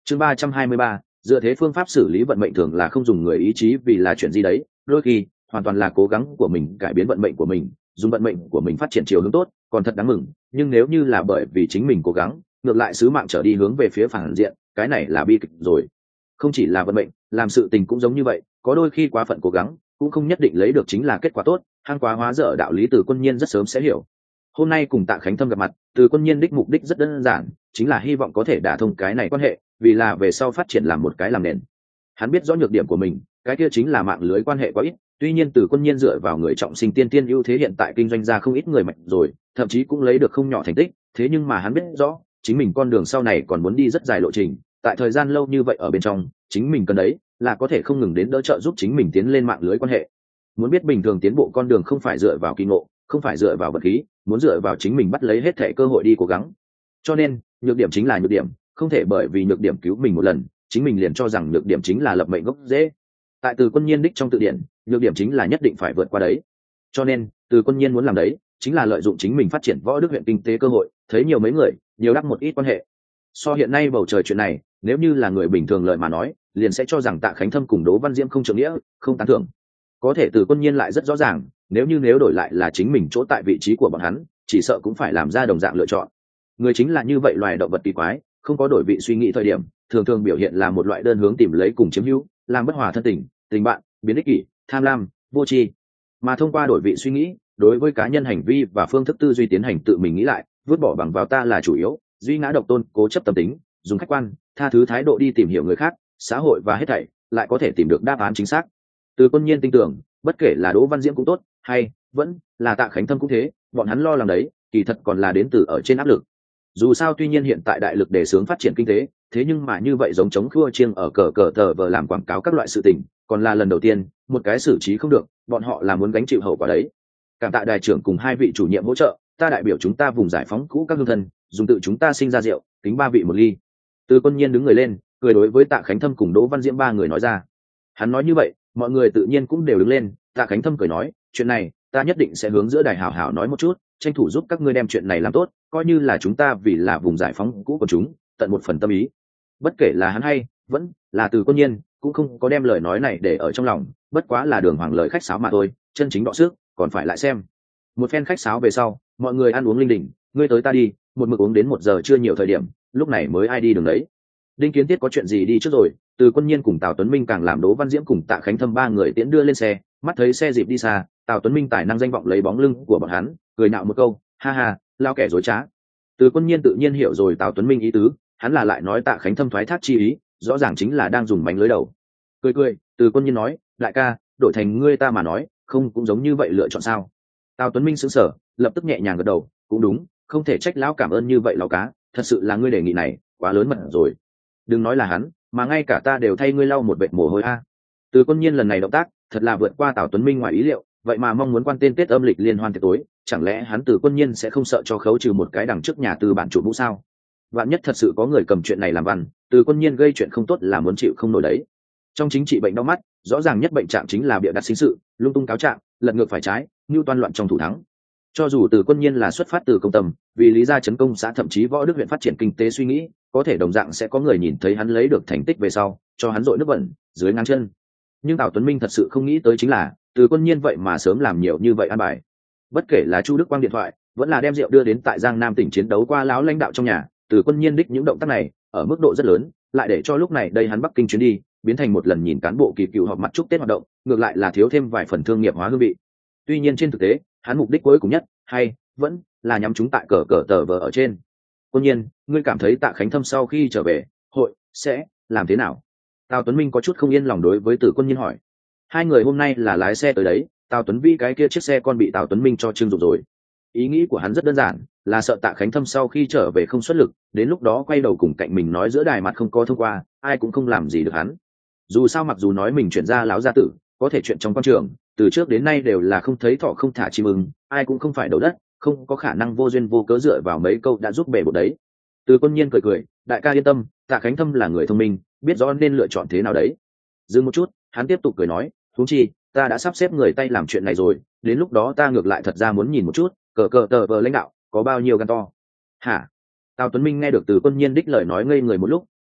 Chương 323, dựa thế phương pháp xử lý vận mệnh thường là không dùng người ý chí vì là chuyện gì đấy, đôi khi hoàn toàn là cố gắng của mình cải biến vận mệnh của mình, dùng vận mệnh của mình phát triển chiều hướng tốt, còn thật đáng mừng. Nhưng nếu như là bởi vì chính mình cố gắng, ngược lại sứ mạng trở đi hướng về phía phản diện, cái này là bi kịch rồi. Không chỉ là vận mệnh, làm sự tình cũng giống như vậy, có đôi khi quá phận cố gắng cũng không nhất định lấy được chính là kết quả tốt. Hang quá hóa dở đạo lý Từ Quân Nhiên rất sớm sẽ hiểu. Hôm nay cùng Tạ Khánh Thâm gặp mặt, Từ Quân Nhiên đích mục đích rất đơn giản, chính là hy vọng có thể đả thông cái này quan hệ, vì là về sau phát triển làm một cái làm nền. Hắn biết rõ nhược điểm của mình, cái kia chính là mạng lưới quan hệ quá ít. Tuy nhiên Từ Quân Nhiên dựa vào người trọng sinh tiên tiên ưu thế hiện tại kinh doanh ra không ít người mạnh rồi, thậm chí cũng lấy được không nhỏ thành tích. Thế nhưng mà hắn biết rõ, chính mình con đường sau này còn muốn đi rất dài lộ trình. Tại thời gian lâu như vậy ở bên trong, chính mình cần đấy là có thể không ngừng đến đỡ trợ giúp chính mình tiến lên mạng lưới quan hệ. Muốn biết bình thường tiến bộ con đường không phải dựa vào kỳ ngộ, không phải dựa vào vật khí, muốn dựa vào chính mình bắt lấy hết thảy cơ hội đi cố gắng. Cho nên nhược điểm chính là nhược điểm, không thể bởi vì nhược điểm cứu mình một lần chính mình liền cho rằng nhược điểm chính là lập mệnh gốc rễ. Tại Từ Quân Nhiên đích trong tự điển, nhược điểm chính là nhất định phải vượt qua đấy. Cho nên Từ Quân Nhiên muốn làm đấy chính là lợi dụng chính mình phát triển võ đức huyện kinh tế cơ hội, thấy nhiều mấy người, nhiều đắc một ít quan hệ. So hiện nay bầu trời chuyện này, nếu như là người bình thường lời mà nói, liền sẽ cho rằng Tạ Khánh Thâm cùng Đỗ Văn Diễm không trưởng nghĩa, không tán thưởng. Có thể Từ Quân Nhiên lại rất rõ ràng, nếu đổi lại là chính mình chỗ tại vị trí của bọn hắn, chỉ sợ cũng phải làm ra đồng dạng lựa chọn. Người chính là như vậy, loài động vật kỳ quái, không có đổi vị suy nghĩ thời điểm, thường thường biểu hiện là một loại đơn hướng tìm lấy cùng chiếm hữu, làm bất hòa thân tình, tình bạn, biến ích kỷ, tham lam, vô tri. Mà thông qua đổi vị suy nghĩ, đối với cá nhân hành vi và phương thức tư duy tiến hành tự mình nghĩ lại, vứt bỏ bằng vào ta là chủ yếu, duy ngã độc tôn, cố chấp tâm tính, dùng khách quan, tha thứ thái độ đi tìm hiểu người khác, xã hội và hết thảy, lại có thể tìm được đáp án chính xác. Từ Quân Nhiên tin tưởng, bất kể là Đỗ Văn Diễm cũng tốt, hay vẫn là Tạ Khánh Thâm cũng thế, bọn hắn lo lắng đấy, kỳ thật còn là đến từ ở trên áp lực. Dù sao tuy nhiên hiện tại đại lực đề xướng phát triển kinh tế, thế nhưng mà như vậy giống chống khua chiêng ở cờ tờ vờ làm quảng cáo các loại sự tình, còn là lần đầu tiên, một cái xử trí không được, bọn họ là muốn gánh chịu hậu quả đấy. Cảm tạ đại trưởng cùng hai vị chủ nhiệm hỗ trợ, ta đại biểu chúng ta vùng giải phóng cũ các hương thân, dùng tự chúng ta sinh ra rượu, kính ba vị một ly. Từ Quân Nhiên đứng người lên, cười đối với Tạ Khánh Thâm cùng Đỗ Văn Diễm ba người nói ra. Hắn nói như vậy, mọi người tự nhiên cũng đều đứng lên. Tạ Khánh Thâm cười nói, chuyện này ta nhất định sẽ hướng giữa đài hảo hảo nói một chút, tranh thủ giúp các ngươi đem chuyện này làm tốt, coi như là chúng ta vì là vùng giải phóng cũ của chúng tận một phần tâm ý. Bất kể là hắn hay vẫn là Từ Quân Nhiên, cũng không có đem lời nói này để ở trong lòng, bất quá là đường hoàng lời khách sáo mà thôi, chân chính đọ sức còn phải lại xem. Một phen khách sáo về sau, mọi người ăn uống linh đình, ngươi tới ta đi, một mực uống đến 1 giờ chưa nhiều thời điểm, lúc này mới ai đi đường đấy. Đinh Kiến Tiết có chuyện gì đi trước rồi, Từ Quân Nhiên cùng Tào Tuấn Minh càng làm Đỗ Văn Diễm cùng Tạ Khánh Thâm ba người tiễn đưa lên xe. Mắt thấy xe dịp đi xa, Tào Tuấn Minh tài năng danh vọng lấy bóng lưng của bọn hắn, cười nạo một câu, ha ha, lao kẻ dối trá. Từ Quân Nhiên tự nhiên hiểu rồi Tào Tuấn Minh ý tứ, hắn là lại nói Tạ Khánh Thâm thoái thác chi ý, rõ ràng chính là đang dùng mánh lưới đầu. Cười, Từ Quân Nhiên nói, đại ca, đổi thành ngươi ta mà nói, không cũng giống như vậy lựa chọn sao? Tào Tuấn Minh sững sờ, lập tức nhẹ nhàng gật đầu, cũng đúng, không thể trách lão cảm ơn như vậy lão cá, thật sự là ngươi đề nghị này quá lớn mật rồi. Đừng nói là hắn, mà ngay cả ta đều thay ngươi lau một vệt mồ hôi a. Từ Quân Nhiên lần này động tác thật là vượt qua Tào Tuấn Minh ngoài ý liệu, vậy mà mong muốn quan tên Tết âm lịch liên hoan tiệc tối, chẳng lẽ hắn Từ Quân Nhiên sẽ không sợ cho khấu trừ một cái đằng trước nhà tư bản chủ mũ sao? Vạn nhất thật sự có người cầm chuyện này làm văn, Từ Quân Nhiên gây chuyện không tốt là muốn chịu không nổi đấy. Trong chính trị bệnh đau mắt, rõ ràng nhất bệnh trạng chính là bịa đặt sinh sự, lung tung cáo trạng, lật ngược phải trái, như toan loạn trong thủ thắng. Cho dù Từ Quân Nhiên là xuất phát từ công tâm, vì lý gia chấn công xã thậm chí võ đức huyện phát triển kinh tế suy nghĩ, có thể đồng dạng sẽ có người nhìn thấy hắn lấy được thành tích về sau, cho hắn dội nước bẩn dưới ngang chân. Nhưng Tào Tuấn Minh thật sự không nghĩ tới chính là, Từ Quân Nhiên vậy mà sớm làm nhiều như vậy an bài. Bất kể là Chu Đức Quang điện thoại, vẫn là đem rượu đưa đến tại Giang Nam tỉnh chiến đấu qua lão lãnh đạo trong nhà, Từ Quân Nhiên đích những động tác này, ở mức độ rất lớn, lại để cho lúc này đây hắn Bắc Kinh chuyến đi, biến thành một lần nhìn cán bộ kỳ cựu họp mặt chúc Tết hoạt động, ngược lại là thiếu thêm vài phần thương nghiệp hóa hương vị. Tuy nhiên trên thực tế, hắn mục đích cuối cùng nhất, hay vẫn là nhắm chúng tại cờ tờ vờ ở trên. Quân Nhiên, ngươi cảm thấy Tạ Khánh Thâm sau khi trở về, hội sẽ làm thế nào? Tào Tuấn Minh có chút không yên lòng đối với Từ Quân Nhiên hỏi. Hai người hôm nay là lái xe tới đấy, Tào Tuấn Vĩ cái kia chiếc xe con bị Tào Tuấn Minh cho trưng dụng rồi. Ý nghĩ của hắn rất đơn giản, là sợ Tạ Khánh Thâm sau khi trở về không xuất lực, đến lúc đó quay đầu cùng cạnh mình nói giữa đài mặt không có thông qua, ai cũng không làm gì được hắn. Dù sao mặc dù nói mình chuyển ra láo gia tử, có thể chuyện trong quan trường, từ trước đến nay đều là không thấy thọ không thả chim ưng, ai cũng không phải đầu đất, không có khả năng vô duyên vô cớ dựa vào mấy câu đã giúp bể bột đấy. Từ Quân Nhiên cười, đại ca yên tâm, Tạ Khánh Thâm là người thông minh, biết rõ nên lựa chọn thế nào đấy. Dừng một chút, hắn tiếp tục cười nói, huống chi, ta đã sắp xếp người tay làm chuyện này rồi, đến lúc đó ta ngược lại thật ra muốn nhìn một chút, cờ tờ vờ lãnh đạo có bao nhiêu gan to. Hả? Tào Tuấn Minh nghe được Từ Quân Nhiên đích lời nói ngây người một lúc,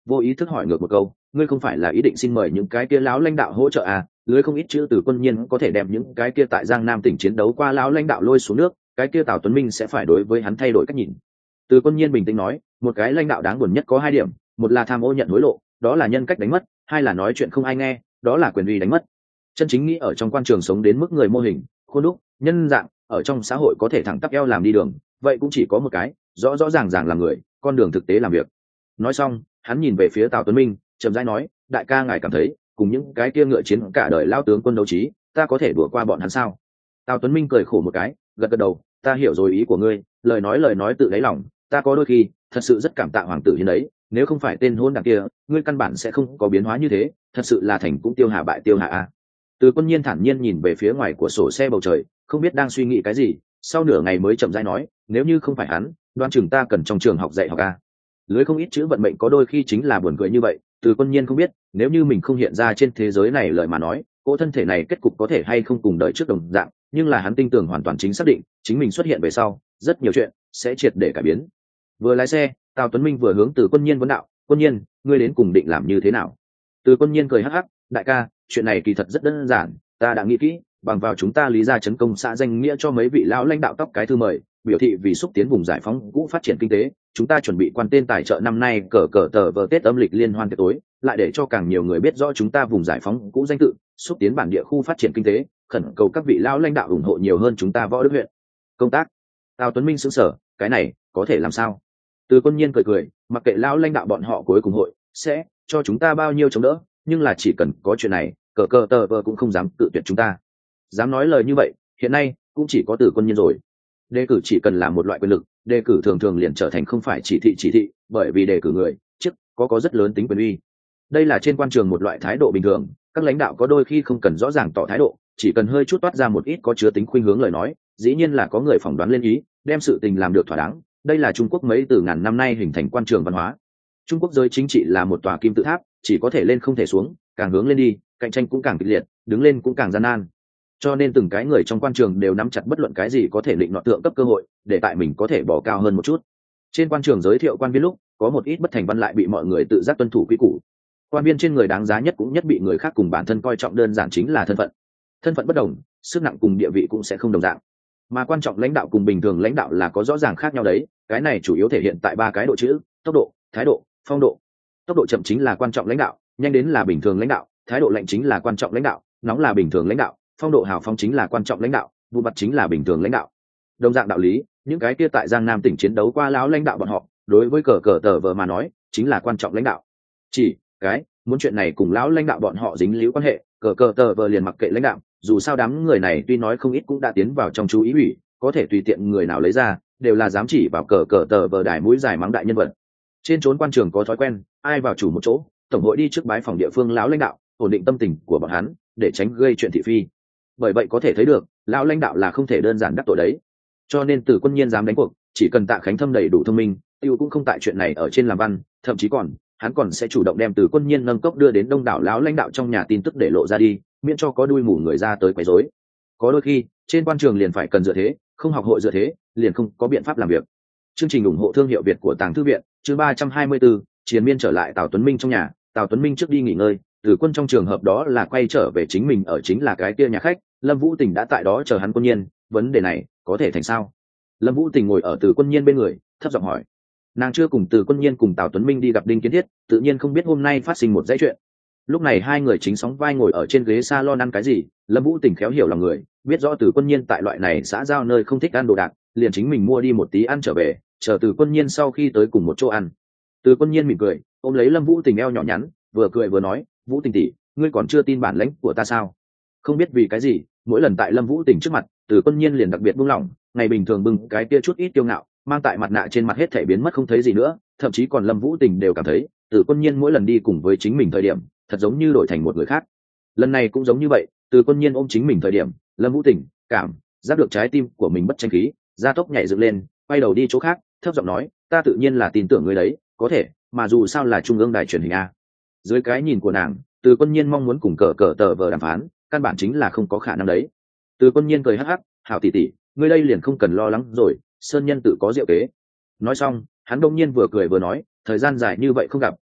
vô ý thức hỏi ngược một câu, ngươi không phải là ý định xin mời những cái kia lão lãnh đạo hỗ trợ à? Lưới không ít chữ Từ Quân Nhiên có thể đem những cái kia tại Giang Nam tỉnh chiến đấu qua lão lãnh đạo lôi xuống nước, cái kia Tào Tuấn Minh sẽ phải đối với hắn thay đổi cách nhìn. Từ Quân Nhiên bình tĩnh nói, một cái lãnh đạo đáng buồn nhất có hai điểm, một là tham ô nhận hối lộ, đó là nhân cách đánh mất, hai là nói chuyện không ai nghe, đó là quyền uy đánh mất. Chân chính nghĩ ở trong quan trường sống đến mức người mô hình, khuôn đúc, nhân dạng, ở trong xã hội có thể thẳng tắp eo làm đi đường, vậy cũng chỉ có một cái, rõ rõ ràng ràng là người, con đường thực tế làm việc. Nói xong, hắn nhìn về phía Tào Tuấn Minh, chậm rãi nói, đại ca ngài cảm thấy, cùng những cái kia ngựa chiến cả đời lao tướng quân đấu trí, ta có thể đùa qua bọn hắn sao? Tào Tuấn Minh cười khổ một cái, gật gật đầu, ta hiểu rồi ý của ngươi, lời nói tự đáy lòng, ta có đôi khi thật sự rất cảm tạ hoàng tử hiến đấy, nếu không phải tên hôn đảng kia, ngươi căn bản sẽ không có biến hóa như thế, thật sự là thành cũng tiêu hạ bại tiêu hạ a. Từ Quân Nhiên thản nhiên nhìn về phía ngoài của sổ xe bầu trời, không biết đang suy nghĩ cái gì, sau nửa ngày mới chậm rãi nói, nếu như không phải hắn, đoan chừng ta cần trong trường học dạy học a. Lưới không ít chữ vận mệnh có đôi khi chính là buồn cười như vậy, Từ Quân Nhiên không biết, nếu như mình không hiện ra trên thế giới này lời mà nói, cỗ thân thể này kết cục có thể hay không cùng đợi trước đồng dạng, nhưng là hắn tin tưởng hoàn toàn chính xác định, chính mình xuất hiện về sau, rất nhiều chuyện sẽ triệt để cải biến. Vừa lái xe, Tào Tuấn Minh vừa hướng Từ Quân Nhiên vấn đạo, Quân Nhiên, ngươi đến cùng định làm như thế nào? Từ Quân Nhiên cười hắc hắc, đại ca, chuyện này kỳ thật rất đơn giản, ta đã nghĩ kỹ, bằng vào chúng ta lý ra chấn công xã danh nghĩa cho mấy vị lão lãnh đạo tóc cái thư mời, biểu thị vì xúc tiến vùng giải phóng cũ phát triển kinh tế, chúng ta chuẩn bị quan tên tài trợ năm nay cờ cờ tờ vờ Tết âm lịch liên hoan tiệc tối, lại để cho càng nhiều người biết rõ chúng ta vùng giải phóng cũ danh tự, xúc tiến bản địa khu phát triển kinh tế, khẩn cầu các vị lão lãnh đạo ủng hộ nhiều hơn chúng ta Võ Đức huyện. Công tác. Tào Tuấn Minh sững sờ, cái này có thể làm sao? Từ Quân Nhiên cười cười, mặc kệ lão lãnh đạo bọn họ cuối cùng hội sẽ cho chúng ta bao nhiêu chống đỡ, nhưng là chỉ cần có chuyện này, cờ cờ tờ vờ cũng không dám cự tuyệt chúng ta. Dám nói lời như vậy, hiện nay cũng chỉ có Từ Quân Nhiên rồi. Đề cử chỉ cần là một loại quyền lực, đề cử thường thường liền trở thành không phải chỉ thị, bởi vì đề cử người trước có rất lớn tính quyền uy. Đây là trên quan trường một loại thái độ bình thường, các lãnh đạo có đôi khi không cần rõ ràng tỏ thái độ, chỉ cần hơi chút toát ra một ít có chứa tính khuynh hướng lời nói, dĩ nhiên là có người phỏng đoán lên ý, đem sự tình làm được thỏa đáng. Đây là Trung Quốc mấy từ ngàn năm nay hình thành quan trường văn hóa. Trung Quốc giới chính trị là một tòa kim tự tháp, chỉ có thể lên không thể xuống, càng hướng lên đi, cạnh tranh cũng càng kịch liệt, đứng lên cũng càng gian nan. Cho nên từng cái người trong quan trường đều nắm chặt bất luận cái gì có thể định nọ tượng cấp cơ hội, để tại mình có thể bỏ cao hơn một chút. Trên quan trường giới thiệu quan viên lúc, có một ít bất thành văn lại bị mọi người tự giác tuân thủ quy củ. Quan viên trên người đáng giá nhất cũng nhất bị người khác cùng bản thân coi trọng, đơn giản chính là thân phận. Thân phận bất đồng, sức nặng cùng địa vị cũng sẽ không đồng dạng. Mà quan trọng lãnh đạo cùng bình thường lãnh đạo là có rõ ràng khác nhau đấy, cái này chủ yếu thể hiện tại ba cái độ chữ: tốc độ, thái độ, phong độ. Tốc độ chậm chính là quan trọng lãnh đạo, nhanh đến là bình thường lãnh đạo, thái độ lạnh chính là quan trọng lãnh đạo, nóng là bình thường lãnh đạo, phong độ hào phóng chính là quan trọng lãnh đạo, vụ mặt chính là bình thường lãnh đạo. Đồng dạng đạo lý, những cái kia tại Giang Nam tỉnh chiến đấu qua lão lãnh đạo bọn họ, đối với cờ cờ tờ vờ mà nói, chính là quan trọng lãnh đạo. Chỉ cái muốn chuyện này cùng lão lãnh đạo bọn họ dính líu quan hệ, cờ cờ tờ vờ liền mặc kệ lãnh đạo, dù sao đám người này tuy nói không ít cũng đã tiến vào trong chú ý ủy, có thể tùy tiện người nào lấy ra, đều là dám chỉ vào cờ cờ tờ vờ đài mũi dài mắng đại nhân vật. Trên trốn quan trường có thói quen, ai vào chủ một chỗ, tổng hội đi trước bái phòng địa phương lão lãnh đạo, ổn định tâm tình của bọn hắn, để tránh gây chuyện thị phi. Bởi vậy có thể thấy được, lão lãnh đạo là không thể đơn giản đắc tội đấy. Cho nên Từ Quân Nhiên dám đánh cuộc, chỉ cần Tạ Khánh Thâm đầy đủ thông minh, tiêu cũng không tại chuyện này ở trên làm văn, thậm chí hắn còn sẽ chủ động đem Từ Quân Nhiên nâng cốc đưa đến đông đảo lão lãnh đạo trong nhà tin tức để lộ ra đi, miễn cho có đuôi mù người ra tới quấy rối. Có đôi khi, trên quan trường liền phải cần dựa thế, không học hội dựa thế, liền không có biện pháp làm việc. Chương trình ủng hộ thương hiệu Việt của Tàng Thư viện, chương 324, chiến miên trở lại Tào Tuấn Minh trong nhà. Tào Tuấn Minh trước đi nghỉ ngơi, Từ Quân trong trường hợp đó là quay trở về chính mình ở chính là cái kia nhà khách, Lâm Vũ Tình đã tại đó chờ hắn. Quân Nhiên, vấn đề này có thể thành sao? Lâm Vũ Tình ngồi ở Từ Quân Nhiên bên người, thấp giọng hỏi. Nàng chưa cùng Từ Quân Nhiên cùng Tào Tuấn Minh đi gặp Đinh Kiến Thiết, tự nhiên không biết hôm nay phát sinh một dãy chuyện. Lúc này hai người chính sóng vai ngồi ở trên ghế salon ăn cái gì, Lâm Vũ Tình khéo hiểu lòng người, biết rõ Từ Quân Nhiên tại loại này xã giao nơi không thích ăn đồ đạc, liền chính mình mua đi một tí ăn trở về, chờ Từ Quân Nhiên sau khi tới cùng một chỗ ăn. Từ Quân Nhiên mỉm cười, ôm lấy Lâm Vũ Tình eo nhỏ nhắn, vừa cười vừa nói, Vũ Tình tỷ, ngươi còn chưa tin bản lãnh của ta sao? Không biết vì cái gì, mỗi lần tại Lâm Vũ Tình trước mặt, Từ Quân Nhiên liền đặc biệt buông lỏng, ngày bình thường bưng cái kia chút ít kiêu ngạo, mang tại mặt nạ trên mặt hết thể biến mất không thấy gì nữa, thậm chí còn Lâm Vũ Tình đều cảm thấy, Từ Quân Nhiên mỗi lần đi cùng với chính mình thời điểm, thật giống như đổi thành một người khác. Lần này cũng giống như vậy, Từ Quân Nhiên ôm chính mình thời điểm, Lâm Vũ Tình cảm giác được trái tim của mình bất tranh khí, gia tốc nhảy dựng lên, quay đầu đi chỗ khác, thấp giọng nói, ta tự nhiên là tin tưởng ngươi đấy, có thể, mà dù sao là trung ương đài truyền hình a. Dưới cái nhìn của nàng, Từ Quân Nhiên mong muốn cùng cờ cờ tờ vờ đàm phán, căn bản chính là không có khả năng đấy. Từ Quân Nhiên cười hắc hắc, hảo tỷ tỷ, ngươi đây liền không cần lo lắng rồi, sơn nhân tự có diệu kế. Nói xong, hắn đông nhiên vừa cười vừa nói, thời gian dài như vậy không gặp,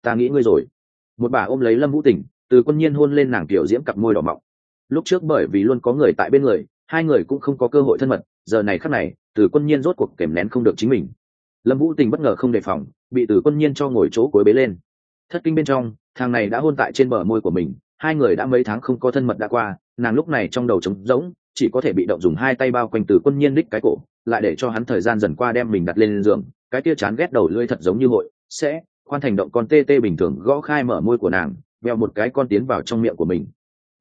ta nghĩ ngươi rồi. Một bà ôm lấy Lâm Vũ Tỉnh, Từ Quân Nhiên hôn lên nàng tiểu diễm cặp môi đỏ mọng. Lúc trước bởi vì luôn có người tại bên người, hai người cũng không có cơ hội thân mật, giờ này khắc này Từ Quân Nhiên rốt cuộc kềm nén không được chính mình. Lâm Vũ Tình bất ngờ không đề phòng, bị Từ Quân Nhiên cho ngồi chỗ cuối bế lên. Thất kinh bên trong, thằng này đã hôn tại trên bờ môi của mình, hai người đã mấy tháng không có thân mật đã qua, nàng lúc này trong đầu trống rỗng, chỉ có thể bị động dùng hai tay bao quanh Từ Quân Nhiên đích cái cổ, lại để cho hắn thời gian dần qua đem mình đặt lên giường, cái kia chán ghét đầu lưỡi thật giống như hội sẽ khoan thành động con tê tê bình thường gõ khai mở môi của nàng, veo một cái con tiến vào trong miệng của mình.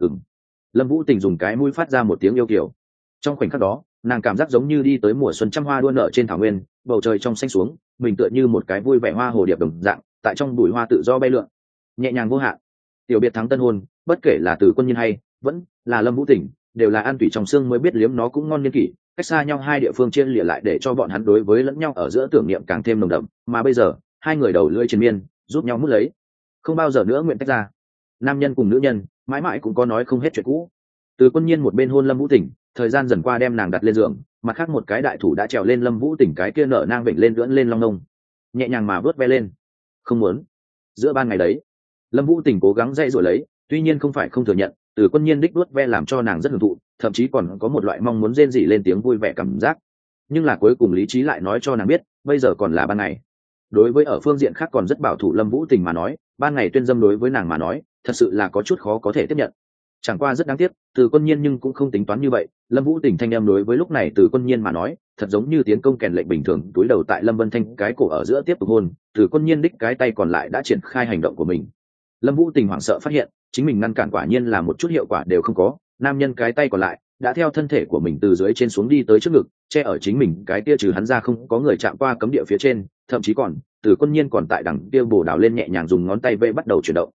Lâm Vũ Tình dùng cái mũi phát ra một tiếng yêu kiều. Trong khoảnh khắc đó, nàng cảm giác giống như đi tới mùa xuân trăm hoa đua nở trên thảo nguyên, bầu trời trong xanh xuống, mình tựa như một cái vui vẻ hoa hồ điệp đồng dạng, tại trong bụi hoa tự do bay lượn, nhẹ nhàng vô hạn. Tiểu biệt thắng tân hôn, bất kể là Từ Quân Nhiên hay vẫn là Lâm Vũ Tình, đều là an tủy trong xương mới biết liếm nó cũng ngon niên kỷ, cách xa nhau hai địa phương chia lìa lại để cho bọn hắn đối với lẫn nhau ở giữa tưởng niệm càng thêm nồng đậm, mà bây giờ, hai người đầu lưỡi triền miên, giúp nhau mút lấy, không bao giờ nữa nguyện tách ra. Nam nhân cùng nữ nhân, mãi mãi cũng có nói không hết chuyện cũ. Từ Quân Nhiên một bên hôn Lâm Vũ Tỉnh, thời gian dần qua đem nàng đặt lên giường, mặt khác một cái đại thủ đã trèo lên Lâm Vũ Tỉnh cái kia nở nang vểnh lên lưỡn lên long ngông, nhẹ nhàng mà vớt ve lên. Không muốn. Giữa ban ngày đấy, Lâm Vũ Tỉnh cố gắng dây rồi lấy, tuy nhiên không phải không thừa nhận, Từ Quân Nhiên đích vuốt ve làm cho nàng rất hưởng thụ, thậm chí còn có một loại mong muốn rên rỉ lên tiếng vui vẻ cảm giác. Nhưng là cuối cùng lý trí lại nói cho nàng biết, bây giờ còn là ban ngày. Đối với ở phương diện khác còn rất bảo thủ Lâm Vũ Tình mà nói, ban ngày tuyên dâm đối với nàng mà nói, thật sự là có chút khó có thể tiếp nhận. Chẳng qua rất đáng tiếc, Từ Quân Nhiên nhưng cũng không tính toán như vậy. Lâm Vũ Tình thanh em đối với lúc này Từ Quân Nhiên mà nói, thật giống như tiến công kèn lệnh bình thường, túi đầu tại Lâm Vân Thanh cái cổ ở giữa tiếp tục hôn, Từ Quân Nhiên đích cái tay còn lại đã triển khai hành động của mình. Lâm Vũ Tình hoảng sợ phát hiện, chính mình ngăn cản quả nhiên là một chút hiệu quả đều không có, nam nhân cái tay còn lại đã theo thân thể của mình từ dưới trên xuống đi tới trước ngực, che ở chính mình cái kia trừ hắn ra không có người chạm qua cấm địa phía trên, thậm chí còn Từ Quân Nhiên còn tại đằng kia bổ đào lên nhẹ nhàng dùng ngón tay vẽ bắt đầu chuyển động.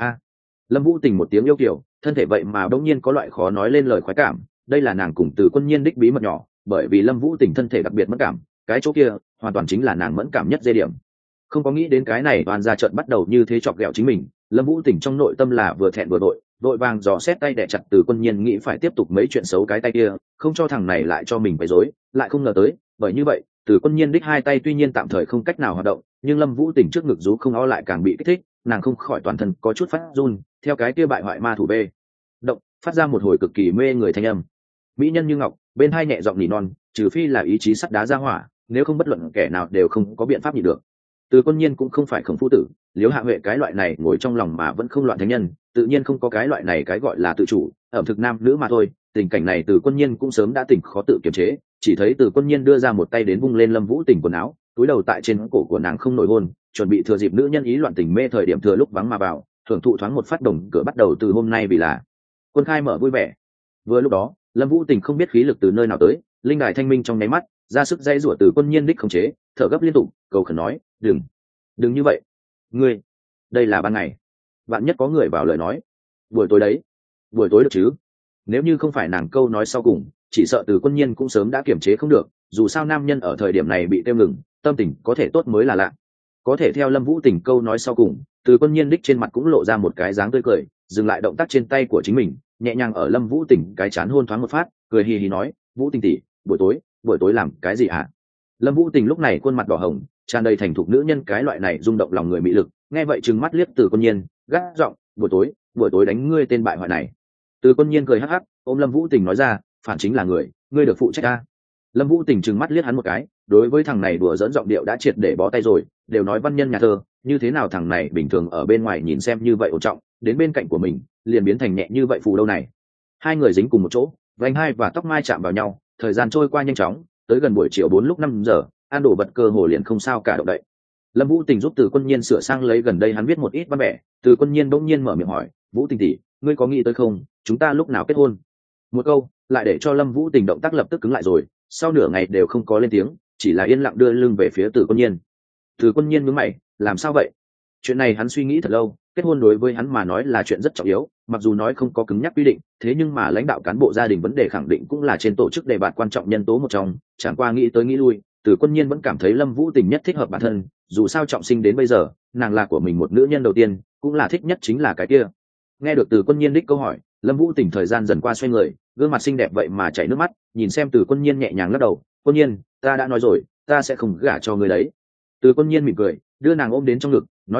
Lâm Vũ Tình một tiếng yêu kiều, thân thể vậy mà bỗng nhiên có loại khó nói lên lời khoái cảm, đây là nàng cùng Từ Quân Nhiên đích bí mật nhỏ, bởi vì Lâm Vũ Tình thân thể đặc biệt mẫn cảm, cái chỗ kia hoàn toàn chính là nàng mẫn cảm nhất dây điểm. Không có nghĩ đến cái này toàn ra trận bắt đầu như thế chọc ghẹo chính mình, Lâm Vũ Tình trong nội tâm là vừa thẹn vừa vội, vội vàng dò xét tay đè chặt Từ Quân Nhiên, nghĩ phải tiếp tục mấy chuyện xấu cái tay kia, không cho thằng này lại cho mình phải rối, lại không ngờ tới, bởi như vậy, Từ Quân Nhiên đích hai tay tuy nhiên tạm thời không cách nào hoạt động, nhưng Lâm Vũ Tình trước ngực rú không o lại càng bị kích thích, nàng không khỏi toàn thân có chút phát run, theo cái kia bại hoại ma thủ bê động phát ra một hồi cực kỳ mê người thanh âm. Mỹ nhân như ngọc, bên hai nhẹ giọng nỉ non, trừ phi là ý chí sắt đá ra hỏa, nếu không bất luận kẻ nào đều không có biện pháp nhịn được. Từ Quân Nhiên cũng không phải Khổng Phu Tử, Liễu Hạ Huệ cái loại này ngồi trong lòng mà vẫn không loạn thánh nhân, tự nhiên không có cái loại này cái gọi là tự chủ, ẩm thực nam nữ mà thôi. Tình cảnh này Từ Quân Nhiên cũng sớm đã tỉnh khó tự kiềm chế, chỉ thấy Từ Quân Nhiên đưa ra một tay đến vung lên Lâm Vũ Tình quần áo, túi đầu tại trên cổ của nàng không nổi hôn, chuẩn bị thừa dịp nữ nhân ý loạn tình mê thời điểm thừa lúc vắng mà vào, thưởng thụ thoáng một phát đồng cửa bắt đầu từ hôm nay vì là quân khai mở vui vẻ. Vừa lúc đó, Lâm Vũ Tình không biết khí lực từ nơi nào tới, linh đài thanh minh trong nháy mắt, ra sức dây rủa Từ Quân Nhiên đích khống chế, thở gấp liên tục, cầu khẩn nói, đừng như vậy, ngươi, đây là ban ngày, bạn nhất có người vào lời nói, buổi tối đấy, buổi tối được chứ? Nếu như không phải nàng câu nói sau cùng, chỉ sợ Từ Quân Nhiên cũng sớm đã kiềm chế không được, dù sao nam nhân ở thời điểm này bị tiêu ngừng, tâm tình có thể tốt mới là lạ. Có thể theo Lâm Vũ Tình câu nói sau cùng, Từ Quân Nhiên đích trên mặt cũng lộ ra một cái dáng tươi cười, dừng lại động tác trên tay của chính mình, nhẹ nhàng ở Lâm Vũ Tình cái chán hôn thoáng một phát, cười hì hì nói, Vũ Tình tỷ, buổi tối làm cái gì hả? Lâm Vũ Tình lúc này khuôn mặt đỏ hồng, tràn đầy thành thục nữ nhân cái loại này rung động lòng người mị lực, nghe vậy trừng mắt liếc Từ Quân Nhiên, gắt giọng, buổi tối đánh ngươi tên bại hoại này. Từ Quân Nhiên cười hắc hắc, ôm Lâm Vũ Tình nói ra, phản chính là người, ngươi được phụ trách ta. Lâm Vũ Tình trừng mắt liếc hắn một cái, đối với thằng này đùa dẫn giọng điệu đã triệt để bó tay rồi, đều nói văn nhân nhà thơ, như thế nào thằng này bình thường ở bên ngoài nhìn xem như vậy ổn trọng, đến bên cạnh của mình liền biến thành nhẹ như vậy phù đâu này. Hai người dính cùng một chỗ, vành hai và tóc mai chạm vào nhau, thời gian trôi qua nhanh chóng, tới gần buổi chiều 4 lúc 5 giờ, ăn đồ vật cơ hồ liền không sao cả động đậy. Lâm Vũ Tình giúp Từ Quân Nhiên sửa sang lấy gần đây hắn viết một ít văn bẻ, Từ Quân Nhiên bỗng nhiên mở miệng hỏi, Vũ Tình tỷ, ngươi có nghĩ tới không, chúng ta lúc nào kết hôn? Một câu lại để cho Lâm Vũ Tình động tác lập tức cứng lại rồi, sau nửa ngày đều không có lên tiếng, chỉ là yên lặng đưa lưng về phía Từ Quân Nhiên. Từ Quân Nhiên nhướng mày, làm sao vậy? Chuyện này hắn suy nghĩ thật lâu, kết hôn đối với hắn mà nói là chuyện rất trọng yếu, mặc dù nói không có cứng nhắc quy định, thế nhưng mà lãnh đạo cán bộ gia đình vấn đề khẳng định cũng là trên tổ chức đề bạt quan trọng nhân tố một trong, chẳng qua nghĩ tới nghĩ lui, Từ Quân Nhiên vẫn cảm thấy Lâm Vũ Tình nhất thích hợp bản thân, dù sao trọng sinh đến bây giờ, nàng là của mình một nữ nhân đầu tiên, cũng là thích nhất chính là cái kia. Nghe được Từ Quân Nhiên đích câu hỏi, Lâm Vũ Tình thời gian dần qua xoay người, gương mặt xinh đẹp vậy mà chảy nước mắt, nhìn xem Từ Quân Nhiên nhẹ nhàng lắc đầu, Quân Nhiên, ta đã nói rồi, ta sẽ không gả cho người đấy. Từ Quân Nhiên mỉm cười, đưa nàng ôm đến trong ngực, nói khẽ,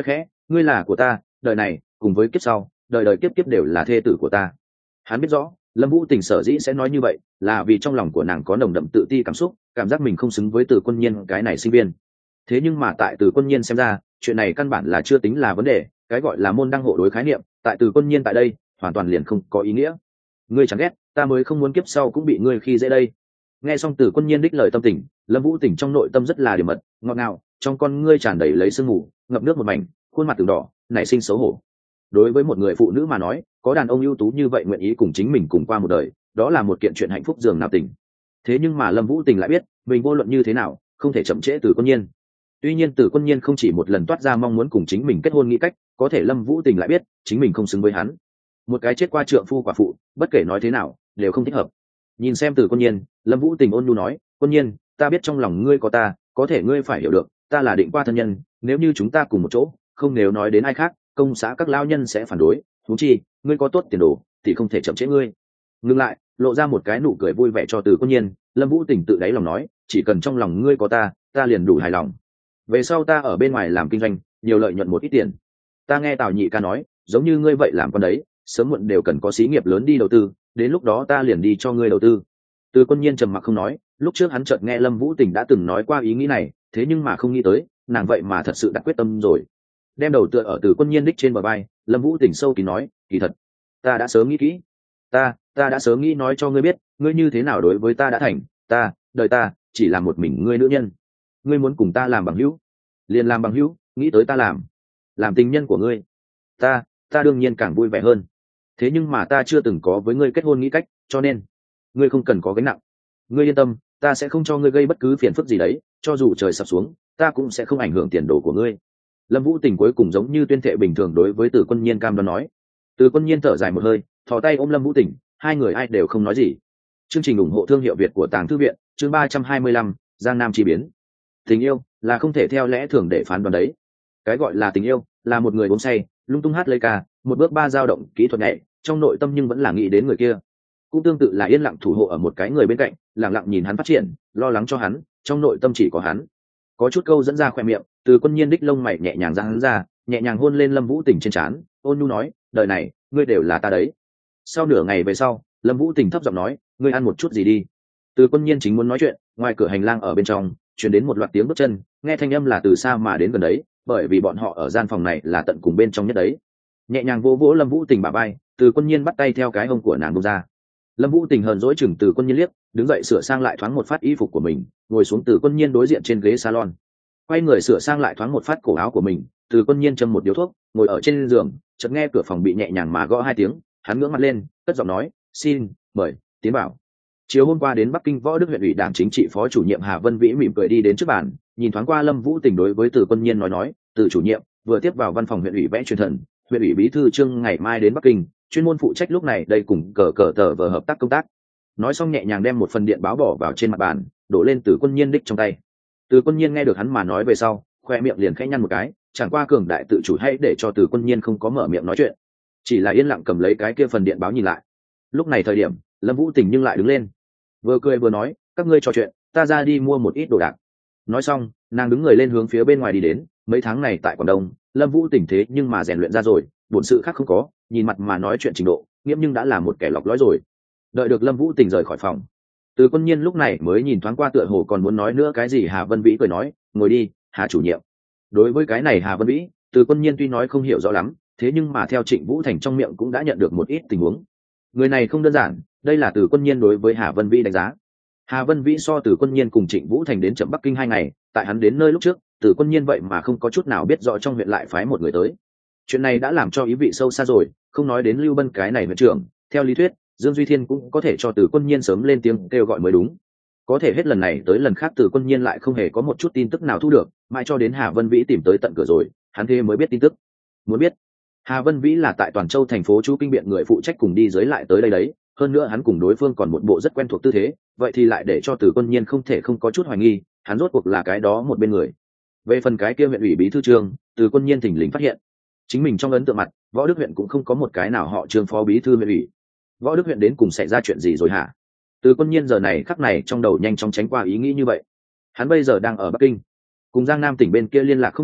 ngươi là của ta, đời này cùng với kiếp sau, đời đời kiếp kiếp đều là thê tử của ta. Hắn biết rõ Lâm Vũ Tình sở dĩ sẽ nói như vậy là vì trong lòng của nàng có nồng đậm tự ti cảm xúc, cảm giác mình không xứng với Từ Quân Nhiên cái này sinh viên. Thế nhưng mà tại Từ Quân Nhiên xem ra, chuyện này căn bản là chưa tính là vấn đề, cái gọi là môn đăng hộ đối khái niệm, tại Từ Quân Nhiên tại đây hoàn toàn liền không có ý nghĩa. Ngươi chẳng ghét, ta mới không muốn kiếp sau cũng bị ngươi khi dễ đây. Nghe xong Từ Quân Nhiên đích lời tâm tình, Lâm Vũ Tình trong nội tâm rất là điểm mật, ngọt ngào, trong con ngươi tràn đầy lấy sương mù, ngập nước một mảnh, khuôn mặt từng đỏ, nảy sinh xấu hổ. Đối với một người phụ nữ mà nói, có đàn ông ưu tú như vậy nguyện ý cùng chính mình cùng qua một đời, đó là một kiện chuyện hạnh phúc dường nào tình. Thế nhưng mà Lâm Vũ Tình lại biết, mình vô luận như thế nào không thể chậm trễ Từ Quân Nhiên. Tuy nhiên Từ Quân Nhiên không chỉ một lần toát ra mong muốn cùng chính mình kết hôn nghĩ cách, có thể Lâm Vũ Tình lại biết chính mình không xứng với hắn. Một cái chết qua trượng phu quả phụ, bất kể nói thế nào đều không thích hợp. Nhìn xem Từ Quân Nhiên, Lâm Vũ Tình ôn nhu nói, Quân Nhiên, ta biết trong lòng ngươi có ta, có thể ngươi phải hiểu được, ta là định qua thân nhân, nếu như chúng ta cùng một chỗ, không nếu nói đến ai khác, công xã các lao nhân sẽ phản đối, huống chi ngươi có tốt tiền đồ thì không thể chậm trễ ngươi. Ngừng lại, lộ ra một cái nụ cười vui vẻ cho Từ Quân Nhiên, Lâm Vũ Tình tự đáy lòng nói, chỉ cần trong lòng ngươi có ta liền đủ hài lòng. Về sau ta ở bên ngoài làm kinh doanh, nhiều lợi nhuận một ít tiền. Ta nghe Tào Nhị ca nói, giống như ngươi vậy làm con đấy, sớm muộn đều cần có xí nghiệp lớn đi đầu tư, đến lúc đó ta liền đi cho ngươi đầu tư. Từ Quân Nhiên trầm mặc không nói, lúc trước hắn chợt nghe Lâm Vũ Tình đã từng nói qua ý nghĩ này, thế nhưng mà không nghĩ tới, nàng vậy mà thật sự đã quyết tâm rồi. Đem đầu tựa ở Từ Quân Nhiên đích trên bờ vai, Lâm Vũ Tình sâu kín nói, kỳ thật, ta đã sớm nghĩ kỹ, ta đã sớm nghĩ nói cho ngươi biết, ngươi như thế nào đối với ta đã thành, đời ta chỉ là một mình ngươi nữ nhân. Ngươi muốn cùng ta làm bằng hữu, liền làm bằng hữu, nghĩ tới ta làm tình nhân của ngươi, ta đương nhiên càng vui vẻ hơn. Thế nhưng mà ta chưa từng có với ngươi kết hôn nghĩ cách, cho nên ngươi không cần có gánh nặng. Ngươi yên tâm, ta sẽ không cho ngươi gây bất cứ phiền phức gì đấy, cho dù trời sập xuống, ta cũng sẽ không ảnh hưởng tiền đồ của ngươi. Lâm Vũ Tình cuối cùng giống như tuyên thệ bình thường đối với Từ Quân Nhiên cam đoan nói. Từ Quân Nhiên thở dài một hơi, thò tay ôm Lâm Vũ Tình, hai người ai đều không nói gì. Chương trình ủng hộ thương hiệu Việt của Tàng Thư viện, chương 325, Giang Nam chi biến. Tình yêu là không thể theo lẽ thường để phán đoán đấy. Cái gọi là tình yêu, là một người uống say, lung tung hát lấy ca, một bước ba dao động kỹ thuật nhẹ, trong nội tâm nhưng vẫn là nghĩ đến người kia. Cũng tương tự là yên lặng thủ hộ ở một cái người bên cạnh, lặng lặng nhìn hắn phát triển, lo lắng cho hắn, trong nội tâm chỉ có hắn. Có chút câu dẫn ra khóe miệng, Từ Quân Nhiên đích lông mày nhẹ nhàng giãn ra, nhẹ nhàng hôn lên Lâm Vũ Tình trên trán, ôn nhu nói, đời này ngươi đều là ta đấy. Sau nửa ngày về sau, Lâm Vũ Tình thấp giọng nói, ngươi ăn một chút gì đi. Từ Quân Nhiên chính muốn nói chuyện, ngoài cửa hành lang ở bên trong truyền đến một loạt tiếng bước chân, nghe thanh âm là từ xa mà đến gần đấy, bởi vì bọn họ ở gian phòng này là tận cùng bên trong nhất đấy. Nhẹ nhàng vỗ vỗ Lâm Vũ Tình bả vai, Từ Quân Nhiên bắt tay theo cái hông của nàng buông ra. Lâm Vũ Tình hờn dỗi chừng Từ Quân Nhiên liếc, đứng dậy sửa sang lại thoáng một phát y phục của mình, ngồi xuống Từ Quân Nhiên đối diện trên ghế salon. Quay người sửa sang lại thoáng một phát cổ áo của mình, Từ Quân Nhiên châm một điếu thuốc, ngồi ở trên giường, chợt nghe cửa phòng bị nhẹ nhàng mà gõ hai tiếng, hắn ngước mặt lên, cất giọng nói, xin mời tiến vào. Chiều hôm qua đến Bắc Kinh Võ Đức huyện ủy Đảng chính trị phó chủ nhiệm Hà Vân Vĩ mỉm cười đi đến trước bàn, nhìn thoáng qua Lâm Vũ Tình đối với Từ Quân Nhiên nói, Từ chủ nhiệm vừa tiếp vào văn phòng huyện ủy vẽ truyền thần, huyện ủy bí thư Trương ngày mai đến Bắc Kinh, chuyên môn phụ trách lúc này đây cùng cờ tờ vờ hợp tác công tác. Nói xong nhẹ nhàng đem một phần điện báo bỏ vào trên mặt bàn, đổ lên Từ Quân Nhiên đích trong tay. Từ Quân Nhiên nghe được hắn mà nói về sau, khoe miệng liền khẽ nhăn một cái, chẳng qua cường đại tự chủ hay để cho Từ Quân Nhiên không có mở miệng nói chuyện, chỉ là yên lặng cầm lấy cái kia phần điện báo nhìn lại. Lúc này thời điểm, Lâm Vũ Tình nhưng lại đứng lên, vừa cười vừa nói, các ngươi trò chuyện, ta ra đi mua một ít đồ đạc. Nói xong, nàng đứng người lên hướng phía bên ngoài đi đến. Mấy tháng này tại Quảng Đông, Lâm Vũ Tình thế nhưng mà rèn luyện ra rồi, bổn sự khác không có, nhìn mặt mà nói chuyện trình độ, nghiễm nhưng đã là một kẻ lọc lõi rồi. Đợi được Lâm Vũ Tình rời khỏi phòng, Từ Quân Nhiên lúc này mới nhìn thoáng qua tựa hồ còn muốn nói nữa cái gì Hà Vân Vĩ cười nói, ngồi đi, Hà chủ nhiệm. Đối với cái này Hà Vân Vĩ, Từ Quân Nhiên tuy nói không hiểu rõ lắm, thế nhưng mà theo Trịnh Vũ Thành trong miệng cũng đã nhận được một ít tình huống. Người này không đơn giản, đây là Từ Quân Nhiên đối với Hà Vân Vĩ đánh giá. Hà Vân Vĩ so Từ Quân Nhiên cùng Trịnh Vũ Thành đến chậm Bắc Kinh 2 ngày, tại hắn đến nơi lúc trước, Từ Quân Nhiên vậy mà không có chút nào biết rõ trong huyện lại phái một người tới. Chuyện này đã làm cho ý vị sâu xa rồi, không nói đến Lưu Bân cái này huyện trưởng, theo lý thuyết, Dương Duy Thiên cũng có thể cho Từ Quân Nhiên sớm lên tiếng kêu gọi mới đúng. Có thể hết lần này tới lần khác Từ Quân Nhiên lại không hề có một chút tin tức nào thu được, mãi cho đến Hà Vân Vĩ tìm tới tận cửa rồi, hắn thế mới biết tin tức. Muốn biết, Hà Vân Vĩ là tại Toàn Châu thành phố chú kinh biện người phụ trách cùng đi dưới lại tới đây đấy, hơn nữa hắn cùng đối phương còn một bộ rất quen thuộc tư thế, vậy thì lại để cho Từ Quân Nhiên không thể không có chút hoài nghi, hắn rốt cuộc là cái đó một bên người. Về phần cái kia huyện ủy bí thư Trương, Từ Quân Nhiên thỉnh lình phát hiện, chính mình trong ấn tượng mặt, Võ Đức huyện cũng không có một cái nào họ Trương phó bí thư huyện ủy. Võ Đức huyện đến cùng xảy ra chuyện gì rồi hả? Từ Quân Nhiên giờ này khắc này trong đầu nhanh chóng tránh qua ý nghĩ như vậy. Hắn bây giờ đang ở Bắc Kinh, cùng Giang Nam tỉnh bên kia liên lạc không được,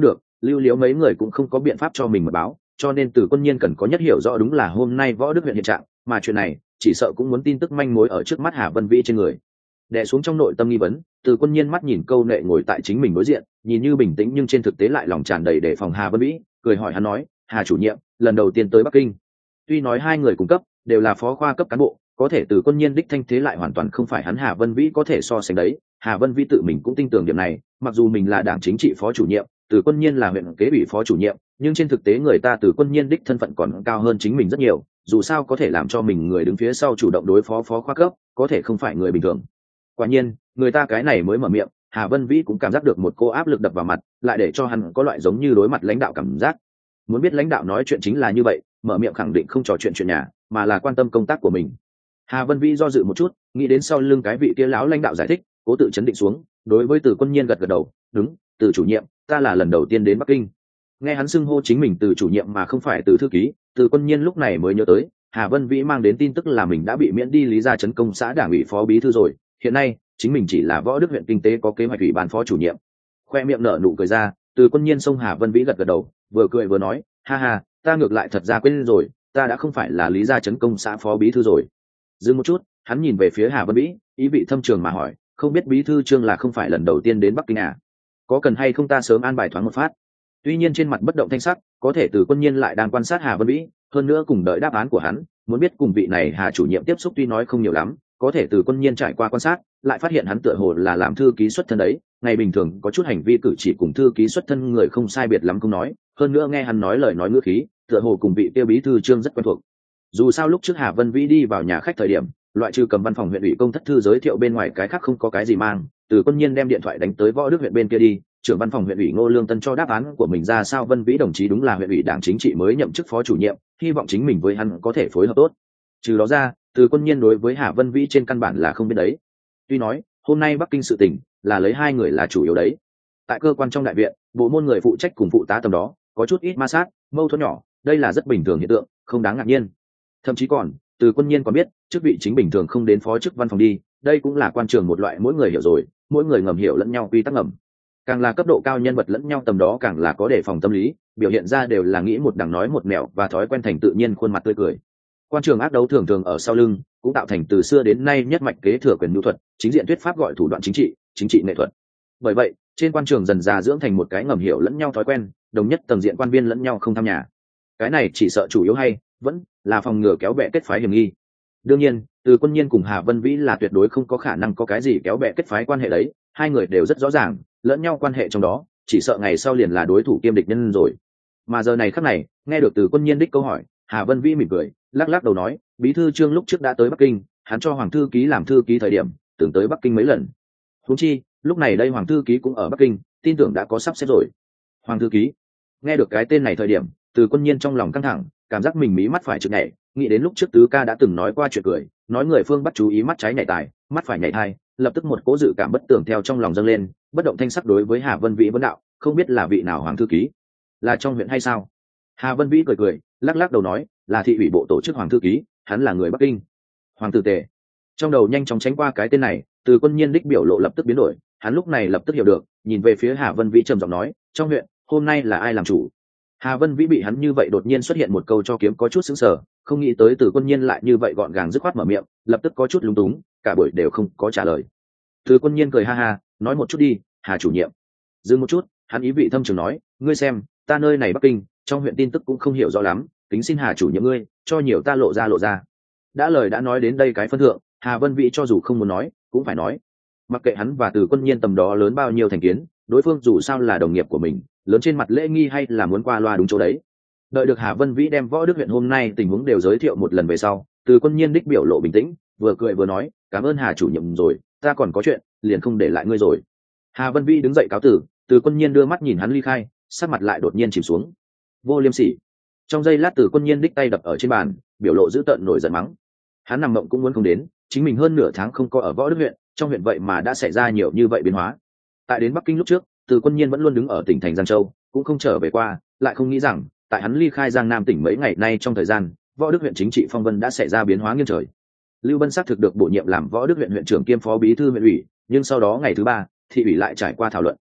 Lưu Liễu mấy người cũng không có biện pháp cho mình mật báo, cho nên Từ Quân Nhiên cần có nhất hiểu rõ đúng là hôm nay Võ Đức huyện hiện trạng, mà chuyện này chỉ sợ cũng muốn tin tức manh mối ở trước mắt Hà Vân Vĩ trên người. Đè xuống trong nội tâm nghi vấn, Từ Quân Nhiên mắt nhìn câu nệ ngồi tại chính mình đối diện, nhìn như bình tĩnh nhưng trên thực tế lại lòng tràn đầy đề phòng Hà Vân Vĩ, cười hỏi hắn nói: "Hà chủ nhiệm, lần đầu tiên tới Bắc Kinh." Tuy nói hai người cùng cấp, đều là phó khoa cấp cán bộ, có thể Từ Quân Nhiên đích thanh thế lại hoàn toàn không phải hắn Hà Vân Vĩ có thể so sánh đấy. Hà Vân Vĩ tự mình cũng tin tưởng điểm này, mặc dù mình là đảng chính trị phó chủ nhiệm, Từ Quân Nhiên là huyện kế ủy phó chủ nhiệm, nhưng trên thực tế người ta Từ Quân Nhiên đích thân phận còn cao hơn chính mình rất nhiều, dù sao có thể làm cho mình người đứng phía sau chủ động đối phó phó khoa cấp, có thể không phải người bình thường. Quả nhiên, người ta cái này mới mở miệng, Hà Vân Vĩ cũng cảm giác được một cô áp lực đập vào mặt, lại để cho hắn có loại giống như đối mặt lãnh đạo cảm giác. Muốn biết lãnh đạo nói chuyện chính là như vậy, mở miệng khẳng định không trò chuyện nhà, mà là quan tâm công tác của mình. Hà Vân Vĩ do dự một chút, nghĩ đến sau lưng cái vị kia lão lãnh đạo giải thích, cố tự chấn định xuống, đối với Từ Quân Nhiên gật gật đầu, "Đúng, Từ chủ nhiệm, ta là lần đầu tiên đến Bắc Kinh." Nghe hắn xưng hô chính mình Từ chủ nhiệm mà không phải Từ thư ký, Từ Quân Nhiên lúc này mới nhớ tới, Hà Vân Vĩ mang đến tin tức là mình đã bị miễn đi lý gia trấn công xã đảng ủy phó bí thư rồi, hiện nay chính mình chỉ là Võ Đức huyện kinh tế có kế hoạch ủy ban phó chủ nhiệm. Khoe miệng nở nụ cười ra, Từ Quân Nhiên xông Hà Vân Vĩ gật gật đầu, vừa cười vừa nói: "Ha ha, ta ngược lại thật ra quên rồi, ta đã không phải là lý gia trấn công xã phó bí thư rồi." Dừng một chút, hắn nhìn về phía Hà Vân Vĩ, ý vị thâm trường mà hỏi: "Không biết bí thư Trương là không phải lần đầu tiên đến Bắc Kinh à? Có cần hay không ta sớm an bài thoáng một phát?" Tuy nhiên trên mặt bất động thanh sắc, có thể Từ Quân Nhiên lại đang quan sát Hà Vân Vĩ, hơn nữa cùng đợi đáp án của hắn, muốn biết cùng vị này Hà chủ nhiệm tiếp xúc tuy nói không nhiều lắm, có thể Từ Quân Nhiên trải qua quan sát, lại phát hiện hắn tựa hồ là làm thư ký xuất thân đấy, ngày bình thường có chút hành vi cử chỉ cùng thư ký xuất thân người không sai biệt lắm không nói, hơn nữa nghe hắn nói lời nói ngữ khí, tựa hồ cùng vị tiêu bí thư Trương rất quen thuộc. Dù sao lúc trước Hà Vân Vĩ đi vào nhà khách thời điểm, loại trừ cầm văn phòng huyện ủy công thất thư giới thiệu bên ngoài cái khác không có cái gì mang, Từ Quân Nhiên đem điện thoại đánh tới Võ Đức huyện bên kia đi, trưởng văn phòng huyện ủy Ngô Lương Tân cho đáp án của mình ra sao. Vân Vĩ đồng chí đúng là huyện ủy đảng chính trị mới nhậm chức phó chủ nhiệm, hy vọng chính mình với hắn có thể phối hợp tốt. Trừ đó ra, Từ Quân Nhiên đối với Hà Vân Vĩ trên căn bản là không biết đấy. Tuy nói hôm nay Bắc Kinh sự tình là lấy hai người là chủ yếu đấy, tại cơ quan trong đại viện, bộ môn người phụ trách cùng phụ tá tầm đó có chút ít ma sát, mâu thuẫn nhỏ, đây là rất bình thường hiện tượng, không đáng ngạc nhiên. Thậm chí còn, Từ Quân Nhiên còn biết, chức vị chính bình thường không đến phó chức văn phòng đi, đây cũng là quan trường một loại mỗi người hiểu rồi, mỗi người ngầm hiểu lẫn nhau quy tắc ngầm. Càng là cấp độ cao nhân vật lẫn nhau tầm đó càng là có đề phòng tâm lý, biểu hiện ra đều là nghĩ một đằng nói một nẻo và thói quen thành tự nhiên khuôn mặt tươi cười. Quan trường ác đấu thường thường ở sau lưng, cũng tạo thành từ xưa đến nay nhất mạch kế thừa quyền nhu thuật, chính diện thuyết pháp gọi thủ đoạn chính trị nghệ thuật. Bởi vậy, trên quan trường dần dà dưỡng thành một cái ngầm hiểu lẫn nhau thói quen, đồng nhất tầng diện quan viên lẫn nhau không tham nhà. Cái này chỉ sợ chủ yếu hay vẫn là phòng ngừa kéo bè kết phái hiểm nghi. Đương nhiên, Từ Quân Nhiên cùng Hà Vân Vĩ là tuyệt đối không có khả năng có cái gì kéo bè kết phái quan hệ đấy, hai người đều rất rõ ràng, lẫn nhau quan hệ trong đó, chỉ sợ ngày sau liền là đối thủ kiêm địch nhân rồi. Mà giờ này khắc này, nghe được Từ Quân Nhiên đích câu hỏi, Hà Vân Vĩ mỉm cười, lắc lắc đầu nói: "Bí thư Trương lúc trước đã tới Bắc Kinh, hắn cho Hoàng thư ký làm thư ký thời điểm, tưởng tới Bắc Kinh mấy lần. Huống chi, lúc này đây Hoàng thư ký cũng ở Bắc Kinh, tin tưởng đã có sắp xếp rồi." Hoàng thư ký, nghe được cái tên này thời điểm, Từ Quân Nhiên trong lòng căng thẳng, cảm giác mình mí mắt phải chực nhảy, nghĩ đến lúc trước Tứ ca đã từng nói qua chuyện cười, nói người phương bắt chú ý mắt trái nhảy tài, mắt phải nhảy thai, lập tức một cố dự cảm bất tường theo trong lòng dâng lên, bất động thanh sắc đối với Hà Vân Vĩ vấn đạo: "Không biết là vị nào Hoàng thư ký, là trong huyện hay sao?" Hà Vân Vĩ cười cười, lắc lắc đầu nói: "Là thị ủy bộ tổ chức Hoàng thư ký, hắn là người Bắc Kinh." Hoàng tử Tề. Trong đầu nhanh chóng tránh qua cái tên này, Từ Quân Nhiên đích biểu lộ lập tức biến đổi, hắn lúc này lập tức hiểu được, nhìn về phía Hà Vân Vĩ trầm giọng nói: "Trong huyện, hôm nay là ai làm chủ?" Hà Vân Vĩ bị hắn như vậy đột nhiên xuất hiện một câu cho kiếm có chút sững sờ, không nghĩ tới Từ Quân Nhiên lại như vậy gọn gàng dứt khoát mở miệng, lập tức có chút lúng túng, cả buổi đều không có trả lời. Từ Quân Nhiên cười ha ha, nói một chút đi, Hà chủ nhiệm. Dừng một chút, hắn ý vị thâm trường nói: "Ngươi xem, ta nơi này Bắc Kinh, trong huyện tin tức cũng không hiểu rõ lắm, tính xin Hà chủ nhiệm ngươi cho nhiều ta lộ ra." Đã lời đã nói đến đây cái phân thượng, Hà Vân Vĩ cho dù không muốn nói, cũng phải nói. Mặc kệ hắn và Từ Quân Nhiên tầm đó lớn bao nhiêu thành kiến, đối phương dù sao là đồng nghiệp của mình, lớn trên mặt lễ nghi hay là muốn qua loa đúng chỗ đấy. Đợi được Hà Vân Vĩ đem Võ Đức huyện hôm nay tình huống đều giới thiệu một lần về sau, Từ Quân Nhiên đích biểu lộ bình tĩnh, vừa cười vừa nói: "Cảm ơn Hà chủ nhiệm rồi, ta còn có chuyện, liền không để lại ngươi rồi." Hà Vân Vĩ đứng dậy cáo tử, Từ Quân Nhiên đưa mắt nhìn hắn ly khai, sắc mặt lại đột nhiên chìm xuống. Vô liêm sỉ. Trong giây lát Từ Quân Nhiên đích tay đập ở trên bàn, biểu lộ dữ tợn nổi giận mắng. Hắn nằm mộng cũng muốn không đến, chính mình hơn nửa tháng không có ở Võ Đức huyện, trong huyện vậy mà đã xảy ra nhiều như vậy biến hóa. Tại đến Bắc Kinh lúc trước, Từ Quân Nhiên vẫn luôn đứng ở tỉnh thành Giang Châu, cũng không trở về qua, lại không nghĩ rằng, tại hắn ly khai Giang Nam tỉnh mấy ngày nay trong thời gian, Võ Đức huyện chính trị phong vân đã xảy ra biến hóa nghiêng trời. Lưu Bân xác thực được bổ nhiệm làm Võ Đức huyện huyện trưởng kiêm phó bí thư huyện ủy, nhưng sau đó ngày thứ ba, thị ủy lại trải qua thảo luận,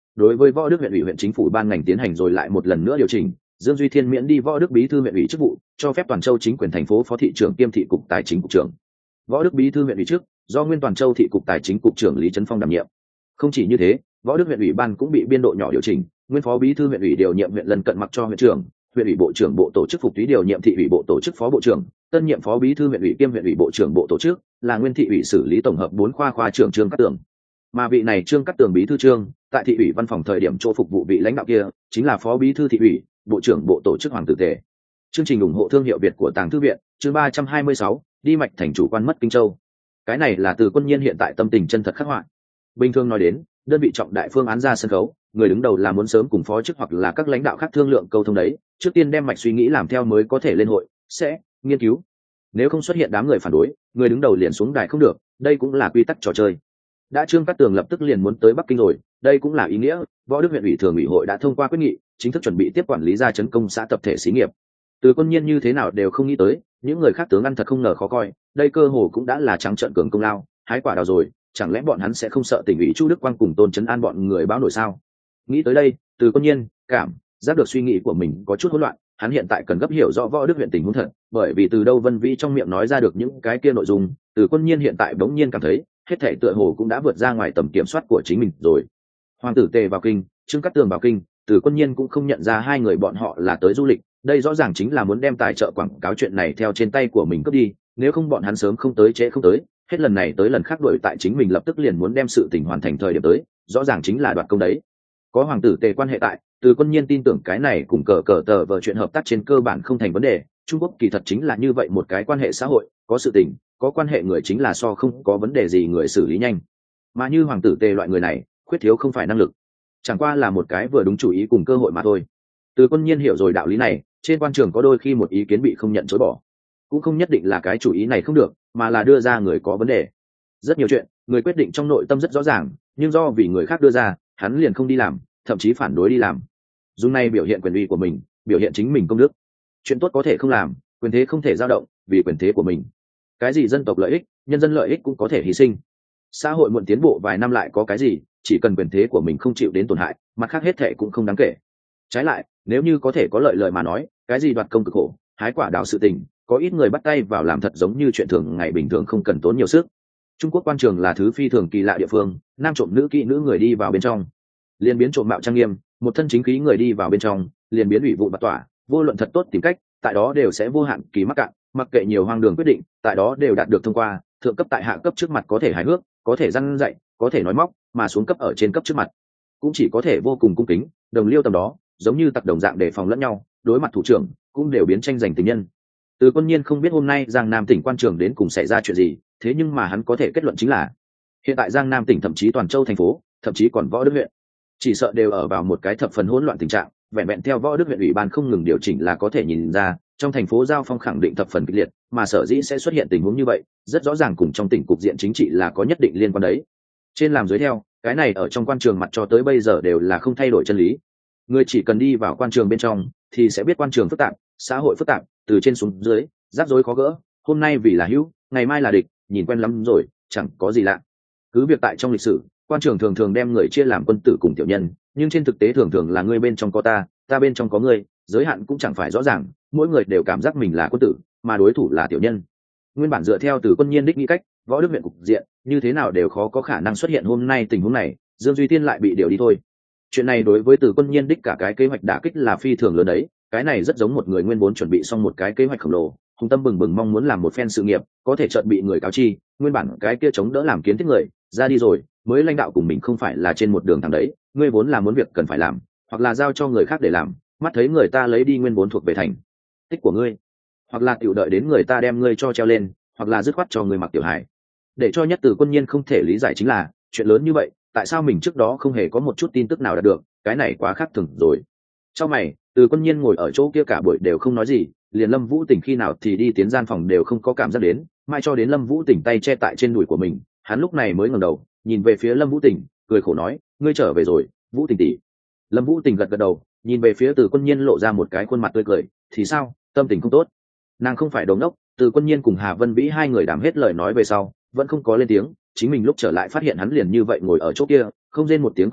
đối với Võ Đức huyện ủy huyện chính phủ ban ngành tiến hành rồi lại một lần nữa điều chỉnh. Dương Duy Thiên miễn đi Võ Đức bí thư huyện ủy chức vụ, cho phép Toàn Châu chính quyền thành phố phó thị trưởng kiêm thị cục tài chính cục trưởng. Võ Đức bí thư huyện ủy trước, do nguyên Toàn Châu thị cục tài chính cục trưởng Lý Trấn Phong đảm nhiệm. Không chỉ như thế, Võ Đức huyện ủy ban cũng bị biên độ nhỏ điều chỉnh, nguyên phó bí thư huyện ủy điều nhiệm huyện lần cận mặc cho huyện trưởng, huyện ủy bộ trưởng bộ tổ chức Phục Túy điều nhiệm thị ủy bộ tổ chức phó bộ trưởng, tân nhiệm phó bí thư huyện ủy kiêm huyện ủy bộ trưởng bộ tổ chức là nguyên thị ủy xử lý tổng hợp 4 khoa trưởng Trương Cát Tường. Mà vị này Trương Cát Tường bí thư Trương, tại thị ủy văn phòng thời điểm chỗ phục vụ vị lãnh đạo kia chính là phó bí thư thị ủy, bộ trưởng bộ tổ chức Hoàng Tử Tề. Chương trình ủng hộ thương hiệu Việt của Tàng Thư viện, chương 326, đi mạch thành chủ quan mất Kinh Châu. Cái này là Từ Quân Nhiên hiện tại tâm tình chân thật khắc họa. Bình thường nói đến, đơn vị trọng đại phương án ra sân khấu, người đứng đầu là muốn sớm cùng phó chức hoặc là các lãnh đạo khác thương lượng câu thông đấy, trước tiên đem mạch suy nghĩ làm theo mới có thể lên hội, sẽ nghiên cứu. Nếu không xuất hiện đám người phản đối, người đứng đầu liền xuống đài không được, đây cũng là quy tắc trò chơi. Đã Trương Cát Tường lập tức liền muốn tới Bắc Kinh rồi, đây cũng là ý nghĩa, Võ Đức huyện ủy thường ủy hội đã thông qua quyết nghị, chính thức chuẩn bị tiếp quản lý ra trấn công xã tập thể xí nghiệp. Từ Quân Nhiên như thế nào đều không nghĩ tới, những người khác tướng ăn thật không ngờ khó coi, đây cơ hồ cũng đã là trắng trợn cường công lao, hái quả đào rồi, chẳng lẽ bọn hắn sẽ không sợ tỉnh ủy Chu Đức Quang cùng Tôn Trấn An bọn người báo nổi sao? Nghĩ tới đây, Từ Quân Nhiên cảm giác được suy nghĩ của mình có chút hỗn loạn, hắn hiện tại cần gấp hiểu rõ Võ Đức huyện tình huống thật, bởi vì từ đâu Vân Vĩ trong miệng nói ra được những cái kia nội dung, Từ Quân Nhiên hiện tại bỗng nhiên cảm thấy, hết thảy tựa hồ cũng đã vượt ra ngoài tầm kiểm soát của chính mình rồi. Hoàng Tử Tề vào kinh, Trương Cát Tường vào kinh, Từ Quân Nhiên cũng không nhận ra hai người bọn họ là tới du lịch, đây rõ ràng chính là muốn đem tài trợ quảng cáo chuyện này theo trên tay của mình cướp đi, nếu không bọn hắn sớm không tới trễ không tới, hết lần này tới lần khác đuổi tại chính mình lập tức liền muốn đem sự tình hoàn thành thời điểm tới, rõ ràng chính là đoạt công đấy. Có Hoàng Tử Tề quan hệ tại, Từ Quân Nhiên tin tưởng cái này cùng cờ tờ vờ chuyện hợp tác trên cơ bản không thành vấn đề, Trung Quốc kỳ thật chính là như vậy một cái quan hệ xã hội, có sự tình, có quan hệ người chính là so không có vấn đề gì người xử lý nhanh. Mà như Hoàng Tử Tề loại người này, khuyết thiếu không phải năng lực, chẳng qua là một cái vừa đúng chủ ý cùng cơ hội mà thôi. Từ Quân Nhiên hiểu rồi đạo lý này, trên quan trường có đôi khi một ý kiến bị không nhận chối bỏ, cũng không nhất định là cái chủ ý này không được, mà là đưa ra người có vấn đề. Rất nhiều chuyện, người quyết định trong nội tâm rất rõ ràng, nhưng do vì người khác đưa ra, hắn liền không đi làm, thậm chí phản đối đi làm. Dùng này biểu hiện quyền uy của mình, biểu hiện chính mình công đức. Chuyện tốt có thể không làm, quyền thế không thể dao động, vì quyền thế của mình. Cái gì dân tộc lợi ích, nhân dân lợi ích cũng có thể hy sinh. Xã hội muộn tiến bộ vài năm lại có cái gì, chỉ cần quyền thế của mình không chịu đến tổn hại, mặt khác hết thệ cũng không đáng kể. Trái lại, nếu như có thể có lợi lời mà nói, cái gì đoạt công cực khổ, hái quả đào sự tình, có ít người bắt tay vào làm thật giống như chuyện thường ngày bình thường không cần tốn nhiều sức. Trung Quốc quan trường là thứ phi thường kỳ lạ địa phương, nam trộm nữ kỹ nữ người đi vào bên trong, liền biến trộm mạo trang nghiêm, một thân chính khí người đi vào bên trong, liền biến ủy vụ bạt tỏa, vô luận thật tốt tìm cách, tại đó đều sẽ vô hạn kỳ mắc cạn, mặc kệ nhiều hoang đường quyết định, tại đó đều đạt được thông qua, thượng cấp tại hạ cấp trước mặt có thể hài hước, có thể răn dạy, có thể nói móc, mà xuống cấp ở trên cấp trước mặt, cũng chỉ có thể vô cùng cung kính, đồng liêu tầm đó, giống như tặc đồng dạng đề phòng lẫn nhau, đối mặt thủ trưởng, cũng đều biến tranh giành tình nhân. Từ Quân Nhiên không biết hôm nay Giang Nam tỉnh quan trường đến cùng xảy ra chuyện gì, thế nhưng mà hắn có thể kết luận chính là hiện tại Giang Nam tỉnh thậm chí toàn châu thành phố, thậm chí còn Võ Đức huyện, chỉ sợ đều ở vào một cái thập phần hỗn loạn tình trạng. Vẹn vẹn theo Võ Đức huyện ủy ban không ngừng điều chỉnh là có thể nhìn ra, trong thành phố giao phong khẳng định thập phần kịch liệt, mà sở dĩ sẽ xuất hiện tình huống như vậy, rất rõ ràng cùng trong tỉnh cục diện chính trị là có nhất định liên quan đấy. Trên làm dưới theo, cái này ở trong quan trường mặt cho tới bây giờ đều là không thay đổi chân lý. Người chỉ cần đi vào quan trường bên trong, thì sẽ biết quan trường phức tạp, xã hội phức tạp, từ trên xuống dưới, rắc rối khó gỡ. Hôm nay vì là hữu, ngày mai là địch, nhìn quen lắm rồi, chẳng có gì lạ. Cứ việc tại trong lịch sử, quan trường thường thường đem người chia làm quân tử cùng tiểu nhân, nhưng trên thực tế thường thường là ngươi bên trong có ta bên trong có ngươi, giới hạn cũng chẳng phải rõ ràng, mỗi người đều cảm giác mình là quân tử, mà đối thủ là tiểu nhân. Nguyên bản dựa theo Từ Quân Nhiên đích nghĩ cách, Võ Đức huyện cục diện như thế nào đều khó có khả năng xuất hiện hôm nay tình huống này, Dương Duy Tiên lại bị điều đi thôi. Chuyện này đối với Từ Quân Nhiên đích cả cái kế hoạch đả kích là phi thường lớn đấy, cái này rất giống một người nguyên vốn chuẩn bị xong một cái kế hoạch khổng lồ, hùng tâm bừng bừng mong muốn làm một phen sự nghiệp, có thể chợt bị người cáo chi, nguyên bản cái kia chống đỡ làm kiến thiết người ra đi rồi, mới lãnh đạo cùng mình không phải là trên một đường thẳng đấy, ngươi vốn là muốn việc cần phải làm, hoặc là giao cho người khác để làm, mắt thấy người ta lấy đi nguyên vốn thuộc về thành tích của ngươi, hoặc là tiểu đợi đến người ta đem ngươi cho treo lên, hoặc là dứt khoát cho người mặc tiểu hài. Để cho nhất Từ Quân Nhiên không thể lý giải chính là chuyện lớn như vậy, tại sao mình trước đó không hề có một chút tin tức nào đạt được, cái này quá khác thường rồi. Trong mày, Từ Quân Nhiên ngồi ở chỗ kia cả buổi đều không nói gì, liền Lâm Vũ Tỉnh khi nào thì đi tiến gian phòng đều không có cảm giác đến, mai cho đến Lâm Vũ Tỉnh tay che tại trên đùi của mình, hắn lúc này mới ngẩng đầu, nhìn về phía Lâm Vũ Tỉnh, cười khổ nói, ngươi trở về rồi, Vũ Tỉnh tỷ. Lâm Vũ Tỉnh gật gật đầu, nhìn về phía Từ Quân Nhiên lộ ra một cái khuôn mặt tươi cười, thì sao, tâm tình không tốt? Nàng không phải đồ ngốc, Từ Quân Nhiên cùng Hà Vân Vĩ hai người đàm hết lời nói về sau, vẫn không có lên tiếng, chính mình lúc trở lại phát hiện hắn liền như vậy ngồi ở chỗ kia, không rên một tiếng không nói,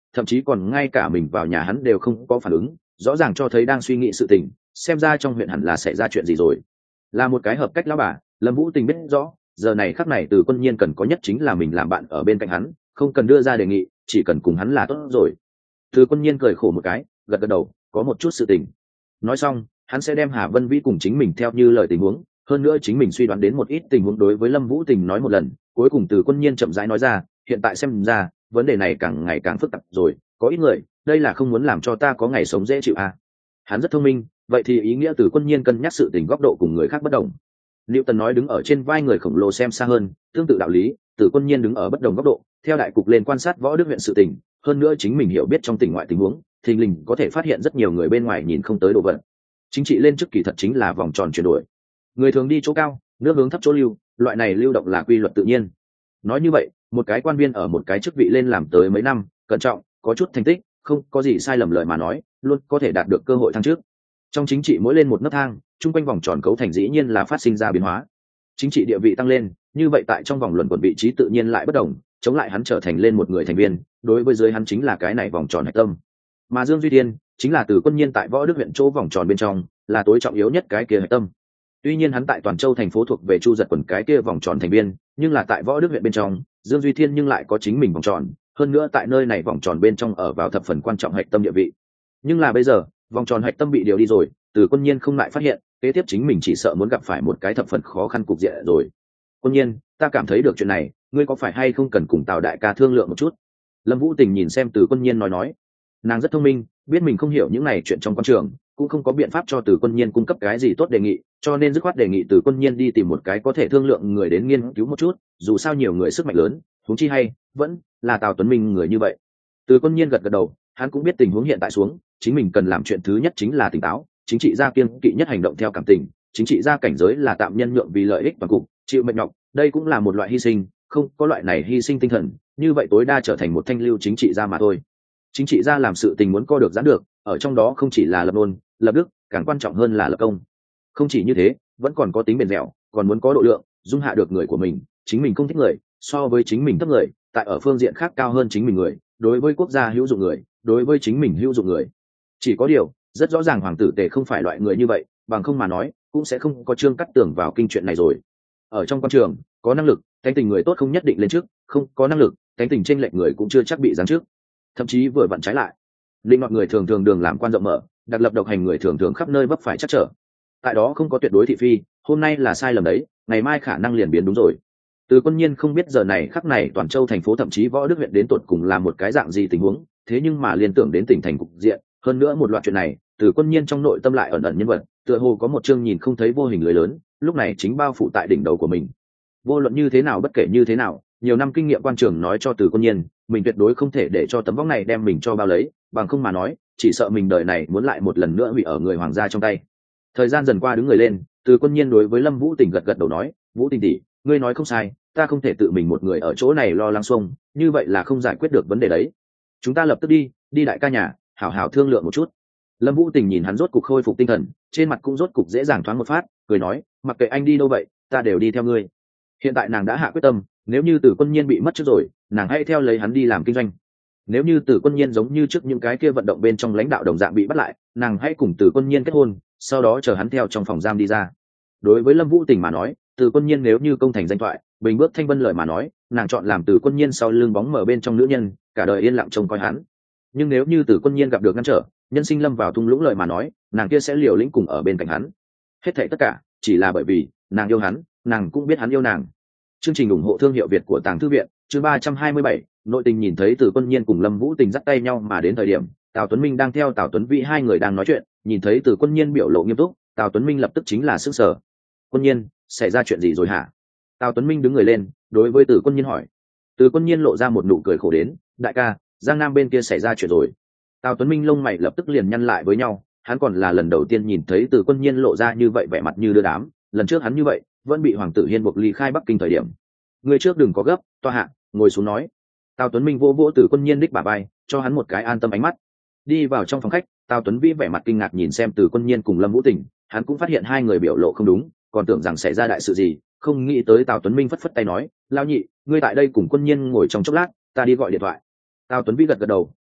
thậm chí còn ngay cả mình vào nhà hắn đều không có phản ứng, rõ ràng cho thấy đang suy nghĩ sự tình, xem ra trong huyện hẳn là xảy ra chuyện gì rồi. Là một cái hợp cách lão bà, Lâm Vũ Tình biết rõ giờ này khắc này Từ Quân Nhiên cần có nhất chính là mình làm bạn ở bên cạnh hắn, không cần đưa ra đề nghị, chỉ cần cùng hắn là tốt rồi. Từ Quân Nhiên cười khổ một cái, gật gật đầu, có một chút sự tình. Nói xong, hắn sẽ đem Hà Vân Vĩ cùng chính mình theo như lời tình huống, hơn nữa chính mình suy đoán đến một ít tình huống đối với Lâm Vũ Tình nói một lần, cuối cùng Từ Quân Nhiên chậm rãi nói ra, hiện tại xem ra, vấn đề này càng ngày càng phức tạp rồi, có ít người, đây là không muốn làm cho ta có ngày sống dễ chịu à. Hắn rất thông minh, vậy thì ý nghĩa Từ Quân Nhiên cân nhắc sự tình góc độ cùng người khác bất đồng. Newton nói đứng ở trên vai người khổng lồ xem xa hơn, tương tự đạo lý, Từ Quân Nhiên đứng ở bất đồng góc độ, theo đại cục lên quan sát Võ Đức huyện sự tình, hơn nữa chính mình hiểu biết trong tỉnh ngoại tình huống, thình lình có thể phát hiện rất nhiều người bên ngoài nhìn không tới đồ vật. Chính trị lên chức kỳ thật chính là vòng tròn chuyển đổi. Người thường đi chỗ cao, nước hướng thấp chỗ lưu, loại này lưu động là quy luật tự nhiên. Nói như vậy, một cái quan viên ở một cái chức vị lên làm tới mấy năm, cẩn trọng, có chút thành tích, không có gì sai lầm lời mà nói, luôn có thể đạt được cơ hội thăng chức. Trong chính trị mỗi lên một nấc thang, chung quanh vòng tròn cấu thành dĩ nhiên là phát sinh ra biến hóa. Chính trị địa vị tăng lên, như vậy tại trong vòng luận quẩn vị trí tự nhiên lại bất đồng, chống lại hắn trở thành lên một người thành viên, đối với dưới hắn chính là cái này vòng tròn hạch tâm. Mà Dương Duy Thiên chính là Từ Quân Nhiên tại Võ Đức huyện chỗ vòng tròn bên trong, là tối trọng yếu nhất cái kia hạch tâm. Tuy nhiên hắn tại Toàn Châu thành phố thuộc về Chu Giật quần cái kia vòng tròn thành viên, nhưng là tại Võ Đức huyện bên trong, Dương Duy Thiên nhưng lại có chính mình vòng tròn, hơn nữa tại nơi này vòng tròn bên trong ở vào thập phần quan trọng hạch tâm địa vị. Nhưng là bây giờ, vòng tròn hạch tâm bị điều đi rồi, Từ Quân Nhiên không lại phát hiện, kế tiếp chính mình chỉ sợ muốn gặp phải một cái thập phần khó khăn cục diện rồi. Quân Nhiên, ta cảm thấy được chuyện này, ngươi có phải hay không cần cùng Tào đại ca thương lượng một chút? Lâm Vũ Tình nhìn xem Từ Quân Nhiên nói, nàng rất thông minh, biết mình không hiểu những này chuyện trong quan trường, cũng không có biện pháp cho Từ Quân Nhiên cung cấp cái gì tốt đề nghị, cho nên dứt khoát đề nghị Từ Quân Nhiên đi tìm một cái có thể thương lượng người đến nghiên cứu một chút, dù sao nhiều người sức mạnh lớn, huống chi hay vẫn là Tào Tuấn Minh người như vậy. Từ Quân Nhiên gật gật đầu, hắn cũng biết tình huống hiện tại xuống, chính mình cần làm chuyện thứ nhất chính là tỉnh táo, chính trị gia kiêng kỵ nhất hành động theo cảm tình, chính trị gia cảnh giới là tạm nhân nhượng vì lợi ích toàn cục, chịu mệnh nhọc, đây cũng là một loại hy sinh, không có loại này hy sinh tinh thần, như vậy tối đa trở thành một thanh lưu chính trị gia mà thôi. Chính trị gia làm sự tình muốn co được giãn được, ở trong đó không chỉ là lập ngôn, lập đức, càng quan trọng hơn là lập công. Không chỉ như thế, vẫn còn có tính bền dẻo, còn muốn có độ lượng, dung hạ được người của mình, chính mình không thích người, so với chính mình thấp người, tại ở phương diện khác cao hơn chính mình người, đối với quốc gia hữu dụng người, đối với chính mình hữu dụng người. Chỉ có điều, rất rõ ràng hoàng tử Tề không phải loại người như vậy, bằng không mà nói, cũng sẽ không có Trương Cắt Tường vào kinh chuyện này rồi. Ở trong quan trường, có năng lực, cánh tình người tốt không nhất định lên trước, không có năng lực, cánh tình chênh lệch người cũng chưa chắc bị giáng trước. Thậm chí vừa vặn trái lại, linh ngọt người thường thường đường làm quan rộng mở, đặc lập độc hành người thường thường khắp nơi vấp phải chắc trở. Tại đó không có tuyệt đối thị phi, hôm nay là sai lầm đấy, ngày mai khả năng liền biến đúng rồi. Từ Quân Nhiên không biết giờ này khắc này Toàn Châu thành phố thậm chí Võ Đức huyện đến tột cùng là một cái dạng gì tình huống, thế nhưng mà liên tưởng đến tỉnh thành cục diện, hơn nữa một loạt chuyện này, Từ Quân Nhiên trong nội tâm lại ẩn ẩn nhân vật, tựa hồ có một chương nhìn không thấy vô hình lưới lớn, lúc này chính bao phủ tại đỉnh đầu của mình. Vô luận như thế nào bất kể như thế nào, nhiều năm kinh nghiệm quan trường nói cho Từ Quân Nhiên, mình tuyệt đối không thể để cho tấm vong này đem mình cho bao lấy, bằng không mà nói, chỉ sợ mình đời này muốn lại một lần nữa hủy ở người hoàng gia trong tay. Thời gian dần qua đứng người lên, Từ Quân Nhiên đối với Lâm Vũ Tình gật gật đầu nói, Vũ Tình tỷ, ngươi nói không sai, ta không thể tự mình một người ở chỗ này lo lắng xuông, như vậy là không giải quyết được vấn đề đấy. Chúng ta lập tức đi đại ca nhà, hảo hảo thương lượng một chút. Lâm Vũ Tình nhìn hắn rốt cục khôi phục tinh thần, trên mặt cũng rốt cục dễ dàng thoáng một phát, cười nói, mặc kệ anh đi đâu vậy, ta đều đi theo ngươi. Hiện tại nàng đã hạ quyết tâm, nếu như Từ Quân Nhiên bị mất trước rồi, nàng hãy theo lấy hắn đi làm kinh doanh. Nếu như Từ Quân Nhiên giống như trước những cái kia vận động bên trong lãnh đạo đồng dạng bị bắt lại, nàng hãy cùng Từ Quân Nhiên kết hôn, sau đó chờ hắn theo trong phòng giam đi ra. Đối với Lâm Vũ Tình mà nói, Từ Quân Nhiên nếu như công thành danh thoại, bình bước thanh vân lời mà nói, nàng chọn làm Từ Quân Nhiên sau lưng bóng mờ bên trong nữ nhân, cả đời yên lặng trông coi hắn. Nhưng nếu như Từ Quân Nhiên gặp được ngăn trở, nhân sinh lâm vào thung lũng lời mà nói, nàng kia sẽ liều lĩnh cùng ở bên cạnh hắn. Hết thảy tất cả chỉ là bởi vì nàng yêu hắn, nàng cũng biết hắn yêu nàng. Chương trình ủng hộ thương hiệu Việt của Tàng Thư viện, chương 327, nội tình. Nhìn thấy Từ Quân Nhiên cùng Lâm Vũ Tình dắt tay nhau mà đến thời điểm, Tào Tuấn Minh đang theo Tào Tuấn Vĩ hai người đang nói chuyện, nhìn thấy Từ Quân Nhiên biểu lộ nghiêm túc, Tào Tuấn Minh lập tức chính là sửng sở. Quân Nhiên, xảy ra chuyện gì rồi hả? Tào Tuấn Minh đứng người lên, đối với Từ Quân Nhiên hỏi. Từ Quân Nhiên lộ ra một nụ cười khổ đến, đại ca, Giang Nam bên kia xảy ra chuyện rồi. Tào Tuấn Minh lông mày lập tức liền nhăn lại với nhau, hắn còn là lần đầu tiên nhìn thấy Từ Quân Nhiên lộ ra như vậy vẻ mặt như đưa đám, lần trước hắn như vậy, vẫn bị Hoàng tử Hiên buộc ly khai Bắc Kinh thời điểm. Người trước đừng có gấp, toa hạ, ngồi xuống nói. Tào Tuấn Minh vỗ vỗ Từ Quân Nhiên đích bả vai, cho hắn một cái an tâm ánh mắt. Đi vào trong phòng khách, Tào Tuấn Vĩ vẻ mặt kinh ngạc nhìn xem Từ Quân Nhiên cùng Lâm Vũ Tình, hắn cũng phát hiện hai người biểu lộ không đúng, còn tưởng rằng xảy ra đại sự gì, không nghĩ tới Tào Tuấn Minh phất phất tay nói, lao nhị, ngươi tại đây cùng Quân Nhiên ngồi trong chốc lát, ta đi gọi điện thoại. Tào Tuấn Vĩ gật gật đầu,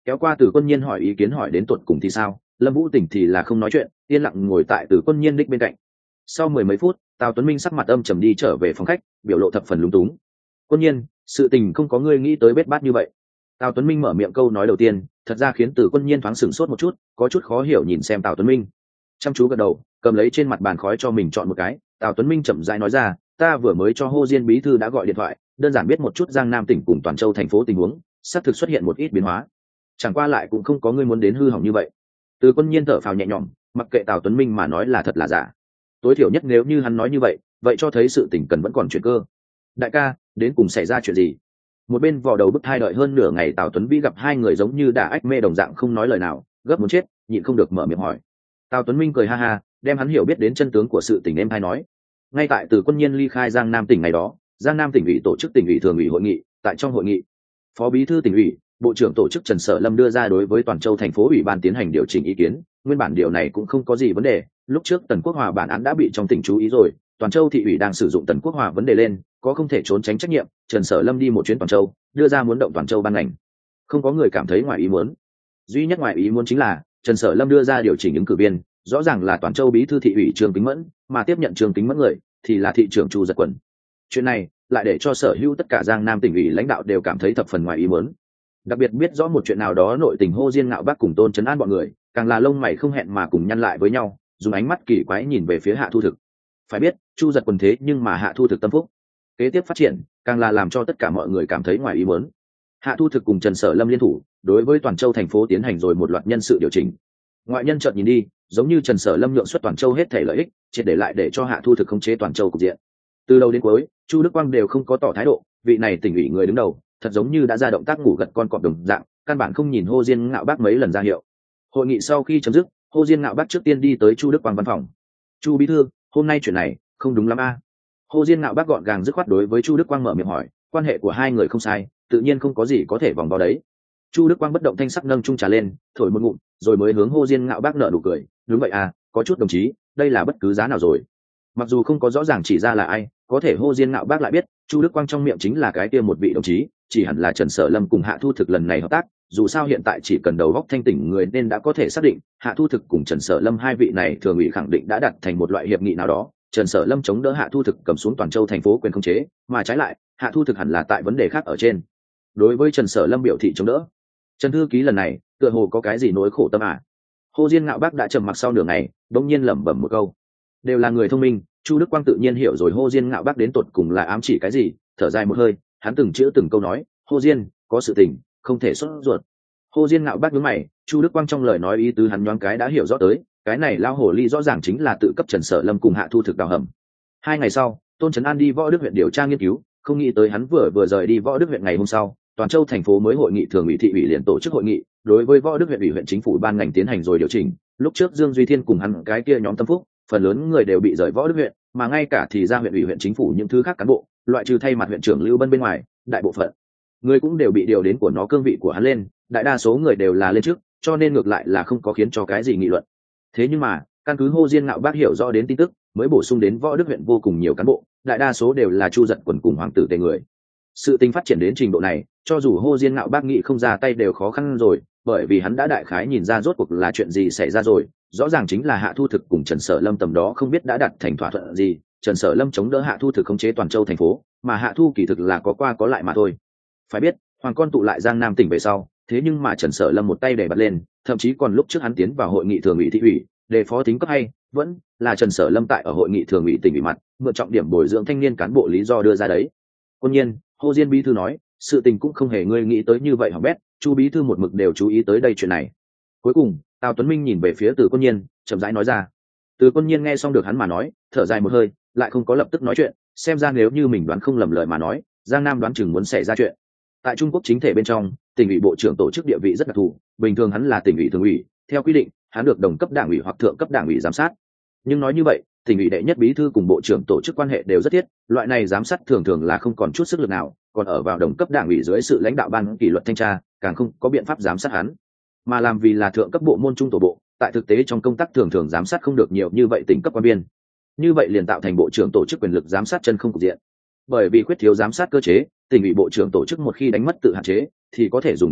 kéo qua Từ Quân Nhiên hỏi ý kiến hỏi đến tuột cùng thì sao. Lâm Vũ Tỉnh thì là không nói chuyện, yên lặng ngồi tại Từ Quân Nhiên đích bên cạnh. Sau mười mấy phút, Tào Tuấn Minh sắc mặt âm trầm đi trở về phòng khách, biểu lộ thập phần lúng túng. Quân Nhiên, sự tình không có ngươi nghĩ tới bết bát như vậy. Tào Tuấn Minh mở miệng câu nói đầu tiên, thật ra khiến Từ Quân Nhiên thoáng sửng sốt một chút, có chút khó hiểu nhìn xem Tào Tuấn Minh. Chăm chú gật đầu, cầm lấy trên mặt bàn khói cho mình chọn một cái. Tào Tuấn Minh chậm rãi nói ra, ta vừa mới cho Hồ Diên bí thư đã gọi điện thoại, đơn giản biết một chút Giang Nam tỉnh cùng Toàn Châu thành phố tình huống, xác thực xuất hiện một ít biến hóa. Chẳng qua lại cũng không có ngươi muốn đến hư hỏng như vậy. Từ Quân Nhiên thở phào nhẹ nhõm, mặc kệ Tào Tuấn Minh mà nói là thật là giả. Tối thiểu nhất nếu như hắn nói như vậy, vậy cho thấy sự tình cần vẫn còn chuyển cơ. Đại ca, đến cùng xảy ra chuyện gì? Một bên vò đầu bức thai đợi hơn nửa ngày, Tào Tuấn Vĩ gặp hai người giống như đả ách mê đồng dạng không nói lời nào, gấp muốn chết, nhịn không được mở miệng hỏi. Tào Tuấn Minh cười ha ha, đem hắn hiểu biết đến chân tướng của sự tình em hay nói. Ngay tại Từ Quân Nhiên ly khai Giang Nam tỉnh ngày đó, Giang Nam tỉnh ủy tổ chức tỉnh ủy thường ủy hội nghị. Tại trong hội nghị, phó bí thư tỉnh ủy, bộ trưởng tổ chức Trần Sở Lâm đưa ra đối với Toàn Châu thành phố ủy ban tiến hành điều chỉnh ý kiến. Nguyên bản điều này cũng không có gì vấn đề, lúc trước Tần Quốc Hòa bản án đã bị trong tỉnh chú ý rồi, Toàn Châu thị ủy đang sử dụng Tần Quốc Hòa vấn đề lên, có không thể trốn tránh trách nhiệm. Trần Sở Lâm đi một chuyến Toàn Châu, đưa ra muốn động Toàn Châu ban ngành, không có người cảm thấy ngoài ý muốn. Duy nhất ngoài ý muốn chính là Trần Sở Lâm đưa ra điều chỉnh ứng cử viên, rõ ràng là Toàn Châu bí thư thị ủy Trương Kính Mẫn, mà tiếp nhận Trương Kính Mẫn người thì là thị trưởng Chu Giật Quần. Chuyện này lại để cho sở hữu tất cả Giang Nam tỉnh ủy lãnh đạo đều cảm thấy thập phần ngoài ý muốn. Đặc biệt biết rõ một chuyện nào đó nội tình Hồ Diên Ngạo Bác cùng Tôn Trấn An bọn người, càng là lông mày không hẹn mà cùng nhăn lại với nhau, dùng ánh mắt kỳ quái nhìn về phía Hạ Thu Thực. Phải biết, Chu Giật Quần thế nhưng mà Hạ Thu Thực tâm phúc. Kế tiếp phát triển, càng là làm cho tất cả mọi người cảm thấy ngoài ý muốn. Hạ Thu Thực cùng Trần Sở Lâm liên thủ, đối với Toàn Châu thành phố tiến hành rồi một loạt nhân sự điều chỉnh. Ngoại nhân chợt nhìn đi, giống như Trần Sở Lâm nhượng xuất Toàn Châu hết thể lợi ích, triệt để lại để cho Hạ Thu Thực khống chế Toàn Châu cục diện. Từ đầu đến cuối, Chu Đức Quang đều không có tỏ thái độ, vị này tỉnh ủy người đứng đầu, thật giống như đã ra động tác ngủ gật con cọp đồng dạng, căn bản không nhìn Hồ Diên Ngạo Bác mấy lần ra hiệu. Hội nghị sau khi chấm dứt, Hồ Diên Ngạo Bác trước tiên đi tới Chu Đức Quang văn phòng. Chu bí thư, hôm nay chuyện này không đúng lắm a. Hồ Diên Ngạo Bác gọn gàng dứt khoát đối với Chu Đức Quang mở miệng hỏi, quan hệ của hai người không sai, tự nhiên không có gì có thể vòng vào đấy. Chu Đức Quang bất động thanh sắc nâng chung trà lên, thổi một ngụm, rồi mới hướng Hồ Diên Ngạo Bác nở nụ cười, đúng vậy à, có chút đồng chí, đây là bất cứ giá nào rồi. Mặc dù không có rõ ràng chỉ ra là ai, có thể Hồ Diên Ngạo Bác lại biết, Chu Đức Quang trong miệng chính là cái kia một vị đồng chí, chỉ hẳn là Trần Sở Lâm cùng Hạ Thu Thực lần này hợp tác. Dù sao hiện tại chỉ cần đầu góc thanh tỉnh người nên đã có thể xác định, Hạ Thu Thực cùng Trần Sở Lâm hai vị này thường ủy khẳng định đã đặt thành một loại hiệp nghị nào đó. Trần Sở Lâm chống đỡ Hạ Thu Thực cầm xuống Toàn Châu thành phố quyền khống chế, mà trái lại, Hạ Thu Thực hẳn là tại vấn đề khác ở trên. Đối với Trần Sở Lâm biểu thị chống đỡ, Trần thư ký lần này tựa hồ có cái gì nỗi khổ tâm à? Hồ Diên Ngạo Bác đã trầm mặc sau nửa ngày, bỗng nhiên lẩm bẩm một câu. Đều là người thông minh, Chu Đức Quang tự nhiên hiểu rồi Hồ Diên Ngạo Bác đến tột cùng là ám chỉ cái gì, thở dài một hơi, hắn từng chữ từng câu nói, Hồ Diên, có sự tình, không thể sốt ruột. Hồ Diên Ngạo Bác nhướng mày, Chu Đức Quang trong lời nói ý tứ hắn nhoáng cái đã hiểu rõ tới, cái này lao hồ ly rõ ràng chính là tự cấp Trần Sở Lâm cùng Hạ Thu Thực đào hầm. 2 ngày sau, Tôn Trấn An đi Võ Đức huyện điều tra nghiên cứu, không nghĩ tới hắn vừa rời đi Võ Đức huyện ngày hôm sau, Toàn Châu thành phố mới hội nghị thường ủy thị ủy liền tổ chức hội nghị, đối với Võ Đức huyện ủy huyện chính phủ ban ngành tiến hành rồi điều chỉnh. Lúc trước Dương Duy Thiên cùng hắn cái kia nhóm tâm phúc, phần lớn người đều bị rời Võ Đức huyện, mà ngay cả thì ra huyện ủy huyện chính phủ những thứ khác cán bộ, loại trừ thay mặt huyện trưởng Lưu Bân bên ngoài, đại bộ phận người cũng đều bị điều đến của nó cương vị của hắn lên, đại đa số người đều là lên trước, cho nên ngược lại là không có khiến cho cái gì nghị luận. Thế nhưng mà, căn cứ Hồ Diên Ngạo Bác hiểu rõ đến tin tức, mới bổ sung đến Võ Đức huyện vô cùng nhiều cán bộ, đại đa số đều là Chu Giật Quần cùng Hoàng tử Tề người. Sự tình phát triển đến trình độ này, cho dù Hồ Diên Ngạo Bác nghĩ không ra tay đều khó khăn rồi, bởi vì hắn đã đại khái nhìn ra rốt cuộc là chuyện gì xảy ra rồi, rõ ràng chính là Hạ Thu Thực cùng Trần Sở Lâm tầm đó không biết đã đặt thành thỏa thuận gì, Trần Sở Lâm chống đỡ Hạ Thu Thực khống chế Toàn Châu thành phố, mà Hạ Thu kỳ thực là có qua có lại mà thôi. Phải biết, hoàng con tụ lại Giang Nam tỉnh về sau, thế nhưng mà Trần Sở Lâm một tay để bật lên, thậm chí còn lúc trước hắn tiến vào hội nghị thường ủy thị ủy, đề phó tính cấp hay, vẫn là Trần Sở Lâm tại ở hội nghị thường ủy tỉnh ủy mặt, mượn trọng điểm bồi dưỡng thanh niên cán bộ lý do đưa ra đấy. Quân nhiên, Hồ Diên bí thư nói, sự tình cũng không hề ngươi nghĩ tới như vậy hỏng bét, Chu bí thư một mực đều chú ý tới đây chuyện này. Cuối cùng, Tào Tuấn Minh nhìn về phía Từ Quân Nhiên, chậm rãi nói ra. Từ Quân Nhiên nghe xong được hắn mà nói, thở dài một hơi, lại không có lập tức nói chuyện, xem ra nếu như mình đoán không lầm lời mà nói, Giang Nam đoán chừng muốn xảy ra chuyện. Tại Trung Quốc chính thể bên trong, tỉnh ủy bộ trưởng tổ chức địa vị rất đặc thù, bình thường hắn là tỉnh ủy thường ủy, theo quy định, hắn được đồng cấp đảng ủy hoặc thượng cấp đảng ủy giám sát. Nhưng nói như vậy, tỉnh ủy đệ nhất bí thư cùng bộ trưởng tổ chức quan hệ đều rất thiết, loại này giám sát thường thường là không còn chút sức lực nào, còn ở vào đồng cấp đảng ủy dưới sự lãnh đạo ban kỷ luật thanh tra, càng không có biện pháp giám sát hắn. Mà làm vì là thượng cấp bộ môn trung tổ bộ, tại thực tế trong công tác thường thường giám sát không được nhiều như vậy tỉnh cấp quan viên. Như vậy liền tạo thành bộ trưởng tổ chức quyền lực giám sát chân không cục diện. Bởi vì khuyết thiếu giám sát cơ chế, tỉnh ủy bộ trưởng tổ chức một khi đánh mất tự hạn chế, thì có thể dùng thuốc ngựa,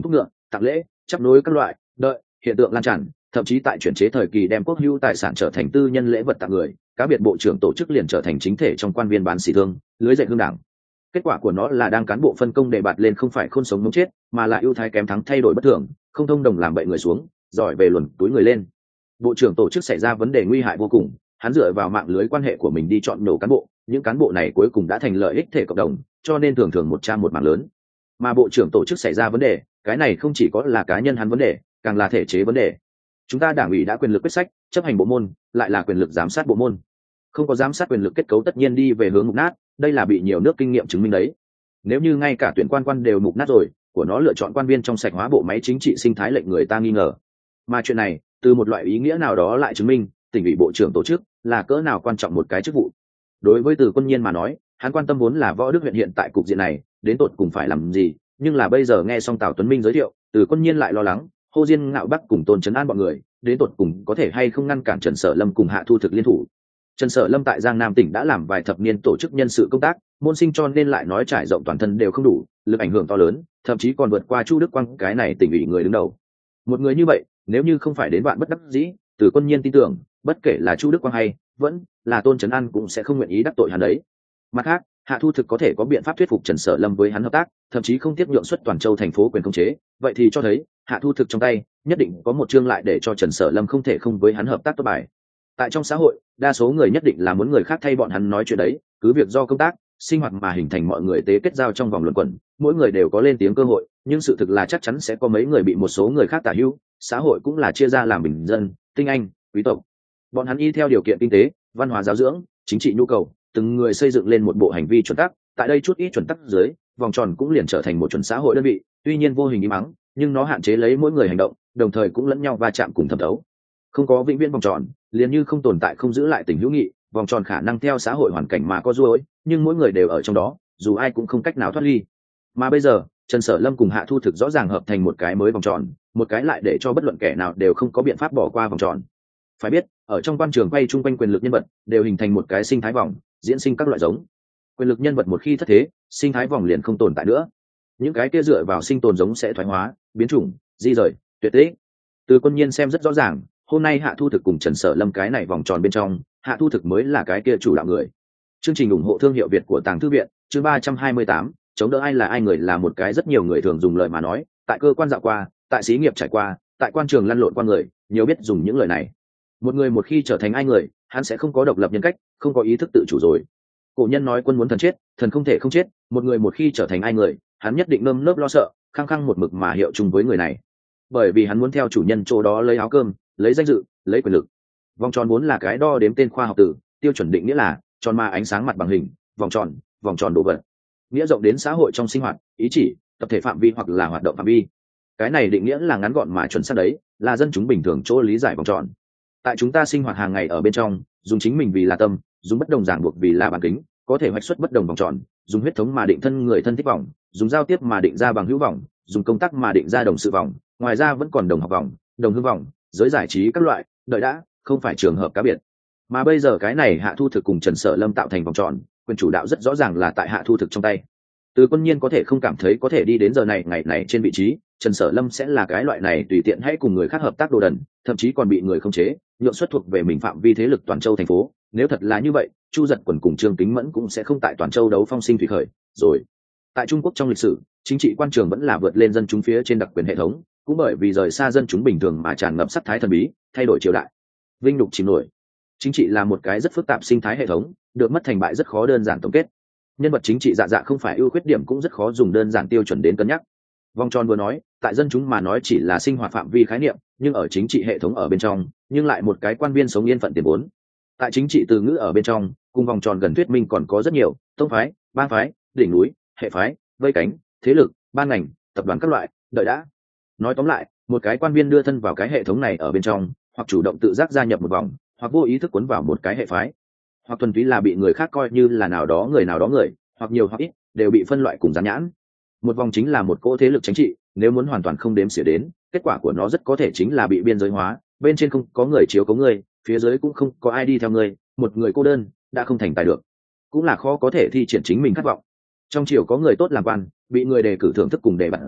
tặng lễ, chấp nối các loại đợi hiện tượng lan tràn, thậm chí tại chuyển chế thời kỳ đem quốc hữu tài sản trở thành tư nhân lễ vật tặng người, cá biệt bộ trưởng tổ chức liền trở thành chính thể trong quan viên bán xỉ thương, lưới dạy hương đảng. Kết quả của nó là đang cán bộ phân công đề bạt lên không phải khôn sống mống chết, mà là ưu thái kém thắng thay đổi bất thường, không thông đồng làm bậy người xuống, giỏi về luồn túi người lên. Bộ trưởng tổ chức xảy ra vấn đề nguy hại vô cùng, hắn dựa vào mạng lưới quan hệ của mình đi chọn nhổ cán bộ, những cán bộ này cuối cùng đã thành lợi ích thể cộng đồng, cho nên thường thường một cha một mảng lớn. Mà bộ trưởng tổ chức xảy ra vấn đề, cái này không chỉ có là cá nhân hắn vấn đề, càng là thể chế vấn đề. Chúng ta đảng ủy đã quyền lực quyết sách, chấp hành bộ môn, lại là quyền lực giám sát bộ môn. Không có giám sát quyền lực kết cấu tất nhiên đi về hướng mục nát, đây là bị nhiều nước kinh nghiệm chứng minh đấy. Nếu như ngay cả tuyển quan đều mục nát rồi, của nó lựa chọn quan viên trong sạch hóa bộ máy chính trị sinh thái lệnh người ta nghi ngờ. Mà chuyện này, từ một loại ý nghĩa nào đó lại chứng minh, tỉnh ủy bộ trưởng tổ chức là cỡ nào quan trọng một cái chức vụ. Đối với Từ Quân Nhiên mà nói, hắn quan tâm vốn là Võ Đức huyện hiện tại cục diện này, đến tột cùng phải làm gì, nhưng là bây giờ nghe xong Tào Tuấn Minh giới thiệu, Từ Quân Nhiên lại lo lắng, Hồ Diên Ngạo Bắc cùng Tôn Trấn An bọn người, đến tột cùng có thể hay không ngăn cản Trần Sở Lâm cùng Hạ Thu Thực liên thủ. Trần Sở Lâm tại Giang Nam tỉnh đã làm vài thập niên tổ chức nhân sự công tác, môn sinh cho nên lại nói trải rộng toàn thân đều không đủ, lực ảnh hưởng to lớn, thậm chí còn vượt qua Chu Đức Quang cái này tỉnh ủy người đứng đầu. Một người như vậy, nếu như không phải đến bạn bất đắc dĩ, Từ Quân Nhiên tin tưởng, bất kể là Chu Đức Quang hay vẫn là Tôn Trấn An cũng sẽ không nguyện ý đắc tội hắn đấy. Mặt khác, Hạ Thu Thực có thể có biện pháp thuyết phục Trần Sở Lâm với hắn hợp tác, thậm chí không tiếp nhượng xuất toàn châu thành phố quyền khống chế, vậy thì cho thấy Hạ Thu Thực trong tay nhất định có một chương lại để cho Trần Sở Lâm không thể không với hắn hợp tác tốt bài. Tại trong xã hội, đa số người nhất định là muốn người khác thay bọn hắn nói chuyện đấy, cứ việc do công tác sinh hoạt mà hình thành mọi người tế kết giao trong vòng luẩn quẩn, mỗi người đều có lên tiếng cơ hội, nhưng sự thực là chắc chắn sẽ có mấy người bị một số người khác tả hữu. Xã hội cũng là chia ra làm bình dân, tinh anh, quý tộc. Bọn hắn y theo điều kiện kinh tế, văn hóa giáo dưỡng, chính trị nhu cầu, từng người xây dựng lên một bộ hành vi chuẩn tắc. Tại đây chút ít chuẩn tắc dưới, vòng tròn cũng liền trở thành một chuẩn xã hội đơn vị, tuy nhiên vô hình im mắng, nhưng nó hạn chế lấy mỗi người hành động, đồng thời cũng lẫn nhau va chạm cùng thẩm thấu. Không có vĩnh viễn vòng tròn, liền như không tồn tại không giữ lại tình hữu nghị, vòng tròn khả năng theo xã hội hoàn cảnh mà có ruồi, nhưng mỗi người đều ở trong đó, dù ai cũng không cách nào thoát ly. Mà bây giờ, Trần Sở Lâm cùng Hạ Thu Thực rõ ràng hợp thành một cái mới vòng tròn, một cái lại để cho bất luận kẻ nào đều không có biện pháp bỏ qua vòng tròn. Phải biết, ở trong quan trường quay chung quanh quyền lực nhân vật, đều hình thành một cái sinh thái vòng, diễn sinh các loại giống. Quyền lực nhân vật một khi thất thế, sinh thái vòng liền không tồn tại nữa. Những cái kia dựa vào sinh tồn giống sẽ thoái hóa, biến chủng, di rời, tuyệt tích. Từ Quân Nhiên xem rất rõ ràng, hôm nay Hạ Thu Thực cùng Trần Sở Lâm cái này vòng tròn bên trong, Hạ Thu Thực mới là cái kia chủ đạo người. Chương trình ủng hộ thương hiệu Việt của Tàng Thư viện, chương 328, chống đỡ ai là ai người là một cái rất nhiều người thường dùng lời mà nói, tại cơ quan dạo qua, tại xí nghiệp trải qua, tại quan trường lăn lộn qua người, nhiều biết dùng những lời này. Một người một khi trở thành ai người, hắn sẽ không có độc lập nhân cách, không có ý thức tự chủ rồi. Cổ nhân nói quân muốn thần chết, thần không thể không chết, một người một khi trở thành ai người, hắn nhất định nơm nớp lo sợ, khăng khăng một mực mà hiệu chung với người này. Bởi vì hắn muốn theo chủ nhân chỗ đó lấy áo cơm, lấy danh dự, lấy quyền lực. Vòng tròn vốn là cái đo đếm tên khoa học từ, tiêu chuẩn định nghĩa là tròn mà ánh sáng mặt bằng hình, vòng tròn đồ vật. Nghĩa rộng đến xã hội trong sinh hoạt, ý chỉ, tập thể phạm vi hoặc là hoạt động phạm vi. Cái này định nghĩa là ngắn gọn mà chuẩn xác đấy, là dân chúng bình thường chỗ lý giải vòng tròn. Tại chúng ta sinh hoạt hàng ngày ở bên trong, dùng chính mình vì là tâm, dùng bất đồng ràng buộc vì là bán kính, có thể hoạch xuất bất đồng vòng tròn, dùng huyết thống mà định thân người thân thích vòng, dùng giao tiếp mà định ra bằng hữu vòng, dùng công tác mà định ra đồng sự vòng, ngoài ra vẫn còn đồng học vòng, đồng hương vòng, giới giải trí các loại, đợi đã, không phải trường hợp cá biệt. Mà bây giờ cái này Hạ Thu Thực cùng Trần Sở Lâm tạo thành vòng tròn, quyền chủ đạo rất rõ ràng là tại Hạ Thu Thực trong tay. Từ Quân Nhiên có thể không cảm thấy có thể đi đến giờ này ngày này trên vị trí, Trần Sở Lâm sẽ là cái loại này tùy tiện hãy cùng người khác hợp tác đồ đần, thậm chí còn bị người khống chế, nhượng xuất thuộc về mình phạm vi thế lực toàn châu thành phố. Nếu thật là như vậy, Chu Dật Quần cùng Trương Kính Mẫn cũng sẽ không tại toàn châu đấu phong sinh thủy khởi. Rồi, tại Trung Quốc trong lịch sử, chính trị quan trường vẫn là vượt lên dân chúng phía trên đặc quyền hệ thống, cũng bởi vì rời xa dân chúng bình thường mà tràn ngập sắc thái thần bí, thay đổi triều đại, vinh đục chìm nổi. Chính trị là một cái rất phức tạp sinh thái hệ thống, được mất thành bại rất khó đơn giản tổng kết. Nhân vật chính trị dạ không phải ưu khuyết điểm cũng rất khó dùng đơn giản tiêu chuẩn đến cân nhắc. Vòng tròn vừa nói, tại dân chúng mà nói chỉ là sinh hoạt phạm vi khái niệm, nhưng ở chính trị hệ thống ở bên trong, nhưng lại một cái quan viên sống yên phận tiền vốn. Tại chính trị từ ngữ ở bên trong, cùng vòng tròn gần thuyết minh còn có rất nhiều, tông phái, bang phái, đỉnh núi, hệ phái, vây cánh, thế lực, ban ngành, tập đoàn các loại, đợi đã. Nói tóm lại, một cái quan viên đưa thân vào cái hệ thống này ở bên trong, hoặc chủ động tự giác gia nhập một vòng, hoặc vô ý thức cuốn vào một cái hệ phái, hoặc thuần túy là bị người khác coi như là nào đó người, hoặc nhiều hoặc ít đều bị phân loại cùng dán nhãn. Một vòng chính là một cỗ thế lực chính trị, nếu muốn hoàn toàn không đếm xỉa đến, kết quả của nó rất có thể chính là bị biên giới hóa, bên trên không có người chiếu cố người, phía dưới cũng không có ai đi theo người, một người cô đơn đã không thành tài được, cũng là khó có thể thi triển chính mình khát vọng. Trong triều có người tốt làm quan, bị người đề cử thưởng thức cùng đề bạt rồi,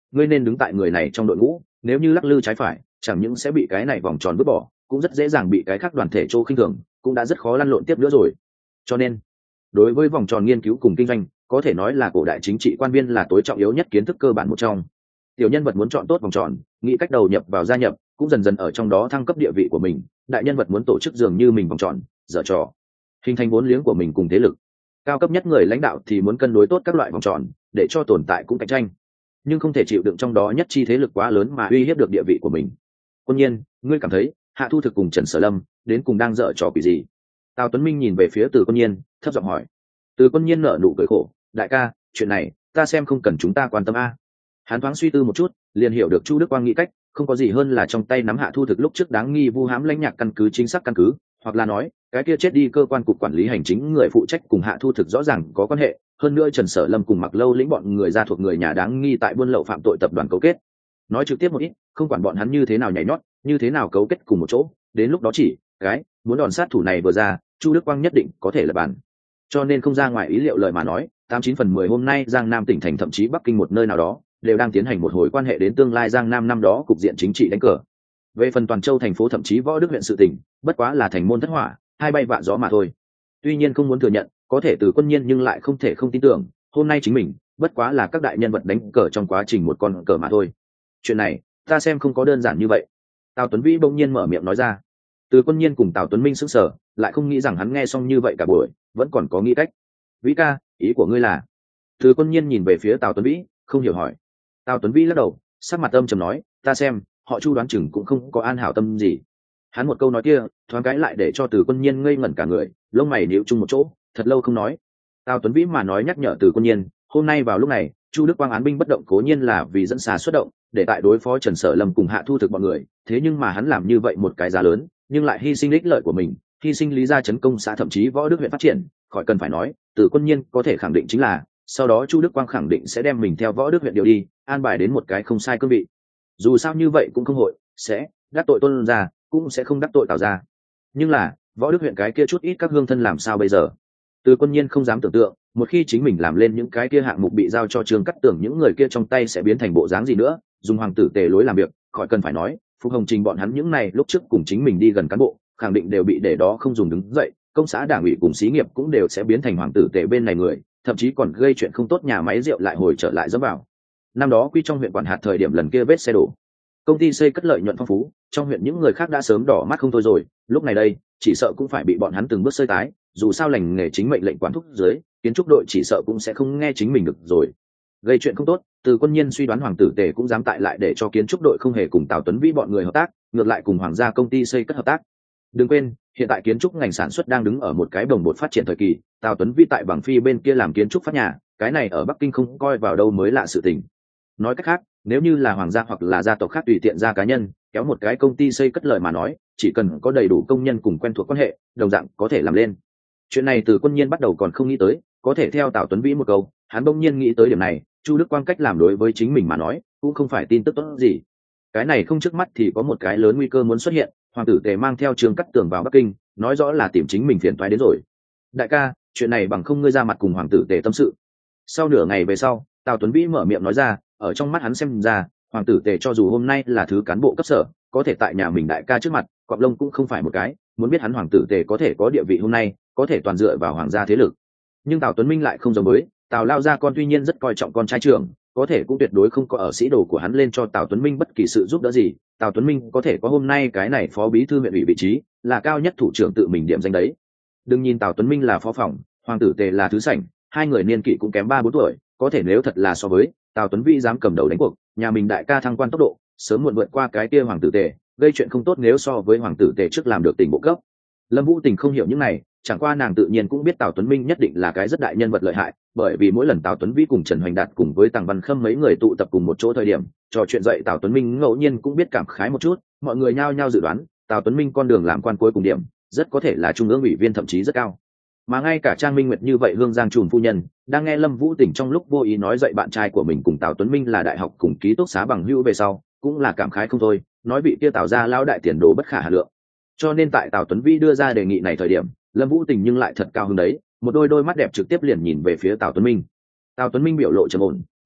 ngươi nên đứng tại người này trong đội ngũ, nếu như lắc lư trái phải chẳng những sẽ bị cái này vòng tròn vứt bỏ, cũng rất dễ dàng bị cái khác đoàn thể chỗ khinh thường, cũng đã rất khó lăn lộn tiếp nữa rồi. Cho nên đối với vòng tròn nghiên cứu cùng kinh doanh, có thể nói là cổ đại chính trị quan viên là tối trọng yếu nhất kiến thức cơ bản một trong. Tiểu nhân vật muốn chọn tốt vòng tròn, nghĩ cách đầu nhập vào gia nhập, cũng dần dần ở trong đó thăng cấp địa vị của mình. Đại nhân vật muốn tổ chức dường như mình vòng tròn, dở trò, hình thành vốn liếng của mình cùng thế lực. Cao cấp nhất người lãnh đạo thì muốn cân đối tốt các loại vòng tròn, để cho tồn tại cũng cạnh tranh, nhưng không thể chịu đựng trong đó nhất chi thế lực quá lớn mà uy hiếp được địa vị của mình. Quân nhiên, ngươi cảm thấy Hạ Thu Thực cùng Trần Sở Lâm đến cùng đang dở trò quỷ gì? Tào Tuấn Minh nhìn về phía Từ Quân Nhiên, thấp giọng hỏi. Từ Quân Nhiên nở nụ cười khổ, đại ca, chuyện này ta xem không cần chúng ta quan tâm a. Hắn thoáng suy tư một chút, liền hiểu được Chu Đức Quang nghĩ cách, không có gì hơn là trong tay nắm Hạ Thu Thực lúc trước đáng nghi vu hãm lãnh nhạc căn cứ chính xác căn cứ, hoặc là nói cái kia chết đi cơ quan cục quản lý hành chính người phụ trách cùng Hạ Thu Thực rõ ràng có quan hệ, hơn nữa Trần Sở Lâm cùng Mặc Lâu lĩnh bọn người ra thuộc người nhà đáng nghi tại buôn lậu phạm tội tập đoàn cấu kết. Nói trực tiếp một ít, không quản bọn hắn như thế nào nhảy nhót, như thế nào cấu kết cùng một chỗ, đến lúc đó chỉ cái muốn đòn sát thủ này vừa ra, Chu Đức Quang nhất định có thể là bàn. Cho nên không ra ngoài ý liệu lời mà nói, 89/10 hôm nay Giang Nam tỉnh thành thậm chí Bắc Kinh một nơi nào đó đều đang tiến hành một hồi quan hệ đến tương lai Giang Nam năm đó cục diện chính trị đánh cờ. Về phần Toàn Châu thành phố thậm chí Võ Đức huyện sự tỉnh, bất quá là thành môn thất hỏa, hai bay vạ gió mà thôi. Tuy nhiên không muốn thừa nhận, có thể Từ Quân Nhiên nhưng lại không thể không tin tưởng, hôm nay chính mình bất quá là các đại nhân vật đánh cờ trong quá trình một con cờ mà thôi. Chuyện này ta xem không có đơn giản như vậy. Tào Tuấn Vĩ bỗng nhiên mở miệng nói ra. Từ Quân Nhiên cùng Tào Tuấn Minh sững sờ, lại không nghĩ rằng hắn nghe xong như vậy cả buổi vẫn còn có nghĩ cách. Vĩ ca, ý của ngươi là? Từ Quân Nhiên nhìn về phía Tào Tuấn Vĩ, không hiểu hỏi. Tào Tuấn Vĩ lắc đầu, sắc mặt âm trầm nói, ta xem họ Chu đoán chừng cũng không có an hảo tâm gì. Hắn một câu nói kia thoáng cái lại để cho Từ Quân Nhiên ngây ngẩn cả người, lông mày nhíu chung một chỗ, thật lâu không nói. Tào Tuấn Vĩ mà nói nhắc nhở Từ Quân Nhiên, hôm nay vào lúc này Chu Đức Quang án binh bất động cố nhiên là vì dẫn xà xuất động, để tại đối phó Trần Sở Lâm cùng Hạ Thu Thực bọn người, thế nhưng mà hắn làm như vậy một cái giá lớn, nhưng lại hy sinh ích lợi của mình, hy sinh lý gia chấn công xã thậm chí Võ Đức huyện phát triển, khỏi cần phải nói, Từ Quân Nhiên có thể khẳng định chính là sau đó Chu Đức Quang khẳng định sẽ đem mình theo Võ Đức huyện điều đi, an bài đến một cái không sai cương vị. Dù sao như vậy cũng không hội sẽ đắc tội Tôn gia, cũng sẽ không đắc tội Tào gia. Nhưng là Võ Đức huyện cái kia chút ít các hương thân làm sao bây giờ? Từ Quân Nhiên không dám tưởng tượng, một khi chính mình làm lên những cái kia hạng mục bị giao cho Trương Cắt Tưởng, những người kia trong tay sẽ biến thành bộ dáng gì nữa, dùng hoàng tử tề lối làm việc, khỏi cần phải nói, Phục Hồng Trình bọn hắn những này lúc trước cùng chính mình đi gần cán bộ, khẳng định đều bị để đó không dùng đứng dậy, công xã đảng ủy cùng xí nghiệp cũng đều sẽ biến thành hoàng tử tề bên này người, thậm chí còn gây chuyện không tốt, nhà máy rượu lại hồi trở lại dẫm vào. Năm đó Quy trong huyện quản hạt thời điểm lần kia vết xe đổ, công ty xây cất lợi nhuận phong phú, trong huyện những người khác đã sớm đỏ mắt không thôi rồi, lúc này đây chỉ sợ cũng phải bị bọn hắn từng bước xơi tái, dù sao lành nghề chính mệnh lệnh quản thúc dưới, kiến trúc đội chỉ sợ cũng sẽ không nghe chính mình được rồi. Gây chuyện không tốt, Từ Quân Nhiên suy đoán hoàng tử tề cũng dám tại lại để cho kiến trúc đội không hề cùng Tào Tuấn Vĩ bọn người hợp tác, ngược lại cùng hoàng gia công ty xây cất hợp tác. Đừng quên, hiện tại kiến trúc ngành sản xuất đang đứng ở một cái bồng bột phát triển thời kỳ, Tào Tuấn Vĩ tại Bằng Phi bên kia làm kiến trúc phát nhà, cái này ở Bắc Kinh không coi vào đâu mới lạ sự tình. Nói cách khác, nếu như là hoàng gia hoặc là gia tộc khác tùy tiện ra cá nhân kéo một cái công ty xây cất lợi mà nói, chỉ cần có đầy đủ công nhân cùng quen thuộc quan hệ, đồng dạng có thể làm lên. Chuyện này Từ Quân Nhiên bắt đầu còn không nghĩ tới, có thể theo Tào Tuấn Vĩ một câu, hắn bỗng nhiên nghĩ tới điểm này, Chu Đức Quang cách làm đối với chính mình mà nói cũng không phải tin tức tốt gì. Cái này không trước mắt thì có một cái lớn nguy cơ muốn xuất hiện, hoàng tử tề mang theo Trương Cắt Tưởng vào Bắc Kinh, nói rõ là tìm chính mình phiền toái đến rồi. Đại ca, chuyện này bằng không ngươi ra mặt cùng hoàng tử tề tâm sự. Sau nửa ngày về sau, Tào Tuấn Vĩ mở miệng nói ra, ở trong mắt hắn xem ra, hoàng tử tề cho dù hôm nay là thứ cán bộ cấp sở, có thể tại nhà mình đại ca trước mặt cọp lông cũng không phải một cái, muốn biết hắn hoàng tử tề có thể có địa vị hôm nay, có thể toàn dựa vào hoàng gia thế lực. Nhưng Tào Tuấn Minh lại không giống với Tào lao gia con, tuy nhiên rất coi trọng con trai trưởng, có thể cũng tuyệt đối không có ở sĩ đồ của hắn lên cho Tào Tuấn Minh bất kỳ sự giúp đỡ gì. Tào Tuấn Minh có thể có hôm nay cái này phó bí thư huyện ủy vị trí, là cao nhất thủ trưởng tự mình điểm danh đấy. Đừng nhìn Tào Tuấn Minh là phó phòng, hoàng tử tề là thứ sảnh, hai người niên kỷ cũng kém 3-4 tuổi, có thể nếu thật là so với Tào Tuấn Vĩ dám cầm đầu đánh cuộc, nhà mình đại ca thăng quan tốc độ sớm muộn vượt qua cái kia hoàng tử tề, gây chuyện không tốt nếu so với hoàng tử tề trước làm được tỉnh bộ cấp. Lâm Vũ Tình không hiểu những này, chẳng qua nàng tự nhiên cũng biết Tào Tuấn Minh nhất định là cái rất đại nhân vật lợi hại, bởi vì mỗi lần Tào Tuấn Vĩ cùng Trần Hoành Đạt cùng với Tằng Văn Khâm mấy người tụ tập cùng một chỗ thời điểm trò chuyện dậy, Tào Tuấn Minh ngẫu nhiên cũng biết cảm khái một chút, mọi người nhao nhao dự đoán Tào Tuấn Minh con đường làm quan cuối cùng điểm rất có thể là trung ương ủy viên, thậm chí rất cao. Mà ngay cả Trang Minh Nguyệt như vậy hương giang trùm phu nhân đang nghe Lâm Vũ Tình trong lúc vô ý nói dậy bạn trai của mình cùng Tào Tuấn Minh là đại học cùng ký túc xá bằng hữu về sau, cũng là cảm khái không thôi, nói vị kia Tào gia lão đại tiền đồ bất khả hà lượng. Cho nên tại Tào Tuấn Vĩ đưa ra đề nghị này thời điểm, Lâm Vũ Tình nhưng lại thật cao hứng đấy, một đôi mắt đẹp trực tiếp liền nhìn về phía Tào Tuấn Minh. Tào Tuấn Minh biểu lộ trầm ổn,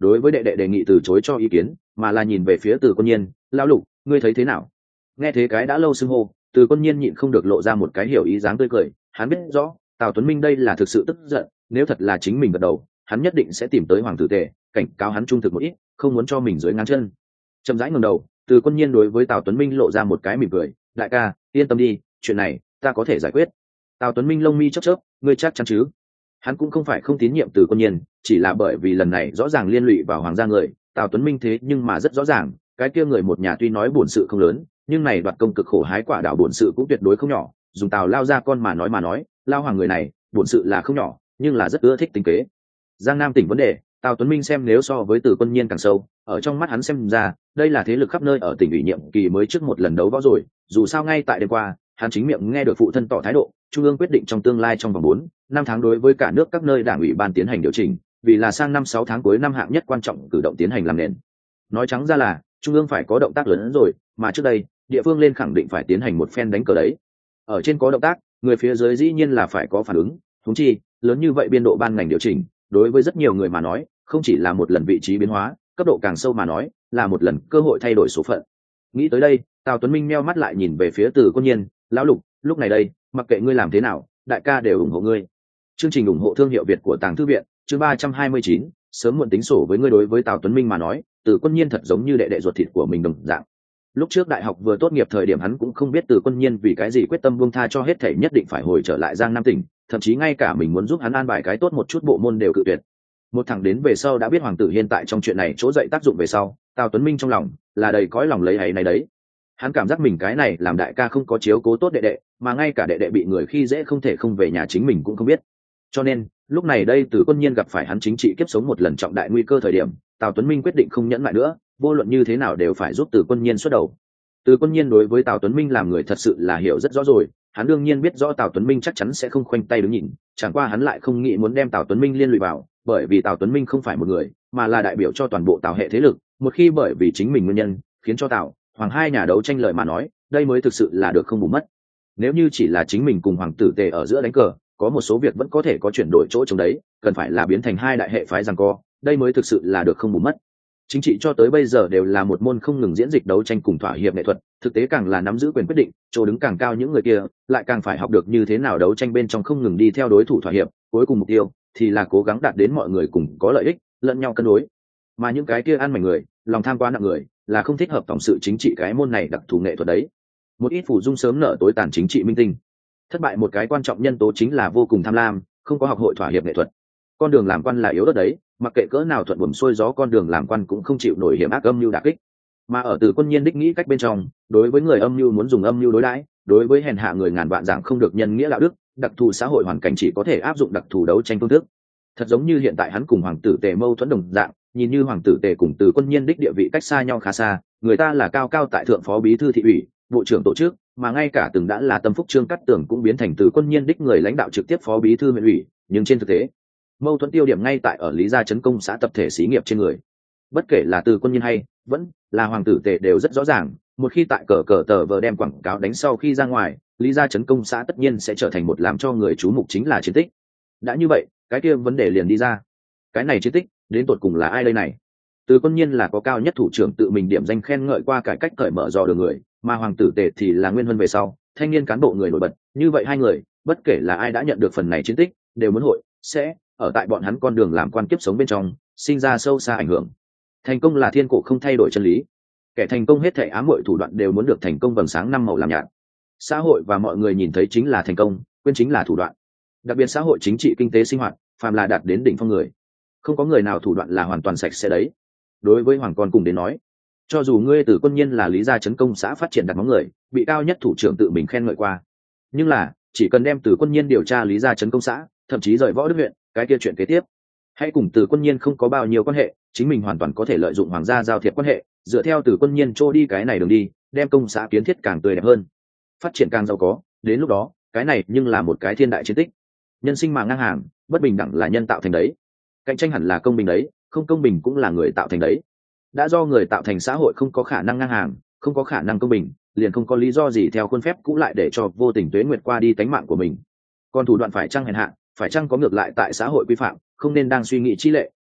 đối với đệ đệ đề nghị từ chối cho ý kiến, mà là nhìn về phía Từ Quân Nhiên, lão Lục, ngươi thấy thế nào? Nghe thế cái đã lâu xưng hô, Từ Quân Nhiên nhịn không được lộ ra một cái hiểu ý dáng tươi cười, hắn biết rõ Tào Tuấn Minh đây là thực sự tức giận, nếu thật là chính mình gật đầu, hắn nhất định sẽ tìm tới Hoàng tử Tề, cảnh cáo hắn trung thực một ít, không muốn cho mình dưới ngang chân. Chậm rãi ngẩng đầu, Từ Quân Nhiên đối với Tào Tuấn Minh lộ ra một cái mỉm cười, đại ca, yên tâm đi, chuyện này ta có thể giải quyết. Tào Tuấn Minh lông mi chớp chớp, ngươi chắc chắn chứ? Hắn cũng không phải không tín nhiệm Từ Quân Nhiên, chỉ là bởi vì lần này rõ ràng liên lụy vào hoàng gia người, Tào Tuấn Minh thế nhưng mà rất rõ ràng, cái kia người một nhà tuy nói bổn sự không lớn, nhưng này đoạt công cực khổ hái quả đảo bổn sự cũng tuyệt đối không nhỏ. Dùng Tào lao ra con mà nói, lao hoàng người này bổn sự là không nhỏ, nhưng là rất ưa thích tính kế. Giang Nam tỉnh vấn đề, Tào Tuấn Minh xem nếu so với Từ Quân Nhiên càng sâu, ở trong mắt hắn xem ra, đây là thế lực khắp nơi ở tỉnh ủy nhiệm kỳ mới trước một lần đấu võ rồi. Dù sao ngay tại đêm qua, hắn chính miệng nghe được phụ thân tỏ thái độ, trung ương quyết định trong tương lai trong vòng 4-5 tháng đối với cả nước các nơi đảng ủy ban tiến hành điều chỉnh, vì là sang 5-6 tháng cuối năm hạng nhất quan trọng cử động tiến hành làm nền. Nói trắng ra là trung ương phải có động tác lớn hơn rồi, mà trước đây địa phương lên khẳng định phải tiến hành một phen đánh cờ đấy. Ở trên có động tác, người phía dưới dĩ nhiên là phải có phản ứng, huống chi lớn như vậy biên độ ban ngành điều chỉnh, đối với rất nhiều người mà nói, không chỉ là một lần vị trí biến hóa, cấp độ càng sâu mà nói, là một lần cơ hội thay đổi số phận. Nghĩ tới đây, Tào Tuấn Minh meo mắt lại nhìn về phía Từ Quân Nhiên, lão Lục, lúc này đây, mặc kệ ngươi làm thế nào, đại ca đều ủng hộ ngươi. Chương trình ủng hộ thương hiệu Việt của Tàng Thư viện, chương 329, sớm muộn tính sổ với ngươi. Đối với Tào Tuấn Minh mà nói, Từ Quân Nhiên thật giống như đệ đệ ruột thịt của mình đồng dạng. Lúc trước đại học vừa tốt nghiệp thời điểm hắn cũng không biết Từ Quân Nhiên vì cái gì quyết tâm buông tha cho hết thảy nhất định phải hồi trở lại Giang Nam tỉnh, thậm chí ngay cả mình muốn giúp hắn an bài cái tốt một chút bộ môn đều cự tuyệt. Một thằng đến về sau đã biết hoàng tử hiện tại trong chuyện này chỗ dậy tác dụng về sau, Tào Tuấn Minh trong lòng là đầy cõi lòng lấy ấy này đấy. Hắn cảm giác mình cái này làm đại ca không có chiếu cố tốt đệ đệ, mà ngay cả đệ đệ bị người khi dễ không thể không về nhà chính mình cũng không biết. Cho nên lúc này đây Từ Quân Nhiên gặp phải hắn chính trị kiếp sống một lần trọng đại nguy cơ thời điểm, Tào Tuấn Minh quyết định không nhẫn lại nữa, vô luận như thế nào đều phải giúp Từ Quân Nhiên xuất đầu. Từ Quân Nhiên đối với Tào Tuấn Minh làm người thật sự là hiểu rất rõ rồi, hắn đương nhiên biết rõ Tào Tuấn Minh chắc chắn sẽ không khoanh tay đứng nhìn, chẳng qua hắn lại không nghĩ muốn đem Tào Tuấn Minh liên lụy vào, bởi vì Tào Tuấn Minh không phải một người, mà là đại biểu cho toàn bộ Tào hệ thế lực, một khi bởi vì chính mình nguyên nhân khiến cho Tào Hoàng hai nhà đấu tranh lợi mà nói, đây mới thực sự là được không bù mất. Nếu như chỉ là chính mình cùng hoàng tử Tề ở giữa đánh cờ, có một số việc vẫn có thể có chuyển đổi chỗ trong đấy, cần phải là biến thành hai đại hệ phái giằng co, đây mới thực sự là được không bù mất. Chính trị cho tới bây giờ đều là một môn không ngừng diễn dịch đấu tranh cùng thỏa hiệp nghệ thuật, thực tế càng là nắm giữ quyền quyết định, chỗ đứng càng cao những người kia lại càng phải học được như thế nào đấu tranh bên trong không ngừng đi theo đối thủ thỏa hiệp, cuối cùng mục tiêu thì là cố gắng đạt đến mọi người cùng có lợi ích, lẫn nhau cân đối. Mà những cái kia ăn mảnh người, lòng tham quá nặng người, là không thích hợp tổng sự chính trị cái môn này đặc thù nghệ thuật đấy. Một ít phủ dung sớm nở tối tàn chính trị minh tinh, thất bại một cái quan trọng nhân tố chính là vô cùng tham lam, không có học hội thỏa hiệp nghệ thuật. Con đường làm quan là yếu đất đấy, mặc kệ cỡ nào thuận buồm xuôi gió con đường làm quan cũng không chịu nổi hiểm ác âm mưu đả kích. Mà ở Từ Quân Nhiên đích nghĩ cách bên trong, đối với người âm mưu muốn dùng âm mưu đối đãi, đối với hèn hạ người ngàn vạn dạng không được nhân nghĩa đạo đức, đặc thù xã hội hoàn cảnh chỉ có thể áp dụng đặc thù đấu tranh phương thức. Thật giống như hiện tại hắn cùng hoàng tử Tề mâu thuẫn đồng dạng, nhìn như hoàng tử Tề cùng Từ Quân Nhiên đích địa vị cách xa nhau khá xa, người ta là cao cao tại thượng phó bí thư thị ủy, bộ trưởng tổ chức, mà ngay cả từng đã là tâm phúc Trương Cát Tường cũng biến thành Từ Quân Nhiên đích người lãnh đạo trực tiếp phó bí thư huyện ủy, nhưng trên thực tế mâu thuẫn tiêu điểm ngay tại ở Lý Gia Trấn công xã tập thể xí nghiệp trên người. Bất kể là Từ Quân Nhiên hay vẫn là hoàng tử Tề đều rất rõ ràng, một khi tại cờ tờ vờ đem quảng cáo đánh sau khi ra ngoài, Lý Gia Trấn công xã tất nhiên sẽ trở thành một làm cho người chú mục chính là chiến tích. Đã như vậy, cái kia vấn đề liền đi ra, cái này chiến tích đến tột cùng là ai đây này? Từ Quân Nhiên là có cao nhất thủ trưởng tự mình điểm danh khen ngợi qua cải cách cởi mở dò đường người, mà hoàng tử Tề thì là nguyên huân về sau thanh niên cán bộ người nổi bật. Như vậy hai người, bất kể là ai đã nhận được phần này chiến tích, đều muốn hội sẽ ở tại bọn hắn con đường làm quan kiếp sống bên trong sinh ra sâu xa ảnh hưởng. Thành công là thiên cổ không thay đổi chân lý, kẻ thành công hết thảy ám muội thủ đoạn đều muốn được thành công vầng sáng năm màu làm nhạt. Xã hội và mọi người nhìn thấy chính là thành công, quên chính là thủ đoạn. Đặc biệt xã hội chính trị kinh tế sinh hoạt, phàm là đạt đến đỉnh phong người, không có người nào thủ đoạn là hoàn toàn sạch sẽ đấy. Đối với hoàng con cùng đến nói, cho dù ngươi Từ Quân Nhiên là Lý Gia Trấn công xã phát triển đặt móng người, bị cao nhất thủ trưởng tự mình khen ngợi qua, nhưng là chỉ cần đem Từ Quân Nhiên điều tra Lý Gia Trấn công xã, thậm chí rời Võ Đức huyện, cái kia chuyện kế tiếp hãy cùng Từ Quân Nhiên không có bao nhiêu quan hệ, chính mình hoàn toàn có thể lợi dụng hoàng gia giao thiệp quan hệ, dựa theo Từ Quân Nhiên trôi đi cái này đường đi, đem công xã kiến thiết càng tươi đẹp hơn, phát triển càng giàu có. Đến lúc đó cái này nhưng là một cái thiên đại chiến tích. Nhân sinh mà ngang hàng, bất bình đẳng là nhân tạo thành đấy, cạnh tranh hẳn là công bình đấy, không công bình cũng là người tạo thành đấy. Đã do người tạo thành xã hội không có khả năng ngang hàng, không có khả năng công bình, liền không có lý do gì theo khuôn phép cũ lại để cho vô tình tuế nguyệt qua đi tánh mạng của mình. Còn thủ đoạn phải chăng hèn hạ, phải chăng có ngược lại tại xã hội quy phạm, không nên đang suy nghĩ chi lệ,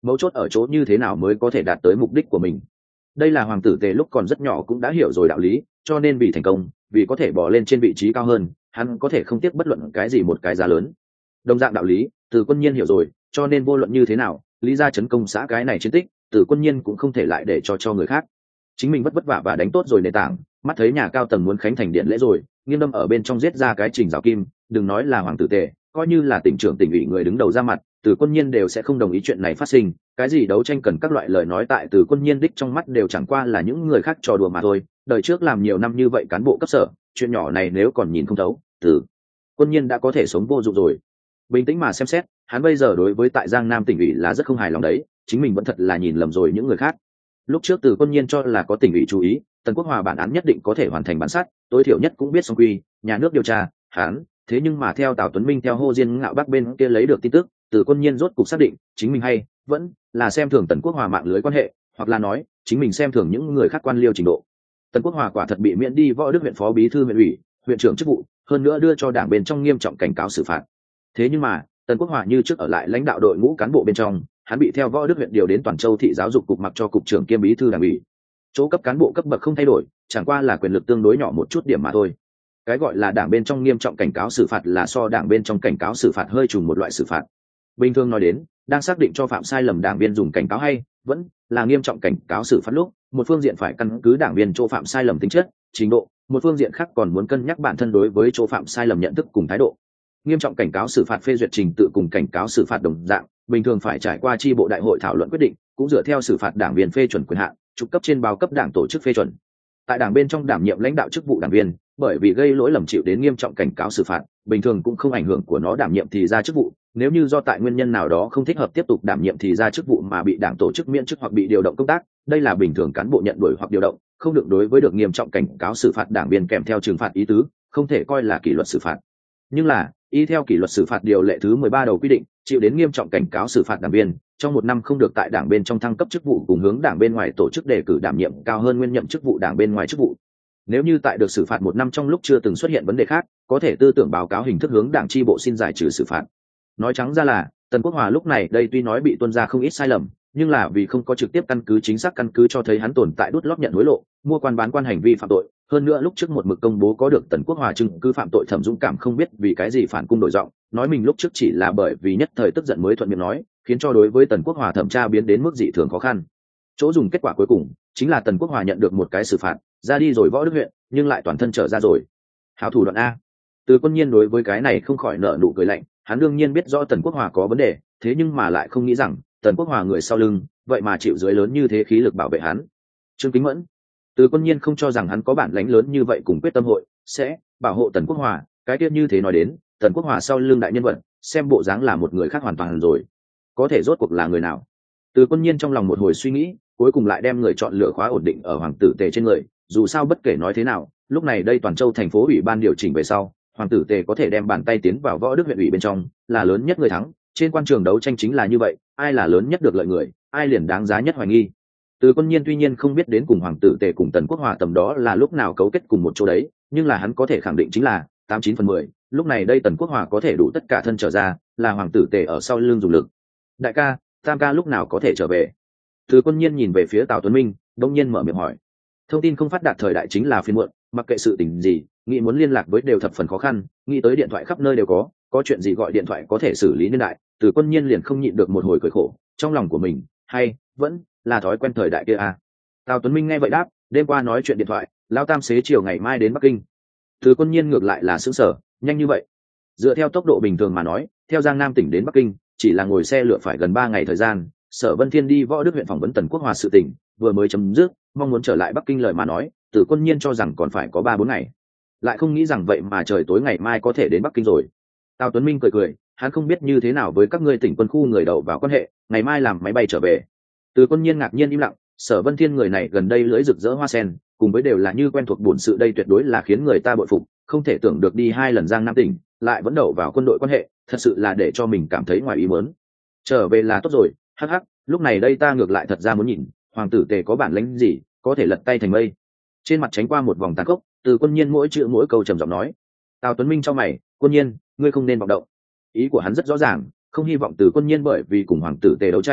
mấu chốt ở chỗ như thế nào mới có thể đạt tới mục đích của mình. Đây là hoàng tử Tề lúc còn rất nhỏ cũng đã hiểu rồi đạo lý, cho nên vì thành công, vì có thể bỏ lên trên vị trí cao hơn, hắn có thể không tiếc bất luận cái gì một cái giá lớn. Đồng dạng đạo lý, Từ Quân Nhiên hiểu rồi, cho nên vô luận như thế nào, lý gia chấn công xã cái này chiến tích, Từ Quân Nhiên cũng không thể lại để cho người khác. Chính mình vất vả và đánh tốt rồi nền tảng, mắt thấy nhà cao tầng muốn khánh thành điện lễ rồi, nghiêng đâm ở bên trong giết ra cái trình rào kim, đừng nói là hoàng tử Tề, coi như là tỉnh trưởng tỉnh ủy người đứng đầu ra mặt, Từ Quân Nhiên đều sẽ không đồng ý chuyện này phát sinh. Cái gì đấu tranh cần các loại lời nói tại Từ Quân Nhiên đích trong mắt đều chẳng qua là những người khác trò đùa mà thôi. Đời trước làm nhiều năm như vậy cán bộ cấp sở, chuyện nhỏ này nếu còn nhìn không thấu, Từ Quân Nhiên đã có thể sống vô dụng rồi. Bình tĩnh mà xem xét, hắn bây giờ đối với tại Giang Nam tỉnh ủy là rất không hài lòng đấy, chính mình vẫn thật là nhìn lầm rồi những người khác. Lúc trước Từ Quân Nhiên cho là có tỉnh ủy chú ý, Tần Quốc Hòa bản án nhất định có thể hoàn thành bản sát, tối thiểu nhất cũng biết xong quy, nhà nước điều tra, hắn, thế nhưng mà theo Tào Tuấn Minh theo Hồ Diên Ngạo Bắc bên kia lấy được tin tức, Từ Quân Nhiên rốt cục xác định, chính mình hay vẫn là xem thường Tần Quốc Hòa mạng lưới quan hệ, hoặc là nói, chính mình xem thường những người khác quan liêu trình độ. Tần Quốc Hòa quả thật bị miễn đi Võ Đức huyện phó bí thư huyện ủy, huyện trưởng chức vụ, hơn nữa đưa cho đảng bên trong nghiêm trọng cảnh cáo xử phạt. Thế nhưng mà, Tần Quốc Hòa như trước ở lại lãnh đạo đội ngũ cán bộ bên trong, hắn bị theo Võ Đức huyện điều đến Toàn Châu thị giáo dục cục mặc cho cục trưởng kiêm bí thư đảng ủy. Chỗ cấp cán bộ cấp bậc không thay đổi, chẳng qua là quyền lực tương đối nhỏ một chút điểm mà thôi. Cái gọi là đảng bên trong nghiêm trọng cảnh cáo xử phạt là so đảng bên trong cảnh cáo xử phạt hơi trùng một loại xử phạt. Bình thường nói đến, đang xác định cho phạm sai lầm đảng viên dùng cảnh cáo hay vẫn là nghiêm trọng cảnh cáo xử phạt lúc, một phương diện phải căn cứ đảng viên chỗ phạm sai lầm tính chất, trình độ, một phương diện khác còn muốn cân nhắc bản thân đối với chỗ phạm sai lầm nhận thức cùng thái độ. Nghiêm trọng cảnh cáo xử phạt phê duyệt trình tự cùng cảnh cáo xử phạt đồng dạng, bình thường phải trải qua chi bộ đại hội thảo luận quyết định, cũng dựa theo xử phạt đảng viên phê chuẩn quyền hạn, trục cấp trên báo cấp đảng tổ chức phê chuẩn. Tại đảng bên trong đảm nhiệm lãnh đạo chức vụ đảng viên, bởi vì gây lỗi lầm chịu đến nghiêm trọng cảnh cáo xử phạt, bình thường cũng không ảnh hưởng của nó đảm nhiệm thì ra chức vụ. Nếu như do tại nguyên nhân nào đó không thích hợp tiếp tục đảm nhiệm thì ra chức vụ mà bị đảng tổ chức miễn chức hoặc bị điều động công tác, đây là bình thường cán bộ nhận đuổi hoặc điều động, không được đối với được nghiêm trọng cảnh cáo xử phạt đảng viên kèm theo trừng phạt ý tứ, không thể coi là kỷ luật xử phạt. Nhưng là, y theo kỷ luật xử phạt điều lệ thứ 13 đầu quy định, chịu đến nghiêm trọng cảnh cáo xử phạt đảng viên, trong một năm không được tại đảng bên trong thăng cấp chức vụ cùng hướng đảng bên ngoài tổ chức đề cử đảm nhiệm cao hơn nguyên nhậm chức vụ đảng bên ngoài chức vụ. Nếu như tại được xử phạt một năm trong lúc chưa từng xuất hiện vấn đề khác, có thể tư tưởng báo cáo hình thức hướng đảng chi bộ xin giải trừ xử phạt. Nói trắng ra là, Tần Quốc Hòa lúc này đây tuy nói bị tuân ra không ít sai lầm, nhưng là vì không có trực tiếp căn cứ chính xác căn cứ cho thấy hắn tồn tại đút lót nhận hối lộ, mua quan bán quan hành vi phạm tội. Hơn nữa lúc trước một mực công bố có được Tần Quốc Hòa chứng cứ phạm tội Thẩm Dũng Cảm không biết vì cái gì phản cung đổi giọng, nói mình lúc trước chỉ là bởi vì nhất thời tức giận mới thuận miệng nói, khiến cho đối với Tần Quốc Hòa thẩm tra biến đến mức dị thường khó khăn. Chỗ dùng kết quả cuối cùng chính là Tần Quốc Hòa nhận được một cái xử phạt, ra đi rồi Võ Đức huyện, nhưng lại toàn thân trở ra rồi. Hảo thủ đoạn a. Từ Quân Nhiên đối với cái này không khỏi nở nụ cười lạnh, hắn đương nhiên biết rõ Tần Quốc Hòa có vấn đề, thế nhưng mà lại không nghĩ rằng Tần Quốc Hòa người sau lưng, vậy mà chịu dưới lớn như thế khí lực bảo vệ hắn. Trương Kính Mẫn, Từ Quân Nhiên không cho rằng hắn có bản lãnh lớn như vậy cùng quyết tâm hội sẽ bảo hộ Tần Quốc Hòa, cái tiết như thế nói đến, Tần Quốc Hòa sau lưng đại nhân vật, xem bộ dáng là một người khác hoàn toàn rồi. Có thể rốt cuộc là người nào? Từ Quân Nhiên trong lòng một hồi suy nghĩ, cuối cùng lại đem người chọn lựa khóa ổn định ở hoàng tử Tề trên người, dù sao bất kể nói thế nào, lúc này đây Toàn Châu thành phố ủy ban điều chỉnh về sau, hoàng tử Tề có thể đem bàn tay tiến vào Võ Đức huyện ủy bên trong, là lớn nhất người thắng, trên quan trường đấu tranh chính là như vậy, ai là lớn nhất được lợi người, ai liền đáng giá nhất hoài nghi. Từ Quân Nhiên tuy nhiên không biết đến cùng hoàng tử Tề cùng Tần Quốc Hòa tầm đó là lúc nào cấu kết cùng một chỗ đấy, nhưng là hắn có thể khẳng định chính là 89/10, lúc này đây Tần Quốc Hòa có thể đủ tất cả thân trở ra, là hoàng tử Tề ở sau lưng dùng lực. Đại ca, Tam ca lúc nào có thể trở về? Từ Quân Nhiên nhìn về phía Tào Tuấn Minh, đông nhiên mở miệng hỏi. Thông tin không phát đạt thời đại chính là phiên muộn, mặc kệ sự tình gì, nghĩ muốn liên lạc với đều thập phần khó khăn, nghĩ tới điện thoại khắp nơi đều có chuyện gì gọi điện thoại có thể xử lý niên đại. Từ Quân Nhiên liền không nhịn được một hồi cười khổ, trong lòng của mình, hay vẫn là thói quen thời đại kia à. Tào Tuấn Minh nghe vậy đáp, đêm qua nói chuyện điện thoại, lao Tam xế chiều ngày mai đến Bắc Kinh. Từ Quân Nhiên ngược lại là sững sờ, nhanh như vậy? Dựa theo tốc độ bình thường mà nói, theo Giang Nam tỉnh đến Bắc Kinh, chỉ là ngồi xe lửa phải gần 3 ngày thời gian. Sở Vân Thiên đi Võ Đức huyện phỏng vấn Tần Quốc Hòa sự tình, vừa mới chấm dứt, mong muốn trở lại Bắc Kinh lời mà nói, Từ Quân Nhiên cho rằng còn phải có 3-4 ngày. Lại không nghĩ rằng vậy mà trời tối ngày mai có thể đến Bắc Kinh rồi. Tào Tuấn Minh cười cười, hắn không biết như thế nào với các ngươi tỉnh quân khu người đầu vào quan hệ, ngày mai làm máy bay trở về. Từ Quân Nhiên ngạc nhiên im lặng, Sở Vân Thiên người này gần đây lưỡi rực rỡ hoa sen, cùng với đều là như quen thuộc bổn sự đây tuyệt đối là khiến người ta bội phục, không thể tưởng được đi 2 lần Giang Nam tỉnh, lại vẫn đậu vào quân đội quan hệ, thật sự là để cho mình cảm thấy ngoài ý muốn. Trở về là tốt rồi, hắc hắc, lúc này đây ta ngược lại thật ra muốn nhìn, hoàng tử Tề có bản lĩnh gì, có thể lật tay thành mây. Trên mặt tránh qua một vòng tàn khốc, Từ Quân Nhiên mỗi chữ mỗi câu trầm giọng nói. Tào Tuấn Minh cho mày, Quân Nhiên, ngươi không nên vọng động. Ý của hắn rất rõ ràng, không hy vọng Từ Quân Nhiên bởi vì cùng hoàng tử Tề đấu tranh,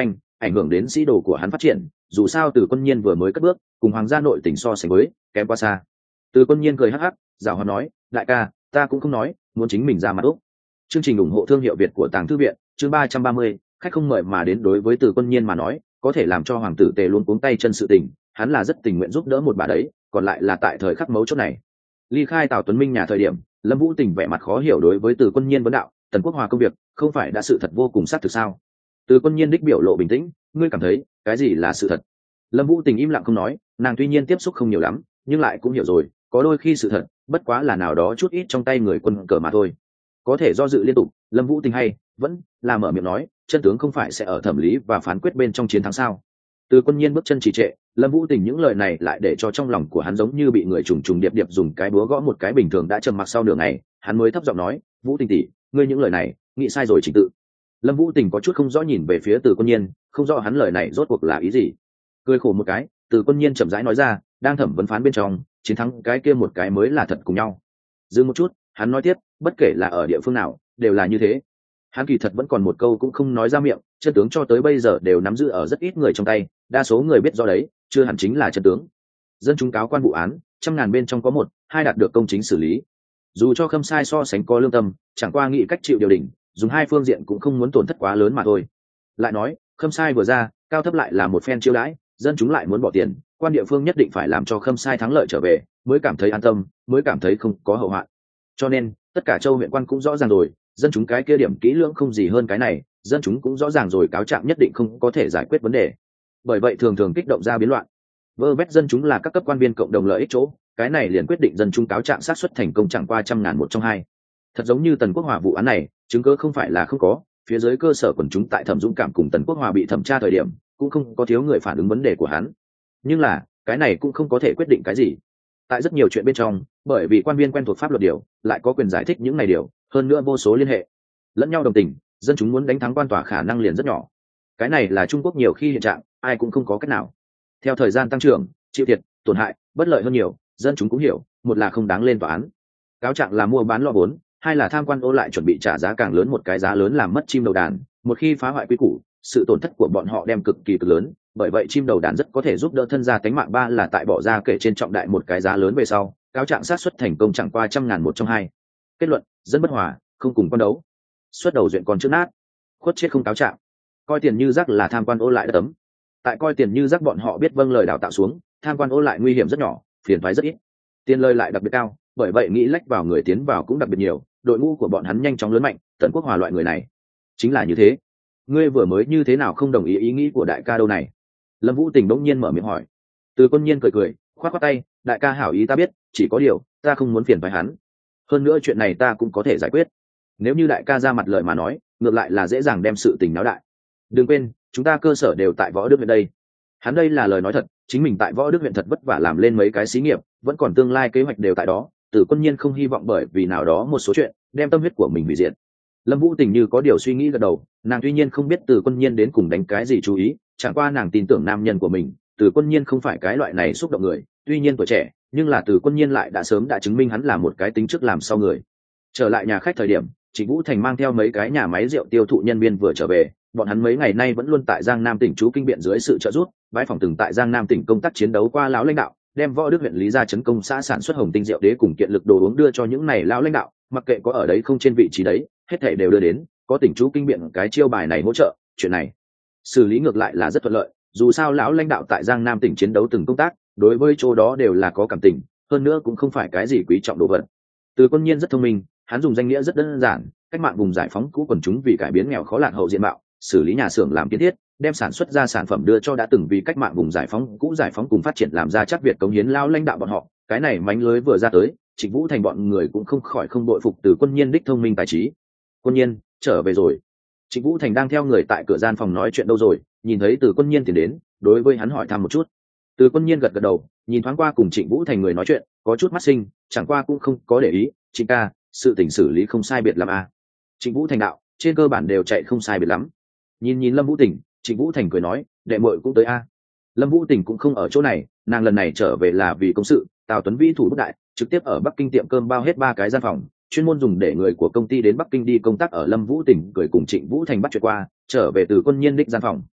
ảnh hưởng đến sĩ đồ của hắn phát triển. Dù sao Từ Quân Nhiên vừa mới cất bước, cùng hoàng gia nội tình so sánh với kém quá xa. Từ Quân Nhiên cười hắc hắc, giảo hoạt nói, đại ca, ta cũng không nói, muốn chính mình ra mặt úc. Chương trình ủng hộ thương hiệu Việt của Tàng Thư Viện, chương 330, khách không mời mà đến. Đối với Từ Quân Nhiên mà nói, có thể làm cho hoàng tử Tề luôn cuống tay chân sự tình, hắn là rất tình nguyện giúp đỡ một bà đấy, còn lại là tại thời khắc mấu chốt này. Ly khai Tào Tuấn Minh nhà thời điểm, Lâm Vũ Tình vẻ mặt khó hiểu đối với Từ Quân Nhiên vấn đạo, Tần Quốc Hòa công việc, không phải đã sự thật vô cùng xác thực sao? Từ Quân Nhiên đích biểu lộ bình tĩnh, ngươi cảm thấy, cái gì là sự thật? Lâm Vũ Tình im lặng không nói, nàng tuy nhiên tiếp xúc không nhiều lắm, nhưng lại cũng hiểu rồi, có đôi khi sự thật, bất quá là nào đó chút ít trong tay người quân cờ mà thôi. Có thể do dự liên tục, Lâm Vũ Tình hay vẫn là mở miệng nói, chân tướng không phải sẽ ở thẩm lý và phán quyết bên trong chiến thắng sao? Từ Quân Nhiên bước chân trì trệ, Lâm Vũ Tình những lời này lại để cho trong lòng của hắn giống như bị người trùng trùng điệp điệp dùng cái búa gõ một cái bình thường. Đã trầm mặc sau nửa ngày, hắn mới thấp giọng nói, Vũ Tình tỷ, ngươi những lời này, nghĩ sai rồi trình tự. Lâm Vũ Tình có chút không rõ nhìn về phía Từ Quân Nhiên, không rõ hắn lời này rốt cuộc là ý gì. Cười khổ một cái, Từ Quân Nhiên chậm rãi nói ra, đang thẩm vấn phán bên trong, chiến thắng cái kia một cái mới là thật cùng nhau. Dừng một chút, hắn nói tiếp, bất kể là ở địa phương nào, đều là như thế. Hắn kỳ thật vẫn còn một câu cũng không nói ra miệng, chân tướng cho tới bây giờ đều nắm giữ ở rất ít người trong tay, đa số người biết do đấy, chưa hẳn chính là chân tướng. Dân chúng cáo quan vụ án, trăm ngàn bên trong có một, hai đạt được công chính xử lý. Dù cho Khâm Sai so sánh có lương tâm, chẳng qua nghĩ cách chịu điều đình, dùng hai phương diện cũng không muốn tổn thất quá lớn mà thôi. Lại nói, Khâm Sai vừa ra, cao thấp lại là một phen chiêu đãi, dân chúng lại muốn bỏ tiền, quan địa phương nhất định phải làm cho Khâm Sai thắng lợi trở về, mới cảm thấy an tâm, mới cảm thấy không có hậu hoạn. Cho nên, tất cả châu huyện quan cũng rõ ràng rồi, dân chúng cái kia điểm kỹ lưỡng không gì hơn cái này, dân chúng cũng rõ ràng rồi cáo trạng nhất định không có thể giải quyết vấn đề. Bởi vậy thường thường kích động ra biến loạn. Vơ vét dân chúng là các cấp quan viên cộng đồng lợi ích chỗ, cái này liền quyết định dân chúng cáo trạng xác suất thành công chẳng qua trăm ngàn một trong hai. Thật giống như Tần Quốc Hòa vụ án này, chứng cứ không phải là không có, phía dưới cơ sở quần chúng tại Thẩm Dũng Cảm cùng Tần Quốc Hòa bị thẩm tra thời điểm, cũng không có thiếu người phản ứng vấn đề của hắn. Nhưng là, cái này cũng không có thể quyết định cái gì. Tại rất nhiều chuyện bên trong, bởi vì quan viên quen thuộc pháp luật điều, lại có quyền giải thích những này điều, hơn nữa vô số liên hệ, lẫn nhau đồng tình, dân chúng muốn đánh thắng quan tòa khả năng liền rất nhỏ. Cái này là Trung Quốc nhiều khi hiện trạng, ai cũng không có cách nào. Theo thời gian tăng trưởng, chịu thiệt, tổn hại, bất lợi hơn nhiều, dân chúng cũng hiểu, một là không đáng lên tòa án, cáo trạng là mua bán lo vốn, hai là tham quan ô lại chuẩn bị trả giá càng lớn, một cái giá lớn làm mất chim đầu đàn, một khi phá hoại quy củ, sự tổn thất của bọn họ đem cực kỳ cực lớn, bởi vậy chim đầu đàn rất có thể giúp đỡ thân gia tánh mạng, ba là tại bỏ ra kể trên trọng đại một cái giá lớn về sau, cáo trạng xác suất thành công chẳng qua trăm ngàn một trong hai. Kết luận, dân bất hòa, không cùng quan đấu, xuất đầu duyện còn trước nát, khuất chết không cáo trạng, coi tiền như rác là tham quan ô lại đất tấm. Tại coi tiền như rác bọn họ biết vâng lời đào tạo xuống, tham quan ô lại nguy hiểm rất nhỏ, phiền toái rất ít, tiền lời lại đặc biệt cao, bởi vậy nghĩ lách vào người tiến vào cũng đặc biệt nhiều, đội ngũ của bọn hắn nhanh chóng lớn mạnh. Tần Quốc Hòa loại người này chính là như thế. Ngươi vừa mới như thế nào không đồng ý ý nghĩ của đại ca đâu này? Lâm Vũ Tình bỗng nhiên mở miệng hỏi. Từ Quân Nhiên cười cười, khoát khoát tay, đại ca hảo ý ta biết, chỉ có điều ta không muốn phiền phải hắn, hơn nữa chuyện này ta cũng có thể giải quyết. Nếu như đại ca ra mặt lời mà nói, ngược lại là dễ dàng đem sự tình náo đại. Đừng quên, chúng ta cơ sở đều tại Võ Đức huyện đây. Hắn đây là lời nói thật, chính mình tại Võ Đức huyện thật vất vả làm lên mấy cái xí nghiệp, vẫn còn tương lai kế hoạch đều tại đó. Từ Quân Nhiên không hy vọng bởi vì nào đó một số chuyện đem tâm huyết của mình hủy diệt. Lâm Vũ Tình như có điều suy nghĩ gật đầu, nàng tuy nhiên không biết Từ Quân Nhiên đến cùng đánh cái gì chú ý, chẳng qua nàng tin tưởng nam nhân của mình. Từ Quân Nhiên không phải cái loại này xúc động người, tuy nhiên tuổi trẻ, nhưng là Từ Quân Nhiên lại đã sớm đã chứng minh hắn là một cái tính trước làm sau người. Trở lại nhà khách thời điểm, Trịnh Vũ Thành mang theo mấy cái nhà máy rượu tiêu thụ nhân viên vừa trở về, bọn hắn mấy ngày nay vẫn luôn tại Giang Nam tỉnh trú kinh biện dưới sự trợ giúp, bãi phòng từng tại Giang Nam tỉnh công tác chiến đấu qua lão lãnh đạo, đem Võ Đức huyện Lý Gia trấn công xã sản xuất hồng tinh rượu đế cùng kiện lực đồ uống đưa cho những này lão lãnh đạo, mặc kệ có ở đấy không trên vị trí đấy, hết thảy đều đưa đến, có tỉnh trú kinh biện cái chiêu bài này hỗ trợ, chuyện này xử lý ngược lại là rất thuận lợi, dù sao lão lãnh đạo tại Giang Nam tỉnh chiến đấu từng công tác, đối với chỗ đó đều là có cảm tình, hơn nữa cũng không phải cái gì quý trọng đồ vật. Từ Quân Nhiên rất thông minh, hắn dùng danh nghĩa rất đơn giản, cách mạng vùng giải phóng cũ quần chúng vì cải biến nghèo khó lạc hậu diện mạo, xử lý nhà xưởng làm kiến thiết, đem sản xuất ra sản phẩm đưa cho đã từng vì cách mạng vùng giải phóng cũ giải phóng cùng phát triển làm ra chắc Việt cống hiến lao lãnh đạo bọn họ. Cái này mánh lưới vừa ra tới, Trịnh Vũ Thành bọn người cũng không khỏi không bội phục Từ Quân Nhiên đích thông minh tài trí. Quân Nhiên trở về rồi. Trịnh Vũ Thành đang theo người tại cửa gian phòng nói chuyện đâu rồi, nhìn thấy Từ Quân Nhiên tiến đến, đối với hắn hỏi thăm một chút. Từ Quân Nhiên gật gật đầu, nhìn thoáng qua cùng Trịnh Vũ Thành người nói chuyện, có chút mắt sinh, chẳng qua cũng không có để ý. Trịnh ca, sự tình xử lý không sai biệt lắm à? Trịnh Vũ Thành đạo, trên cơ bản đều chạy không sai biệt lắm. Nhìn Lâm Vũ Tình, Trịnh Vũ Thành cười nói, đệ muội cũng tới a. Lâm Vũ Tình cũng không ở chỗ này, nàng lần này trở về là vì công sự. Tào Tuấn Vĩ thủ bút đại, trực tiếp ở Bắc Kinh tiệm cơm bao hết 3 cái gian phòng, chuyên môn dùng để người của công ty đến Bắc Kinh đi công tác ở. Lâm Vũ Tình cười cùng Trịnh Vũ Thành bắt chuyện qua, trở về Từ Quân Nhiên đích gian phòng.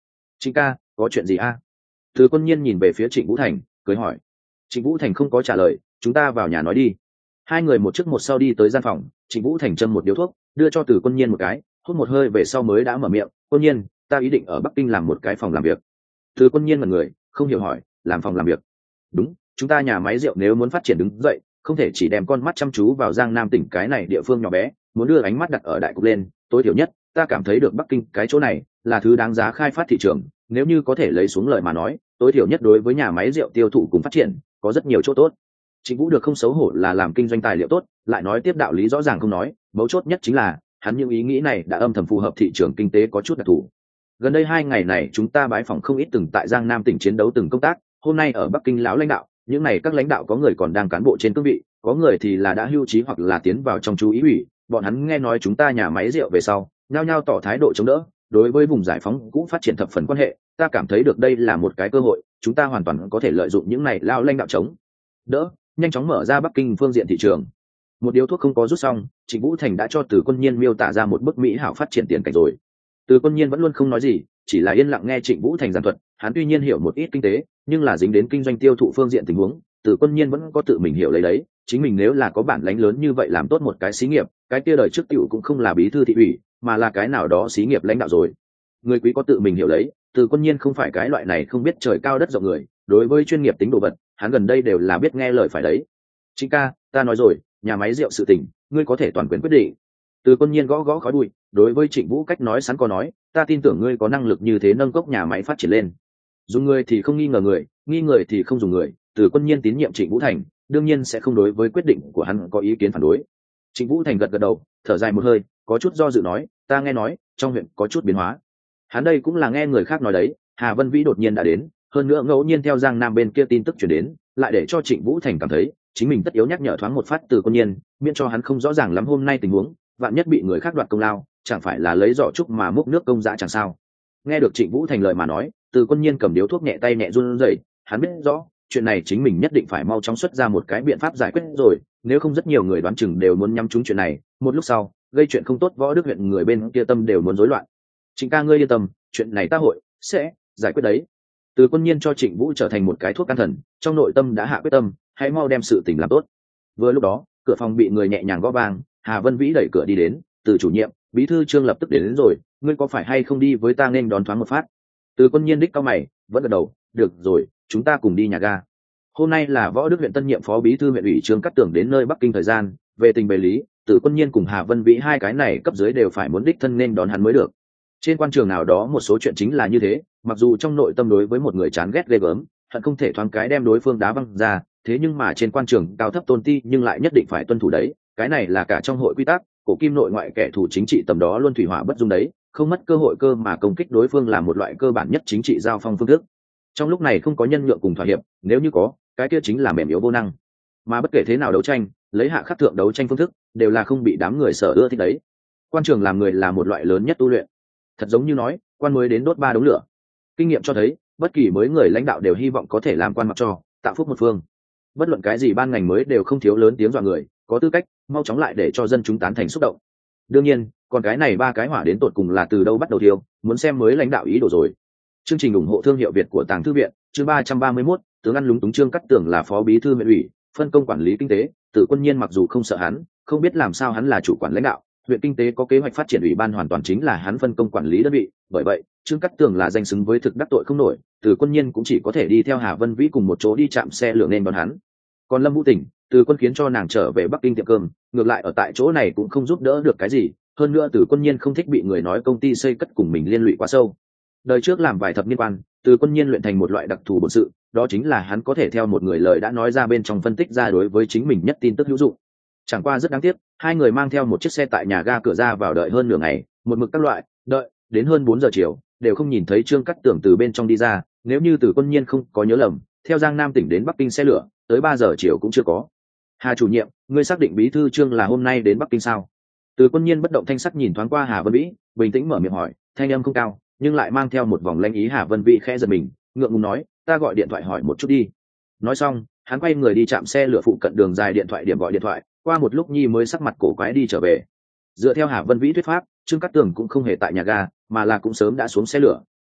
Trịnh ca, có chuyện gì a? Từ Quân Nhiên nhìn về phía Trịnh Vũ Thành cười hỏi. Trịnh Vũ Thành không có trả lời, chúng ta vào nhà nói đi. Hai người một trước một sau đi tới gian phòng, Trịnh Vũ Thành châm một điếu thuốc đưa cho Từ Quân Nhiên một cái, hút một hơi về sau mới đã mở miệng. Quân Nhiên, ta ý định ở Bắc Kinh làm một cái phòng làm việc. Từ Quân Nhiên mật người không hiểu hỏi, làm phòng làm việc? Đúng, chúng ta nhà máy rượu nếu muốn phát triển đứng dậy, không thể chỉ đem con mắt chăm chú vào Giang Nam tỉnh cái này địa phương nhỏ bé, muốn đưa ánh mắt đặt ở đại cục lên. Tối thiểu nhất ta cảm thấy được Bắc Kinh cái chỗ này là thứ đáng giá khai phát thị trường, nếu như có thể lấy xuống lời mà nói, tối thiểu nhất đối với nhà máy rượu tiêu thụ cùng phát triển có rất nhiều chỗ tốt. Trịnh Vũ được không xấu hổ là làm kinh doanh tài liệu tốt, lại nói tiếp đạo lý rõ ràng không nói, mấu chốt nhất chính là hắn những ý nghĩ này đã âm thầm phù hợp thị trường kinh tế có chút đặc thù. Gần đây 2 ngày này chúng ta bái phỏng không ít từng tại Giang Nam tỉnh chiến đấu từng công tác, hôm nay ở Bắc Kinh lão lãnh đạo, những này các lãnh đạo có người còn đang cán bộ trên cương vị, có người thì là đã hưu trí hoặc là tiến vào trong chú ý ủy, bọn hắn nghe nói chúng ta nhà máy rượu về sau, nhao nhao tỏ thái độ chống đỡ, đối với vùng giải phóng cũng phát triển thập phần quan hệ, ta cảm thấy được đây là một cái cơ hội, chúng ta hoàn toàn có thể lợi dụng những này lão lãnh đạo chống đỡ, nhanh chóng mở ra Bắc Kinh phương diện thị trường. Một điếu thuốc không có rút xong, Trịnh Vũ Thành đã cho Từ Quân Nhiên miêu tả ra một bức mỹ hảo phát triển tiền cảnh rồi. Từ Quân Nhiên vẫn luôn không nói gì, chỉ là yên lặng nghe Trịnh Vũ Thành giảng thuật. Hắn tuy nhiên hiểu một ít kinh tế, nhưng là dính đến kinh doanh tiêu thụ phương diện tình huống, Từ Quân Nhiên vẫn có tự mình hiểu lấy đấy. Chính mình nếu là có bản lãnh lớn như vậy làm tốt một cái xí nghiệp, cái kia đời trước tiểu cũng không là bí thư thị ủy, mà là cái nào đó xí nghiệp lãnh đạo rồi. Người quý có tự mình hiểu lấy, Từ Quân Nhiên không phải cái loại này không biết trời cao đất rộng người, đối với chuyên nghiệp tính đồ vật, hắn gần đây đều là biết nghe lời phải đấy. Trịnh ca, ta nói rồi, nhà máy rượu sự tình, ngươi có thể toàn quyền quyết định. Từ Quân Nhiên gõ gõ khói bụi, đối với Trịnh Vũ cách nói sẵn có nói, ta tin tưởng ngươi có năng lực như thế nâng cốc nhà máy phát triển lên. Dùng người thì không nghi ngờ người, nghi người thì không dùng người. Từ Quân Nhiên tín nhiệm Trịnh Vũ Thành, đương nhiên sẽ không đối với quyết định của hắn có ý kiến phản đối. Trịnh Vũ Thành gật gật đầu, thở dài một hơi, có chút do dự nói, ta nghe nói trong huyện có chút biến hóa. Hắn đây cũng là nghe người khác nói đấy. Hà Vân Vĩ đột nhiên đã đến, hơn nữa ngẫu nhiên theo Giang Nam bên kia tin tức truyền đến, lại để cho Trịnh Vũ Thành cảm thấy chính mình tất yếu nhắc nhở thoáng một phát Từ Quân Nhiên, miễn cho hắn không rõ ràng lắm hôm nay tình huống, vạn nhất bị người khác đoạt công lao, chẳng phải là lấy giỏ trúc mà múc nước công dã chẳng sao. Nghe được Trịnh Vũ Thành lời mà nói, Từ Quân Nhiên cầm điếu thuốc nhẹ tay nhẹ run rẩy, hắn biết rõ chuyện này chính mình nhất định phải mau chóng xuất ra một cái biện pháp giải quyết rồi, nếu không rất nhiều người đoán chừng đều muốn nhắm trúng chuyện này, một lúc sau gây chuyện không tốt Võ Đức huyện người bên kia tâm đều muốn rối loạn. Trịnh ca ngươi yên tâm, chuyện này ta hội sẽ giải quyết đấy. Từ Quân Nhiên cho Trịnh Vũ trở thành một cái thuốc can thần, trong nội tâm đã hạ quyết tâm, hãy mau đem sự tình làm tốt. Vừa lúc đó, cửa phòng bị người nhẹ nhàng gõ vang, Hà Vân Vĩ đẩy cửa đi đến, Từ chủ nhiệm, bí thư Trương lập tức đến rồi, ngươi có phải hay không đi với ta nên đón thoáng một phát? Từ Quân Nhiên đích cao mày, vẫn gật đầu, được rồi, chúng ta cùng đi nhà ga. Hôm nay là Võ Đức huyện tân nhiệm phó bí thư huyện ủy Trương Cát Tường đến nơi Bắc Kinh thời gian, về tình bề lý, Từ Quân Nhiên cùng Hà Vân Vĩ hai cái này cấp dưới đều phải muốn đích thân nên đón hắn mới được. Trên quan trường nào đó một số chuyện chính là như thế, mặc dù trong nội tâm đối với một người chán ghét ghê gớm, hận không thể thoáng cái đem đối phương đá văng ra, thế nhưng mà trên quan trường cao thấp tôn ti nhưng lại nhất định phải tuân thủ đấy, cái này là cả trong hội quy tắc, cổ kim nội ngoại kẻ thù chính trị tầm đó luôn thủy hỏa bất dung đấy, không mất cơ hội cơ mà công kích đối phương là một loại cơ bản nhất chính trị giao phong phương thức. Trong lúc này không có nhân nhượng cùng thỏa hiệp, nếu như có, cái kia chính là mềm yếu vô năng. Mà bất kể thế nào đấu tranh, lấy hạ khắc thượng đấu tranh phương thức, đều là không bị đám người sở ưa thích đấy. Quan trường làm người là một loại lớn nhất tu luyện. Thật giống như nói, quan mới đến đốt 3 đống lửa. Kinh nghiệm cho thấy, bất kỳ mới người lãnh đạo đều hy vọng có thể làm quan mặc cho, tạo phúc một phương. Bất luận cái gì ban ngành mới đều không thiếu lớn tiếng dọa người, có tư cách, mau chóng lại để cho dân chúng tán thành xúc động. Đương nhiên, còn cái này 3 cái hỏa đến tột cùng là từ đâu bắt đầu thiêu, muốn xem mới lãnh đạo ý đồ rồi. Chương trình ủng hộ thương hiệu Việt của Tàng Thư viện, chương 331, tướng ăn lúng túng Trương Cát Tường là phó bí thư huyện ủy, phân công quản lý kinh tế, Từ Quân Nhiên mặc dù không sợ hắn, không biết làm sao hắn là chủ quản lãnh đạo, huyện kinh tế có kế hoạch phát triển ủy ban hoàn toàn chính là hắn phân công quản lý đơn vị, bởi vậy Trương Cát Tường là danh xứng với thực đắc tội không nổi, Từ Quân Nhiên cũng chỉ có thể đi theo Hà Vân Vĩ cùng một chỗ đi chạm xe lửa nên đón hắn. Còn Lâm Vũ Tình, Từ Quân khiến cho nàng trở về Bắc Kinh tiệm cơm, ngược lại ở tại chỗ này cũng không giúp đỡ được cái gì, hơn nữa Từ Quân Nhiên không thích bị người nói công ty xây cất cùng mình liên lụy quá sâu. Đời trước làm vài thập niên quan, Từ Quân Nhiên luyện thành một loại đặc thù bổn sự, đó chính là hắn có thể theo một người lời đã nói ra bên trong phân tích ra đối với chính mình nhất tin tức hữu dụng. Chẳng qua rất đáng tiếc, hai người mang theo một chiếc xe tại nhà ga cửa ra vào đợi hơn nửa ngày, một mực các loại đợi đến hơn 4 giờ chiều đều không nhìn thấy Trương Cát Tường từ bên trong đi ra, nếu như Từ Quân Nhiên không có nhớ lầm, theo Giang Nam tỉnh đến Bắc Kinh xe lửa tới 3 giờ chiều cũng chưa có. Hà chủ nhiệm, ngươi xác định bí thư Trương là hôm nay đến Bắc Kinh sao? Từ Quân Nhiên bất động thanh sắc nhìn thoáng qua Hà Vân Vĩ, bình tĩnh mở miệng hỏi, thanh âm không cao nhưng lại mang theo một vòng lanh ý. Hà Vân Vĩ khẽ giật mình, ngượng ngùng nói, ta gọi điện thoại hỏi một chút đi. Nói xong hắn quay người đi chạm xe lửa phụ cận đường dài điện thoại điểm gọi điện thoại, qua một lúc nhi mới sắc mặt cổ quái đi trở về. Dựa theo Hà Vân Vĩ thuyết pháp, Trương Cát Tường cũng không hề tại nhà ga, mà là cũng sớm đã xuống xe lửa,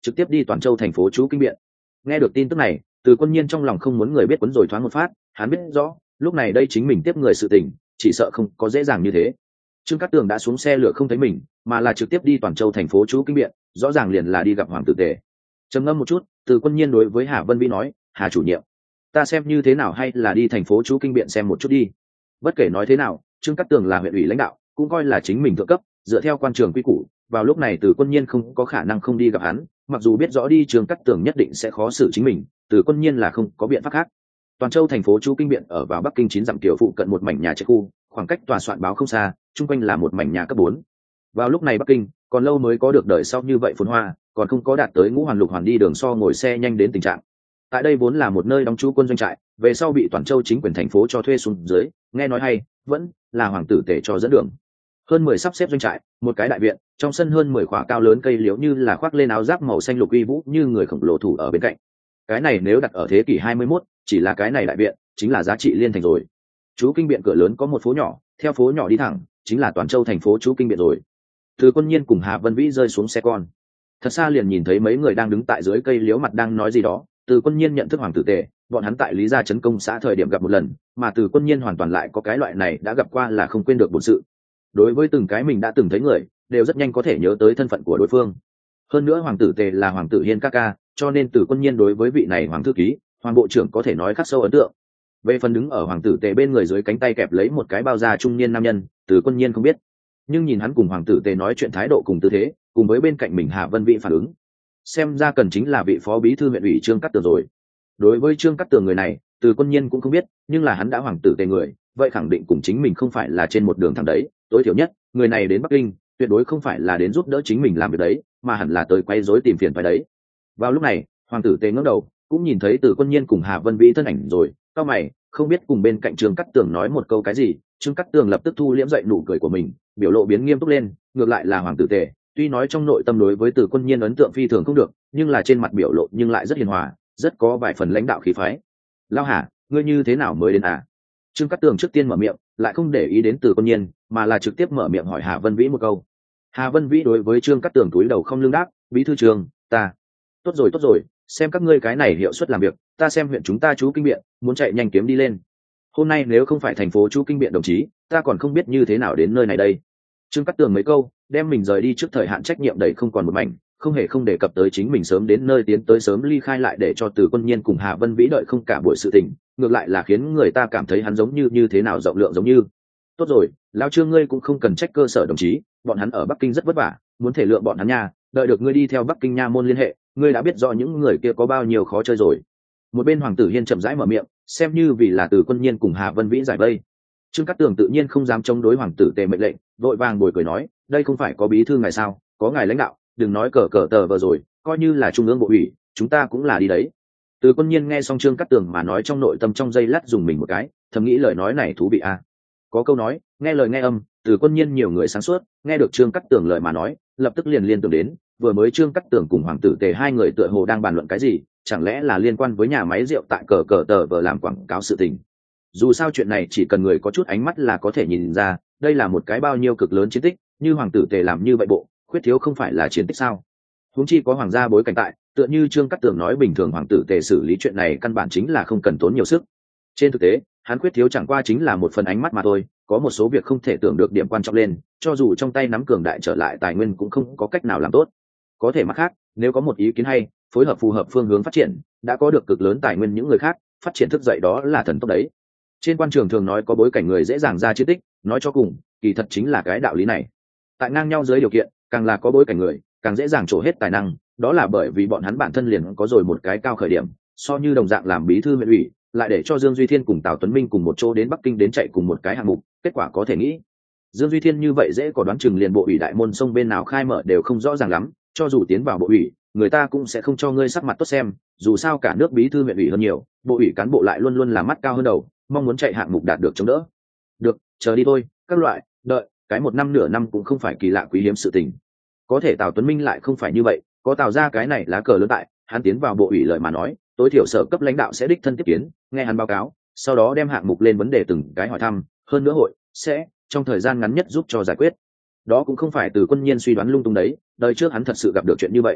trực tiếp đi Toàn Châu thành phố chú kinh biện. Nghe được tin tức này, Từ Quân Nhiên trong lòng không muốn người biết quấn rồi thoáng một phát, hắn biết rõ lúc này đây chính mình tiếp người sự tình, chỉ sợ không có dễ dàng như thế. Trương Cát Tường đã xuống xe lửa không thấy mình, mà là trực tiếp đi Toàn Châu thành phố chú kinh biện, rõ ràng liền là đi gặp Hoàng tử Tề. Trầm ngâm một chút, Từ Quân Nhiên đối với Hà Vân Vĩ nói, Hà chủ nhiệm, ta xem như thế nào hay là đi thành phố chú kinh biện xem một chút đi. Bất kể nói thế nào, Trương Cát Tường là huyện ủy lãnh đạo, cũng coi là chính mình thượng cấp, dựa theo quan trường quy củ, vào lúc này Từ Quân Nhiên không có khả năng không đi gặp hắn, mặc dù biết rõ đi Trương Cát Tường nhất định sẽ khó xử chính mình, Từ Quân Nhiên là không có biện pháp khác. Toàn Châu thành phố chú kinh biện ở vào Bắc Kinh 9 dặm tiểu phụ cận một mảnh nhà trệt khu, khoảng cách tòa soạn báo không xa, chung quanh là một mảnh nhà cấp 4. Vào lúc này Bắc Kinh còn lâu mới có được đời sau như vậy phồn hoa, còn không có đạt tới ngũ hoàn lục hoàn đi đường so ngồi xe nhanh đến tình trạng. Tại đây vốn là một nơi đóng trú quân doanh trại, về sau bị Toàn Châu chính quyền thành phố cho thuê xuống dưới, nghe nói hay, vẫn là Hoàng tử Tề cho dẫn đường. Hơn 10 sắp xếp doanh trại, một cái đại viện, trong sân hơn 10 khỏa cao lớn cây liễu như là khoác lên áo giáp màu xanh lục uy vũ như người khổng lồ thủ ở bên cạnh. Cái này nếu đặt ở thế kỷ 21, chỉ là cái này đại viện, chính là giá trị liên thành rồi. Chú kinh biện cửa lớn có một phố nhỏ, theo phố nhỏ đi thẳng, chính là Toàn Châu thành phố chú kinh biện rồi. Từ Quân Nhiên cùng Hà Vân Vĩ rơi xuống xe con. Thật xa liền nhìn thấy mấy người đang đứng tại dưới cây liễu mặt đang nói gì đó. Từ Quân Nhiên nhận thức Hoàng tử Tề, bọn hắn tại Lý Gia trấn công xã thời điểm gặp một lần, mà Từ Quân Nhiên hoàn toàn lại có cái loại này đã gặp qua là không quên được bổn sự. Đối với từng cái mình đã từng thấy người, đều rất nhanh có thể nhớ tới thân phận của đối phương. Hơn nữa Hoàng tử Tề là Hoàng tử Hiên ca ca, cho nên Từ Quân Nhiên đối với vị này Hoàng thư ký, Hoàng bộ trưởng có thể nói khắc sâu ấn tượng. Về phần đứng ở Hoàng tử Tề bên người dưới cánh tay kẹp lấy một cái bao da trung niên nam nhân, Từ Quân Nhiên không biết, nhưng nhìn hắn cùng Hoàng tử Tề nói chuyện thái độ cùng tư thế, cùng với bên cạnh mình Hà Vân Vĩ phản ứng, xem ra cần chính là vị phó bí thư huyện ủy Trương Cát Tường rồi. Đối với Trương Cát Tường người này, Từ Quân Nhiên cũng không biết, nhưng là hắn đã Hoàng tử Tề người, vậy khẳng định cùng chính mình không phải là trên một đường thẳng đấy. Tối thiểu nhất, người này đến Bắc Kinh tuyệt đối không phải là đến giúp đỡ chính mình làm việc đấy, mà hẳn là tới quay rối tìm phiền phải đấy. Vào lúc này, Hoàng tử Tề ngẩng đầu, cũng nhìn thấy Từ Quân Nhiên cùng Hà Vân Vĩ thân ảnh rồi, cao mày, không biết cùng bên cạnh Trương Cát Tường nói một câu cái gì. Trương Cát Tường lập tức thu liễm dậy nụ cười của mình, biểu lộ biến nghiêm túc lên. Ngược lại là Hoàng tử Tề, tuy nói trong nội tâm đối với Từ Quân Nhiên ấn tượng phi thường không được, nhưng là trên mặt biểu lộ nhưng lại rất hiền hòa, rất có vài phần lãnh đạo khí phái. Lao Hà, ngươi như thế nào mới đến à? Trương Cát Tường trước tiên mở miệng, lại không để ý đến Từ Quân Nhiên, mà là trực tiếp mở miệng hỏi Hà Vân Vĩ một câu. Hà Vân Vĩ đối với Trương Cát Tường cúi đầu không lưng đáp, bí thư trường, ta. Tốt rồi, xem các ngươi cái này hiệu suất làm việc, ta xem huyện chúng ta chú kinh biện, muốn chạy nhanh kiếm đi lên. Hôm nay nếu không phải thành phố chú kinh biện đồng chí, ta còn không biết như thế nào đến nơi này đây. Trương Cát Tường mấy câu, đem mình rời đi trước thời hạn trách nhiệm đẩy không còn một mảnh, không hề không đề cập tới chính mình sớm đến nơi tiến tới sớm ly khai lại để cho Từ Quân Nhiên cùng Hà Vân Vĩ đợi không cả buổi sự tình, ngược lại là khiến người ta cảm thấy hắn giống như thế nào rộng lượng giống như. Tốt rồi, lão Trương ngươi cũng không cần trách cơ sở đồng chí, bọn hắn ở Bắc Kinh rất vất vả, muốn thể lượng bọn hắn nha, đợi được ngươi đi theo Bắc Kinh nha môn liên hệ, ngươi đã biết rõ những người kia có bao nhiêu khó chơi rồi. Một bên Hoàng tử Hiên chậm rãi mở miệng, xem như vì là Từ Quân Nhiên cùng Hà Vân Vĩ giải vây. Trương Cát Tường tự nhiên không dám chống đối Hoàng tử Tề mệnh lệnh, vội vàng bồi cười nói, đây không phải có bí thư ngài sao, có ngài lãnh đạo, đừng nói cờ tờ vờ rồi, coi như là trung ương bộ ủy, chúng ta cũng là đi đấy. Từ Quân Nhiên nghe xong Trương Cát Tường mà nói trong nội tâm trong giây lát dùng mình một cái, thầm nghĩ lời nói này thú vị à. Có câu nói, nghe lời nghe âm, Từ Quân Nhiên nhiều người sáng suốt, nghe được Trương Cát Tường lời mà nói, lập tức liền tưởng đến, vừa mới Trương Cát Tường cùng Hoàng tử Tề hai người tựa hồ đang bàn luận cái gì, chẳng lẽ là liên quan với nhà máy rượu tại cờ tờ vờ làm quảng cáo sự tình. Dù sao chuyện này chỉ cần người có chút ánh mắt là có thể nhìn ra, đây là một cái bao nhiêu cực lớn chiến tích, như Hoàng tử Tề làm như vậy bộ, khuyết thiếu không phải là chiến tích sao? Huống chi có hoàng gia bối cảnh tại, tựa như Trương Cát Tường nói bình thường Hoàng tử Tề xử lý chuyện này căn bản chính là không cần tốn nhiều sức. Trên thực tế, hắn khuyết thiếu chẳng qua chính là một phần ánh mắt mà thôi, có một số việc không thể tưởng được điểm quan trọng lên, cho dù trong tay nắm cường đại trở lại tài nguyên cũng không có cách nào làm tốt. Có thể mặt khác, nếu có một ý kiến hay, phối hợp phù hợp phương hướng phát triển, đã có được cực lớn tài nguyên những người khác, phát triển thức dậy đó là thần tốc đấy. Trên quan trường thường nói có bối cảnh người dễ dàng ra chiến tích, nói cho cùng, kỳ thật chính là cái đạo lý này. Tại ngang nhau dưới điều kiện, càng là có bối cảnh người, càng dễ dàng trổ hết tài năng, đó là bởi vì bọn hắn bản thân liền có rồi một cái cao khởi điểm, so như đồng dạng làm bí thư huyện ủy, lại để cho Dương Duy Thiên cùng Tào Tuấn Minh cùng một chỗ đến Bắc Kinh đến chạy cùng một cái hạng mục, kết quả có thể nghĩ. Dương Duy Thiên như vậy dễ có đoán chừng liền bộ ủy đại môn sông bên nào khai mở đều không rõ ràng lắm, cho dù tiến vào bộ ủy, người ta cũng sẽ không cho ngươi sắc mặt tốt xem, dù sao cả nước bí thư huyện ủy hơn nhiều, bộ ủy cán bộ lại luôn luôn là mắt cao hơn đầu, mong muốn chạy hạng mục đạt được chống đỡ. Được, chờ đi thôi, các loại, đợi, cái một năm nửa năm cũng không phải kỳ lạ quý hiếm sự tình. Có thể Tào Tuấn Minh lại không phải như vậy, có Tào ra cái này lá cờ lớn tại, hắn tiến vào bộ ủy lời mà nói, tối thiểu sở cấp lãnh đạo sẽ đích thân tiếp kiến, nghe hắn báo cáo, sau đó đem hạng mục lên vấn đề từng cái hỏi thăm, hơn nữa hội sẽ trong thời gian ngắn nhất giúp cho giải quyết. Đó cũng không phải Từ Quân Nhiên suy đoán lung tung đấy, đời trước hắn thật sự gặp được chuyện như vậy.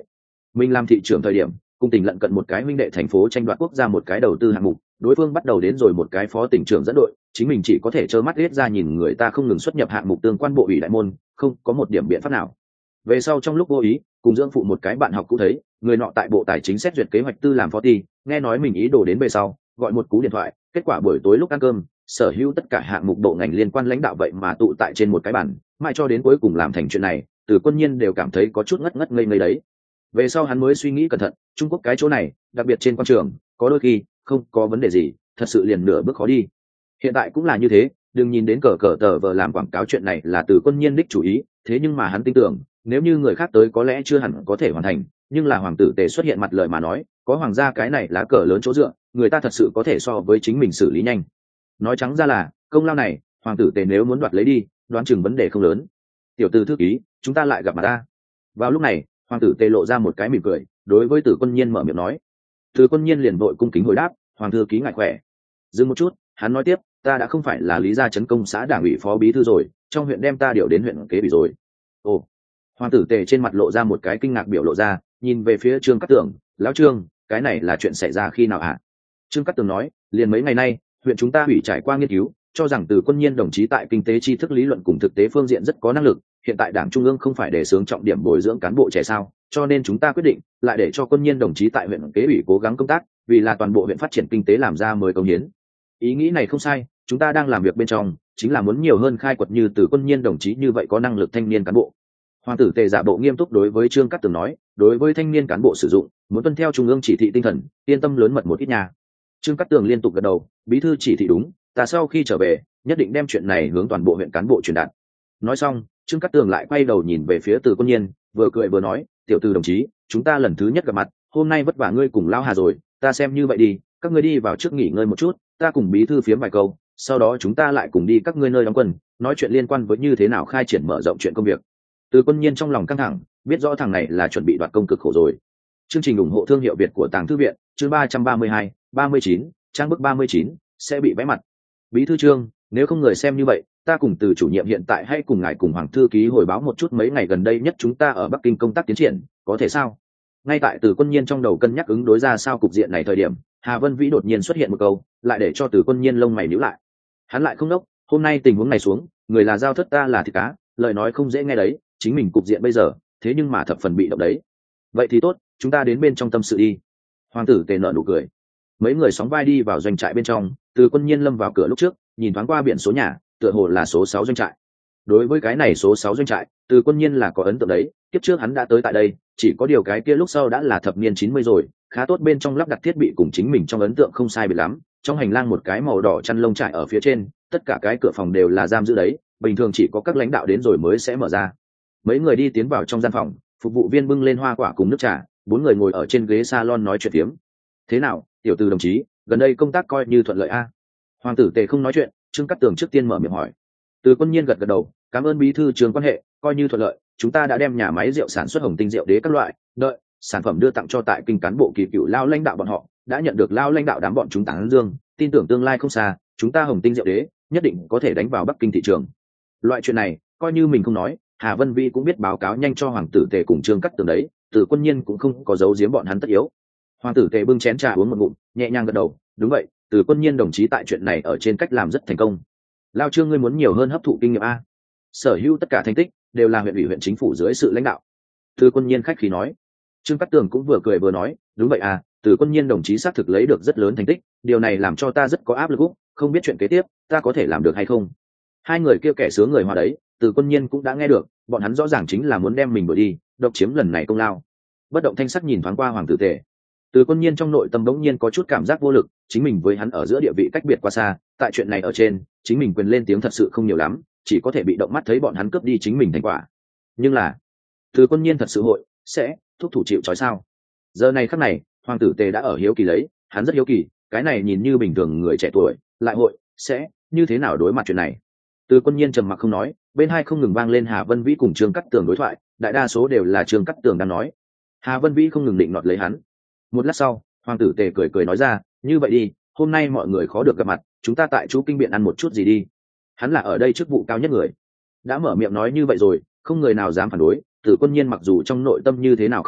mình làm thị trưởng thời điểm cùng tỉnh lận cận một cái huynh đệ thành phố tranh đoạt quốc gia một cái đầu tư hạng mục, đối phương bắt đầu đến rồi một cái phó tỉnh trưởng dẫn đội, chính mình chỉ có thể trơ mắt ghét ra nhìn người ta không ngừng xuất nhập hạng mục tương quan bộ ủy đại môn, không có một điểm biện pháp nào. Về sau trong lúc vô ý cùng dưỡng phụ một cái bạn học cũ thấy người nọ tại bộ tài chính xét duyệt kế hoạch tư làm phó ty, nghe nói mình ý đồ đến về sau gọi một cú điện thoại, kết quả buổi tối lúc ăn cơm sở hữu tất cả hạng mục bộ ngành liên quan lãnh đạo vậy mà tụ tại trên một cái bàn, mãi cho đến cuối cùng làm thành chuyện này, Từ Quân Nhiên đều cảm thấy có chút ngất ngất ngây ngây đấy. Về sau hắn mới suy nghĩ cẩn thận, Trung Quốc cái chỗ này đặc biệt trên quan trường có đôi khi không có vấn đề gì thật sự liền nửa bước khó đi. Hiện tại cũng là như thế, đừng nhìn đến cờ tờ vờ làm quảng cáo chuyện này là Từ Quân Nhiên đích chủ ý, thế nhưng mà hắn tin tưởng nếu như người khác tới có lẽ chưa hẳn có thể hoàn thành, nhưng là hoàng tử Tề xuất hiện mặt lời mà nói, có hoàng gia cái này lá cờ lớn chỗ dựa, người ta thật sự có thể so với chính mình xử lý nhanh. Nói trắng ra là công lao này hoàng tử Tề nếu muốn đoạt lấy đi, đoán chừng vấn đề không lớn. Tiểu Từ thư ký, chúng ta lại gặp mặt ta. Vào lúc này hoàng tử Tề lộ ra một cái mỉm cười, đối với Từ Quân Nhiên mở miệng nói. Từ Quân Nhiên liền vội cung kính hồi đáp, hoàng thư ký ngài khỏe. Dừng một chút, hắn nói tiếp, ta đã không phải là Lý Gia Trấn Công xã đảng ủy phó bí thư rồi, trong huyện đem ta điều đến huyện kế ủy rồi. Ồ. Hoàng tử Tề trên mặt lộ ra một cái kinh ngạc biểu lộ ra, nhìn về phía Trương Cát Tường, lão Trương, cái này là chuyện xảy ra khi nào hả? Trương Cát Tường nói, liền mấy ngày nay huyện chúng ta ủy trải qua nghiên cứu, cho rằng Từ Quân Nhiên đồng chí tại kinh tế tri thức lý luận cùng thực tế phương diện rất có năng lực, hiện tại đảng trung ương không phải đề xướng trọng điểm bồi dưỡng cán bộ trẻ sao, cho nên chúng ta quyết định lại để cho Quân Nhiên đồng chí tại huyện kế ủy cố gắng công tác, vì là toàn bộ huyện phát triển kinh tế làm ra mới công hiến. Ý nghĩ này không sai, chúng ta đang làm việc bên trong chính là muốn nhiều hơn khai quật như Từ Quân Nhiên đồng chí như vậy có năng lực thanh niên cán bộ. Hoàng tử Tề giả bộ nghiêm túc đối với Trương Cát Tường nói, đối với thanh niên cán bộ sử dụng muốn tuân theo trung ương chỉ thị tinh thần, yên tâm lớn mật một ít nhà. Trương Cát Tường liên tục gật đầu, bí thư chỉ thị đúng, ta sau khi trở về nhất định đem chuyện này hướng toàn bộ huyện cán bộ truyền đạt. Nói xong Trương Cát Tường lại quay đầu nhìn về phía Từ Quân Nhiên, vừa cười vừa nói, tiểu Từ đồng chí, chúng ta lần thứ nhất gặp mặt, hôm nay vất vả ngươi cùng lao Hà rồi, ta xem như vậy đi, các ngươi đi vào trước nghỉ ngơi một chút, ta cùng bí thư phiếm vài câu, sau đó chúng ta lại cùng đi các ngươi nơi đóng quân, nói chuyện liên quan với như thế nào khai triển mở rộng chuyện công việc. Từ Quân Nhiên trong lòng căng thẳng, biết rõ thằng này là chuẩn bị đoạt công cực khổ rồi. Chương trình ủng hộ thương hiệu Việt của Tàng Thư viện, chương 332, 39, trang bức 39, sẽ bị vẽ mặt. Bí thư Trương, nếu không người xem như vậy, ta cùng Từ chủ nhiệm hiện tại hay cùng ngài cùng hoàng thư ký hồi báo một chút mấy ngày gần đây nhất chúng ta ở Bắc Kinh công tác tiến triển, có thể sao? Ngay tại Từ Quân Nhiên trong đầu cân nhắc ứng đối ra sao cục diện này thời điểm, Hà Vân Vĩ đột nhiên xuất hiện một câu, lại để cho Từ Quân Nhiên lông mày nhíu lại. Hắn lại không đốc, hôm nay tình huống này xuống, người là dao thất ta là thịt cá, lời nói không dễ nghe đấy, chính mình cục diện bây giờ, thế nhưng mà thập phần bị động đấy. Vậy thì tốt, chúng ta đến bên trong tâm sự đi. Hoàng tử Tề nở nụ cười. Mấy người sóng vai đi vào doanh trại bên trong, Từ Quân Nhiên lâm vào cửa lúc trước, nhìn thoáng qua biển số nhà, tựa hồ là số 6 doanh trại. Đối với cái này số 6 doanh trại, Từ Quân Nhiên là có ấn tượng đấy, kiếp trước hắn đã tới tại đây, chỉ có điều cái kia lúc sau đã là thập niên 90 rồi, khá tốt bên trong lắp đặt thiết bị cùng chính mình trong ấn tượng không sai biệt lắm. Trong hành lang một cái màu đỏ chăn lông trại ở phía trên, tất cả cái cửa phòng đều là giam giữ đấy, bình thường chỉ có các lãnh đạo đến rồi mới sẽ mở ra. Mấy người đi tiến vào trong gian phòng, phục vụ viên bưng lên hoa quả cùng nước trà, bốn người ngồi ở trên ghế salon nói chuyện phiếm. Thế nào, tiểu Từ đồng chí, gần đây công tác coi như thuận lợi a? Hoàng tử Tề không nói chuyện, Trương Cát Tường trước tiên mở miệng hỏi. Từ Quân Nhiên gật gật đầu, cảm ơn bí thư Trương quan hệ, coi như thuận lợi, chúng ta đã đem nhà máy rượu sản xuất Hồng Tinh rượu đế các loại, đợi sản phẩm đưa tặng cho tại kinh cán bộ kỳ cựu lao lãnh đạo bọn họ, đã nhận được lao lãnh đạo đám bọn chúng tán dương, tin tưởng tương lai không xa, chúng ta Hồng Tinh rượu đế nhất định có thể đánh vào Bắc Kinh thị trường. Loại chuyện này, coi như mình không nói, Hà Vân Vi cũng biết báo cáo nhanh cho hoàng tử Tề cùng Trương Cát Tường đấy, Từ Quân Nhiên cũng không có giấu giếm bọn hắn tất yếu. Hoàng tử Tề bưng chén trà uống một ngụm, nhẹ nhàng gật đầu, đúng vậy, Từ Quân Nhiên đồng chí tại chuyện này ở trên cách làm rất thành công. Lao Trương ngươi muốn nhiều hơn hấp thụ kinh nghiệm a. Sở hữu tất cả thành tích đều là huyện ủy huyện chính phủ dưới sự lãnh đạo. Từ Quân Nhiên khách khí nói. Trương Cát Tường cũng vừa cười vừa nói, đúng vậy à, Từ Quân Nhiên đồng chí xác thực lấy được rất lớn thành tích, điều này làm cho ta rất có áp lực, không biết chuyện kế tiếp ta có thể làm được hay không. Hai người kia kẻ sướng người hòa đấy, Từ Quân Nhiên cũng đã nghe được, bọn hắn rõ ràng chính là muốn đem mình đuổi đi, độc chiếm lần này công lao. Bất động thanh sắc nhìn thoáng qua hoàng tử Tề. Từ Quân Nhiên trong nội tâm bỗng nhiên có chút cảm giác vô lực, chính mình với hắn ở giữa địa vị cách biệt quá xa, tại chuyện này ở trên, chính mình quyền lên tiếng thật sự không nhiều lắm, chỉ có thể bị động mắt thấy bọn hắn cướp đi chính mình thành quả. Nhưng là, Từ Quân Nhiên thật sự hội sẽ thúc thủ chịu trói sao? Giờ này khắc này, hoàng tử Tề đã ở hiếu kỳ lấy, hắn rất hiếu kỳ, cái này nhìn như bình thường người trẻ tuổi, lại hội sẽ như thế nào đối mặt chuyện này. Từ Quân Nhiên trầm mặc không nói, bên hai không ngừng vang lên Hà Vân Vĩ cùng Trương Cát Tường đối thoại, đại đa số đều là Trương Cát Tường đang nói. Hà Vân Vĩ không ngừng định nọt lấy hắn. Một lát sau, hoàng tử Tề cười cười nói ra, như vậy đi, hôm nay mọi người khó được gặp mặt, chúng ta tại chú kinh biện ăn một chút gì đi. Hắn là ở đây chức vụ cao nhất người, đã mở miệng nói như vậy rồi, không người nào dám phản đối. Từ Quân Nhiên mặc dù trong nội tâm như thế nào không muốn,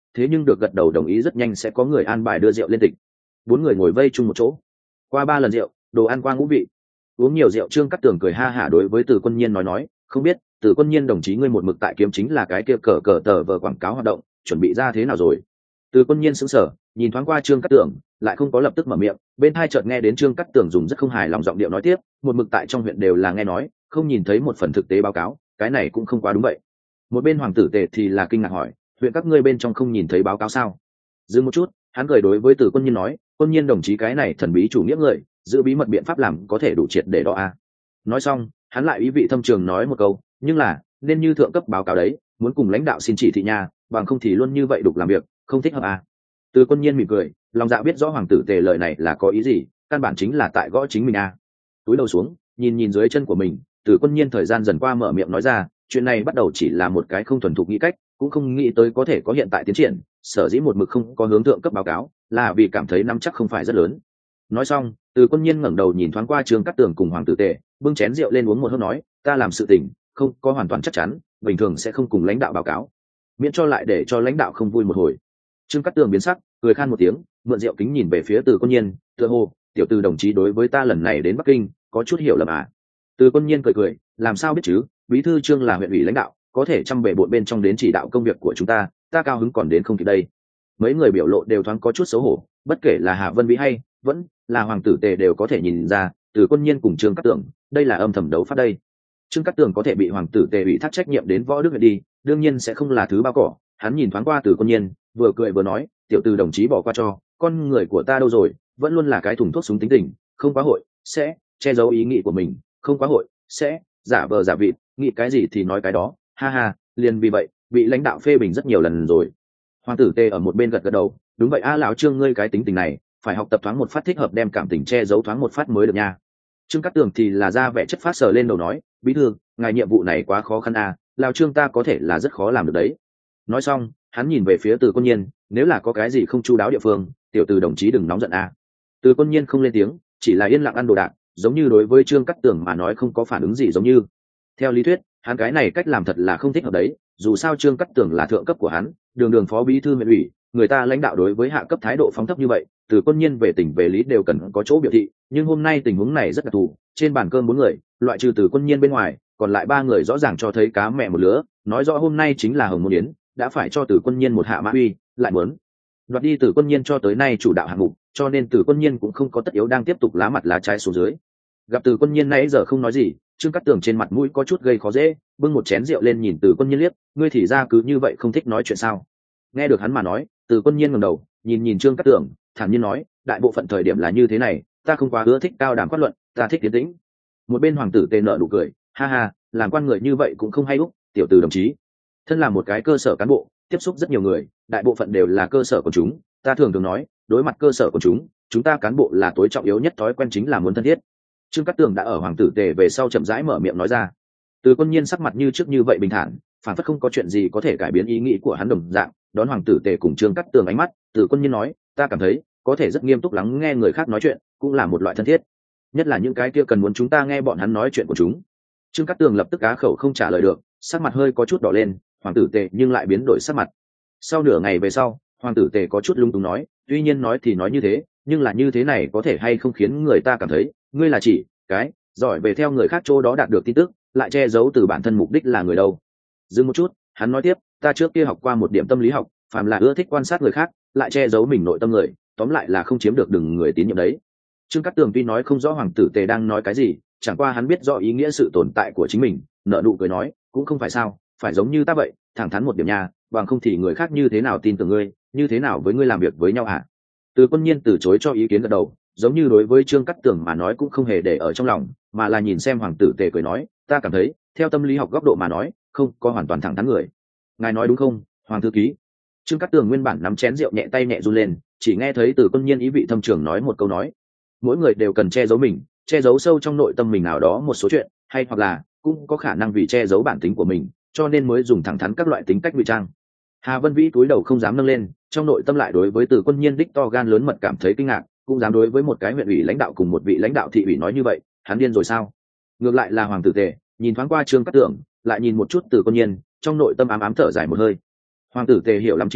thế nhưng được gật đầu đồng ý rất nhanh sẽ có người an bài đưa rượu lên tịch. Bốn người ngồi vây chung một chỗ, qua 3 lần rượu, đồ ăn qua ngũ vị, uống nhiều rượu. Trương Cát Tường cười ha hả đối với Từ Quân Nhiên nói, không biết Từ Quân Nhiên đồng chí ngươi một mực tại kiếm chính là cái kia cờ cờ tờ vờ quảng cáo hoạt động chuẩn bị ra thế nào rồi? Từ Quân Nhiên sững sờ, nhìn thoáng qua Trương Cát Tường, lại không có lập tức mở miệng. Bên tai chợt nghe đến Trương Cát Tường dùng rất không hài lòng giọng điệu nói tiếp, một mực tại trong huyện đều là nghe nói, không nhìn thấy một phần thực tế báo cáo, cái này cũng không quá đúng vậy. Một bên Hoàng Tử Tề thì là kinh ngạc hỏi, huyện các ngươi bên trong không nhìn thấy báo cáo sao? Dừng một chút, hắn cười đối với Từ Quân Nhiên nói, Quân Nhiên đồng chí cái này thần bí chủ nghĩa người, giữ bí mật biện pháp làm có thể đủ triệt để đo a. Nói xong, hắn lại ý vị thâm trường nói một câu, nhưng là nên như thượng cấp báo cáo đấy, muốn cùng lãnh đạo xin chỉ thị nha, bằng không thì luôn như vậy đục làm việc, không thích hợp a. Từ Quân Nhiên mỉm cười, lòng dạ biết rõ Hoàng Tử Tề lời này là có ý gì, căn bản chính là tại gõ chính mình a. Túi đầu xuống, nhìn dưới chân của mình, Từ Quân Nhiên thời gian dần qua mở miệng nói ra, chuyện này bắt đầu chỉ là một cái không thuần thục nghĩ cách, cũng không nghĩ tới có thể có hiện tại tiến triển, sở dĩ một mực không có hướng thượng cấp báo cáo, là vì cảm thấy nắm chắc không phải rất lớn. Nói xong, Từ Quân Nhiên ngẩng đầu nhìn thoáng qua Trương Cát Tường cùng Hoàng Tử Tề, bưng chén rượu lên uống một hớp nói, ta làm sự tình không có hoàn toàn chắc chắn, bình thường sẽ không cùng lãnh đạo báo cáo, miễn cho lại để cho lãnh đạo không vui một hồi. Trương Cát Tường biến sắc, cười khan một tiếng, mượn rượu kính nhìn về phía Từ Quân Nhiên, tựa hồ tiểu Từ đồng chí đối với ta lần này đến Bắc Kinh có chút hiểu lầm à? Từ Quân Nhiên cười, làm sao biết chứ, bí thư Trương là huyện ủy lãnh đạo, có thể chăm bề bộn bên trong đến chỉ đạo công việc của chúng ta cao hứng còn đến không kịp đây. Mấy người biểu lộ đều thoáng có chút xấu hổ, bất kể là Hạ Vân Vĩ hay vẫn là Hoàng Tử Tề đều có thể nhìn ra, Từ Quân Nhiên cùng Trương Cát Tường đây là âm thầm đấu pháp đây. Trương Cát Tường có thể bị Hoàng Tử Tề ủy thác trách nhiệm đến Võ Đức huyện đi, đương nhiên sẽ không là thứ bao cỏ. Hắn nhìn thoáng qua Từ Quân Nhiên, vừa cười vừa nói, tiểu Từ đồng chí bỏ qua cho, con người của ta đâu rồi, vẫn luôn là cái thùng thuốc súng tính tình, không quá hội sẽ che giấu ý nghĩ của mình, không quá hội sẽ giả vờ giả vịt, nghĩ cái gì thì nói cái đó, ha ha, liền vì vậy bị lãnh đạo phê bình rất nhiều lần rồi. Hoàng Tử Tề ở một bên gật đầu, đúng vậy a lão Trương ngươi cái tính tình này phải học tập thoáng một phát thích hợp đem cảm tình che giấu thoáng một phát mới được nha. Trương Cát Tường thì là ra vẻ chất phát sờ lên đầu nói, bí thư ngài nhiệm vụ này quá khó khăn a, lão Trương ta có thể là rất khó làm được đấy. Nói xong hắn nhìn về phía Từ Quân Nhiên, nếu là có cái gì không chu đáo địa phương, tiểu Từ đồng chí đừng nóng giận a. Từ Quân Nhiên không lên tiếng, chỉ là yên lặng ăn đồ đạc, giống như đối với Trương Cát Tường mà nói không có phản ứng gì giống như. Theo lý thuyết hắn cái này cách làm thật là không thích hợp đấy, dù sao Trương Cát Tường là thượng cấp của hắn, đường phó bí thư huyện ủy, người ta lãnh đạo đối với hạ cấp thái độ phóng thấp như vậy, Từ Quân Nhiên về tình về lý đều cần có chỗ biểu thị, nhưng hôm nay tình huống này rất đặc thù, trên bàn cơm 4 người, loại trừ Từ Quân Nhiên bên ngoài, còn lại 3 người rõ ràng cho thấy cá mẹ một lứa, nói rõ hôm nay chính là Hồng Môn Yến, đã phải cho Từ Quân Nhiên một hạ mã uy, lại muốn đoạt đi Từ Quân Nhiên cho tới nay chủ đạo hạng mục, cho nên Từ Quân Nhiên cũng không có tất yếu đang tiếp tục lá mặt lá trái xuống dưới. Gặp Từ Quân Nhiên nãy giờ không nói gì, Trương Cát Tường trên mặt mũi có chút gây khó dễ, bưng một chén rượu lên nhìn Từ Quân Nhiên liếc, ngươi thì ra cứ như vậy không thích nói chuyện sao? Nghe được hắn mà nói, Từ Quân Nhiên ngẩng đầu, nhìn Trương Cát Tường, thản nhiên nói, đại bộ phận thời điểm là như thế này, ta không quá ưa thích cao đàm quát luận, ta thích tiến tĩnh. Một bên Hoàng Tử Tề nở nụ cười, ha ha, làm quan người như vậy cũng không hay úc, tiểu Từ đồng chí. Thân là một cái cơ sở cán bộ, tiếp xúc rất nhiều người, đại bộ phận đều là cơ sở của chúng, ta thường nói, đối mặt cơ sở của chúng ta cán bộ là tối trọng yếu nhất, thói quen chính là muốn thân thiết. Trương Cát Tường đã ở Hoàng Tử Tề về sau chậm rãi mở miệng nói ra. Từ Quân Nhiên sắc mặt như trước như vậy bình thản, phản phất không có chuyện gì có thể cải biến ý nghĩ của hắn đồng dạng, đón Hoàng Tử Tề cùng Trương Cát Tường ánh mắt, Từ Quân Nhiên nói, ta cảm thấy có thể rất nghiêm túc lắng nghe người khác nói chuyện, cũng là một loại thân thiết, nhất là những cái kia cần muốn chúng ta nghe bọn hắn nói chuyện của chúng. Trương Cát Tường lập tức á khẩu không trả lời được, sắc mặt hơi có chút đỏ lên, Hoàng Tử Tề nhưng lại biến đổi sắc mặt. Sau nửa ngày về sau, Hoàng Tử Tề có chút lung túng nói, tuy nhiên nói thì nói như thế, nhưng là như thế này có thể hay không khiến người ta cảm thấy ngươi là chỉ cái giỏi về theo người khác chỗ đó đạt được tin tức, lại che giấu từ bản thân mục đích là người đâu. Dừng một chút, hắn nói tiếp, ta trước kia học qua một điểm tâm lý học, phàm là ưa thích quan sát người khác, lại che giấu mình nội tâm người, tóm lại là không chiếm được đừng người tín nhiệm đấy. Trương Cát Tường tuy nói không rõ Hoàng Tử Tề đang nói cái gì, chẳng qua hắn biết rõ ý nghĩa sự tồn tại của chính mình, nở nụ cười nói, cũng không phải sao, phải giống như ta vậy, thẳng thắn một điểm nha, bằng không thì người khác như thế nào tin tưởng ngươi, như thế nào với ngươi làm việc với nhau hả? Từ Quân Nhiên từ chối cho ý kiến gật đầu, giống như đối với Trương Cát Tường mà nói cũng không hề để ở trong lòng, mà là nhìn xem Hoàng Tử Tề cười nói, ta cảm thấy theo tâm lý học góc độ mà nói, không có hoàn toàn thẳng thắn người. Ngài nói đúng không, Hoàng thư ký? Trương Cát Tường nguyên bản nắm chén rượu nhẹ tay nhẹ run lên, chỉ nghe thấy Từ Quân Nhiên ý vị thâm trường nói một câu nói, mỗi người đều cần che giấu mình, che giấu sâu trong nội tâm mình nào đó một số chuyện, hay hoặc là cũng có khả năng vì che giấu bản tính của mình, cho nên mới dùng thẳng thắn các loại tính cách ngụy trang. Hà Vân Vĩ cúi đầu không dám nâng lên, trong nội tâm lại đối với Từ Quân Nhiên đích to gan lớn mật cảm thấy kinh ngạc, cũng dám đối với một cái huyện ủy lãnh đạo cùng một vị lãnh đạo thị ủy nói như vậy, hắn điên rồi sao? Ngược lại là Hoàng Tử Tề nhìn thoáng qua Trương Cát Tường, lại nhìn một chút Từ Quân Nhiên, trong nội tâm ám ám thở dài một hơi. Hoàng Tử Tề hiểu lắm chính trị,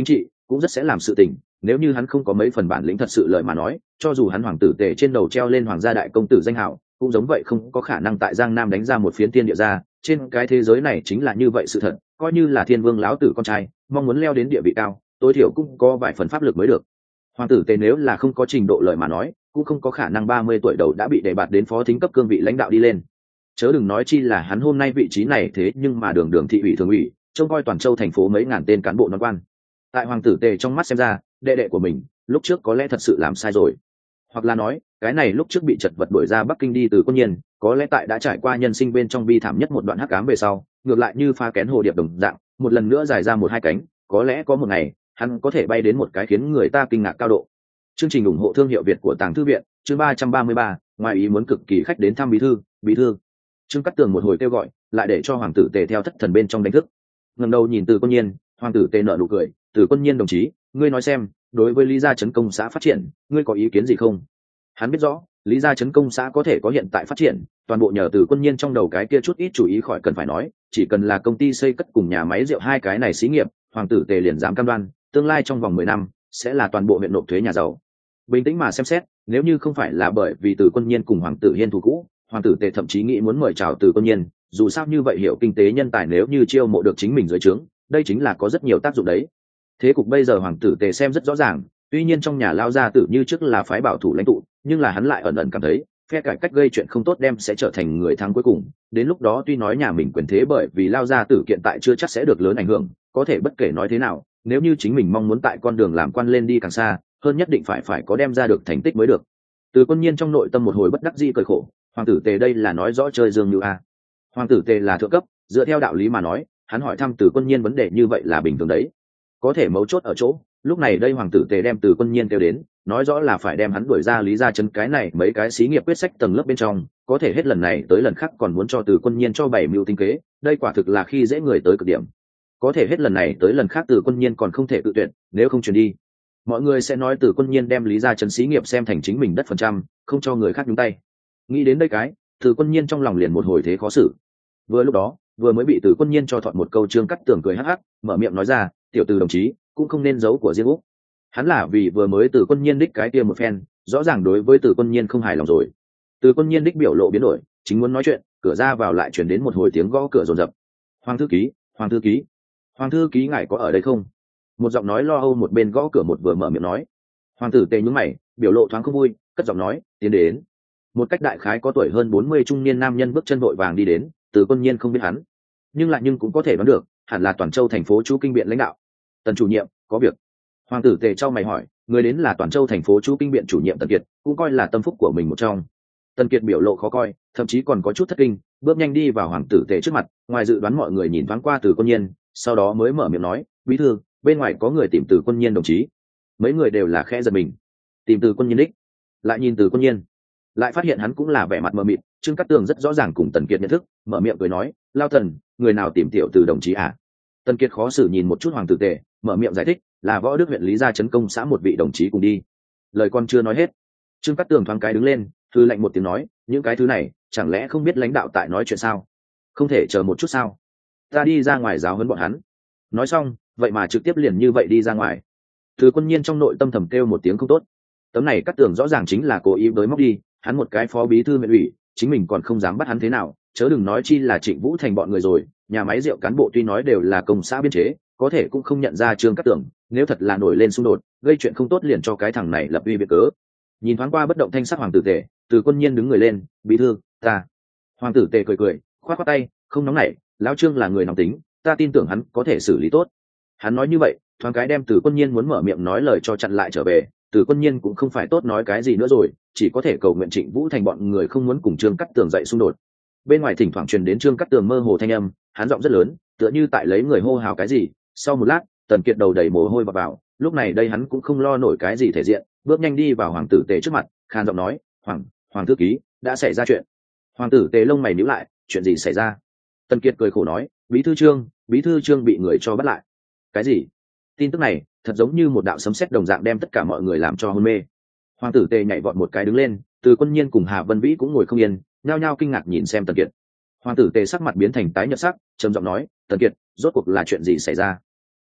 cũng rất sẽ làm sự tình, nếu như hắn không có mấy phần bản lĩnh thật sự lời mà nói, cho dù hắn hoàng tử tề trên đầu treo lên hoàng gia đại công tử danh hào, cũng giống vậy không có khả năng tại Giang Nam đánh ra một phiến thiên địa ra. Trên cái thế giới này chính là như vậy sự thật, coi như là Thiên Vương lão tử con trai, mong muốn leo đến địa vị cao, tối thiểu cũng có vài phần pháp lực mới được. Hoàng tử tề nếu là không có trình độ lời mà nói, cũng không có khả năng 30 tuổi đầu đã bị đề bạt đến phó thính cấp cương vị lãnh đạo đi lên. Chớ đừng nói chi là hắn hôm nay vị trí này thế nhưng mà đường đường thị ủy thường ủy, trông coi toàn châu thành phố mấy ngàn tên cán bộ non quan. Tại hoàng tử tề trong mắt xem ra, đệ đệ của mình lúc trước có lẽ thật sự làm sai rồi, hoặc là nói cái này lúc trước bị chật vật đuổi ra Bắc Kinh đi từ Quân Nhiên, có lẽ tại đã trải qua nhân sinh bên trong bi thảm nhất một đoạn hắc ám về sau, ngược lại như pha kén hồ điệp đồng dạng, một lần nữa dài ra một hai cánh, có lẽ có một ngày hắn có thể bay đến một cái khiến người ta kinh ngạc cao độ. Chương trình ủng hộ thương hiệu Việt của Tàng Thư viện, chương 333, ngoài ý muốn cực kỳ khách đến thăm bí thư. Trương Cát Tường một hồi kêu gọi, lại để cho hoàng tử tề theo thất thần bên trong đánh thức. Ngẩng đầu nhìn Từ Quân Nhiên, hoàng tử tề nở nụ cười, "Từ Quân Nhiên đồng chí, ngươi nói xem, đối với Lý gia trấn công xã phát triển, ngươi có ý kiến gì không?" Hắn biết rõ, Lý gia trấn công xã có thể có hiện tại phát triển, toàn bộ nhờ Từ Quân Nhiên trong đầu cái kia chút ít chủ ý khỏi cần phải nói, chỉ cần là công ty xây cất cùng nhà máy rượu hai cái này xí nghiệp, hoàng tử tề liền dám cam đoan, tương lai trong vòng 10 năm sẽ là toàn bộ huyện nộp thuế nhà giàu. Bình tĩnh mà xem xét, nếu như không phải là bởi vì Từ Quân Nhiên cùng hoàng tử Hiên thù cũ, hoàng tử tề thậm chí nghĩ muốn mời chào Từ Quân Nhiên, dù sao như vậy hiểu kinh tế nhân tài nếu như chiêu mộ được chính mình dưới trướng, đây chính là có rất nhiều tác dụng đấy. Thế cục bây giờ hoàng tử tề xem rất rõ ràng, tuy nhiên trong nhà lao gia tử như trước là phái bảo thủ lãnh tụ, nhưng là hắn lại ẩn ẩn cảm thấy phe cải cách gây chuyện không tốt đem sẽ trở thành người thắng cuối cùng. Đến lúc đó tuy nói nhà mình quyền thế bởi vì lao gia tử kiện tại chưa chắc sẽ được lớn ảnh hưởng, có thể bất kể nói thế nào, nếu như chính mình mong muốn tại con đường làm quan lên đi càng xa hơn, nhất định phải có đem ra được thành tích mới được. Từ Quân Nhiên trong nội tâm một hồi bất đắc dĩ cười khổ, hoàng tử tề đây là nói rõ chơi dương như a. Hoàng tử tề là thượng cấp, dựa theo đạo lý mà nói, hắn hỏi thăm Từ Quân Nhiên vấn đề như vậy là bình thường đấy. Có thể mấu chốt ở chỗ, lúc này đây hoàng tử tề đem Từ Quân Nhiên kêu đến, nói rõ là phải đem hắn đuổi ra Lý gia trấn cái này mấy cái xí nghiệp quyết sách tầng lớp bên trong, có thể hết lần này tới lần khác còn muốn cho Từ Quân Nhiên cho 7 mưu tinh kế, đây quả thực là khi dễ người tới cực điểm. Có thể hết lần này tới lần khác Từ Quân Nhiên còn không thể tự tuyển, nếu không chuyển đi, mọi người sẽ nói Từ Quân Nhiên đem Lý gia trấn xí nghiệp xem thành chính mình đất phần trăm, không cho người khác nhúng tay. Nghĩ đến đây cái, Từ Quân Nhiên trong lòng liền một hồi thế khó xử. Vừa lúc đó, vừa mới bị Từ Quân Nhiên cho thuận một câu, Trương Cát Tường cười hắc hắc, mở miệng nói ra, "Tiểu Từ đồng chí, cũng không nên giấu của riêng Úc." Hắn là vì vừa mới Từ Quân Nhiên đích cái kia một phen, rõ ràng đối với Từ Quân Nhiên không hài lòng rồi. Từ Quân Nhiên đích biểu lộ biến đổi, chính muốn nói chuyện, cửa ra vào lại truyền đến một hồi tiếng gõ cửa rồn rập. "Hoàng thư ký, Hoàng thư ký, Hoàng thư ký ngài có ở đây không?" Một giọng nói lo âu một bên gõ cửa một vừa mở miệng nói. Hoàng tử tề nhướng mày, biểu lộ thoáng không vui, cất giọng nói, "Tiến đến." Một cách đại khái có tuổi hơn 40 trung niên nam nhân bước chân vội vàng đi đến. Từ Quân Nhiên không biết hắn, nhưng cũng có thể đoán được, hẳn là Toàn Châu thành phố chú kinh biện lãnh đạo. "Tần chủ nhiệm, có việc." Hoàng tử tề trao mày hỏi, người đến là Toàn Châu thành phố chú kinh biện chủ nhiệm Tần Kiệt, cũng coi là tâm phúc của mình một trong. Tần Kiệt biểu lộ khó coi, thậm chí còn có chút thất kinh, bước nhanh đi vào hoàng tử tề trước mặt, ngoài dự đoán mọi người nhìn thoáng qua Từ Quân Nhiên, sau đó mới mở miệng nói, "Bí thư, bên ngoài có người tìm Từ Quân Nhiên đồng chí." Mấy người đều là khẽ giật mình. Tìm Từ Quân Nhiên đích? Lại nhìn Từ Quân Nhiên, lại phát hiện hắn cũng là vẻ mặt mờ mịt. Trương Cát Tường rất rõ ràng cùng Tần Kiệt nhận thức, mở miệng cười nói, "Lao Tần, người nào tìm tiểu Từ đồng chí à?" Tần Kiệt khó xử nhìn một chút hoàng tử tề, mở miệng giải thích, "Là Võ Đức huyện Lý gia trấn công xã một vị đồng chí cùng đi." Lời con chưa nói hết, Trương Cát Tường thoáng cái đứng lên, thư lạnh một tiếng nói, "Những cái thứ này chẳng lẽ không biết lãnh đạo tại nói chuyện sao? Không thể chờ một chút sao? Ta đi ra ngoài giáo huấn bọn hắn." Nói xong, vậy mà trực tiếp liền như vậy đi ra ngoài. Từ Quân Nhiên trong nội tâm thầm kêu một tiếng không tốt. Tấm này Cát Tường rõ ràng chính là cố ý với móc đi, hắn một cái phó bí thư huyện ủy, chính mình còn không dám bắt hắn thế nào, chớ đừng nói chi là Trịnh Vũ Thành bọn người rồi. Nhà máy rượu cán bộ tuy nói đều là công xã biên chế, có thể cũng không nhận ra Trương Cát Tường, nếu thật là nổi lên xung đột, gây chuyện không tốt liền cho cái thằng này lập uy việc cớ. Nhìn thoáng qua bất động thanh sắc hoàng tử tề, Từ Quân Nhiên đứng người lên, "Bí thư, ta." Hoàng tử tề cười cười, khoát khoát tay, "Không nóng nảy, lão Trương là người nóng tính, ta tin tưởng hắn có thể xử lý tốt." Hắn nói như vậy, thoáng cái đem Từ Quân Nhiên muốn mở miệng nói lời cho chặn lại trở về. Từ Quân Nhiên cũng không phải tốt nói cái gì nữa rồi, chỉ có thể cầu nguyện Trịnh Vũ Thành bọn người không muốn cùng Trương Cát Tường dậy xung đột. Bên ngoài thỉnh thoảng truyền đến Trương Cát Tường mơ hồ thanh âm, hắn giọng rất lớn, tựa như tại lấy người hô hào cái gì. Sau một lát, Tần Kiệt đầu đầy mồ hôi vào, lúc này đây hắn cũng không lo nổi cái gì thể diện, bước nhanh đi vào hoàng tử tề trước mặt, khan giọng nói, Hoàng thư ký, đã xảy ra chuyện." Hoàng tử tề lông mày nhíu lại, "Chuyện gì xảy ra?" Tần Kiệt cười khổ nói, Bí thư Trương bị người cho bắt lại." "Cái gì?" Tin tức này thật giống như một đạo sấm sét đồng dạng đem tất cả mọi người làm cho hôn mê. Hoàng tử tề nhảy vọt một cái đứng lên, Từ Quân Nhiên cùng Hà Vân Vĩ cũng ngồi không yên, nhao nhao kinh ngạc nhìn xem Tần Kiệt. Hoàng tử tề sắc mặt biến thành tái nhợt sắc, trầm giọng nói, "Tần Kiệt, rốt cuộc là chuyện gì xảy ra?"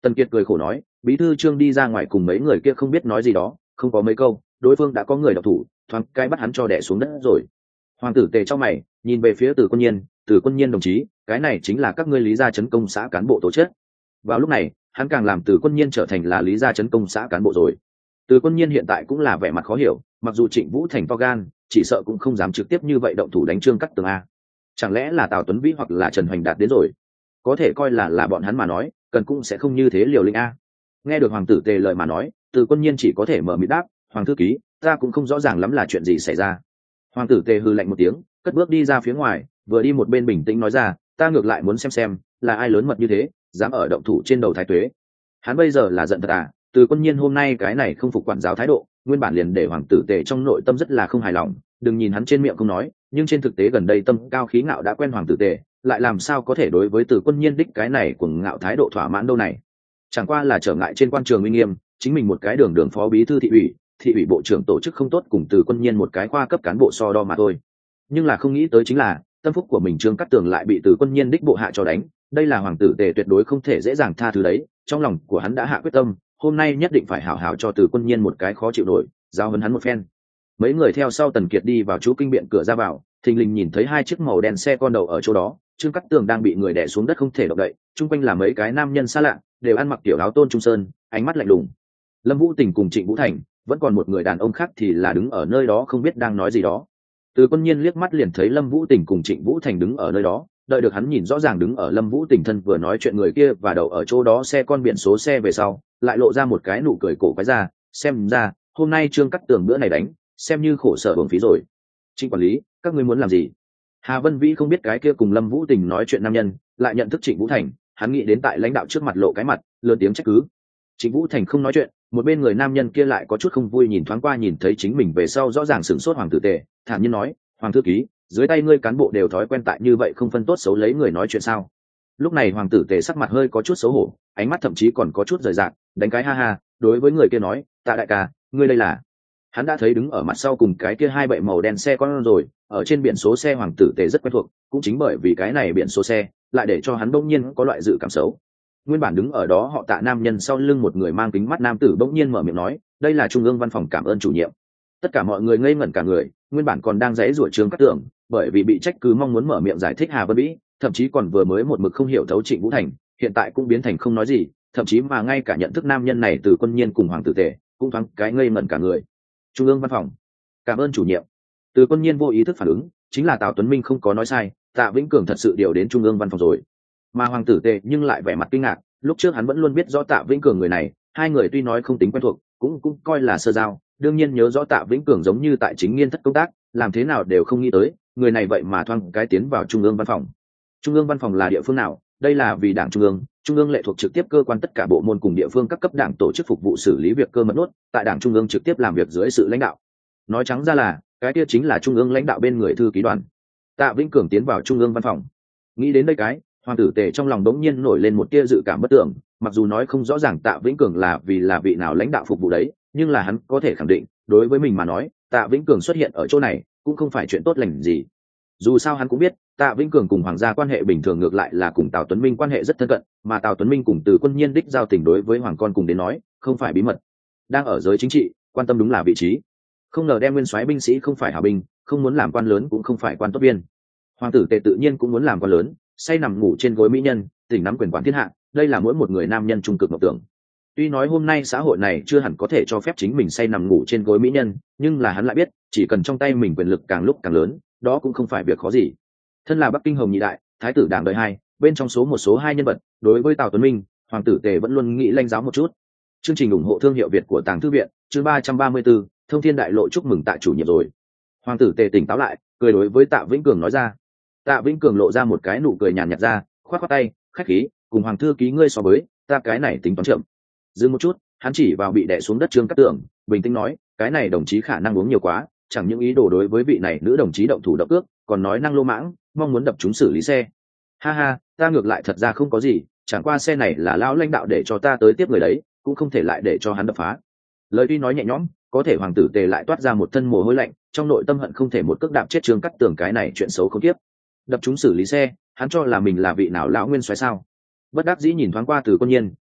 Tần Kiệt cười khổ nói, bí thư Trương đi ra ngoài cùng mấy người kia không biết nói gì đó, không có mấy câu, đối phương đã có người độc thủ, thoáng cái bắt hắn cho đẻ xuống đất rồi. Hoàng tử Tề trong mày nhìn về phía Từ Quân Nhiên đồng chí, cái này chính là các ngươi Lý Gia Trấn Công xã cán bộ tổ chức. Vào lúc này, hắn càng làm Từ Quân Nhiên trở thành là Lý Gia Trấn Công xã cán bộ rồi. Từ Quân Nhiên hiện tại cũng là vẻ mặt khó hiểu, mặc dù Trịnh Vũ Thành to gan, chỉ sợ cũng không dám trực tiếp như vậy động thủ đánh Trương Cắt Tường a. Chẳng lẽ là Tào Tuấn Vĩ hoặc là Trần Hoành Đạt đến rồi? Có thể coi là bọn hắn mà nói, cần cũng sẽ không như thế liều lĩnh a. Nghe được Hoàng tử Tề lời mà nói, Từ Quân Nhiên chỉ có thể mở miệng đáp, Hoàng thư ký, ta cũng không rõ ràng lắm là chuyện gì xảy ra. Hoàng tử Tề hừ lạnh một tiếng, cất bước đi ra phía ngoài, vừa đi một bên bình tĩnh nói ra, ta ngược lại muốn xem là ai lớn mật như thế, dám ở động thủ trên đầu Thái Tuế. Hắn bây giờ là giận thật à? Từ Quân Nhiên hôm nay cái này không phục quản giáo thái độ, nguyên bản liền để Hoàng tử Tề trong nội tâm rất là không hài lòng. Đừng nhìn hắn trên miệng không nói, nhưng trên thực tế gần đây tâm cao khí ngạo đã quen Hoàng tử Tề, lại làm sao có thể đối với Từ Quân Nhiên đích cái này cuồng ngạo thái độ thỏa mãn đâu này? Chẳng qua là trở ngại trên quan trường uy nghiêm, chính mình một cái đường phó bí thư thị ủy bộ trưởng tổ chức không tốt, cùng Từ Quân Nhiên một cái khoa cấp cán bộ so đo mà thôi. Nhưng là không nghĩ tới chính là tâm phúc của mình Trương Cát Tường lại bị Từ Quân Nhiên đích bộ hạ cho đánh, đây là Hoàng tử Tề tuyệt đối không thể dễ dàng tha thứ đấy. Trong lòng của hắn đã hạ quyết tâm, hôm nay nhất định phải hảo hảo cho Từ Quân Nhiên một cái khó chịu nổi, giao huấn hắn một phen. Mấy người theo sau Tần Kiệt đi vào chú kinh biện cửa ra vào, thình lình nhìn thấy hai chiếc màu đen xe con đầu ở chỗ đó. Trương Cát Tường đang bị người đè xuống đất không thể động đậy, chung quanh là mấy cái nam nhân xa lạ, đều ăn mặc kiểu áo tôn trung sơn, ánh mắt lạnh lùng. Lâm Vũ Tình cùng Trịnh Vũ Thành, vẫn còn một người đàn ông khác thì là đứng ở nơi đó không biết đang nói gì đó. Từ Quân Nhiên liếc mắt liền thấy Lâm Vũ Tình cùng Trịnh Vũ Thành đứng ở nơi đó, đợi được hắn nhìn rõ ràng đứng ở Lâm Vũ Tình thân vừa nói chuyện người kia và đầu ở chỗ đó xe con biển số xe về sau, lại lộ ra một cái nụ cười cổ quái ra, xem ra hôm nay Trương Cát Tường bữa này đánh, xem như khổ sở uổng phí rồi. Trịnh quản lý, các ngươi muốn làm gì? Hà Vân Vĩ không biết cái kia cùng Lâm Vũ Tình nói chuyện nam nhân, lại nhận thức Trịnh Vũ Thành, hắn nghĩ đến tại lãnh đạo trước mặt lộ cái mặt, lớn tiếng trách cứ. Trịnh Vũ Thành không nói chuyện, một bên người nam nhân kia lại có chút không vui nhìn thoáng qua nhìn thấy chính mình về sau rõ ràng sửng sốt Hoàng tử Tề, thản nhiên nói, Hoàng thư ký, dưới tay ngươi cán bộ đều thói quen tại như vậy không phân tốt xấu lấy người nói chuyện sao? Lúc này Hoàng tử Tề sắc mặt hơi có chút xấu hổ, ánh mắt thậm chí còn có chút rời rạc, đánh cái ha ha, đối với người kia nói, Tạ đại ca, ngươi đây là? Hắn đã thấy đứng ở mặt sau cùng cái kia hai bệ màu đen xe con rồi, ở trên biển số xe Hoàng tử Tề rất quen thuộc, cũng chính bởi vì cái này biển số xe, lại để cho hắn bỗng nhiên có loại dự cảm xấu. Nguyên bản đứng ở đó họ Tạ nam nhân sau lưng một người mang kính mắt nam tử bỗng nhiên mở miệng nói, đây là Trung ương văn phòng cảm ơn chủ nhiệm. Tất cả mọi người ngây ngẩn cả người, nguyên bản còn đang giãy giụa Trương Cát Tường, bởi vì bị trách cứ mong muốn mở miệng giải thích Hà Vân Vĩ, thậm chí còn vừa mới một mực không hiểu thấu Trịnh Vũ Thành, hiện tại cũng biến thành không nói gì, thậm chí mà ngay cả nhận thức nam nhân này Từ Quân Nhiên cùng Hoàng tử Tề cũng thoáng cái ngây ngẩn cả người. Trung ương văn phòng cảm ơn chủ nhiệm. Từ Quân Nhiên vô ý thức phản ứng, chính là Tào Tuấn Minh không có nói sai, Tạ Vĩnh Cường thật sự điều đến Trung ương văn phòng rồi. Mà Hoàng tử Tề nhưng lại vẻ mặt kinh ngạc, lúc trước hắn vẫn luôn biết rõ Tạ Vĩnh Cường người này, hai người tuy nói không tính quen thuộc, cũng coi là sơ giao, đương nhiên nhớ rõ Tạ Vĩnh Cường giống như tại chính nghiên thất công tác, làm thế nào đều không nghĩ tới, người này vậy mà thoáng cái tiến vào Trung ương văn phòng. Trung ương văn phòng là địa phương nào? Đây là vì Đảng Trung ương lệ thuộc trực tiếp cơ quan tất cả bộ môn cùng địa phương các cấp Đảng tổ chức phục vụ xử lý việc cơ mật nốt, tại Đảng Trung ương trực tiếp làm việc dưới sự lãnh đạo. Nói trắng ra là, cái kia chính là Trung ương lãnh đạo bên người thư ký đoàn. Tạ Vĩnh Cường tiến vào Trung ương văn phòng. Nghĩ đến đây cái, Hoàng tử Tề trong lòng đống nhiên nổi lên một tia dự cảm bất tưởng, mặc dù nói không rõ ràng Tạ Vĩnh Cường là vị nào lãnh đạo phục vụ đấy, nhưng là hắn có thể khẳng định, đối với mình mà nói, Tạ Vĩnh Cường xuất hiện ở chỗ này cũng không phải chuyện tốt lành gì. Dù sao hắn cũng biết, Tạ Vĩnh Cường cùng Hoàng gia quan hệ bình thường ngược lại là cùng Tào Tuấn Minh quan hệ rất thân cận, mà Tào Tuấn Minh cùng Từ Quân Nhiên đích giao tình đối với Hoàng con cùng đến nói, không phải bí mật. Đang ở giới chính trị, quan tâm đúng là vị trí. Không ngờ đem nguyên soái binh sĩ không phải hảo binh, không muốn làm quan lớn cũng không phải quan tốt viên. Hoàng tử Tề tự nhiên cũng muốn làm quan lớn, say nằm ngủ trên gối mỹ nhân, tỉnh nắm quyền quản thiên hạ, đây là mỗi một người nam nhân trung cực mộng tưởng. Tuy nói hôm nay xã hội này chưa hẳn có thể cho phép chính mình say nằm ngủ trên gối mỹ nhân, nhưng là hắn lại biết, chỉ cần trong tay mình quyền lực càng lúc càng lớn, đó cũng không phải việc khó gì. Thân là Bắc Kinh Hồng Nhị đại, thái tử Đảng đời 2, bên trong số một số 2 nhân vật, đối với Tào Tuấn Minh, Hoàng tử Tề vẫn luôn nghĩ lãnh giáo một chút. Chương trình ủng hộ thương hiệu Việt của Tàng Thư viện, chương 334, Thông Thiên Đại Lộ chúc mừng Tạ chủ nhiệm rồi. Hoàng tử Tề tỉnh táo lại, cười đối với Tạ Vĩnh Cường nói ra. Tạ Vĩnh Cường lộ ra một cái nụ cười nhàn nhạt ra, khoát khoát tay, khách khí, cùng Hoàng thư ký ngươi so với, ta cái này tính toán chậm. Dừng một chút, hắn chỉ vào bị đè xuống đất Trương Cát Tường, bình tĩnh nói, cái này đồng chí khả năng uống nhiều quá, chẳng những ý đồ đối với vị này nữ đồng chí động thủ động cước, còn nói năng lô mãng, mong muốn đập chúng xử lý xe. Ha ha, ta ngược lại thật ra không có gì, chẳng qua xe này là lão lãnh đạo để cho ta tới tiếp người đấy, cũng không thể lại để cho hắn đập phá. Lời tuy nói nhẹ nhõm, có thể Hoàng tử Tề lại toát ra một thân mồ hôi lạnh, trong nội tâm hận không thể một cước đạp chết Trương Cát Tường cái này chuyện xấu không tiếp. Đập chúng xử lý xe, hắn cho là mình là vị nào lão nguyên soái sao? Bất đắc dĩ nhìn thoáng qua Từ Quân Nhiên,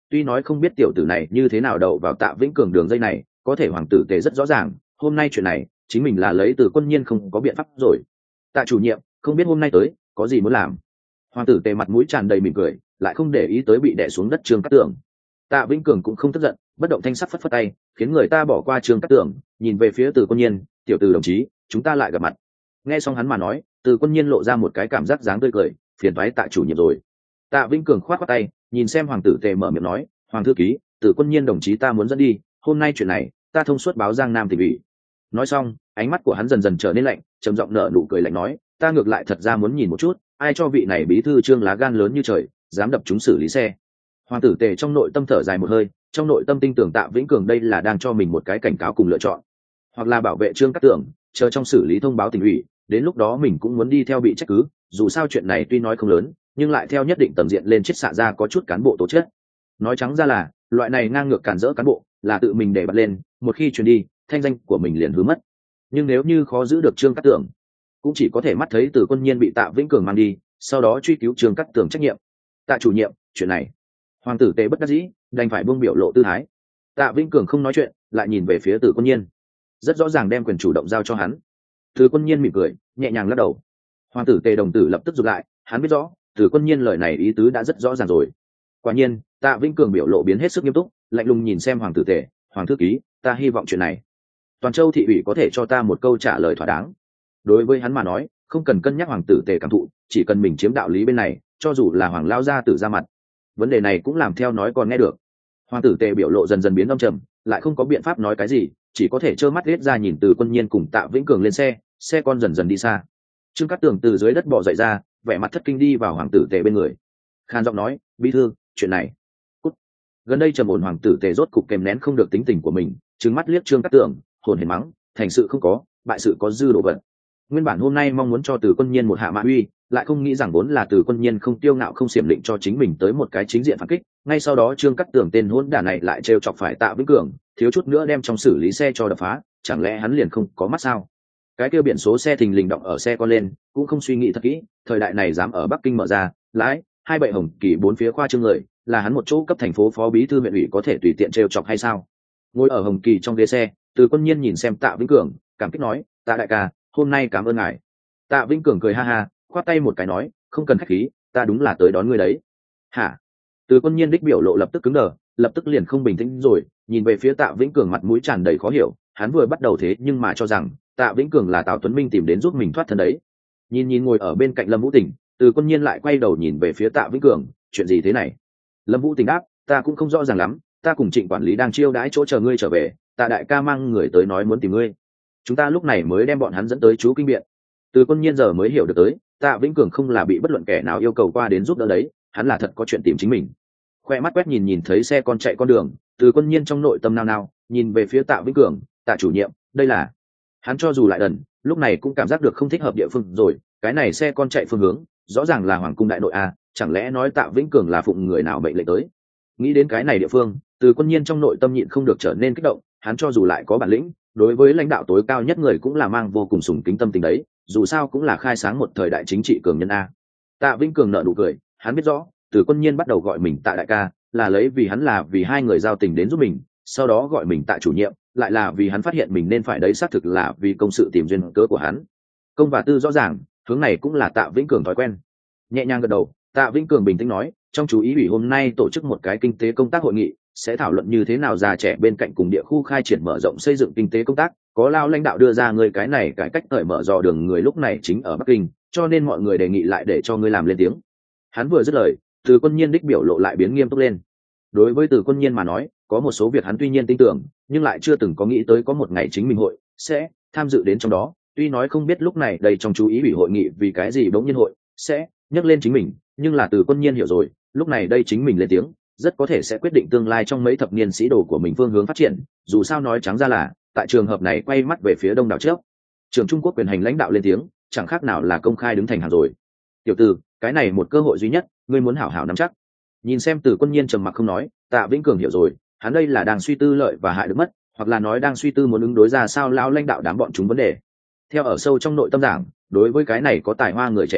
tuy nói không biết tiểu tử này như thế nào đậu vào Tạ Vĩnh Cường đường dây này, có thể hoàng tử tề rất rõ ràng hôm nay chuyện này chính mình là lấy từ Quân Nhiên không có biện pháp rồi. Tạ chủ nhiệm không biết hôm nay tới có gì muốn làm. Hoàng tử tề mặt mũi tràn đầy mỉm cười, lại không để ý tới bị đè xuống đất Trương Cát Tường. Tạ Vĩnh Cường cũng không tức giận, bất động thanh sắc phất phất tay, khiến người ta bỏ qua Trương Cát Tường, nhìn về phía Từ Quân Nhiên, "Tiểu Từ đồng chí, chúng ta lại gặp mặt." Nghe xong hắn mà nói, Từ Quân Nhiên lộ ra một cái cảm giác dáng tươi cười, "Phiền toái Tạ chủ nhiệm rồi." Tạ Vĩnh Cường khoát khoát tay, nhìn xem hoàng tử tề mở miệng nói, "Hoàng thư ký, Từ Quân Nhiên đồng chí ta muốn dẫn đi, hôm nay chuyện này, ta thông suốt báo Giang Nam tỉnh ủy." Nói xong, ánh mắt của hắn dần dần trở nên lạnh, trầm giọng nở nụ cười lạnh nói, "Ta ngược lại thật ra muốn nhìn một chút, ai cho vị này bí thư Trương lá gan lớn như trời, dám đập chúng xử lý xe." Hoàng tử tề trong nội tâm thở dài một hơi, trong nội tâm tin tưởng Tạ Vĩnh Cường đây là đang cho mình một cái cảnh cáo cùng lựa chọn, hoặc là bảo vệ Trương Cát Tường, chờ trong xử lý thông báo tỉnh ủy, đến lúc đó mình cũng muốn đi theo bị trách cứ, dù sao chuyện này tuy nói không lớn, nhưng lại theo nhất định tầm diện lên chết xạ ra có chút cán bộ tố chất. Nói trắng ra là, loại này ngang ngược cản rỡ cán bộ, là tự mình để bật lên, một khi truyền đi, thanh danh của mình liền hứa mất. Nhưng nếu như khó giữ được Trương Cát Tường, cũng chỉ có thể mắt thấy Từ Quân Nhiên bị Tạ Vĩnh Cường mang đi, sau đó truy cứu Trương Cát Tường trách nhiệm. Tạ chủ nhiệm, chuyện này, hoàng tử tề bất đắc dĩ, đành phải buông biểu lộ tư thái. Tạ Vĩnh Cường không nói chuyện, lại nhìn về phía Từ Quân Nhiên, rất rõ ràng đem quyền chủ động giao cho hắn. Từ Quân Nhiên mỉm cười, nhẹ nhàng lắc đầu. Hoàng tử tề đồng tử lập tức rụt lại, hắn biết rõ Từ Quân Nhiên lời này ý tứ đã rất rõ ràng rồi. Quả nhiên, Tạ Vĩnh Cường biểu lộ biến hết sức nghiêm túc, lạnh lùng nhìn xem hoàng tử tề, "Hoàng thư ký, ta hy vọng chuyện này toàn châu thị ủy có thể cho ta một câu trả lời thỏa đáng." Đối với hắn mà nói, không cần cân nhắc hoàng tử tề cảm thụ, chỉ cần mình chiếm đạo lý bên này, cho dù là hoàng lao gia tử ra mặt, vấn đề này cũng làm theo nói còn nghe được. Hoàng tử tề biểu lộ dần dần biến âm trầm, lại không có biện pháp nói cái gì, chỉ có thể trơ mắt ghét ra nhìn Từ Quân Nhiên cùng Tạ Vĩnh Cường lên xe, xe con dần dần đi xa. Trương Cát Tường từ dưới đất bò dậy ra, vẻ mặt thất kinh đi vào hoàng tử tề bên người, khan giọng nói, "Bí thư, chuyện này." Cút. Gần đây trầm ổn hoàng tử tề rốt cục kèm nén không được tính tình của mình, trừng mắt liếc Trương Cát Tường, hồn hển mắng, "Thành sự không có, bại sự có dư đồ vật." Nguyên bản hôm nay mong muốn cho Từ Quân Nhiên một hạ mã uy, lại không nghĩ rằng vốn là Từ Quân Nhiên không tiêu ngạo không xiểm định cho chính mình tới một cái chính diện phản kích, ngay sau đó Trương Cát Tường tên hỗn đản này lại trêu chọc phải Tạ Vĩnh Cường, thiếu chút nữa đem trong xử lý xe cho đập phá, chẳng lẽ hắn liền không có mắt sao? Cái kia biển số xe thình lình động ở xe con lên, cũng không suy nghĩ thật kỹ, thời đại này dám ở Bắc Kinh mở ra, lái, hai bệ hồng kỳ bốn phía khoa trương người, là hắn một chỗ cấp thành phố phó bí thư huyện ủy có thể tùy tiện trêu chọc hay sao? Ngồi ở hồng kỳ trong ghế xe, Từ Quân Nhiên nhìn xem Tạ Vĩnh Cường, cảm kích nói, "Tạ đại ca, hôm nay cảm ơn ngài." Tạ Vĩnh Cường cười ha ha, khoát tay một cái nói, "Không cần khách khí, ta đúng là tới đón ngươi đấy." "Hả?" Từ Quân Nhiên đích biểu lộ lập tức cứng đờ, lập tức liền không bình tĩnh rồi, nhìn về phía Tạ Vĩnh Cường mặt mũi tràn đầy khó hiểu, hắn vừa bắt đầu thế nhưng mà cho rằng Tạ Vĩnh Cường là Tào Tuấn Minh tìm đến giúp mình thoát thân đấy. Nhìn ngồi ở bên cạnh Lâm Vũ Tỉnh, Từ Quân Nhiên lại quay đầu nhìn về phía Tạ Vĩnh Cường, "Chuyện gì thế này?" Lâm Vũ Tỉnh đáp, "Ta cũng không rõ ràng lắm, ta cùng Trịnh quản lý đang chiêu đãi chỗ chờ ngươi trở về, Tạ đại ca mang người tới nói muốn tìm ngươi. Chúng ta lúc này mới đem bọn hắn dẫn tới chú kinh viện." Từ Quân Nhiên giờ mới hiểu được tới, Tạ Vĩnh Cường không là bị bất luận kẻ nào yêu cầu qua đến giúp đỡ đấy, hắn là thật có chuyện tìm chính mình. Khoe mắt quét nhìn thấy xe con chạy con đường, Từ Quân Nhiên trong nội tâm nao nao, nhìn về phía Tạ Vĩnh Cường, "Tạ chủ nhiệm, đây là..." Hắn cho dù lại đần, lúc này cũng cảm giác được không thích hợp địa phương rồi, cái này xe con chạy phương hướng, rõ ràng là Hoàng cung đại nội a, chẳng lẽ nói Tạ Vĩnh Cường là phụng người nào mệnh lệnh tới? Nghĩ đến cái này địa phương, Từ Quân Nhiên trong nội tâm nhịn không được trở nên kích động, hắn cho dù lại có bản lĩnh, đối với lãnh đạo tối cao nhất người cũng là mang vô cùng sùng kính tâm tình đấy, dù sao cũng là khai sáng một thời đại chính trị cường nhân a. Tạ Vĩnh Cường nở nụ cười, hắn biết rõ, Từ Quân Nhiên bắt đầu gọi mình Tạ đại ca, là lấy vì hắn là vì hai người giao tình đến giúp mình, sau đó gọi mình Tạ chủ nhiệm, lại là vì hắn phát hiện mình nên phải đấy xác thực là vì công sự tìm duyên cớ của hắn. Công và tư rõ ràng, hướng này cũng là Tạ Vĩnh Cường thói quen. Nhẹ nhàng gật đầu, Tạ Vĩnh Cường bình tĩnh nói, "Trong chú ý ủy hôm nay tổ chức một cái kinh tế công tác hội nghị, sẽ thảo luận như thế nào già trẻ bên cạnh cùng địa khu khai triển mở rộng xây dựng kinh tế công tác, có lao lãnh đạo đưa ra người cái này cải cách cởi mở dò đường người lúc này chính ở Bắc Kinh, cho nên mọi người đề nghị lại để cho ngươi làm lên tiếng." Hắn vừa dứt lời, Từ Quân Nhiên đích biểu lộ lại biến nghiêm túc lên. Đối với Từ Quân Nhiên mà nói, có một số việc hắn tuy nhiên tin tưởng, nhưng lại chưa từng có nghĩ tới có một ngày chính mình hội sẽ tham dự đến trong đó. Tuy nói không biết lúc này đây trong chú ý ủy hội nghị vì cái gì bỗng nhiên hội sẽ nhắc lên chính mình, nhưng là Từ Quân Nhiên hiểu rồi, lúc này đây chính mình lên tiếng, rất có thể sẽ quyết định tương lai trong mấy thập niên sĩ đồ của mình phương hướng phát triển. Dù sao nói trắng ra là, tại trường hợp này quay mắt về phía đông đảo trước, trường Trung Quốc quyền hành lãnh đạo lên tiếng, chẳng khác nào là công khai đứng thành hàng rồi. "Tiểu Từ, cái này một cơ hội duy nhất, ngươi muốn hảo hảo nắm chắc." Nhìn xem Từ Quân Nhiên trầm mặc không nói, Tạ Vĩnh Cường hiểu rồi, hắn đây là đang suy tư lợi và hại được mất, hoặc là nói đang suy tư muốn ứng đối ra sao lão lãnh đạo đám bọn chúng vấn đề. Theo ở sâu trong nội tâm giảng, đối với cái này có tài hoa người trẻ tuổi,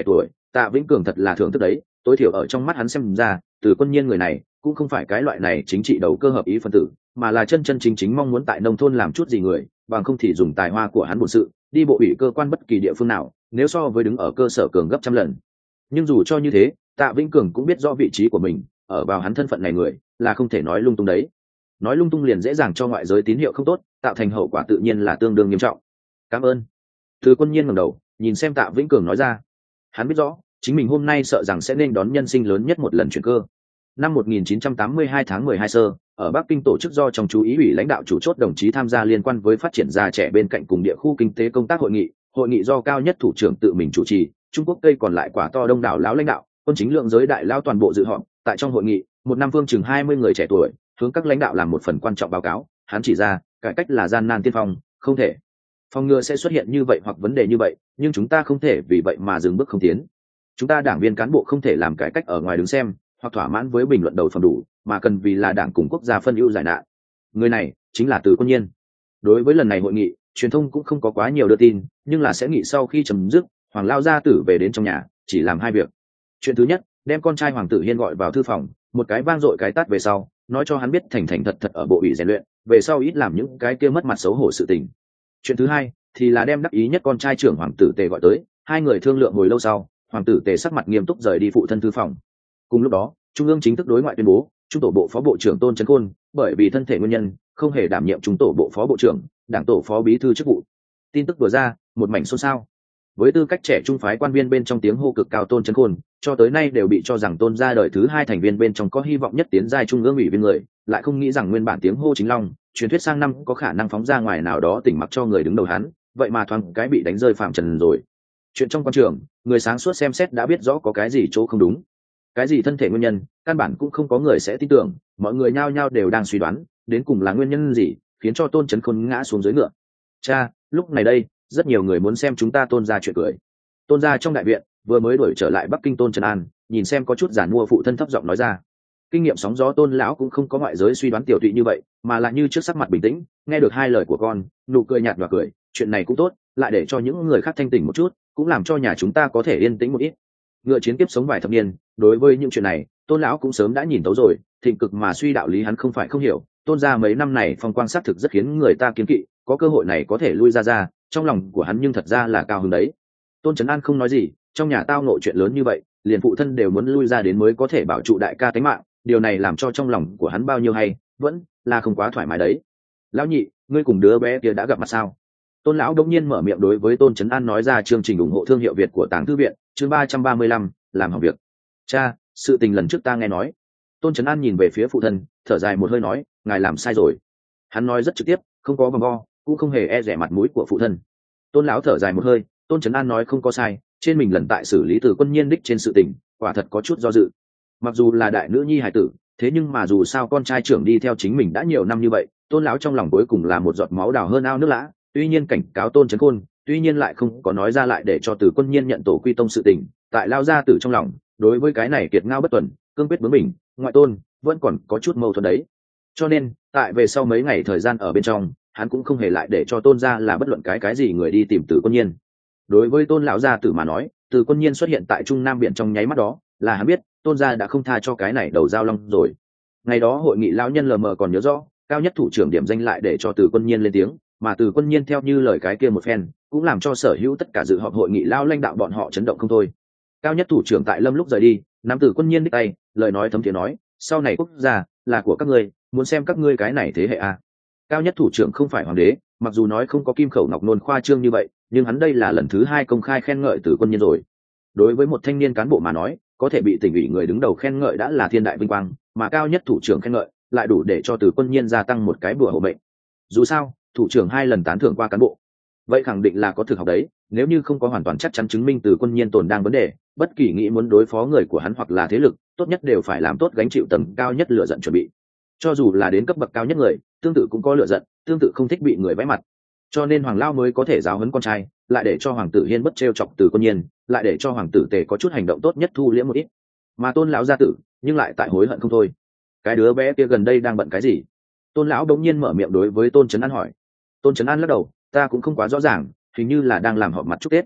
Tạ Vĩnh Cường thật là thưởng thức đấy, tối thiểu ở trong mắt hắn xem ra, Từ Quân Nhiên người này cũng không phải cái loại này chính trị đầu cơ hợp ý phân tử, mà là chân chân chính chính mong muốn tại nông thôn làm chút gì người, bằng không thì dùng tài hoa của hắn bổn sự, đi bộ ủy cơ quan bất kỳ địa phương nào, nếu so với đứng ở cơ sở cường gấp trăm lần. Nhưng dù cho như thế, Tạ Vĩnh Cường cũng biết rõ vị trí của mình, ở vào hắn thân phận này người, là không thể nói lung tung đấy. Nói lung tung liền dễ dàng cho ngoại giới tín hiệu không tốt, tạo thành hậu quả tự nhiên là tương đương nghiêm trọng. Cảm ơn. Từ Quân Nhiên ngẩng đầu, nhìn xem Tạ Vĩnh Cường nói ra. Hắn biết rõ, chính mình hôm nay sợ rằng sẽ nên đón nhân sinh lớn nhất một lần chuyển cơ. Năm 1982 tháng 12 sơ, ở Bắc Kinh tổ chức do trong chú ý ủy lãnh đạo chủ chốt đồng chí tham gia liên quan với phát triển già trẻ bên cạnh cùng địa khu kinh tế công tác hội nghị do cao nhất thủ trưởng tự mình chủ trì, Trung Quốc cây còn lại quả to đông đảo lão lãnh đạo, quân chính lượng giới đại lao toàn bộ dự họp. Tại trong hội nghị, một năm phương chừng 20 người trẻ tuổi, hướng các lãnh đạo làm một phần quan trọng báo cáo. Hắn chỉ ra, cải cách là gian nan tiên phong, không thể phòng ngừa sẽ xuất hiện như vậy hoặc vấn đề như vậy, nhưng chúng ta không thể vì vậy mà dừng bước không tiến. Chúng ta đảng viên cán bộ không thể làm cải cách ở ngoài đứng xem, hoặc thỏa mãn với bình luận đầu phẩm đủ, mà cần vì là đảng cùng quốc gia phân ưu giải nạn. Người này chính là Từ Quân Nhiên. Đối với lần này hội nghị, truyền thông cũng không có quá nhiều đưa tin, nhưng là sẽ nghị sau khi chấm dứt, Hoàng lao gia tử về đến trong nhà, chỉ làm hai việc. Chuyện thứ nhất, đem con trai Hoàng Tử Hiên gọi vào thư phòng, một cái vang dội cái tát về sau, nói cho hắn biết thành thành thật thật ở bộ ủy rèn luyện, về sau ít làm những cái kia mất mặt xấu hổ sự tình. Chuyện thứ hai thì là đem đắc ý nhất con trai trưởng Hoàng Tử Tề gọi tới, hai người thương lượng hồi lâu sau, Hoàng Tử Tề sắc mặt nghiêm túc rời đi phụ thân thư phòng. Cùng lúc đó, Trung ương chính thức đối ngoại tuyên bố, Trung tổ bộ phó bộ trưởng Tôn Chấn Khôn bởi vì thân thể nguyên nhân không hề đảm nhiệm Trung tổ bộ phó bộ trưởng, đảng tổ phó bí thư chức vụ. Tin tức vừa ra, một mảnh xôn xao. Với tư cách trẻ trung phái quan viên bên trong tiếng hô cực cao Tôn Chấn Khôn, cho tới nay đều bị cho rằng Tôn gia đời thứ hai thành viên bên trong có hy vọng nhất tiến giai trung ương ủy viên người, lại không nghĩ rằng nguyên bản tiếng hô chính long, truyền thuyết sang năm có khả năng phóng ra ngoài nào đó tỉnh mặc cho người đứng đầu hắn, vậy mà thoáng cái bị đánh rơi phạm trần rồi. Chuyện trong quan trường, người sáng suốt xem xét đã biết rõ có cái gì chỗ không đúng. Cái gì thân thể nguyên nhân, căn bản cũng không có người sẽ tin tưởng, mọi người nhao nhao đều đang suy đoán, đến cùng là nguyên nhân gì khiến cho Tôn Chấn Khôn ngã xuống dưới ngựa. Cha, lúc này đây, rất nhiều người muốn xem chúng ta Tôn gia chuyện cười. Tôn gia trong đại viện, vừa mới đuổi trở lại Bắc Kinh Tôn Trần An, nhìn xem có chút giản mua phụ thân thấp giọng nói ra. Kinh nghiệm sóng gió Tôn lão cũng không có ngoại giới suy đoán tiểu tụy như vậy, mà là như trước sắc mặt bình tĩnh, nghe được hai lời của con, nụ cười nhạt nhòa cười, chuyện này cũng tốt, lại để cho những người khác thanh tỉnh một chút, cũng làm cho nhà chúng ta có thể yên tĩnh một ít. Ngựa chiến kiếp sống vài thập niên, đối với những chuyện này, Tôn lão cũng sớm đã nhìn tấu rồi, thịnh cực mà suy đạo lý hắn không phải không hiểu. Tôn gia mấy năm này phong quang sát thực rất khiến người ta kiêng kỵ, có cơ hội này có thể lui ra, trong lòng của hắn nhưng thật ra là cao hứng đấy. Tôn Trấn An không nói gì, trong nhà tao ngộ chuyện lớn như vậy, liền phụ thân đều muốn lui ra đến mới có thể bảo trụ đại ca tính mạng, điều này làm cho trong lòng của hắn bao nhiêu hay, vẫn là không quá thoải mái đấy. Lão nhị, ngươi cùng đứa bé kia đã gặp mặt sao? Tôn lão đông nhiên mở miệng đối với Tôn Trấn An nói ra chương trình ủng hộ thương hiệu Việt của Tàng Thư viện, chương 335, làm hỏng việc. Cha, sự tình lần trước ta nghe nói. Tôn Trấn An nhìn về phía phụ thân, thở dài một hơi nói, ngài làm sai rồi. Hắn nói rất trực tiếp, không có vòng vo, cũng không hề e rẻ mặt mũi của phụ thân. Tôn lão thở dài một hơi, Tôn Trấn An nói không có sai, trên mình lần tại xử lý Từ Quân Nhiên đích trên sự tình, quả thật có chút do dự. Mặc dù là đại nữ nhi hài tử, thế nhưng mà dù sao con trai trưởng đi theo chính mình đã nhiều năm như vậy, Tôn lão trong lòng cuối cùng là một giọt máu đào hơn ao nước lã. Tuy nhiên cảnh cáo Tôn Chấn Khôn, tuy nhiên lại không có nói ra lại để cho Từ Quân Nhiên nhận tổ quy tông sự tình, tại lao gia tử trong lòng, đối với cái này kiệt ngao bất tuần, cương quyết bướng mình, ngoại tôn vẫn còn có chút mâu thuẫn đấy. Cho nên, tại về sau mấy ngày thời gian ở bên trong, hắn cũng không hề lại để cho Tôn gia là bất luận cái gì người đi tìm Từ Quân Nhiên. Đối với Tôn lão gia tử mà nói, Từ Quân Nhiên xuất hiện tại Trung Nam Biển trong nháy mắt đó, là hắn biết Tôn gia đã không tha cho cái này đầu dao long rồi. Ngày đó hội nghị lão nhân lờ mờ còn nhớ rõ, cao nhất thủ trưởng điểm danh lại để cho Từ Quân Nhiên lên tiếng, mà Từ Quân Nhiên theo như lời cái kia một phen, cũng làm cho sở hữu tất cả dự họp hội nghị lao lãnh đạo bọn họ chấn động không thôi. Cao nhất thủ trưởng tại Lâm lúc rời đi, nắm Từ Quân Nhiên đích tay, lời nói thấm thiế nói, sau này quốc gia là của các ngươi, muốn xem các ngươi cái này thế hệ à. Cao nhất thủ trưởng không phải hoàng đế, mặc dù nói không có kim khẩu ngọc nôn khoa trương như vậy, nhưng hắn đây là lần thứ hai công khai khen ngợi Từ Quân Nhiên rồi. Đối với một thanh niên cán bộ mà nói, có thể bị tỉnh ủy người đứng đầu khen ngợi đã là thiên đại vinh quang, mà cao nhất thủ trưởng khen ngợi lại đủ để cho Từ Quân Nhiên gia tăng một cái bùa hộ mệnh. Dù sao, thủ trưởng 2 lần tán thưởng qua cán bộ, vậy khẳng định là có thực học đấy. Nếu như không có hoàn toàn chắc chắn chứng minh Từ Quân Nhiên tồn đang vấn đề, bất kỳ nghĩ muốn đối phó người của hắn hoặc là thế lực, tốt nhất đều phải làm tốt gánh chịu tầng cao nhất lựa giận chuẩn bị. Cho dù là đến cấp bậc cao nhất người, tương tự cũng có lựa giận, tương tự không thích bị người vẽ mặt. Cho nên Hoàng Lao mới có thể giáo huấn con trai, lại để cho Hoàng tử Hiên bất trêu chọc Từ Quân Nhiên, lại để cho Hoàng tử Tề có chút hành động tốt nhất thu liễm một ít. Mà Tôn lão gia tử, nhưng lại tại hối hận không thôi. Cái đứa bé kia gần đây đang bận cái gì? Tôn lão đống nhiên mở miệng đối với Tôn Trấn An hỏi. Tôn Trấn An lắc đầu, ta cũng không quá rõ ràng, hình như là đang làm họp mặt chúc Tết.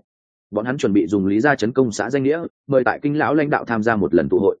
bọn hắn chuẩn bị dùng lý gia trấn công xã danh nghĩa mời tại kinh lão lãnh đạo tham gia một lần tụ hội.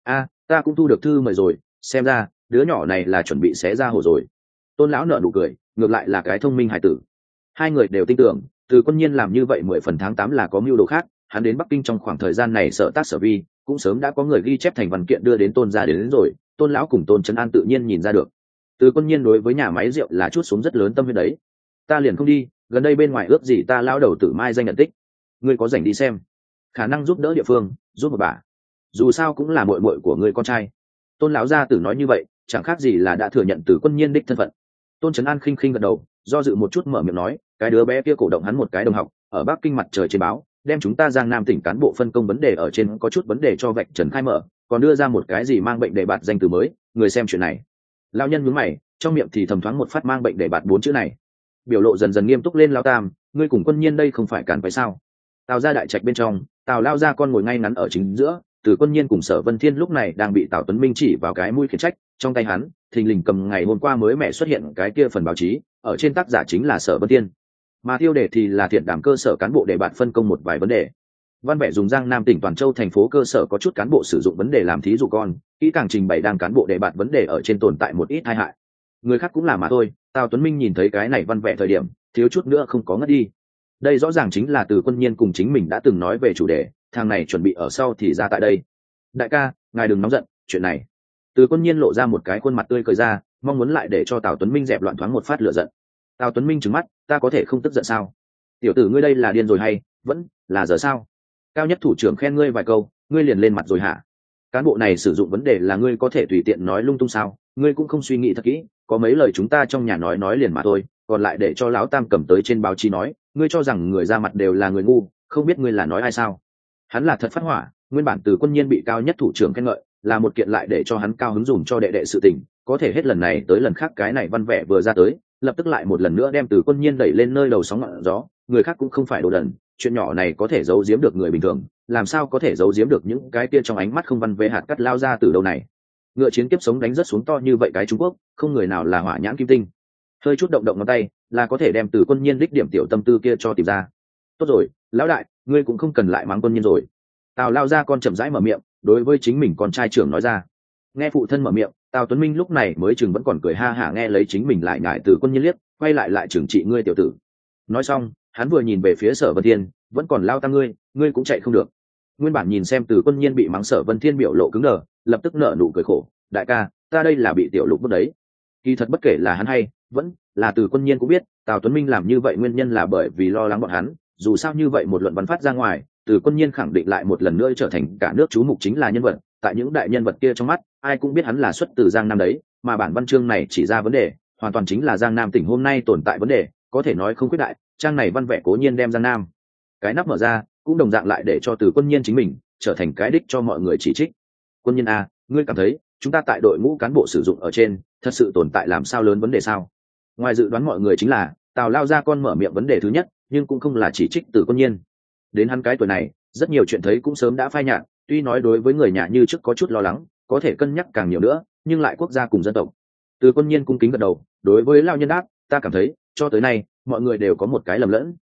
Ta cũng thu được thư mời rồi, xem ra đứa nhỏ này là chuẩn bị xé ra hổ rồi. Tôn lão nở nụ cười, ngược lại là cái thông minh hải tử. Hai người đều tin tưởng Từ Quân Nhiên làm như vậy 10 phần tháng 8 là có mưu đồ khác. Hắn đến Bắc Kinh trong khoảng thời gian này sở tác sở vi cũng sớm đã có người ghi chép thành văn kiện đưa đến Tôn gia đến rồi. Tôn lão cùng Tôn Trấn An tự nhiên nhìn ra được Từ Quân Nhiên đối với nhà máy rượu là chút xuống rất lớn tâm huyết đấy. Ta liền không đi, gần đây bên ngoài ước gì ta lão đầu tử mai danh nhận tích. Ngươi có rảnh đi xem, khả năng giúp đỡ địa phương, giúp một bà, dù sao cũng là muội muội của ngươi con trai. Tôn lão gia tử nói như vậy chẳng khác gì là đã thừa nhận Từ Quân Nhiên đích thân phận. Tôn Trấn An khinh khinh gật đầu, do dự một chút mở miệng nói, cái đứa bé kia cổ động hắn một cái đồng học ở Bắc Kinh mặt trời trên báo, đem chúng ta Giang Nam tỉnh cán bộ phân công vấn đề ở trên có chút vấn đề cho vạch trần khai mở, còn đưa ra một cái gì mang bệnh đề bạt danh từ mới. Người xem chuyện này, lão nhân nhướng mày, trong miệng thì thầm thoáng một phát mang bệnh đề bạt 4 chữ này, biểu lộ dần dần nghiêm túc lên. Lão Tam, ngươi cùng Quân Nhiên đây không phải cản phải sao? Tào gia đại trạch bên trong, Tào lao gia con ngồi ngay ngắn ở chính giữa, Từ Quân Nhiên cùng Sở Vân Thiên lúc này đang bị Tào Tuấn Minh chỉ vào cái mũi khiển trách, trong tay hắn thình lình cầm ngày hôm qua mới mẹ xuất hiện cái kia phần báo chí, ở trên tác giả chính là Sở Vân Thiên, mà tiêu đề thì là thiện đảm cơ sở cán bộ đề bạt phân công một vài vấn đề. Văn vẽ dùng Giang Nam tỉnh Toàn Châu thành phố cơ sở có chút cán bộ sử dụng vấn đề làm thí dụ con, kỹ càng trình bày đang cán bộ đề bạt vấn đề ở trên tồn tại một ít tai hại. Người khác cũng làm mà thôi. Tào Tuấn Minh nhìn thấy cái này văn vẽ thời điểm, thiếu chút nữa không có ngất đi. Đây rõ ràng chính là Từ Quân Nhiên cùng chính mình đã từng nói về chủ đề, thằng này chuẩn bị ở sau thì ra tại đây. Đại ca, ngài đừng nóng giận, chuyện này. Từ Quân Nhiên lộ ra một cái khuôn mặt tươi cười ra, mong muốn lại để cho Tào Tuấn Minh dẹp loạn thoáng một phát lửa giận. Tào Tuấn Minh trừng mắt, ta có thể không tức giận sao? Tiểu tử ngươi đây là điên rồi hay vẫn là giờ sao? Cao nhất thủ trưởng khen ngươi vài câu, ngươi liền lên mặt rồi hả? Cán bộ này sử dụng vấn đề là ngươi có thể tùy tiện nói lung tung sao? Ngươi cũng không suy nghĩ thật kỹ, có mấy lời chúng ta trong nhà nói liền mà thôi, còn lại để cho lão Tam cầm tới trên báo chí nói, ngươi cho rằng người ra mặt đều là người ngu, không biết ngươi là nói ai sao? Hắn là thật phát hỏa, nguyên bản Từ Quân Nhiên bị cao nhất thủ trưởng khen ngợi, là một kiện lại để cho hắn cao hứng dùng cho đệ đệ sự tình, có thể hết lần này tới lần khác cái này văn vẻ vừa ra tới, lập tức lại một lần nữa đem Từ Quân Nhiên đẩy lên nơi đầu sóng ngọn gió. Người khác cũng không phải đồ đần, chuyện nhỏ này có thể giấu giếm được người bình thường, làm sao có thể giấu giếm được những cái kia trong ánh mắt không văn về hạt cắt lao ra từ đâu này. Ngựa chiến kiếp sống đánh rất xuống to như vậy cái Trung Quốc, không người nào là hỏa nhãn kim tinh, hơi chút động động ngón tay là có thể đem Từ Quân Nhiên đích điểm tiểu tâm tư kia cho tìm ra. Tốt rồi, lão đại, ngươi cũng không cần lại mắng Quân Nhiên rồi. Tào lao ra con chậm rãi mở miệng, đối với chính mình con trai trưởng nói ra. Nghe phụ thân mở miệng, Tào Tuấn Minh lúc này mới chừng vẫn còn cười ha hả nghe lấy chính mình lại ngại Từ Quân Nhiên liếc, quay lại trừng trị ngươi tiểu tử. Nói xong, hắn vừa nhìn về phía Sở Vân Thiên, vẫn còn lao ta ngươi cũng chạy không được. Nguyên bản nhìn xem Từ Quân Nhiên bị mắng, Sở Vân Thiên biểu lộ cứng đờ, lập tức nở nụ cười khổ, đại ca, ta đây là bị tiểu lục bức đấy. Kỳ thật bất kể là hắn hay vẫn là Từ Quân Nhiên cũng biết, Tào Tuấn Minh làm như vậy nguyên nhân là bởi vì lo lắng bọn hắn, dù sao như vậy một luận văn phát ra ngoài, Từ Quân Nhiên khẳng định lại một lần nữa trở thành cả nước chú mục chính là nhân vật, tại những đại nhân vật kia trong mắt, ai cũng biết hắn là xuất từ Giang Nam đấy, mà bản văn chương này chỉ ra vấn đề, hoàn toàn chính là Giang Nam tỉnh hôm nay tồn tại vấn đề, có thể nói không quyết đại, trang này văn vẽ cố nhiên đem Giang Nam cái nắp mở ra, cũng đồng dạng lại để cho Từ Quân Nhiên chính mình trở thành cái đích cho mọi người chỉ trích. Quân Nhiên a, ngươi cảm thấy chúng ta tại đội ngũ cán bộ sử dụng ở trên thật sự tồn tại làm sao lớn vấn đề sao? Ngoài dự đoán mọi người chính là Tào lao ra con mở miệng vấn đề thứ nhất, nhưng cũng không là chỉ trích Từ Quân Nhiên. Đến hắn cái tuổi này, rất nhiều chuyện thấy cũng sớm đã phai nhạt, tuy nói đối với người nhà như trước có chút lo lắng, có thể cân nhắc càng nhiều nữa, nhưng lại quốc gia cùng dân tộc. Từ Quân Nhiên cung kính gật đầu, đối với lao nhân đáp, ta cảm thấy cho tới nay mọi người đều có một cái lầm lẫn.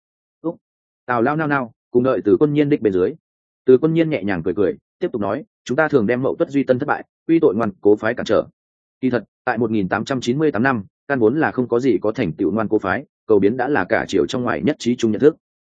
Tào lao nao cùng đợi Từ Quân Nhiên đích bên dưới. Từ Quân Nhiên nhẹ nhàng cười tiếp tục nói, chúng ta thường đem Mậu Tuất Duy Tân thất bại quy tội ngoan cố phái cản trở. Kỳ thật tại 1898 năm, căn vốn là không có gì có thành tựu ngoan cố phái, cầu biến đã là cả triều trong ngoài nhất trí chung nhận thức.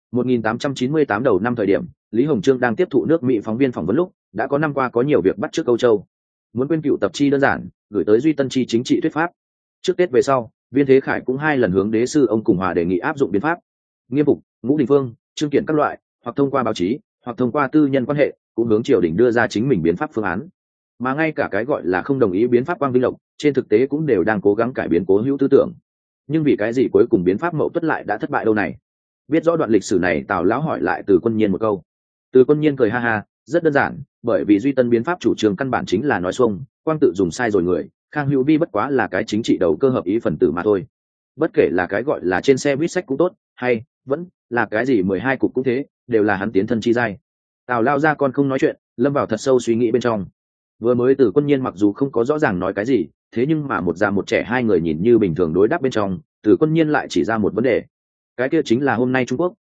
1898 đầu năm thời điểm, Lý Hồng Chương đang tiếp thụ nước Mỹ phóng viên phỏng vấn lúc, đã có năm qua có nhiều việc bắt trước Âu Châu, muốn quên cựu tập chi đơn giản, gửi tới Duy Tân chi chính trị thuyết pháp. Trước Tết về sau, Viên Thế Khải cũng 2 lần hướng đế sư ông Cùng Hòa đề nghị áp dụng biến pháp Nghiêm Phục, Ngũ Đình Phương, Trương Kiện các loại, hoặc thông qua báo chí, hoặc thông qua tư nhân quan hệ, cũng hướng triều đình đưa ra chính mình biến pháp phương án. Mà ngay cả cái gọi là không đồng ý biến pháp Quang Vinh Lộc, trên thực tế cũng đều đang cố gắng cải biến cố hữu tư tưởng. Nhưng vì cái gì cuối cùng biến pháp Mậu Tuất lại đã thất bại đâu này? Biết rõ đoạn lịch sử này, Tào lão hỏi lại Từ Quân Nhiên một câu. Từ Quân Nhiên cười ha ha, rất đơn giản, bởi vì Duy Tân biến pháp chủ trương căn bản chính là nói xuông, Quang tự dùng sai rồi người, Khang Hữu Vi bất quá là cái chính trị đầu cơ hợp ý phần tử mà thôi. Bất kể là cái gọi là trên xe buýt sách cũng tốt, hay vẫn là cái gì 12 cục cũng thế, đều là hắn tiến thân chi giai. Tào lao ra con không nói chuyện, lâm vào thật sâu suy nghĩ bên trong. Vừa mới Từ Quân Nhiên mặc dù không có rõ ràng nói cái gì, thế nhưng mà một già một trẻ hai người nhìn như bình thường đối đáp bên trong, Từ Quân Nhiên lại chỉ ra một vấn đề. Cái kia chính là hôm nay Trung Quốc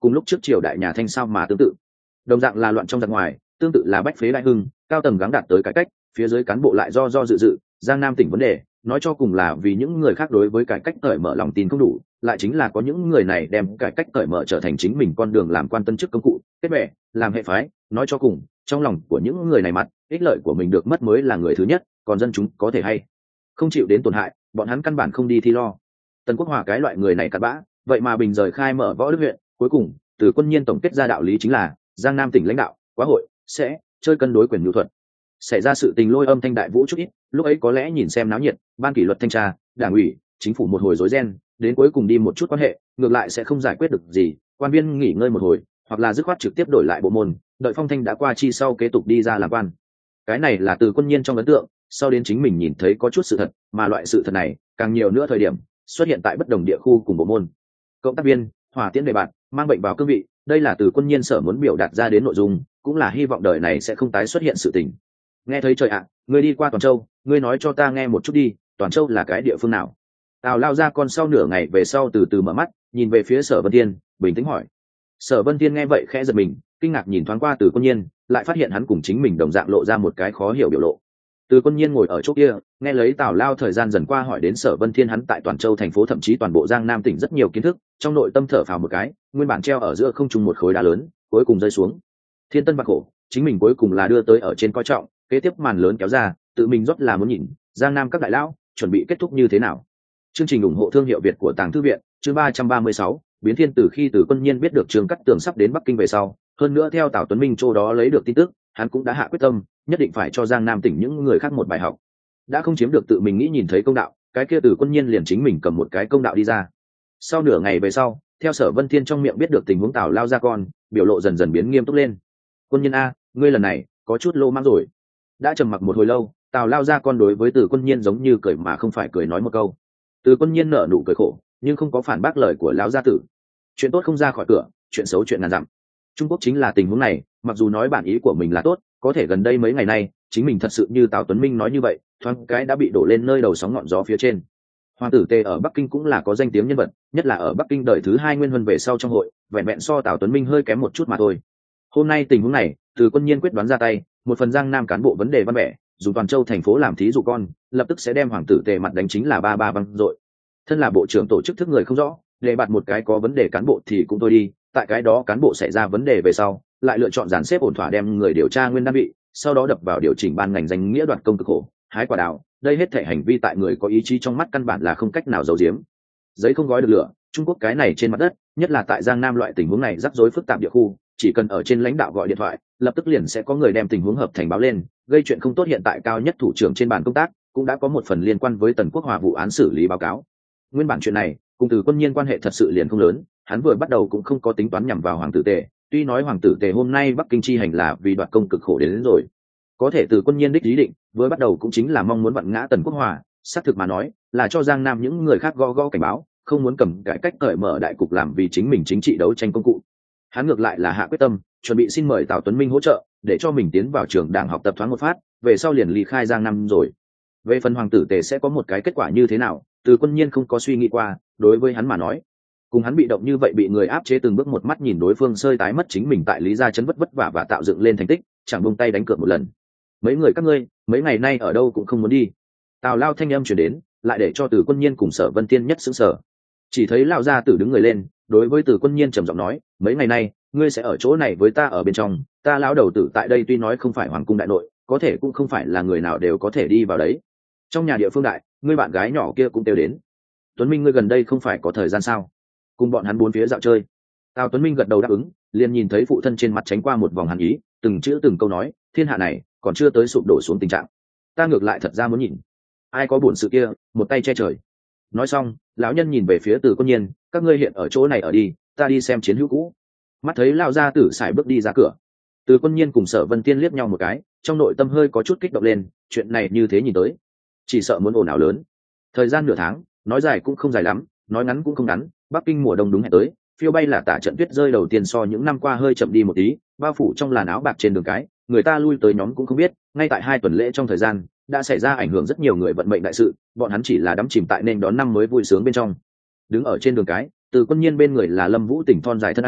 cùng lúc trước triều đại nhà Thanh sao mà tương tự. Đồng dạng là loạn trong giặc ngoài, tương tự là bách phế đại hưng, cao tầng gắng đạt tới cải cách, phía dưới cán bộ lại do dự. Giang Nam tỉnh vấn đề, nói cho cùng là vì những người khác đối với cải cách cởi mở lòng tin không đủ, lại chính là có những người này đem cải cách cởi mở trở thành chính mình con đường làm quan tân chức công cụ, kết bè, làm hệ phái. Nói cho cùng, trong lòng của những người này mặt, ích lợi của mình được mất mới là người thứ nhất, còn dân chúng có thể hay không chịu đến tổn hại, bọn hắn căn bản không đi thi lo. Tần Quốc Hòa cái loại người này cặn bã, vậy mà bình rời khai mở Võ Đức huyện, cuối cùng từ Quân Nhiên tổng kết ra đạo lý chính là Giang Nam tỉnh lãnh đạo quá hội sẽ chơi cân đối quyền nhu thuật. Xảy ra sự tình lôi âm thanh đại vũ chút ít, lúc ấy có lẽ nhìn xem náo nhiệt, ban kỷ luật thanh tra, đảng ủy, chính phủ một hồi rối ren, đến cuối cùng đi một chút quan hệ, ngược lại sẽ không giải quyết được gì, quan viên nghỉ ngơi một hồi, hoặc là dứt khoát trực tiếp đổi lại bộ môn, đợi phong thanh đã qua chi sau kế tục đi ra làm quan. Cái này là từ Quân Nhiên trong ấn tượng, sau đến chính mình nhìn thấy có chút sự thật, mà loại sự thật này càng nhiều nữa thời điểm xuất hiện tại bất đồng địa khu cùng bộ môn. Cộng tác viên, hỏa tiễn đề bạt, mang bệnh vào cương vị, đây là từ Quân Nhiên sở muốn biểu đạt ra đến nội dung, cũng là hy vọng đời này sẽ không tái xuất hiện sự tình. Nghe thấy trời ạ, ngươi đi qua Toàn Châu, ngươi nói cho ta nghe một chút đi, Toàn Châu là cái địa phương nào? Tào lao ra con sau nửa ngày về sau từ từ mở mắt, nhìn về phía Sở Vân Thiên, bình tĩnh hỏi. Sở Vân Thiên nghe vậy khẽ giật mình, kinh ngạc nhìn thoáng qua từ Quân Nhiên, lại phát hiện hắn cùng chính mình đồng dạng lộ ra một cái khó hiểu biểu lộ. Từ Quân Nhiên ngồi ở chỗ kia, nghe lấy Tào lao thời gian dần qua hỏi đến Sở Vân Thiên hắn tại Toàn Châu thành phố thậm chí toàn bộ Giang Nam tỉnh rất nhiều kiến thức, trong nội tâm thở phào một cái, nguyên bản treo ở giữa không trung một khối đá lớn, cuối cùng rơi xuống. Thiên tân bạc khổ, chính mình cuối cùng là đưa tới ở trên coi trọng, kế tiếp màn lớn kéo ra, tự mình rót là muốn nhìn Giang Nam các đại lão chuẩn bị kết thúc như thế nào. Chương trình ủng hộ thương hiệu Việt của Tàng Thư viện, chương 336, biến thiên. Từ khi Từ Quân Nhiên biết được Trương Cắt Tường sắp đến Bắc Kinh về sau, hơn nữa theo Tào Tuấn Minh chỗ đó lấy được tin tức, hắn cũng đã hạ quyết tâm, nhất định phải cho Giang Nam tỉnh những người khác một bài học. Đã không chiếm được tự mình nghĩ nhìn thấy công đạo, cái kia Từ Quân Nhiên liền chính mình cầm một cái công đạo đi ra. Sau nửa ngày về sau, theo Sở Vân Thiên trong miệng biết được tình huống Tào lao ra con, biểu lộ dần dần biến nghiêm túc lên. Quân Nhiên a, ngươi lần này có chút lô mang rồi. Đã trầm mặc một hồi lâu, Tào lao ra con đối với Từ Quân Nhiên giống như cười mà không phải cười nói một câu. Từ Quân Nhiên nở nụ cười khổ, nhưng không có phản bác lời của lão gia tử. Chuyện tốt không ra khỏi cửa, chuyện xấu chuyện ngàn dặm. Trung Quốc chính là tình huống này, mặc dù nói bản ý của mình là tốt, có thể gần đây mấy ngày nay, chính mình thật sự như Tào Tuấn Minh nói như vậy, thoáng cái đã bị đổ lên nơi đầu sóng ngọn gió phía trên. Hoàng tử Tề ở Bắc Kinh cũng là có danh tiếng nhân vật, nhất là ở Bắc Kinh đời thứ hai Nguyên Huân về sau trong hội, vẹn vẹn so Tào Tuấn Minh hơi kém một chút mà thôi. Hôm nay tình huống này, Từ Quân Nhiên quyết đoán ra tay, một phần Giang Nam cán bộ vấn đề văn bẻ, dùng Toàn Châu thành phố làm thí dụ con, lập tức sẽ đem Hoàng tử Tề mặt đánh chính là ba ba văng dội. Thân là bộ trưởng tổ chức thức người không rõ, đề bạt một cái có vấn đề cán bộ thì cũng thôi đi, tại cái đó cán bộ xảy ra vấn đề về sau, lại lựa chọn dàn xếp ổn thỏa đem người điều tra nguyên đơn vị, sau đó đập vào điều chỉnh ban ngành danh nghĩa đoạt công cực khổ, hái quả đào. Đây hết thể hành vi tại người có ý chí trong mắt căn bản là không cách nào giấu giếm. Giấy không gói được lửa, Trung Quốc cái này trên mặt đất, nhất là tại Giang Nam loại tình huống này rắc rối phức tạp địa khu, chỉ cần ở trên lãnh đạo gọi điện thoại, lập tức liền sẽ có người đem tình huống hợp thành báo lên, gây chuyện không tốt. Hiện tại cao nhất thủ trưởng trên bàn công tác cũng đã có một phần liên quan với Tần Quốc Hòa vụ án xử lý báo cáo. Nguyên bản chuyện này cùng Từ Quân Nhiên quan hệ thật sự liền không lớn, hắn vừa bắt đầu cũng không có tính toán nhằm vào Hoàng tử Tề, tuy nói Hoàng tử Tề hôm nay Bắc Kinh chi hành là vì đoạt công cực khổ đến rồi. Có thể Từ Quân Nhiên đích ý định vừa bắt đầu cũng chính là mong muốn vặn ngã Tần Quốc Hòa, xác thực mà nói là cho Giang Nam những người khác gõ cảnh báo, không muốn cầm cải cách cởi mở đại cục làm vì chính mình chính trị đấu tranh công cụ. Hắn ngược lại là hạ quyết tâm, chuẩn bị xin mời Tào Tuấn Minh hỗ trợ, để cho mình tiến vào trường đảng học tập thoáng một phát, về sau liền ly khai Giang Nam rồi. Về phần Hoàng tử Tề sẽ có một cái kết quả như thế nào, Từ Quân Nhiên không có suy nghĩ qua, đối với hắn mà nói, cùng hắn bị động như vậy bị người áp chế từng bước một mắt nhìn đối phương sơi tái mất chính mình tại Lý Gia Trấn vất vả và tạo dựng lên thành tích, chẳng buông tay đánh cược một lần. Mấy người các ngươi, mấy ngày nay ở đâu cũng không muốn đi. Tào lao thanh âm truyền đến, lại để cho Từ Quân Nhiên cùng Sở Vân Tiên nhất sững sờ. Chỉ thấy lão gia tử đứng người lên, đối với Từ Quân Nhiên trầm giọng nói, mấy ngày nay, ngươi sẽ ở chỗ này với ta ở bên trong, ta lão đầu tử tại đây tuy nói không phải hoàng cung đại nội, có thể cũng không phải là người nào đều có thể đi vào đấy. Trong nhà địa phương đại, ngươi bạn gái nhỏ kia cũng tiêu đến. Tuấn Minh ngươi gần đây không phải có thời gian sao? Cùng bọn hắn bốn phía dạo chơi. Tào Tuấn Minh gật đầu đáp ứng, liền nhìn thấy phụ thân trên mặt tránh qua một vòng hàn ý, từng chữ từng câu nói, thiên hạ này còn chưa tới sụp đổ xuống tình trạng. Ta ngược lại thật ra muốn nhìn, ai có buồn sự kia, một tay che trời. Nói xong, lão nhân nhìn về phía Từ Quân Nhiên, các ngươi hiện ở chỗ này ở đi, ta đi xem chiến hữu cũ. Mắt thấy lão gia tử sải bước đi ra cửa, Từ Quân Nhiên cùng Sở Vân Tiên liếc nhau một cái, trong nội tâm hơi có chút kích động lên, chuyện này như thế nhìn tới, chỉ sợ muốn ồn ào lớn. Thời gian nửa tháng, nói dài cũng không dài lắm, nói ngắn cũng không ngắn. Bắc Kinh mùa đông đúng hẹn tới, phiêu bay là tả trận tuyết rơi đầu tiên so những năm qua hơi chậm đi một tí, bao phủ trong làn áo bạc trên đường cái, người ta lui tới nhóm cũng không biết. Ngay tại 2 tuần lễ trong thời gian, đã xảy ra ảnh hưởng rất nhiều người vận mệnh đại sự, bọn hắn chỉ là đắm chìm tại nên đón năm mới vui sướng bên trong. Đứng ở trên đường cái, Từ Quân Nhiên bên người là Lâm Vũ Tỉnh thon dài thân ảnh,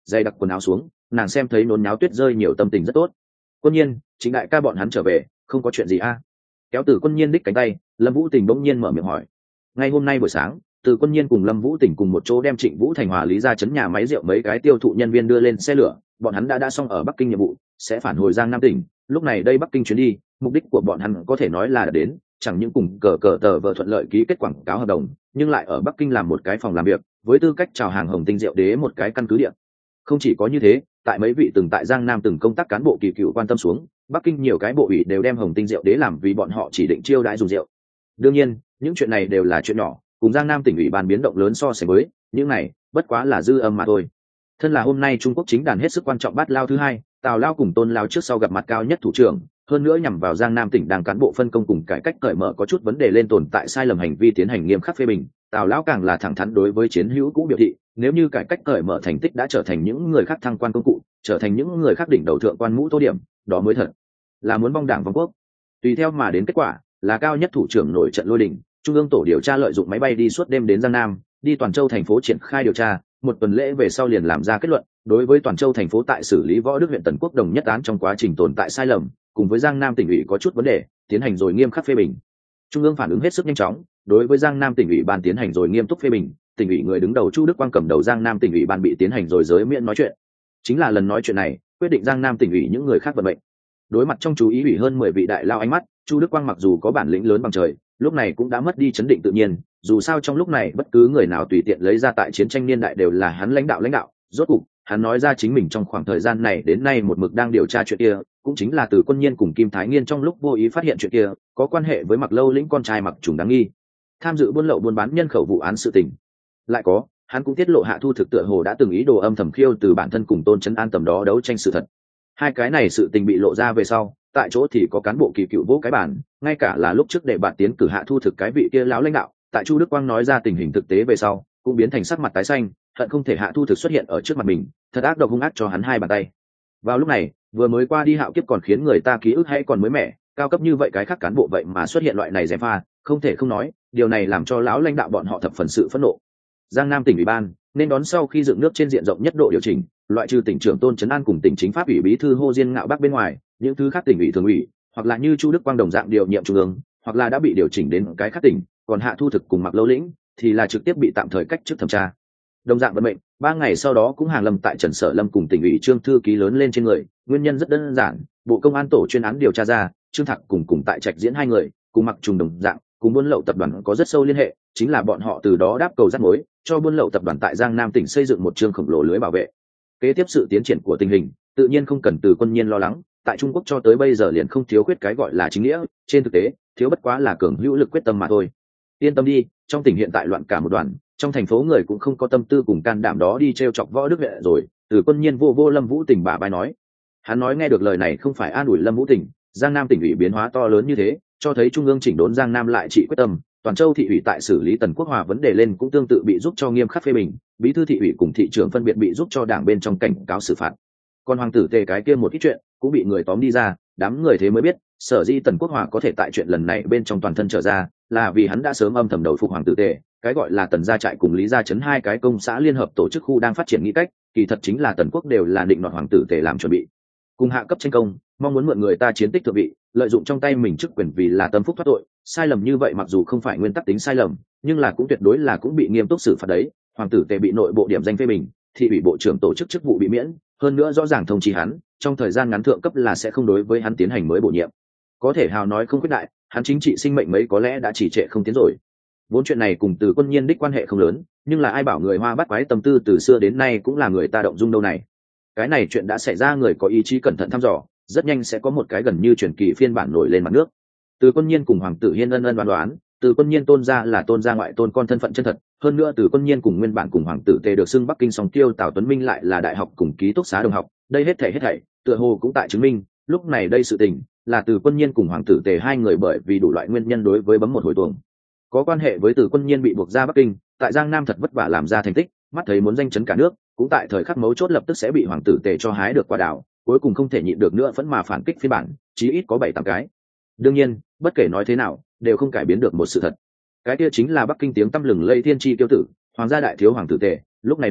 dày đặc quần áo xuống, nàng xem thấy nôn náo tuyết rơi nhiều tâm tình rất tốt. Quân nhiên, chính đại ca bọn hắn trở về, không có chuyện gì a? Kéo từ Quân nhiên đích cánh tay, Lâm Vũ Tình bỗng nhiên mở miệng hỏi. Ngay hôm nay buổi sáng, từ Quân nhiên cùng Lâm Vũ Tình cùng một chỗ đem Trịnh Vũ Thành Hòa lý ra chấn nhà máy rượu mấy cái tiêu thụ nhân viên đưa lên xe lửa, bọn hắn đã xong ở Bắc Kinh nhiệm vụ, sẽ phản hồi Giang Nam tỉnh. Lúc này đây Bắc Kinh chuyến đi, mục đích của bọn hắn có thể nói là đã đến, chẳng những cùng cờ tờ vợ thuận lợi ký kết quảng cáo hợp đồng, nhưng lại ở Bắc Kinh làm một cái phòng làm việc, với tư cách chào hàng Hồng Tinh rượu đế một cái căn cứ địa. Không chỉ có như thế, tại mấy vị từng tại Giang Nam từng công tác cán bộ kỳ cựu quan tâm xuống, Bắc Kinh nhiều cái bộ ủy đều đem Hồng Tinh rượu đế làm vì bọn họ chỉ định chiêu đãi dùng rượu. Đương nhiên, những chuyện này đều là chuyện nhỏ, cùng Giang Nam tỉnh ủy ban biến động lớn so sánh với, những này bất quá là dư âm mà thôi. Thân là hôm nay Trung Quốc chính đàn hết sức quan trọng bát lao thứ hai, Tào Lao cùng Tôn Lao trước sau gặp mặt cao nhất thủ trưởng, hơn nữa nhằm vào Giang Nam tỉnh đang cán bộ phân công cùng cải cách cởi mở có chút vấn đề lên tồn tại sai lầm hành vi tiến hành nghiêm khắc phê bình. Tào Lão càng là thẳng thắn đối với chiến hữu cũ biểu thị, nếu như cải cách cởi mở thành tích đã trở thành những người khác thăng quan công cụ, trở thành những người khác đỉnh đầu thượng quan mũ tô điểm, đó mới thật là muốn vong đảng vong quốc. Tùy theo mà đến kết quả là cao nhất thủ trưởng nổi trận lôi đình, trung ương tổ điều tra lợi dụng máy bay đi suốt đêm đến Giang Nam, đi Toàn Châu thành phố triển khai điều tra, một tuần lễ về sau liền làm ra kết luận, đối với Toàn Châu thành phố tại xử lý Võ Đức huyện Tần Quốc Đồng nhất án trong quá trình tồn tại sai lầm, cùng với Giang Nam tỉnh ủy có chút vấn đề, tiến hành rồi nghiêm khắc phê bình. Trung ương phản ứng hết sức nhanh chóng, đối với Giang Nam tỉnh ủy ban tiến hành rồi nghiêm túc phê bình, tỉnh ủy người đứng đầu Chu Đức Quang cầm đầu Giang Nam tỉnh ủy ban bị tiến hành rồi giới miễn nói chuyện. Chính là lần nói chuyện này, quyết định Giang Nam tỉnh ủy những người khác vận mệnh. Đối mặt trong chú ý ủy hơn 10 vị đại lao ánh mắt, Chu Đức Quang mặc dù có bản lĩnh lớn bằng trời, lúc này cũng đã mất đi chấn định tự nhiên, dù sao trong lúc này bất cứ người nào tùy tiện lấy ra tại chiến tranh niên đại đều là hắn lãnh đạo, rốt cục hắn nói ra chính mình trong khoảng thời gian này đến nay một mực đang điều tra chuyện kia, cũng chính là từ Quân nhiên cùng Kim Thái Nghiên trong lúc vô ý phát hiện chuyện kia có quan hệ với Mặc Lâu Lĩnh con trai Mặc Trùng đáng nghi tham dự buôn lậu buôn bán nhân khẩu vụ án sự tình. Lại có, hắn cũng tiết lộ Hạ Thu Thực tựa hồ đã từng ý đồ âm thầm khiêu từ bản thân cùng Tôn Chấn An tầm đó đấu tranh sự thật. Hai cái này sự tình bị lộ ra về sau, tại chỗ thì có cán bộ kỳ cựu vỗ cái bản, ngay cả là lúc trước để bạn tiến cử Hạ Thu Thực cái vị kia lão lãnh đạo, tại Chu Đức Quang nói ra tình hình thực tế về sau, cũng biến thành sắc mặt tái xanh, hận không thể Hạ Thu Thực xuất hiện ở trước mặt mình, thật ác độc hung ác cho hắn hai bàn tay. Vào lúc này, vừa mới qua đi hạo kiếp còn khiến người ta ký ức hay còn mới mẻ, cao cấp như vậy cái khác cán bộ vậy mà xuất hiện loại này gièm pha, không thể không nói, điều này làm cho lão lãnh đạo bọn họ thập phần sự phẫn nộ. Giang Nam tỉnh ủy ban nên đón sau khi dựng nước trên diện rộng nhất độ điều chỉnh, loại trừ tỉnh trưởng Tôn Chấn An cùng tỉnh chính pháp ủy bí thư Hồ Diên Ngạo Bắc bên ngoài, những thứ khác tỉnh ủy thường ủy, hoặc là như Chu Đức Quang đồng dạng điều nhiệm trung ương, hoặc là đã bị điều chỉnh đến cái khác tỉnh, còn Hạ Thu Thực cùng Mặc Lâu Lĩnh thì là trực tiếp bị tạm thời cách chức thẩm tra. Đồng dạng vận mệnh, 3 ngày sau đó cũng hàng lâm tại Trần Sở Lâm cùng tỉnh ủy Trương thư ký lớn lên trên người, nguyên nhân rất đơn giản, Bộ Công an tổ chuyên án điều tra ra, Trương Thạc cùng tại Trạch Diễn hai người, cùng Mặc Trùng đồng dạng, cùng buôn lậu tập đoàn có rất sâu liên hệ, chính là bọn họ từ đó đáp cầu rắc mối, cho buôn lậu tập đoàn tại Giang Nam tỉnh xây dựng một chương khổng lồ lưới bảo vệ. Kế tiếp sự tiến triển của tình hình, tự nhiên không cần từ Quân nhiên lo lắng, tại Trung Quốc cho tới bây giờ liền không thiếu khuyết cái gọi là chính nghĩa, trên thực tế, thiếu bất quá là cường hữu lực quyết tâm mà thôi. Yên tâm đi, trong tỉnh hiện tại loạn cả một đoàn, trong thành phố người cũng không có tâm tư cùng can đảm đó đi trêu chọc Võ Đức huyện rồi. Từ Quân nhiên vô Lâm Vũ Tình bà bài nói. Hắn nói nghe được lời này không phải an ủi Lâm Vũ Tình, Giang Nam tỉnh ủy biến hóa to lớn như thế, cho thấy trung ương chỉnh đốn Giang Nam lại trị quyết tâm, Toàn Châu thị ủy tại xử lý Tần Quốc Hòa vấn đề lên cũng tương tự bị giúp cho nghiêm khắc phê bình, bí thư thị ủy cùng thị trưởng phân biệt bị giúp cho đảng bên trong cảnh cáo xử phạt. Còn hoàng tử Tề cái kia một ít chuyện cũng bị người tóm đi ra, đám người thế mới biết, sở dĩ Tần Quốc Hòa có thể tại chuyện lần này bên trong toàn thân trở ra, là vì hắn đã sớm âm thầm đầu phục hoàng tử Tề, cái gọi là Tần gia trại cùng Lý gia trấn hai cái công xã liên hợp tổ chức khu đang phát triển nghĩ cách, kỳ thật chính là Tần Quốc đều là định nọt hoàng tử Tề làm chuẩn bị. Cùng hạ cấp tranh công, mong muốn mượn người ta chiến tích thượng vị, lợi dụng trong tay mình chức quyền vì là tâm phúc thoát tội, sai lầm như vậy mặc dù không phải nguyên tắc tính sai lầm, nhưng là cũng tuyệt đối là cũng bị nghiêm túc xử phạt đấy. Hoàng tử Tề bị nội bộ điểm danh phê bình, thị ủy bộ trưởng tổ chức chức vụ bị miễn, hơn nữa rõ ràng thông chi hắn, trong thời gian ngắn thượng cấp là sẽ không đối với hắn tiến hành mới bổ nhiệm. Có thể hào nói không quyết đại, hắn chính trị sinh mệnh mấy có lẽ đã chỉ trệ không tiến rồi. Vốn chuyện này cùng từ Quân nhiên đích quan hệ không lớn, nhưng là ai bảo người Hoa bắt quái tâm tư từ xưa đến nay cũng là người ta động dung đâu này. Cái này chuyện đã xảy ra, người có ý chí cẩn thận thăm dò, rất nhanh sẽ có một cái gần như truyền kỳ phiên bản nổi lên mặt nước. Từ Quân nhiên cùng hoàng tử Hiên ân đoán, từ Quân nhiên tôn gia là tôn gia ngoại tôn con thân phận chân thật, hơn nữa từ Quân nhiên cùng nguyên bản cùng hoàng tử Tề được xưng Bắc Kinh song tiêu Tào Tuấn Minh lại là đại học cùng ký túc xá đồng học, đây hết thảy tựa hồ cũng tại chứng minh, lúc này đây sự tình là từ Quân nhiên cùng hoàng tử Tề hai người bởi vì đủ loại nguyên nhân đối với bấm một hồi tuồng, có quan hệ với từ Quân nhiên bị buộc ra Bắc Kinh, tại Giang Nam thật vất vả làm ra thành tích, mắt thấy muốn danh chấn cả nước, cũng tại thời khắc mấu chốt lập tức sẽ bị hoàng tử Tề cho hái được quả đào, cuối cùng không thể nhịn được nữa vẫn mà phản kích phiên bản, chí ít có 7-8 cái. Đương nhiên, bất kể nói thế nào, đều không cải biến được một sự thật. Cái kia chính là Bắc Kinh tiếng tăm lừng lây thiên chi tiêu tử, hoàng gia đại thiếu hoàng tử Tề, lúc này đây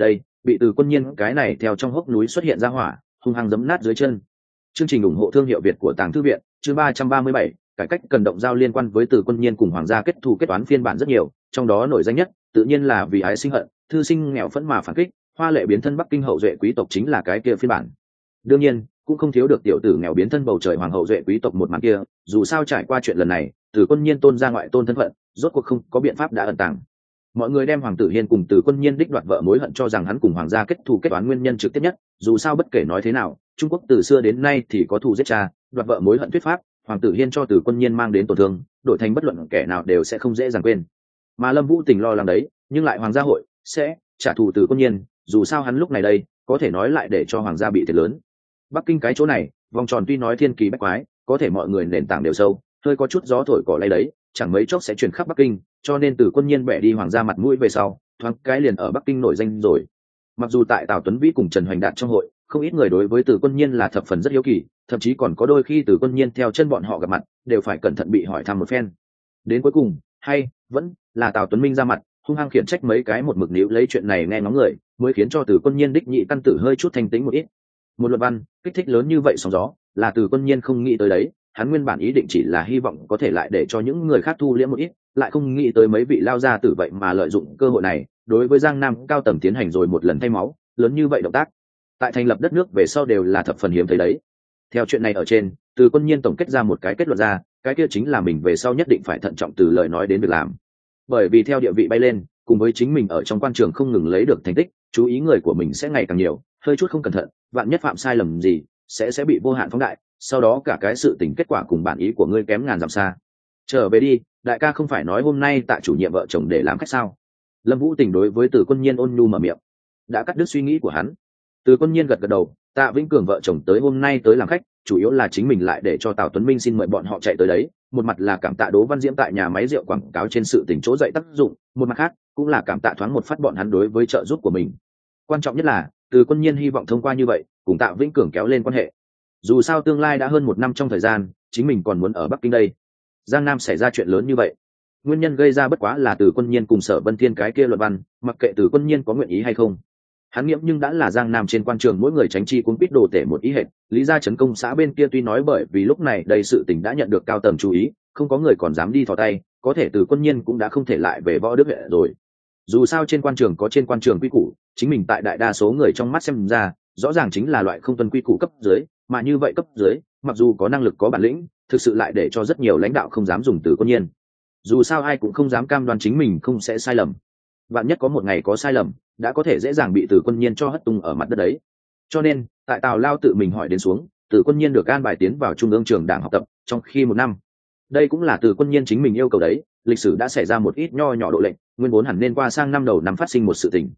bị Từ Quân Nhiên cái này theo trong hốc núi xuất hiện ra hỏa hung hăng giẫm nát dưới chân. Chương trình ủng hộ thương hiệu Việt của Tàng Thư viện, chương 337, cải cách cần động giao liên quan với Từ Quân Nhiên cùng Hoàng gia kết thù kết toán phiên bản rất nhiều, trong đó nổi danh nhất tự nhiên là vì ái sinh hận, thư sinh nghèo phẫn mà phản kích, hoa lệ biến thân Bắc Kinh hậu duệ quý tộc chính là cái kia phiên bản. Đương nhiên, cũng không thiếu được tiểu tử nghèo biến thân bầu trời hoàng hậu duệ quý tộc một màn kia, dù sao trải qua chuyện lần này, Từ Quân Nhiên tôn ra ngoại tôn thân phận, rốt cuộc không có biện pháp đã ẩn tàng. Mọi người đem Hoàng tử Hiên cùng Từ Quân Nhiên đích đoạt vợ mối hận cho rằng hắn cùng hoàng gia kết thù kết toán nguyên nhân trực tiếp nhất, dù sao bất kể nói thế nào, Trung Quốc từ xưa đến nay thì có thù giết cha, đoạt vợ mối hận thuyết pháp, Hoàng tử Hiên cho Từ Quân Nhiên mang đến tổn thương, đổi thành bất luận kẻ nào đều sẽ không dễ dàng quên. Mà Lâm Vũ Tình lo lắng đấy, nhưng lại hoàng gia hội sẽ trả thù Từ Quân Nhiên, dù sao hắn lúc này đây, có thể nói lại để cho hoàng gia bị thiệt lớn. Bắc Kinh cái chỗ này, vòng tròn tuy nói thiên kỳ bách quái, có thể mọi người nền tảng đều sâu, hơi có chút gió thổi cỏ lay đấy, chẳng mấy chốc sẽ truyền khắp Bắc Kinh, cho nên Từ Quân Nhiên bẻ đi hoàng gia mặt mũi về sau, thoáng cái liền ở Bắc Kinh nổi danh rồi. Mặc dù tại Tào Tuấn Vĩ cùng Trần Hoành Đạt trong hội, không ít người đối với Từ Quân Nhiên là thập phần rất hiếu kỳ, thậm chí còn có đôi khi Từ Quân Nhiên theo chân bọn họ gặp mặt, đều phải cẩn thận bị hỏi thăm một phen. Đến cuối cùng, hay vẫn là Tào Tuấn Minh ra mặt, hung hăng khiển trách mấy cái một mực níu lấy chuyện này nghe ngóng người, mới khiến cho Từ Quân Nhiên đích nhị căn tử hơi chút thanh tĩnh một ít. Một luận văn kích thích lớn như vậy sóng gió, là Từ Quân Nhiên không nghĩ tới đấy, hắn nguyên bản ý định chỉ là hy vọng có thể lại để cho những người khác thu liễm một ít, lại không nghĩ tới mấy vị lao gia tử vậy mà lợi dụng cơ hội này, đối với Giang Nam cao tầng tiến hành rồi một lần thay máu, lớn như vậy động tác. Tại thành lập đất nước về sau đều là thập phần hiếm thấy đấy. Theo chuyện này ở trên, Từ Quân Nhiên tổng kết ra một cái kết luận ra, cái kia chính là mình về sau nhất định phải thận trọng từ lời nói đến việc làm. Bởi vì theo địa vị bay lên, cùng với chính mình ở trong quan trường không ngừng lấy được thành tích, chú ý người của mình sẽ ngày càng nhiều, hơi chút không cẩn thận, vạn nhất phạm sai lầm gì, sẽ bị vô hạn phóng đại, sau đó cả cái sự tình kết quả cùng bản ý của ngươi kém ngàn dặm xa. Trở về đi, đại ca không phải nói hôm nay tại chủ nhiệm vợ chồng để làm khách sao? Lâm Vũ Tình đối với Từ Quân Nhiên ôn nhu mở miệng, đã cắt đứt suy nghĩ của hắn. Từ Quân Nhiên gật gật đầu, Tạ Vĩnh Cường vợ chồng tới hôm nay tới làm khách, chủ yếu là chính mình lại để cho Tào Tuấn Minh xin mời bọn họ chạy tới đấy, một mặt là cảm tạ Đỗ Văn Diễm tại nhà máy rượu quảng cáo trên sự tình chỗ dậy tác dụng, một mặt khác cũng là cảm tạ thoáng một phát bọn hắn đối với trợ giúp của mình. Quan trọng nhất là Từ Quân Nhiên hy vọng thông qua như vậy cùng Tạ Vĩnh Cường kéo lên quan hệ. Dù sao tương lai đã hơn một năm trong thời gian, chính mình còn muốn ở Bắc Kinh đây. Giang Nam xảy ra chuyện lớn như vậy, nguyên nhân gây ra bất quá là Từ Quân Nhiên cùng Sở Vân Thiên cái kia luận văn, mặc kệ Từ Quân Nhiên có nguyện ý hay không, hắn nghiễm nhưng đã là Giang Nam trên quan trường mỗi người tránh chi cuốn quýt đồ tể một ý hệt. Lý gia trấn công xã bên kia tuy nói bởi vì lúc này đây sự tình đã nhận được cao tầng chú ý, không có người còn dám đi thò tay, có thể Từ Quân Nhiên cũng đã không thể lại về Võ Đức huyện rồi. Dù sao trên quan trường có trên quan trường quy củ, chính mình tại đại đa số người trong mắt xem ra rõ ràng chính là loại không tuân quy củ cấp dưới, mà như vậy cấp dưới mặc dù có năng lực có bản lĩnh, thực sự lại để cho rất nhiều lãnh đạo không dám dùng Từ Quân Nhiên. Dù sao ai cũng không dám cam đoan chính mình không sẽ sai lầm, vạn nhất có một ngày có sai lầm, đã có thể dễ dàng bị Từ Quân Nhiên cho hất tung ở mặt đất đấy. Cho nên tại Tào Lao tự mình hỏi đến xuống, Từ Quân Nhiên được an bài tiến vào Trung ương trường đảng học tập trong khi một năm. Đây cũng là Từ Quân Nhiên chính mình yêu cầu đấy, lịch sử đã xảy ra một ít nho nhỏ độ lệnh, nguyên vốn hẳn nên qua sang năm đầu năm phát sinh một sự tình.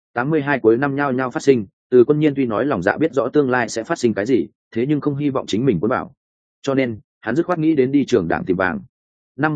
82 cuối năm nhao nhao phát sinh, Từ Quân Nhiên tuy nói lòng dạ biết rõ tương lai sẽ phát sinh cái gì, thế nhưng không hy vọng chính mình cuốn bảo. Cho nên, hắn dứt khoát nghĩ đến đi trường đảng tìm vàng. Năm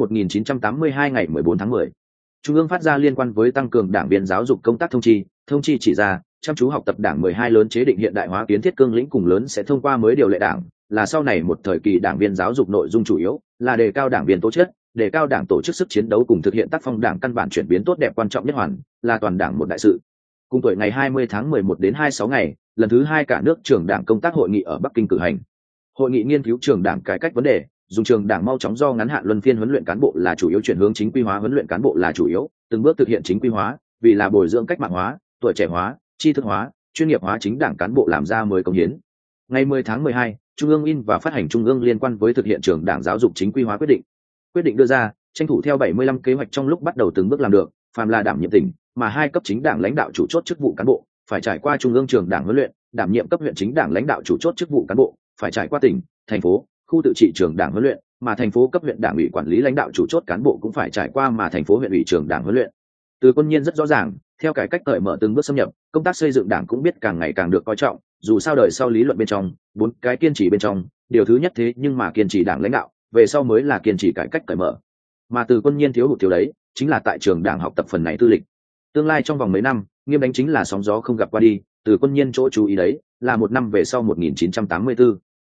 1982 ngày 14 tháng 10, Trung ương phát ra liên quan với tăng cường đảng viên giáo dục công tác thông chi chỉ ra, chăm chú học tập đảng 12 lớn chế định hiện đại hóa kiến thiết cương lĩnh cùng lớn sẽ thông qua mới điều lệ đảng, là sau này một thời kỳ đảng viên giáo dục nội dung chủ yếu là đề cao đảng viên tố chất, đề cao đảng tổ chức sức chiến đấu cùng thực hiện tác phong đảng căn bản chuyển biến tốt đẹp quan trọng nhất hoàn, là toàn đảng một đại sự. Cùng tuổi ngày 20 tháng 11 đến 26 ngày, lần thứ 2 cả nước trường đảng công tác hội nghị ở Bắc Kinh cử hành. Hội nghị nghiên cứu trường đảng cải cách vấn đề, dùng trường đảng mau chóng do ngắn hạn luân phiên huấn luyện cán bộ là chủ yếu chuyển hướng chính quy hóa huấn luyện cán bộ là chủ yếu, từng bước thực hiện chính quy hóa, vì là bồi dưỡng cách mạng hóa, tuổi trẻ hóa, tri thức hóa, chuyên nghiệp hóa chính đảng cán bộ làm ra mới công hiến. Ngày 10 tháng 12, Trung ương in và phát hành Trung ương liên quan với thực hiện trường đảng giáo dục chính quy hóa quyết định. Quyết định đưa ra, tranh thủ theo 75 kế hoạch trong lúc bắt đầu từng bước làm được, phàm là đảm nhiệm tỉnh, mà hai cấp chính đảng lãnh đạo chủ chốt chức vụ cán bộ, phải trải qua Trung ương trường đảng huấn luyện, đảm nhiệm cấp huyện chính đảng lãnh đạo chủ chốt chức vụ cán bộ, phải trải qua tỉnh, thành phố, khu tự trị trường đảng huấn luyện, mà thành phố cấp huyện đảng ủy quản lý lãnh đạo chủ chốt cán bộ cũng phải trải qua mà thành phố huyện ủy trường đảng huấn luyện. Từ Quân Nhiên rất rõ ràng, theo cải cách cởi mở từng bước xâm nhập, công tác xây dựng đảng cũng biết càng ngày càng được coi trọng, dù sao đời sau lý luận bên trong, 4 cái kiên trì bên trong, điều thứ nhất thế nhưng mà kiên trì đảng lãnh đạo, về sau mới là kiên trì cải cách cởi mở. Mà Từ Quân Nhiên thiếu hụt thiếu đấy, chính là tại trường đảng học tập phần này tư lịch. Tương lai trong vòng mấy năm, nghiêm đánh chính là sóng gió không gặp qua đi, Từ Quân Nhiên chỗ chú ý đấy, là một năm về sau 1984.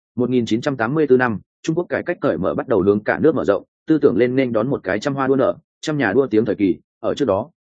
1984 năm, Trung Quốc cải cách cởi mở bắt đầu hướng cả nước mở rộng, tư tưởng lên nên đón một cái trăm hoa đua nở, trăm nhà đua tiếng thời kỳ. Ở trước đó,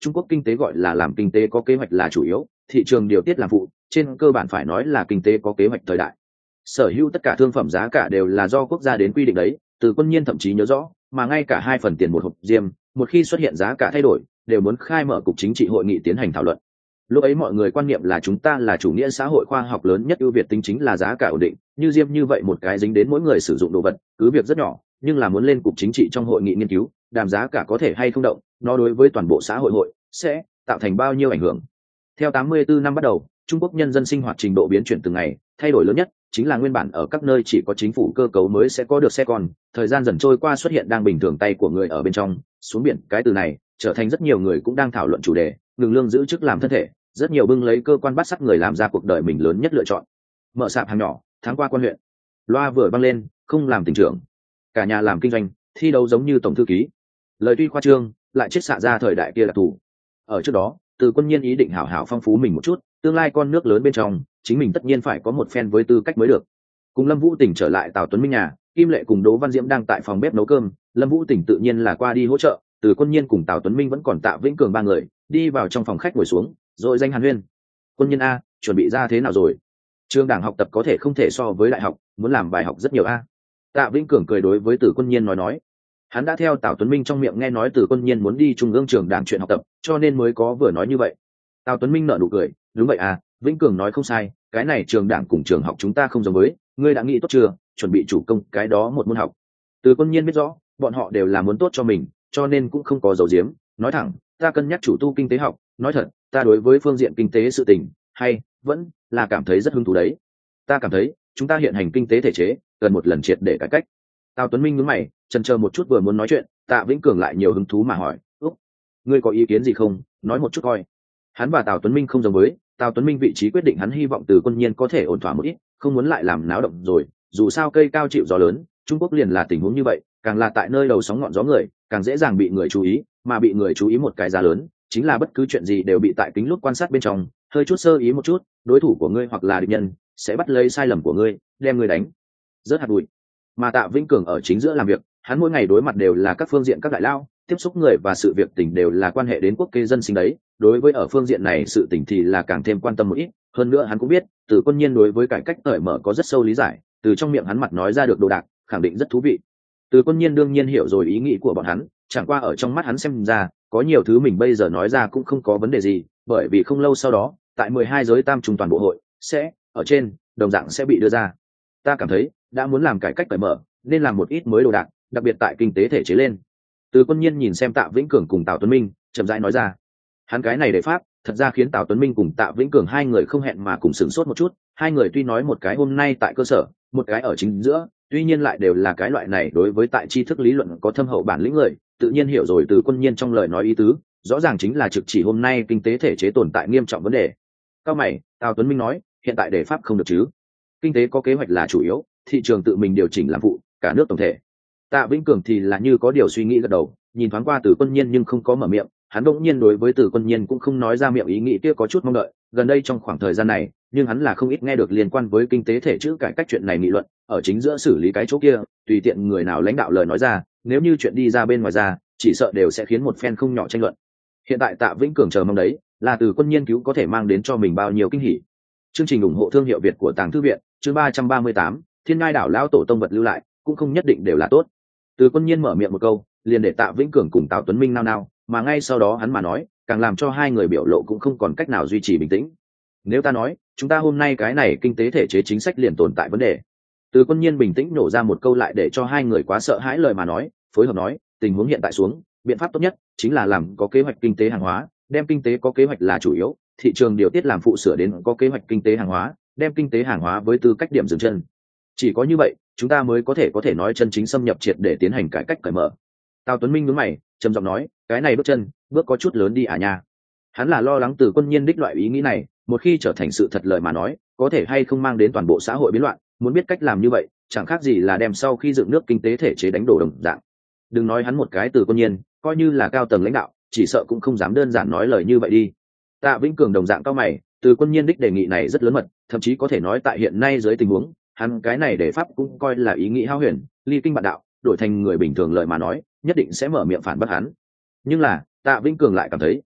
Trung Quốc kinh tế gọi là làm kinh tế có kế hoạch là chủ yếu, thị trường điều tiết làm phụ, trên cơ bản phải nói là kinh tế có kế hoạch thời đại. Sở hữu tất cả thương phẩm giá cả đều là do quốc gia đến quy định đấy, Từ Quân Nhiên thậm chí nhớ rõ, mà ngay cả 2 phần tiền một hộp diêm, một khi xuất hiện giá cả thay đổi, đều muốn khai mở cục chính trị hội nghị tiến hành thảo luận. Lúc ấy mọi người quan niệm là chúng ta là chủ nghĩa xã hội khoa học lớn nhất ưu việt tính chính là giá cả ổn định, như diêm như vậy một cái dính đến mỗi người sử dụng đồ vật, cứ việc rất nhỏ, nhưng là muốn lên cục chính trị trong hội nghị nghiên cứu, đàm giá cả có thể hay không động, nó đối với toàn bộ xã hội sẽ tạo thành bao nhiêu ảnh hưởng. Theo 84 năm bắt đầu, Trung Quốc nhân dân sinh hoạt trình độ biến chuyển từng ngày, thay đổi lớn nhất chính là nguyên bản ở các nơi chỉ có chính phủ cơ cấu mới sẽ có được xe con, thời gian dần trôi qua xuất hiện đang bình thường tay của người ở bên trong, xuống biển cái từ này trở thành rất nhiều người cũng đang thảo luận chủ đề, ngừng lương giữ chức làm thân thể, rất nhiều bưng lấy cơ quan bắt sắt người làm ra cuộc đời mình lớn nhất lựa chọn. Mở sạp hàng nhỏ, tháng qua quan huyện, loa vừa vang lên, không làm tỉnh trưởng, cả nhà làm kinh doanh, thi đấu giống như tổng thư ký. Lời tuy khoa trương, lại chết xạ ra thời đại kia là thủ. Ở trước đó, Từ Quân Nhiên ý định hảo hảo phong phú mình một chút, tương lai con nước lớn bên trong, chính mình tất nhiên phải có một phen với tư cách mới được. Cùng Lâm Vũ Tỉnh trở lại Tào Tuấn Minh nhà, Kim Lệ cùng Đỗ Văn Diễm đang tại phòng bếp nấu cơm, Lâm Vũ Tỉnh tự nhiên là qua đi hỗ trợ, Từ Quân Nhiên cùng Tào Tuấn Minh vẫn còn Tạ Vĩnh Cường ba người, đi vào trong phòng khách ngồi xuống, rồi danh hàn huyên. Quân Nhiên a, chuẩn bị ra thế nào rồi? Trường đảng học tập có thể không thể so với đại học, muốn làm bài học rất nhiều a. Tạ Vĩnh Cường cười đối với Từ Quân Nhiên nói. Hắn đã theo Tào Tuấn Minh trong miệng nghe nói Từ Quân Nhiên muốn đi trung ương trường đảng chuyện học tập, cho nên mới có vừa nói như vậy. Tào Tuấn Minh nở nụ cười, đúng vậy à, Vĩnh Cường nói không sai, cái này trường đảng cùng trường học chúng ta không giống với, ngươi đã nghĩ tốt chưa, chuẩn bị chủ công cái đó một môn học. Từ Quân Nhiên biết rõ, bọn họ đều là muốn tốt cho mình, cho nên cũng không có giấu giếm, nói thẳng, ta cân nhắc chủ tu kinh tế học, nói thật, ta đối với phương diện kinh tế sự tình, hay vẫn là cảm thấy rất hứng thú đấy. Ta cảm thấy, chúng ta hiện hành kinh tế thể chế, cần một lần triệt để cải cách. Tào Tuấn Minh nhướng mày, chần chờ một chút vừa muốn nói chuyện, Tạ Vĩnh Cường lại nhiều hứng thú mà hỏi, "Úc, ngươi có ý kiến gì không? Nói một chút coi." Hắn và Tào Tuấn Minh không giống với, Tào Tuấn Minh vị trí quyết định hắn hy vọng Từ Quân Nhiên có thể ổn thỏa một ít, không muốn lại làm náo động rồi, dù sao cây cao chịu gió lớn, Trung Quốc liền là tình huống như vậy, càng là tại nơi đầu sóng ngọn gió người, càng dễ dàng bị người chú ý, mà bị người chú ý một cái giá lớn, chính là bất cứ chuyện gì đều bị tại kính lúp quan sát bên trong, hơi chút sơ ý một chút, đối thủ của ngươi hoặc là địch nhân sẽ bắt lấy sai lầm của ngươi, đem ngươi đánh rớt hạt bụi. Mà Tạ Vĩnh Cường ở chính giữa làm việc, hắn mỗi ngày đối mặt đều là các phương diện các đại lao, tiếp xúc người và sự việc tình đều là quan hệ đến quốc kế dân sinh đấy, đối với ở phương diện này sự tình thì là càng thêm quan tâm một ít, hơn nữa hắn cũng biết, Từ Quân Nhiên đối với cải cách cởi mở có rất sâu lý giải, từ trong miệng hắn mặt nói ra được đồ đạc, khẳng định rất thú vị. Từ Quân Nhiên đương nhiên hiểu rồi ý nghĩ của bọn hắn, chẳng qua ở trong mắt hắn xem ra, có nhiều thứ mình bây giờ nói ra cũng không có vấn đề gì, bởi vì không lâu sau đó, tại 12 giới tam trung toàn bộ hội sẽ ở trên đồng dạng sẽ bị đưa ra. Ta cảm thấy, đã muốn làm cải cách cởi mở, nên làm một ít mới đồ đạc, đặc biệt tại kinh tế thể chế lên. Từ Quân Nhiên nhìn xem Tạ Vĩnh Cường cùng Tào Tuấn Minh, chậm rãi nói ra. Hắn cái này để pháp, thật ra khiến Tào Tuấn Minh cùng Tạ Vĩnh Cường hai người không hẹn mà cùng sửng sốt một chút, hai người tuy nói một cái hôm nay tại cơ sở, một cái ở chính giữa, tuy nhiên lại đều là cái loại này đối với tại tri thức lý luận có thâm hậu bản lĩnh người, tự nhiên hiểu rồi Từ Quân Nhiên trong lời nói ý tứ, rõ ràng chính là trực chỉ hôm nay kinh tế thể chế tồn tại nghiêm trọng vấn đề. Cao mày, Tào Tuấn Minh nói, hiện tại để pháp không được chứ? Kinh tế có kế hoạch là chủ yếu, thị trường tự mình điều chỉnh làm phụ, cả nước tổng thể. Tạ Vĩnh Cường thì là như có điều suy nghĩ gật đầu, nhìn thoáng qua Từ Quân Nhiên nhưng không có mở miệng, hắn đột nhiên đối với Từ Quân Nhiên cũng không nói ra miệng ý nghĩ kia có chút mong đợi, gần đây trong khoảng thời gian này, nhưng hắn là không ít nghe được liên quan với kinh tế thể chế cải cách chuyện này nghị luận, ở chính giữa xử lý cái chỗ kia, tùy tiện người nào lãnh đạo lời nói ra, nếu như chuyện đi ra bên ngoài ra, chỉ sợ đều sẽ khiến một phen không nhỏ tranh luận. Hiện tại Tạ Vĩnh Cường chờ mong đấy, là Từ Quân Nhiên cứu có thể mang đến cho mình bao nhiêu kinh hỉ. Chương trình ủng hộ thương hiệu Việt của Tàng Thư viện, chương 338, Thiên Ngai đảo lão tổ tông vật lưu lại, cũng không nhất định đều là tốt. Từ Quân Nhiên mở miệng một câu, liền để Tạ Vĩnh Cường cùng Tào Tuấn Minh nao nao, mà ngay sau đó hắn mà nói, càng làm cho hai người biểu lộ cũng không còn cách nào duy trì bình tĩnh. Nếu ta nói, chúng ta hôm nay cái này kinh tế thể chế chính sách liền tồn tại vấn đề. Từ Quân Nhiên bình tĩnh nổ ra một câu lại để cho hai người quá sợ hãi lời mà nói, phối hợp nói, tình huống hiện tại xuống, biện pháp tốt nhất chính là làm có kế hoạch kinh tế hàng hóa, đem kinh tế có kế hoạch là chủ yếu, thị trường điều tiết làm phụ sửa đến có kế hoạch kinh tế hàng hóa, đem kinh tế hàng hóa với tư cách điểm dừng chân. Chỉ có như vậy, chúng ta mới có thể nói chân chính xâm nhập triệt để tiến hành cải cách cởi mở. Tào Tuấn Minh nhướng mày, trầm giọng nói, cái này bước có chút lớn đi à nha. Hắn là lo lắng Từ Quân Nhiên đích loại ý nghĩ này, một khi trở thành sự thật lời mà nói, có thể hay không mang đến toàn bộ xã hội biến loạn, muốn biết cách làm như vậy, chẳng khác gì là đem sau khi dựng nước kinh tế thể chế đánh đổ đồng dạng. Đừng nói hắn một cái Từ Quân Nhiên, coi như là cao tầng lãnh đạo, chỉ sợ cũng không dám đơn giản nói lời như vậy đi. Tạ Vĩnh Cường đồng dạng cao mày, Từ Quân Nhiên đích đề nghị này rất lớn mật, thậm chí có thể nói tại hiện nay dưới tình huống, hắn cái này để pháp cũng coi là ý nghĩ hao huyền, ly kinh bạn đạo, đổi thành người bình thường lời mà nói, nhất định sẽ mở miệng phản bác hắn. Nhưng là, Tạ Vĩnh Cường lại cảm thấy,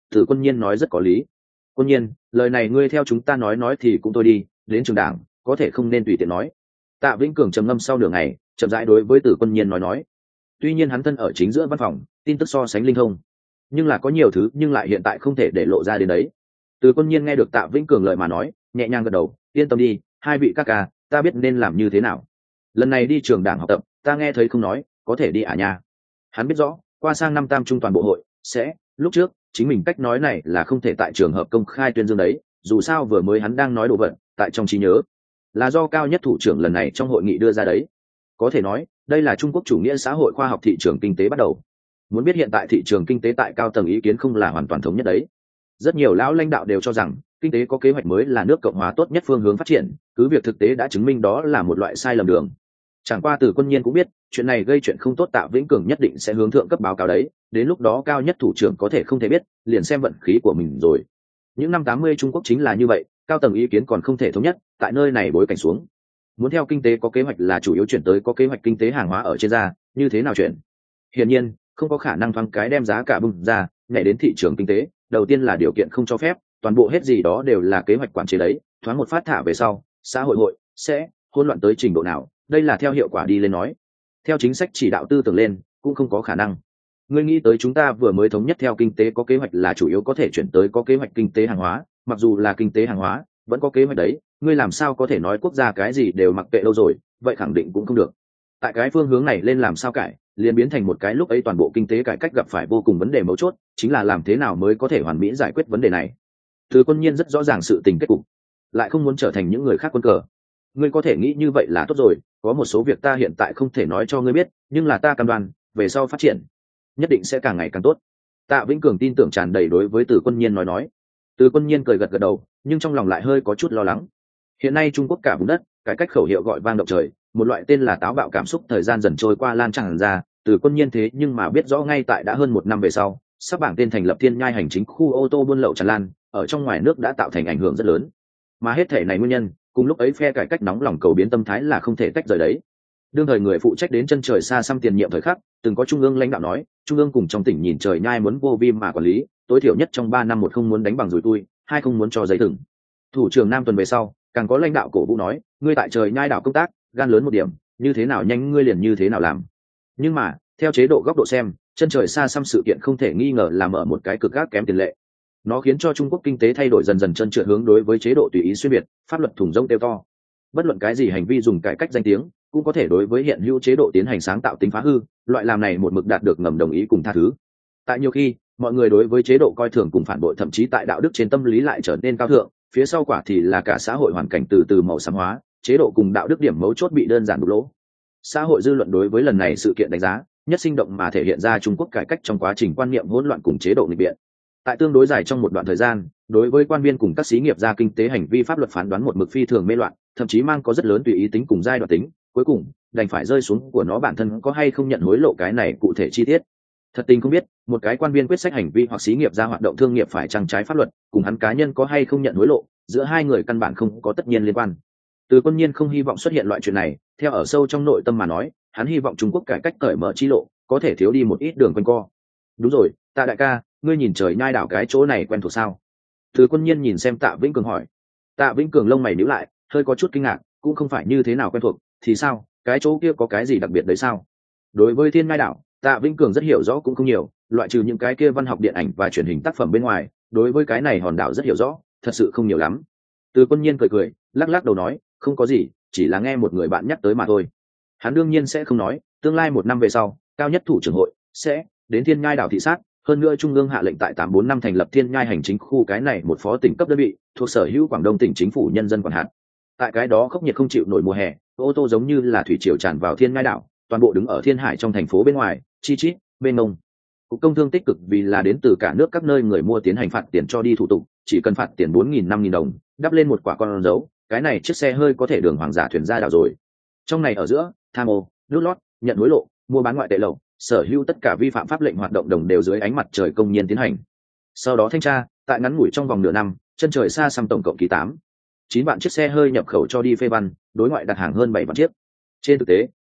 Từ Quân Nhiên nói rất có lý. Quân Nhiên, lời này ngươi theo chúng ta nói thì cũng thôi đi, đến trường đảng có thể không nên tùy tiện nói. Tạ Vĩnh Cường trầm ngâm sau nửa ngày, chậm rãi đối với Từ Quân Nhiên nói. Tuy nhiên hắn thân ở chính giữa văn phòng, tin tức so sánh linh thông, nhưng là có nhiều thứ nhưng lại hiện tại không thể để lộ ra đến đấy. Từ Quân Nhiên nghe được Tạ Vĩnh Cường lời mà nói, nhẹ nhàng gật đầu, yên tâm đi, hai vị các ca, ta biết nên làm như thế nào. Lần này đi trường đảng học tập, ta nghe thấy không nói, có thể đi à nha. Hắn biết rõ, qua sang năm tam trung toàn bộ hội sẽ, lúc trước chính mình cách nói này là không thể tại trường hợp công khai tuyên dương đấy, dù sao vừa mới hắn đang nói đồ vật, tại trong trí nhớ là do cao nhất thủ trưởng lần này trong hội nghị đưa ra đấy. Có thể nói, đây là Trung Quốc chủ nghĩa xã hội khoa học thị trường kinh tế bắt đầu. Muốn biết hiện tại thị trường kinh tế tại cao tầng ý kiến không là hoàn toàn thống nhất đấy. Rất nhiều lão lãnh đạo đều cho rằng kinh tế có kế hoạch mới là nước Cộng hòa tốt nhất phương hướng phát triển, cứ việc thực tế đã chứng minh đó là một loại sai lầm đường. Chẳng qua Từ Quân Nhiên cũng biết, chuyện này gây chuyện không tốt, Tạ Vĩnh Cường nhất định sẽ hướng thượng cấp báo cáo đấy, đến lúc đó cao nhất thủ trưởng có thể không thể biết, liền xem vận khí của mình rồi. Những năm 80 Trung Quốc chính là như vậy, cao tầng ý kiến còn không thể thống nhất, tại nơi này bối cảnh xuống, muốn theo kinh tế có kế hoạch là chủ yếu chuyển tới có kế hoạch kinh tế hàng hóa ở trên da, như thế nào chuyển? Hiển nhiên, không có khả năng thoáng cái đem giá cả bung ra, nhảy đến thị trường kinh tế, đầu tiên là điều kiện không cho phép, toàn bộ hết gì đó đều là kế hoạch quản chế đấy, thoáng một phát thả về sau, xã hội sẽ hỗn loạn tới trình độ nào, đây là theo hiệu quả đi lên nói. Theo chính sách chỉ đạo tư tưởng lên, cũng không có khả năng. Ngươi nghĩ tới chúng ta vừa mới thống nhất theo kinh tế có kế hoạch là chủ yếu có thể chuyển tới có kế hoạch kinh tế hàng hóa, mặc dù là kinh tế hàng hóa, vẫn có kế hoạch đấy, ngươi làm sao có thể nói quốc gia cái gì đều mặc kệ lâu rồi, vậy khẳng định cũng không được. Tại cái phương hướng này lên làm sao cải, liền biến thành một cái lúc ấy toàn bộ kinh tế cải cách gặp phải vô cùng vấn đề mấu chốt, chính là làm thế nào mới có thể hoàn mỹ giải quyết vấn đề này. Từ Quân Nhiên rất rõ ràng sự tình kết cục, lại không muốn trở thành những người khác quân cờ. Ngươi có thể nghĩ như vậy là tốt rồi, có một số việc ta hiện tại không thể nói cho ngươi biết, nhưng là ta cam đoan, về sau phát triển nhất định sẽ càng ngày càng tốt. Tạ Vĩnh Cường tin tưởng tràn đầy đối với Từ Quân Nhiên nói. Từ Quân Nhiên cười gật gật đầu, nhưng trong lòng lại hơi có chút lo lắng. Hiện nay Trung Quốc cả vùng đất, cải cách khẩu hiệu gọi vang động trời, một loại tên là táo bạo cảm xúc thời gian dần trôi qua lan tràn ra. Từ Quân Nhiên thế nhưng mà biết rõ ngay tại đã hơn 1 năm về sau, sắp bảng tên thành lập Thiên Nhai hành chính khu ô tô buôn lậu tràn lan, ở trong ngoài nước đã tạo thành ảnh hưởng rất lớn. Mà hết thể này nguyên nhân, cùng lúc ấy phe cải cách nóng lòng cầu biến tâm thái là không thể tách rời đấy. Đương thời người phụ trách đến chân trời xa xăm tiền nhiệm thời khắc, từng có trung ương lãnh đạo nói, trung ương cùng trong tỉnh nhìn trời nhai muốn vô vi mà quản lý, tối thiểu nhất trong 3 năm, một không muốn đánh bằng rủi tui, hai không muốn cho giấy thừng. Thủ trưởng Nam tuần về sau, càng có lãnh đạo cổ vũ nói, ngươi tại trời nhai đảo công tác, gan lớn một điểm, như thế nào nhanh ngươi liền như thế nào làm. Nhưng mà, theo chế độ góc độ xem, chân trời xa xăm sự kiện không thể nghi ngờ là mở một cái cực gác kém tiền lệ. Nó khiến cho Trung Quốc kinh tế thay đổi dần dần trơn trượt hướng đối với chế độ tùy ý xuyên biệt, pháp luật thủng rông tiêu to. Bất luận cái gì hành vi dùng cải cách danh tiếng, cũng có thể đối với hiện hữu chế độ tiến hành sáng tạo tính phá hư, loại làm này một mực đạt được ngầm đồng ý cùng tha thứ. Tại nhiều khi, mọi người đối với chế độ coi thường cùng phản bội, thậm chí tại đạo đức trên tâm lý lại trở nên cao thượng, phía sau quả thì là cả xã hội hoàn cảnh từ từ màu xám hóa, chế độ cùng đạo đức điểm mấu chốt bị đơn giản đục lỗ. Xã hội dư luận đối với lần này sự kiện đánh giá nhất sinh động mà thể hiện ra Trung Quốc cải cách trong quá trình quan niệm hỗn loạn cùng chế độ nghịch biện. Tại tương đối dài trong một đoạn thời gian, đối với quan viên cùng các xí nghiệp gia kinh tế hành vi pháp luật phán đoán một mực phi thường mê loạn, thậm chí mang có rất lớn tùy ý tính cùng giai đoạn tính, cuối cùng đành phải rơi xuống của nó bản thân có hay không nhận hối lộ cái này cụ thể chi tiết. Thật tình không biết, một cái quan viên quyết sách hành vi hoặc xí nghiệp gia hoạt động thương nghiệp phải chăng trái pháp luật, cùng hắn cá nhân có hay không nhận hối lộ, giữa hai người căn bản không có tất nhiên liên quan. Từ Quân Nhiên không hy vọng xuất hiện loại chuyện này, theo ở sâu trong nội tâm mà nói, hắn hy vọng Trung Quốc cải cách cởi mở chi lộ, có thể thiếu đi một ít đường quanh co. Đúng rồi, Tạ đại ca, ngươi nhìn trời nhai đảo cái chỗ này quen thuộc sao? Từ Quân Nhiên nhìn xem Tạ Vĩnh Cường hỏi. Tạ Vĩnh Cường lông mày nhíu lại, hơi có chút kinh ngạc, cũng không phải như thế nào quen thuộc, thì sao, cái chỗ kia có cái gì đặc biệt đấy sao? Đối với Thiên Nhai đảo, Tạ Vĩnh Cường rất hiểu rõ cũng không nhiều, loại trừ những cái kia văn học điện ảnh và truyền hình tác phẩm bên ngoài, đối với cái này hòn đảo rất hiểu rõ, thật sự không nhiều lắm. Từ Quân Nhiên cười cười, lắc lắc đầu nói, không có gì, chỉ là nghe một người bạn nhắc tới mà thôi. Hắn đương nhiên sẽ không nói, tương lai 1 năm về sau, cao nhất thủ trưởng hội sẽ đến Thiên Nhai đảo thị sát, hơn nữa trung ương hạ lệnh tại 84 năm thành lập Thiên Nhai hành chính khu, cái này một phó tỉnh cấp đơn vị thuộc sở hữu Quảng Đông tỉnh chính phủ nhân dân quản hạt. Tại cái đó khốc nhiệt không chịu nổi mùa hè, ô tô giống như là thủy triều tràn vào Thiên Nhai đảo, toàn bộ đứng ở Thiên Hải trong thành phố bên ngoài, chi chít bên ngông. Cục công thương tích cực vì là đến từ cả nước các nơi người mua tiến hành phạt tiền cho đi thủ tục, chỉ cần phạt tiền 4.000-5.000 đồng, đắp lên một quả con dấu, cái này chiếc xe hơi có thể đường hoàng giả thuyền ra đảo rồi. Trong này ở giữa, tham ô, lút lót, nhận hối lộ, mua bán ngoại tệ lậu, sở hữu tất cả vi phạm pháp lệnh hoạt động đồng đều dưới ánh mặt trời công nhiên tiến hành. Sau đó thanh tra, tại ngắn ngủi trong vòng nửa năm, chân trời xa xăm tổng cộng ký 9 vạn chiếc xe hơi nhập khẩu cho đi phê văn, đối ngoại đặt hàng hơn 7 vạn chiếc. Trên thực tế,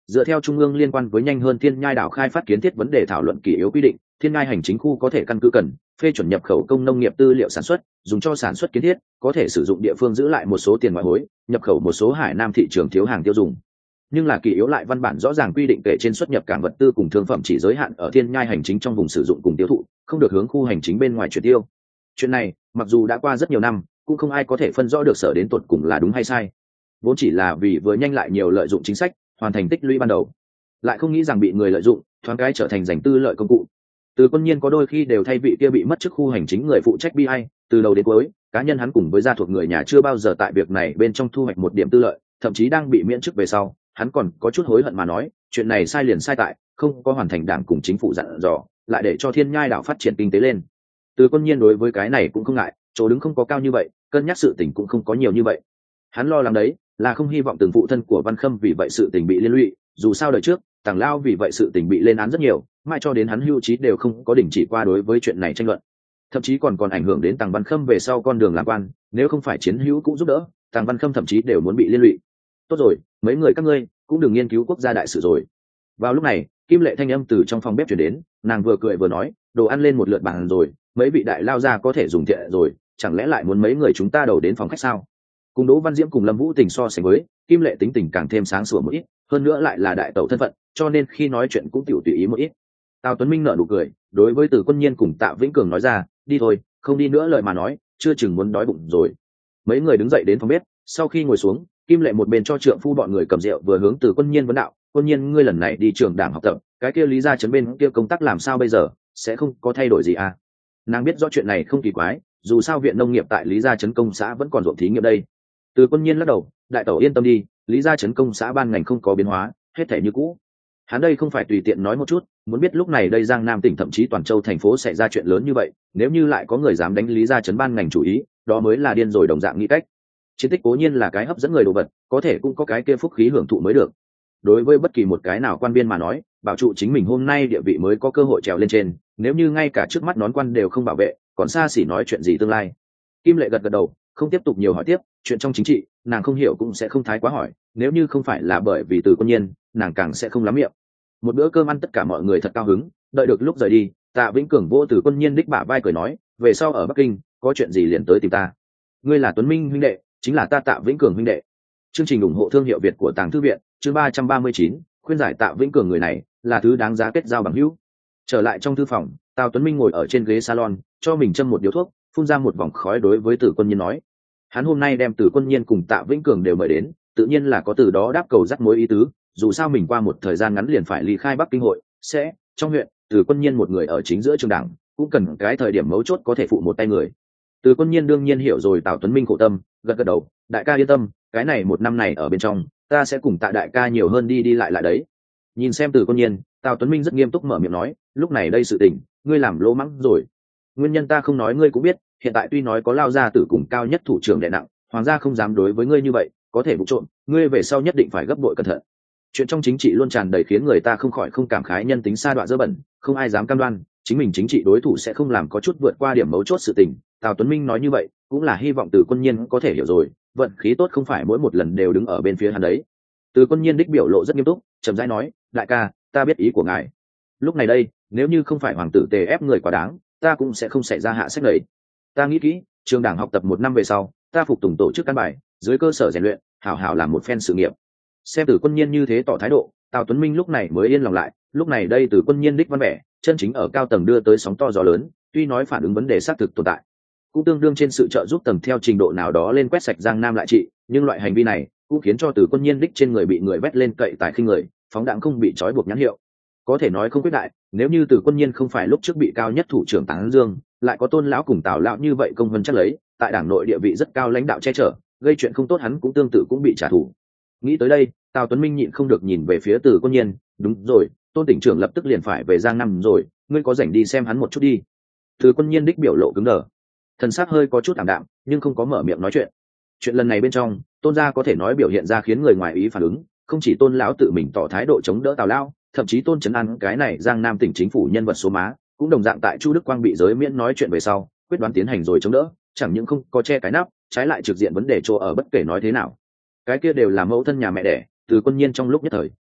dựa theo trung ương liên quan với nhanh hơn thiên nhai đảo khai phát kiến thiết vấn đề thảo luận kỷ yếu quy định, thiên nhai hành chính khu có thể căn cứ cần phê chuẩn nhập khẩu công nông nghiệp tư liệu sản xuất dùng cho sản xuất kiến thiết, có thể sử dụng địa phương giữ lại một số tiền ngoại hối, nhập khẩu một số hải nam thị trường thiếu hàng tiêu dùng. Nhưng là kỷ yếu lại văn bản rõ ràng quy định kể trên xuất nhập cảng vật tư cùng thương phẩm chỉ giới hạn ở thiên nhai hành chính trong vùng sử dụng cùng tiêu thụ, không được hướng khu hành chính bên ngoài chuyển tiêu. Chuyện này mặc dù đã qua rất nhiều năm, cũng không ai có thể phân rõ được sở đến tột cùng là đúng hay sai, vốn chỉ là vì vừa nhanh lại nhiều lợi dụng chính sách, hoàn thành tích lũy ban đầu, lại không nghĩ rằng bị người lợi dụng, thoáng cái trở thành giành tư lợi công cụ. Từ Quân Nhiên có đôi khi đều thay vị kia bị mất chức khu hành chính người phụ trách bi ai, từ đầu đến cuối cá nhân hắn cùng với gia thuộc người nhà chưa bao giờ tại việc này bên trong thu hoạch một điểm tư lợi, thậm chí đang bị miễn chức về sau hắn còn có chút hối hận mà nói chuyện này sai liền sai tại không có hoàn thành đảng cùng chính phủ dặn dò, lại để cho thiên nhai đảo phát triển kinh tế lên. Từ Quân Nhiên đối với cái này cũng không ngại, chỗ đứng không có cao như vậy, cân nhắc sự tình cũng không có nhiều như vậy. Hắn lo lắng đấy là không hy vọng từng phụ thân của Văn Khâm vì vậy sự tình bị liên lụy, dù sao đời trước Tàng Lao vì vậy sự tình bị lên án rất nhiều, mãi cho đến hắn hưu trí đều không có đình chỉ qua đối với chuyện này tranh luận, thậm chí còn ảnh hưởng đến Tàng Văn Khâm về sau con đường làm quan, nếu không phải chiến hữu cũng giúp đỡ, Tàng Văn Khâm thậm chí đều muốn bị liên lụy. Tốt rồi, mấy người các ngươi cũng đừng nghiên cứu quốc gia đại sự rồi. Vào lúc này Kim Lệ thanh âm từ trong phòng bếp truyền đến, nàng vừa cười vừa nói, đồ ăn lên một lượt bàn rồi, mấy vị đại lao ra có thể dùng thiện rồi, chẳng lẽ lại muốn mấy người chúng ta đầu đến phòng khách sao? Cùng Đỗ Văn Diễm cùng Lâm Vũ Tình so sánh với, Kim Lệ tính tình càng thêm sáng sủa một ít, hơn nữa lại là đại tẩu thân phận, cho nên khi nói chuyện cũng tiểu tùy ý một ít. Tào Tuấn Minh nở nụ cười, đối với Từ Quân Nhiên cùng Tạ Vĩnh Cường nói ra, đi thôi, không đi nữa lời mà nói, chưa chừng muốn đói bụng rồi. Mấy người đứng dậy đến phòng bếp, sau khi ngồi xuống, Kim Lệ một bên cho trượng phu bọn người cầm rượu vừa hướng Từ Quân Nhiên vấn đạo, Quân Nhiên ngươi lần này đi trường đảng học tập, cái kia Lý Gia Trấn bên kia công tác làm sao bây giờ, sẽ không có thay đổi gì à? Nàng biết rõ chuyện này không kỳ quái, dù sao viện nông nghiệp tại Lý Gia Trấn công xã vẫn còn ruộng thí nghiệm đây. Từ Quân Nhiên lắc đầu, đại tẩu yên tâm đi, Lý Gia Trấn công xã ban ngành không có biến hóa, hết thể như cũ. Hắn đây không phải tùy tiện nói một chút, muốn biết lúc này đây Giang Nam tỉnh thậm chí toàn châu thành phố sẽ ra chuyện lớn như vậy, nếu như lại có người dám đánh Lý Gia Trấn ban ngành chủ ý, đó mới là điên rồi đồng dạng nghĩ cách. Chiến tích cố nhiên là cái hấp dẫn người đồ vật, có thể cũng có cái kia phúc khí hưởng thụ mới được. Đối với bất kỳ một cái nào quan viên mà nói, bảo trụ chính mình hôm nay địa vị mới có cơ hội trèo lên trên, nếu như ngay cả trước mắt nón quan đều không bảo vệ, còn xa xỉ nói chuyện gì tương lai. Kim Lệ gật gật đầu, không tiếp tục nhiều hỏi tiếp, chuyện trong chính trị nàng không hiểu cũng sẽ không thái quá hỏi, nếu như không phải là bởi vì Từ Quân Nhiên, nàng càng sẽ không lắm miệng. Một bữa cơm ăn tất cả mọi người thật cao hứng, đợi được lúc rời đi, Tạ Vĩnh Cường vô Từ Quân Nhiên đích bả vai cười nói, về sau ở Bắc Kinh có chuyện gì liền tới tìm ta. Ngươi là Tuấn Minh huynh đệ, chính là ta Tạ Vĩnh Cường huynh đệ. Chương trình ủng hộ thương hiệu Việt của Tàng Thư viện, chương 339, khuyên giải Tạ Vĩnh Cường người này là thứ đáng giá kết giao bằng hữu. Trở lại trong thư phòng, Tào Tuấn Minh ngồi ở trên ghế salon, cho mình châm một điếu thuốc, phun ra một vòng khói đối với Từ Quân Nhiên nói, hắn hôm nay đem Từ Quân Nhiên cùng Tạ Vĩnh Cường đều mời đến, tự nhiên là có từ đó đáp cầu dắt mối ý tứ, dù sao mình qua một thời gian ngắn liền phải ly khai Bắc Kinh hội, sẽ trong huyện Từ Quân Nhiên một người ở chính giữa trường đảng, cũng cần cái thời điểm mấu chốt có thể phụ một tay người. Từ Quân Nhiên đương nhiên hiểu rồi Tào Tuấn Minh khổ tâm, gật gật đầu, đại ca yên tâm, cái này một năm này ở bên trong, ta sẽ cùng Tạ đại ca nhiều hơn đi đi lại lại đấy. Nhìn xem Từ Quân Nhiên, Tào Tuấn Minh rất nghiêm túc mở miệng nói, lúc này đây sự tình, ngươi làm lỗ mãng rồi. Nguyên nhân ta không nói ngươi cũng biết, hiện tại tuy nói có Lao gia tử cùng cao nhất thủ trưởng đè nặng, hoàng gia không dám đối với ngươi như vậy, có thể vụ trộm, ngươi về sau nhất định phải gấp bội cẩn thận. Chuyện trong chính trị luôn tràn đầy khiến người ta không khỏi không cảm khái nhân tính sa đọa dơ bẩn, không ai dám cam đoan chính mình chính trị đối thủ sẽ không làm có chút vượt qua điểm mấu chốt sự tình. Tào Tuấn Minh nói như vậy cũng là hy vọng Từ Quân Nhiên có thể hiểu rồi, vận khí tốt không phải mỗi một lần đều đứng ở bên phía hắn đấy. Từ Quân Nhiên đích biểu lộ rất nghiêm túc, chậm rãi nói, đại ca, ta biết ý của ngài. Lúc này đây, nếu như không phải hoàng tử tề ép người quá đáng, ta cũng sẽ không xảy ra hạ sách này. Ta nghĩ kỹ, trường đảng học tập một năm về sau, ta phục tùng tổ chức căn bài, dưới cơ sở rèn luyện, hảo hảo làm một phen sự nghiệp. Xem Từ Quân Nhiên như thế tỏ thái độ, Tào Tuấn Minh lúc này mới yên lòng lại. Lúc này đây Từ Quân Nhiên đích văn vẻ chân chính ở cao tầng đưa tới sóng to gió lớn, tuy nói phản ứng vấn đề xác thực tồn tại, cũng tương đương trên sự trợ giúp tầng theo trình độ nào đó lên quét sạch Giang Nam lại trị, nhưng loại hành vi này cũng khiến cho Từ Quân Nhiên đích trên người bị người vét lên cậy tài khinh người, phóng đãng không bị trói buộc nhãn hiệu. Có thể nói không quyết đại, nếu như Từ Quân Nhiên không phải lúc trước bị cao nhất thủ trưởng Tán Dương, lại có Tôn lão cùng Tào lão như vậy công vân chắc lấy, tại đảng nội địa vị rất cao lãnh đạo che chở, gây chuyện không tốt hắn cũng tương tự cũng bị trả thù. Nghĩ tới đây, Tào Tuấn Minh nhịn không được nhìn về phía Từ Quân Nhiên, đúng rồi, Tôn tỉnh trưởng lập tức liền phải về Giang Nam rồi, ngươi có rảnh đi xem hắn một chút đi. Từ Quân Nhiên đích biểu lộ cứng đờ, thần sắc hơi có chút ảm đạm, nhưng không có mở miệng nói chuyện. Chuyện lần này bên trong, Tôn gia có thể nói biểu hiện ra khiến người ngoài ý phản ứng, không chỉ Tôn lão tự mình tỏ thái độ chống đỡ Tào lão, thậm chí Tôn Trấn An cái này Giang Nam tỉnh chính phủ nhân vật số má, cũng đồng dạng tại Chu Đức Quang bị giới miễn nói chuyện về sau, quyết đoán tiến hành rồi chống đỡ, chẳng những không có che cái nắp, trái lại trực diện vấn đề chỗ ở bất kể nói thế nào. Cái kia đều là mẫu thân nhà mẹ đẻ, Từ Quân Nhiên trong lúc nhất thời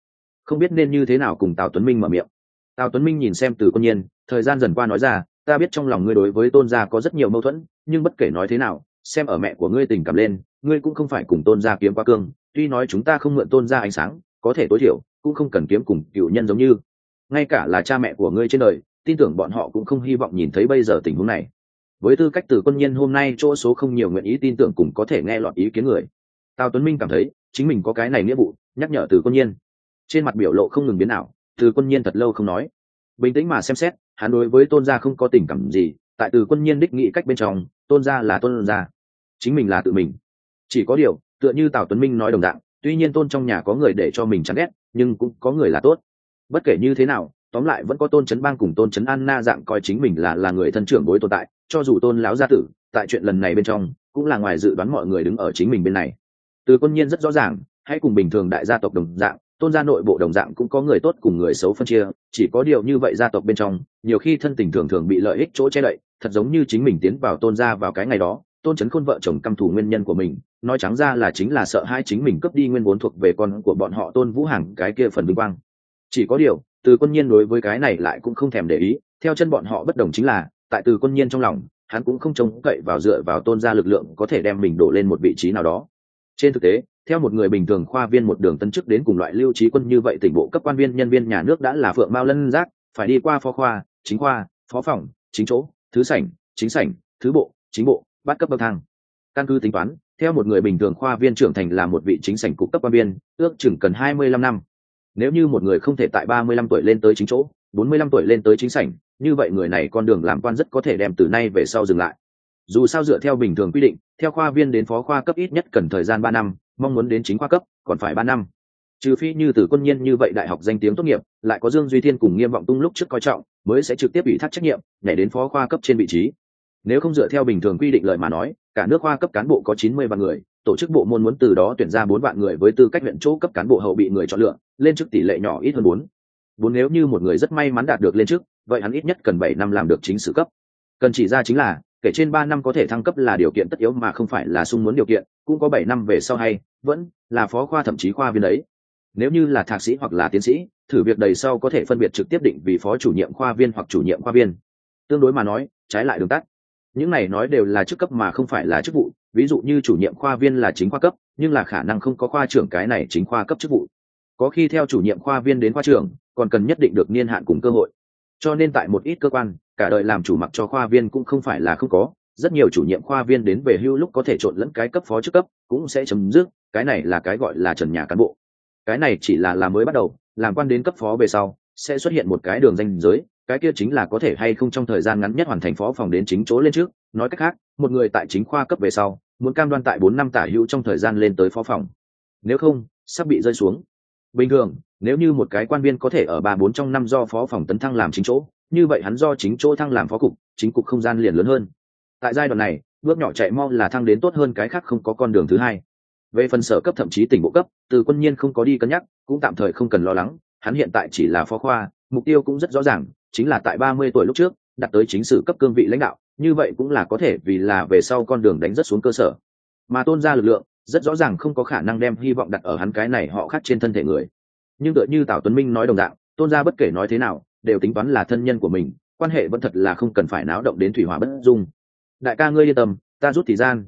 không biết nên như thế nào cùng Tào Tuấn Minh mở miệng. Tào Tuấn Minh nhìn xem Từ Quân Nhiên, thời gian dần qua nói ra, ta biết trong lòng ngươi đối với Tôn gia có rất nhiều mâu thuẫn, nhưng bất kể nói thế nào, xem ở mẹ của ngươi tình cảm lên, ngươi cũng không phải cùng Tôn gia kiếm quá cương, tuy nói chúng ta không mượn Tôn gia ánh sáng, có thể tối thiểu cũng không cần kiếm cùng cựu nhân giống như, ngay cả là cha mẹ của ngươi trên đời, tin tưởng bọn họ cũng không hy vọng nhìn thấy bây giờ tình huống này. Với tư cách Từ Quân Nhiên hôm nay chỗ số không nhiều nguyện ý tin tưởng cùng có thể nghe lọt ý kiến người, Tào Tuấn Minh cảm thấy chính mình có cái này nghĩa vụ nhắc nhở Từ Quân Nhiên. Trên mặt biểu lộ không ngừng biến ảo, Từ Quân Nhiên thật lâu không nói, bình tĩnh mà xem xét, hắn đối với Tôn gia không có tình cảm gì, tại Từ Quân Nhiên đích nghĩ cách bên trong, Tôn gia là Tôn gia, chính mình là tự mình. Chỉ có điều, tựa như Tào Tuấn Minh nói đồng dạng, tuy nhiên Tôn trong nhà có người để cho mình chán ghét, nhưng cũng có người là tốt. Bất kể như thế nào, tóm lại vẫn có Tôn Chấn Bang cùng Tôn Chấn Anna dạng coi chính mình là người thân trưởng bối tồn tại, cho dù Tôn lão gia tử, tại chuyện lần này bên trong, cũng là ngoài dự đoán mọi người đứng ở chính mình bên này. Từ Quân Nhiên rất rõ ràng, hãy cùng bình thường đại gia tộc đồng dạng, Tôn gia nội bộ đồng dạng cũng có người tốt cùng người xấu phân chia, chỉ có điều như vậy gia tộc bên trong, nhiều khi thân tình thường thường bị lợi ích chỗ che đậy, thật giống như chính mình tiến vào Tôn gia vào cái ngày đó, Tôn Chấn Khôn vợ chồng căm thù nguyên nhân của mình, nói trắng ra là chính là sợ hai chính mình cướp đi nguyên vốn thuộc về con của bọn họ Tôn Vũ Hằng cái kia phần vinh quang. Chỉ có điều, Từ Quân Nhiên đối với cái này lại cũng không thèm để ý, theo chân bọn họ bất đồng chính là, tại Từ Quân Nhiên trong lòng, hắn cũng không trông cậy vào dựa vào Tôn gia lực lượng có thể đem mình đổ lên một vị trí nào đó. Trên thực tế, theo một người bình thường khoa viên một đường tân chức đến cùng loại Lưu Trí Quân như vậy, tỉnh bộ cấp quan viên nhân viên nhà nước đã là phượng mao lân giác, phải đi qua phó khoa, chính khoa, phó phòng, chính chỗ, thứ sảnh, chính sảnh, thứ bộ, chính bộ, bát cấp bậc thang. Căn cứ tính toán, theo một người bình thường khoa viên trưởng thành là một vị chính sảnh cục cấp quan viên, ước chừng cần 25 năm. Nếu như một người không thể tại 35 tuổi lên tới chính chỗ, 45 tuổi lên tới chính sảnh, như vậy người này con đường làm quan rất có thể đem từ nay về sau dừng lại. Dù sao dựa theo bình thường quy định, theo khoa viên đến phó khoa cấp ít nhất cần thời gian 3 năm, mong muốn đến chính khoa cấp còn phải 3 năm. Trừ phi như Từ Quân Nhiên như vậy đại học danh tiếng tốt nghiệp, lại có Dương Duy Thiên cùng Nghiêm Vọng Tung lúc trước coi trọng, mới sẽ trực tiếp ủy thác trách nhiệm, nhảy đến phó khoa cấp trên vị trí. Nếu không dựa theo bình thường quy định lợi mà nói, cả nước khoa cấp cán bộ có 90 vạn người, tổ chức bộ môn muốn từ đó tuyển ra 4 vạn người với tư cách huyện chỗ cấp cán bộ hậu bị người chọn lựa, lên chức tỷ lệ nhỏ ít hơn 4. Nếu như một người rất may mắn đạt được lên chức, vậy hắn ít nhất cần 7 năm làm được chính sự cấp. Cần chỉ ra chính là, kể trên 3 năm có thể thăng cấp là điều kiện tất yếu mà không phải là sung muốn điều kiện, cũng có 7 năm về sau hay vẫn là phó khoa thậm chí khoa viên đấy. Nếu như là thạc sĩ hoặc là tiến sĩ, thử việc đầy sau có thể phân biệt trực tiếp định vì phó chủ nhiệm khoa viên hoặc chủ nhiệm khoa viên. Tương đối mà nói, trái lại đường tắt. Những này nói đều là chức cấp mà không phải là chức vụ, ví dụ như chủ nhiệm khoa viên là chính khoa cấp, nhưng là khả năng không có khoa trưởng cái này chính khoa cấp chức vụ. Có khi theo chủ nhiệm khoa viên đến khoa trưởng, còn cần nhất định được niên hạn cùng cơ hội. Cho nên tại một ít cơ quan, cả đời làm chủ mặc cho khoa viên cũng không phải là không có, rất nhiều chủ nhiệm khoa viên đến về hưu lúc có thể trộn lẫn cái cấp phó chức cấp, cũng sẽ chấm dứt, cái này là cái gọi là trần nhà cán bộ. Cái này chỉ là mới bắt đầu, làm quan đến cấp phó về sau, sẽ xuất hiện một cái đường ranh giới, cái kia chính là có thể hay không trong thời gian ngắn nhất hoàn thành phó phòng đến chính chỗ lên trước. Nói cách khác, một người tại chính khoa cấp về sau, muốn cam đoan tại 4 năm tả hữu trong thời gian lên tới phó phòng. Nếu không, sắp bị rơi xuống. Bình thường, nếu như một cái quan viên có thể ở 3-4 trong năm do phó phòng tấn thăng làm chính chỗ, như vậy hắn do chính chỗ thăng làm phó cục, chính cục không gian liền lớn hơn. Tại giai đoạn này, bước nhỏ chạy mau là thăng đến tốt hơn cái khác không có con đường thứ hai. Về phần sở cấp thậm chí tỉnh bộ cấp, Từ Quân Nhiên không có đi cân nhắc, cũng tạm thời không cần lo lắng, hắn hiện tại chỉ là phó khoa, mục tiêu cũng rất rõ ràng, chính là tại 30 tuổi lúc trước, đạt tới chính sự cấp cương vị lãnh đạo, như vậy cũng là có thể vì là về sau con đường đánh rất xuống cơ sở. Mà Tôn gia lực lượng, rất rõ ràng không có khả năng đem hy vọng đặt ở hắn cái này họ khác trên thân thể người. Nhưng tựa như Tào Tuấn Minh nói đồng dạng, Tôn gia bất kể nói thế nào, đều tính toán là thân nhân của mình, quan hệ vẫn thật là không cần phải náo động đến thủy hỏa bất dung. Đại ca ngươi yên tâm, ta rút thời gian,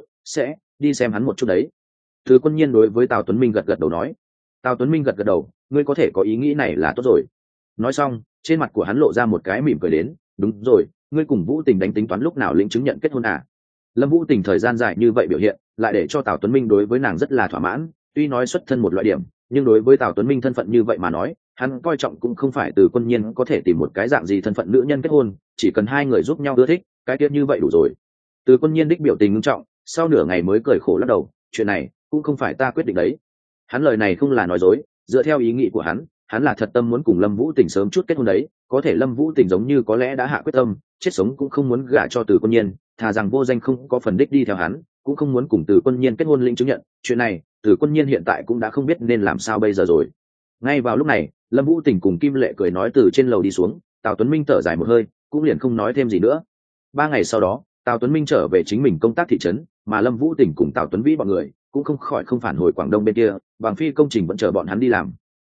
sẽ đi xem hắn một chút đấy. Từ Quân Nhiên đối với Tào Tuấn Minh gật gật đầu nói. Tào Tuấn Minh gật gật đầu, ngươi có thể có ý nghĩ này là tốt rồi. Nói xong, trên mặt của hắn lộ ra một cái mỉm cười đến, đúng rồi, ngươi cùng Vũ Tình đánh tính toán lúc nào lĩnh chứng nhận kết hôn à? Lâm Vũ Tình thời gian dài như vậy biểu hiện, lại để cho Tào Tuấn Minh đối với nàng rất là thỏa mãn, tuy nói xuất thân một loại điểm, nhưng đối với Tào Tuấn Minh thân phận như vậy mà nói, hắn coi trọng cũng không phải Từ Quân Nhiên có thể tìm một cái dạng gì thân phận nữ nhân kết hôn, chỉ cần hai người giúp nhau ưa thích, cái tiết như vậy đủ rồi. Từ Quân Nhiên đích biểu tình nghiêm trọng, sau nửa ngày mới cười khổ lắc đầu, chuyện này cũng không phải ta quyết định đấy. Hắn lời này không là nói dối, dựa theo ý nghĩ của hắn là thật tâm muốn cùng Lâm Vũ Tình sớm chút kết hôn đấy, có thể Lâm Vũ Tình giống như có lẽ đã hạ quyết tâm, chết sống cũng không muốn gả cho Từ Quân Nhiên, thà rằng vô danh không có phần đích đi theo hắn, cũng không muốn cùng Từ Quân Nhiên kết hôn lĩnh chứng nhận, chuyện này, Từ Quân Nhiên hiện tại cũng đã không biết nên làm sao bây giờ rồi. Ngay vào lúc này, Lâm Vũ Tình cùng Kim Lệ cười nói từ trên lầu đi xuống, Tào Tuấn Minh thở dài một hơi, cũng liền không nói thêm gì nữa. 3 ngày sau đó, Tào Tuấn Minh trở về chính mình công tác thị trấn, mà Lâm Vũ Tình cùng Tào Tuấn Vĩ bọn người cũng không khỏi không phản hồi Quảng Đông bên kia, bằng phi công trình vẫn chờ bọn hắn đi làm.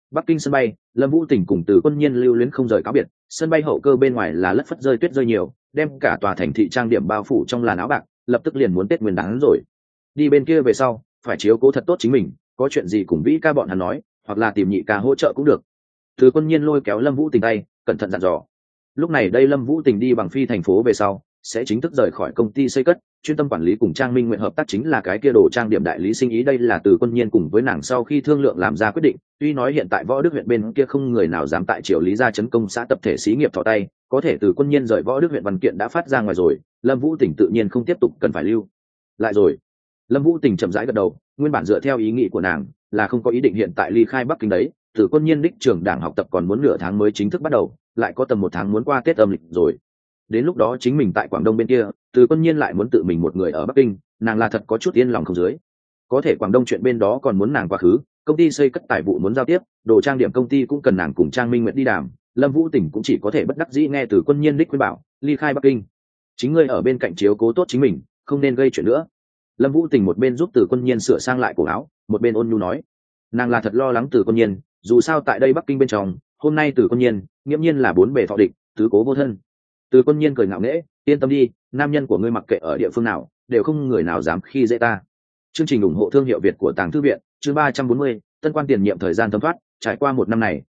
Bắc Kinh sân bay, Lâm Vũ Tỉnh cùng Từ Quân Nhiên lưu luyến không rời cáo biệt, sân bay hậu cơ bên ngoài là lất phất rơi tuyết rơi nhiều, đem cả tòa thành thị trang điểm bao phủ trong làn áo bạc, lập tức liền muốn Tết Nguyên đán rồi. Đi bên kia về sau, phải chiếu cố thật tốt chính mình, có chuyện gì cùng Vĩ ca bọn hắn nói, hoặc là tìm nhị ca hỗ trợ cũng được. Từ Quân Nhiên lôi kéo Lâm Vũ Tình tay, cẩn thận dặn dò. Lúc này đây Lâm Vũ Tình đi bằng phi thành phố về sau, sẽ chính thức rời khỏi công ty xây cất, chuyên tâm quản lý cùng Trang Minh Nguyện hợp tác chính là cái kia đồ trang điểm đại lý sinh ý. Đây là Từ Quân Nhiên cùng với nàng sau khi thương lượng làm ra quyết định. Tuy nói hiện tại Võ Đức huyện bên kia không người nào dám tại Triều Lý gia chấn công xã tập thể xí nghiệp thò tay, có thể Từ Quân Nhiên rời Võ Đức huyện văn kiện đã phát ra ngoài rồi, Lâm Vũ Tình tự nhiên không tiếp tục cần phải lưu lại rồi. Lâm Vũ Tình chậm rãi gật đầu, nguyên bản dựa theo ý nghĩ của nàng là không có ý định hiện tại ly khai Bắc Kinh đấy. Từ Quân Nhiên đích trường đảng học tập còn muốn nửa tháng mới chính thức bắt đầu, lại có tầm 1 tháng muốn qua Tết âm lịch rồi. Đến lúc đó chính mình tại Quảng Đông bên kia, Từ Quân Nhiên lại muốn tự mình một người ở Bắc Kinh, nàng là thật có chút yên lòng không dưới. Có thể Quảng Đông chuyện bên đó còn muốn nàng quá khứ, công ty xây cất tài vụ muốn giao tiếp, đồ trang điểm công ty cũng cần nàng cùng Trang Minh Nguyệt đi đàm. Lâm Vũ Tỉnh cũng chỉ có thể bất đắc dĩ nghe Từ Quân Nhiên đích khuyên bảo, ly khai Bắc Kinh. Chính ngươi ở bên cạnh chiếu cố tốt chính mình, không nên gây chuyện nữa. Lâm Vũ Tình một bên giúp Từ Quân Nhiên sửa sang lại cổ áo, một bên ôn nhu nói. Nàng là thật lo lắng Từ Quân Nhiên, dù sao tại đây Bắc Kinh bên trong, hôm nay Từ Quân Nhiên nghiễm nhiên là 4 bề thọ địch, tứ cố vô thân. Từ Quân Nhiên cười ngạo nghễ, yên tâm đi, nam nhân của ngươi mặc kệ ở địa phương nào, đều không người nào dám khi dễ ta. Chương trình ủng hộ thương hiệu Việt của Tàng Thư viện, chương 340, tân quan tiền nhiệm thời gian thấm thoát, trải qua một năm này,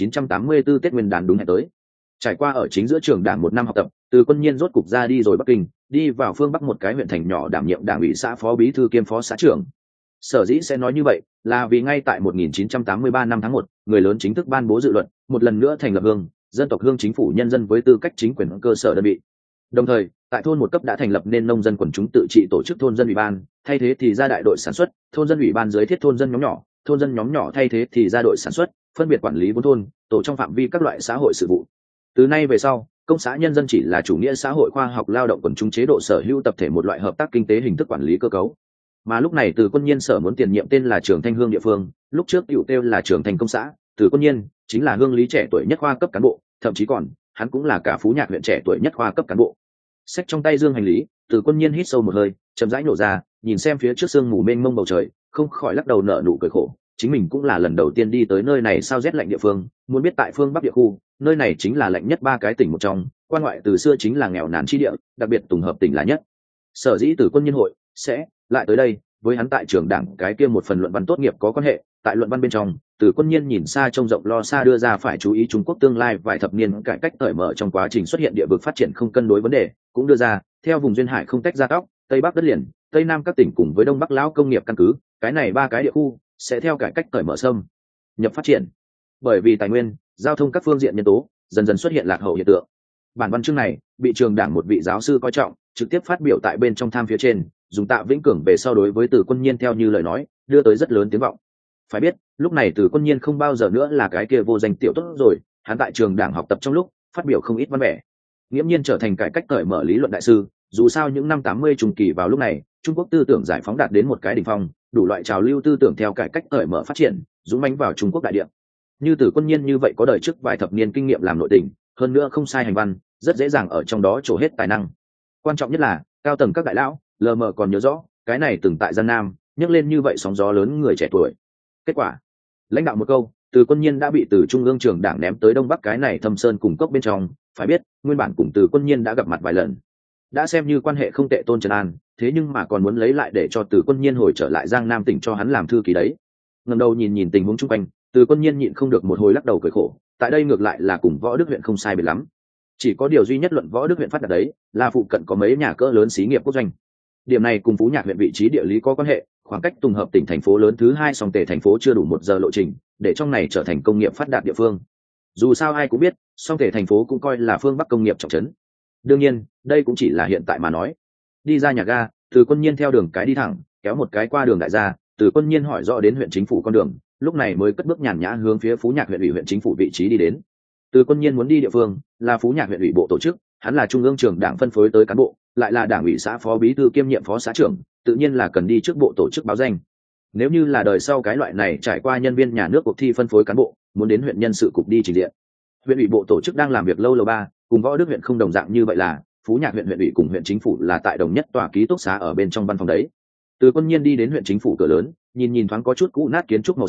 1984 Tết Nguyên đán đúng hẹn tới. Trải qua ở chính giữa trường đảng 1 năm học tập, Từ Quân Nhiên rốt cục ra đi rồi Bắc Kinh, đi vào phương Bắc một cái huyện thành nhỏ đảm nhiệm đảng ủy xã phó bí thư kiêm phó xã trưởng. Sở dĩ sẽ nói như vậy, là vì ngay tại 1983 năm tháng 1, người lớn chính thức ban bố dự luật, một lần nữa thành lập hương, dân tộc hương chính phủ nhân dân với tư cách chính quyền cơ sở đơn vị. Đồng thời, tại thôn một cấp đã thành lập nên nông dân quần chúng tự trị tổ chức thôn dân ủy ban, thay thế thì ra đại đội sản xuất, thôn dân ủy ban dưới thiết thôn dân nhóm nhỏ, thôn dân nhóm nhỏ thay thế thì ra đội sản xuất, phân biệt quản lý vốn thôn, tổ trong phạm vi các loại xã hội sự vụ. Từ nay về sau, công xã nhân dân chỉ là chủ nghĩa xã hội khoa học lao động quần chúng chế độ sở hữu tập thể một loại hợp tác kinh tế hình thức quản lý cơ cấu. Mà lúc này Từ Quân Nhiên sở muốn tiền nhiệm tên là Trường Thanh Hương địa phương, lúc trước hữu tiêu là Trường Thanh công xã, Từ Quân Nhiên chính là hương lý trẻ tuổi nhất khoa cấp cán bộ, thậm chí còn hắn cũng là cả Phú Nhạc huyện trẻ tuổi nhất khoa cấp cán bộ. Xách trong tay dương hành lý, Từ Quân Nhiên hít sâu một hơi, chậm rãi nổ ra, nhìn xem phía trước sương mù mênh mông bầu trời, không khỏi lắc đầu nở nụ cười khổ. Chính mình cũng là lần đầu tiên đi tới nơi này sao rét lạnh địa phương, muốn biết tại phương Bắc địa khu, nơi này chính là lạnh nhất 3 cái tỉnh một trong, quan ngoại từ xưa chính là nghèo nàn chi địa, đặc biệt tổng hợp tỉnh là nhất. Sở dĩ Từ Quân Nhiên hội sẽ lại tới đây, với hắn tại trường đảng cái kia một phần luận văn tốt nghiệp có quan hệ. Tại luận văn bên trong, Từ Quân Nhiên nhìn xa trông rộng lo xa đưa ra phải chú ý Trung Quốc tương lai vài thập niên cải cách cởi mở trong quá trình xuất hiện địa vực phát triển không cân đối vấn đề, cũng đưa ra theo vùng duyên hải không tách ra tóc, tây bắc đất liền, tây nam các tỉnh cùng với đông bắc lão công nghiệp căn cứ, cái này 3 cái địa khu sẽ theo cải cách cởi mở xâm nhập phát triển. Bởi vì tài nguyên, giao thông các phương diện nhân tố dần dần xuất hiện lạc hậu hiện tượng. Bản văn chương này bị trường đảng một vị giáo sư coi trọng, trực tiếp phát biểu tại bên trong tham phía trên, dùng Tạ Vĩnh Cường về sau đối với Từ Quân Nhiên theo như lời nói, đưa tới rất lớn tiếng vọng. Phải biết, lúc này Từ Quân Nhiên không bao giờ nữa là cái kia vô danh tiểu tốt rồi, hắn tại trường đảng học tập trong lúc, phát biểu không ít văn vẻ. Nghiễm nhiên trở thành cải cách cởi mở lý luận đại sư, dù sao những năm 80 trùng kỳ vào lúc này, Trung Quốc tư tưởng giải phóng đạt đến một cái đỉnh phong, đủ loại trào lưu tư tưởng theo cải cách cởi mở phát triển, dũng mãnh vào Trung Quốc đại địa. Như Từ Quân Nhiên như vậy có đời trước vài thập niên kinh nghiệm làm nội tình, hơn nữa không sai hành văn, rất dễ dàng ở trong đó trổ hết tài năng. Quan trọng nhất là, cao tầng các đại lão, lờ mờ còn nhớ rõ, cái này từng tại Giang Nam, nhấc lên như vậy sóng gió lớn người trẻ tuổi. Kết quả, lãnh đạo một câu, Từ Quân Nhiên đã bị từ trung ương trường đảng ném tới đông bắc cái này thâm sơn cùng cốc bên trong. Phải biết, nguyên bản cùng Từ Quân Nhiên đã gặp mặt vài lần, đã xem như quan hệ không tệ Tôn Trần An, thế nhưng mà còn muốn lấy lại để cho Từ Quân Nhiên hồi trở lại Giang Nam tỉnh cho hắn làm thư ký đấy. Ngẩng đầu nhìn tình huống chung quanh, Từ Quân Nhiên nhịn không được một hồi lắc đầu cười khổ. Tại đây ngược lại là cùng Võ Đức huyện không sai biệt lắm, chỉ có điều duy nhất luận Võ Đức huyện phát đạt đấy là phụ cận có mấy nhà cỡ lớn xí nghiệp quốc doanh. Điểm này cùng Phú Nhạc huyện vị trí địa lý có quan hệ, khoảng cách Tùng Hợp tỉnh thành phố lớn thứ 2 Song Tề thành phố chưa đủ 1 giờ lộ trình, để trong này trở thành công nghiệp phát đạt địa phương. Dù sao ai cũng biết, Song Tề thành phố cũng coi là phương Bắc công nghiệp trọng trấn. Đương nhiên, đây cũng chỉ là hiện tại mà nói. Đi ra nhà ga, Từ Quân Nhiên theo đường cái đi thẳng, kéo một cái qua đường đại gia, Từ Quân Nhiên hỏi rõ đến huyện chính phủ con đường, lúc này mới cất bước nhàn nhã hướng phía Phú Nhạc huyện ủy huyện chính phủ vị trí đi đến. Từ Quân Nhiên muốn đi địa phương là Phú Nhạc huyện ủy bộ tổ chức, hắn là trung ương trường đảng phân phối tới cán bộ, lại là đảng ủy xã phó bí thư kiêm nhiệm phó xã trưởng, tự nhiên là cần đi trước bộ tổ chức báo danh. Nếu như là đời sau cái loại này trải qua nhân viên nhà nước cuộc thi phân phối cán bộ, muốn đến huyện nhân sự cục đi trình diện. Huyện ủy bộ tổ chức đang làm việc lâu lâu ba, cùng Võ Đức huyện không đồng dạng như vậy là, Phú Nhạc huyện huyện ủy cùng huyện chính phủ là tại đồng nhất tòa ký túc xá ở bên trong văn phòng đấy. Từ Quân Nhiên đi đến huyện chính phủ cửa lớn, nhìn thoáng có chút cũ nát kiến trúc màu xám,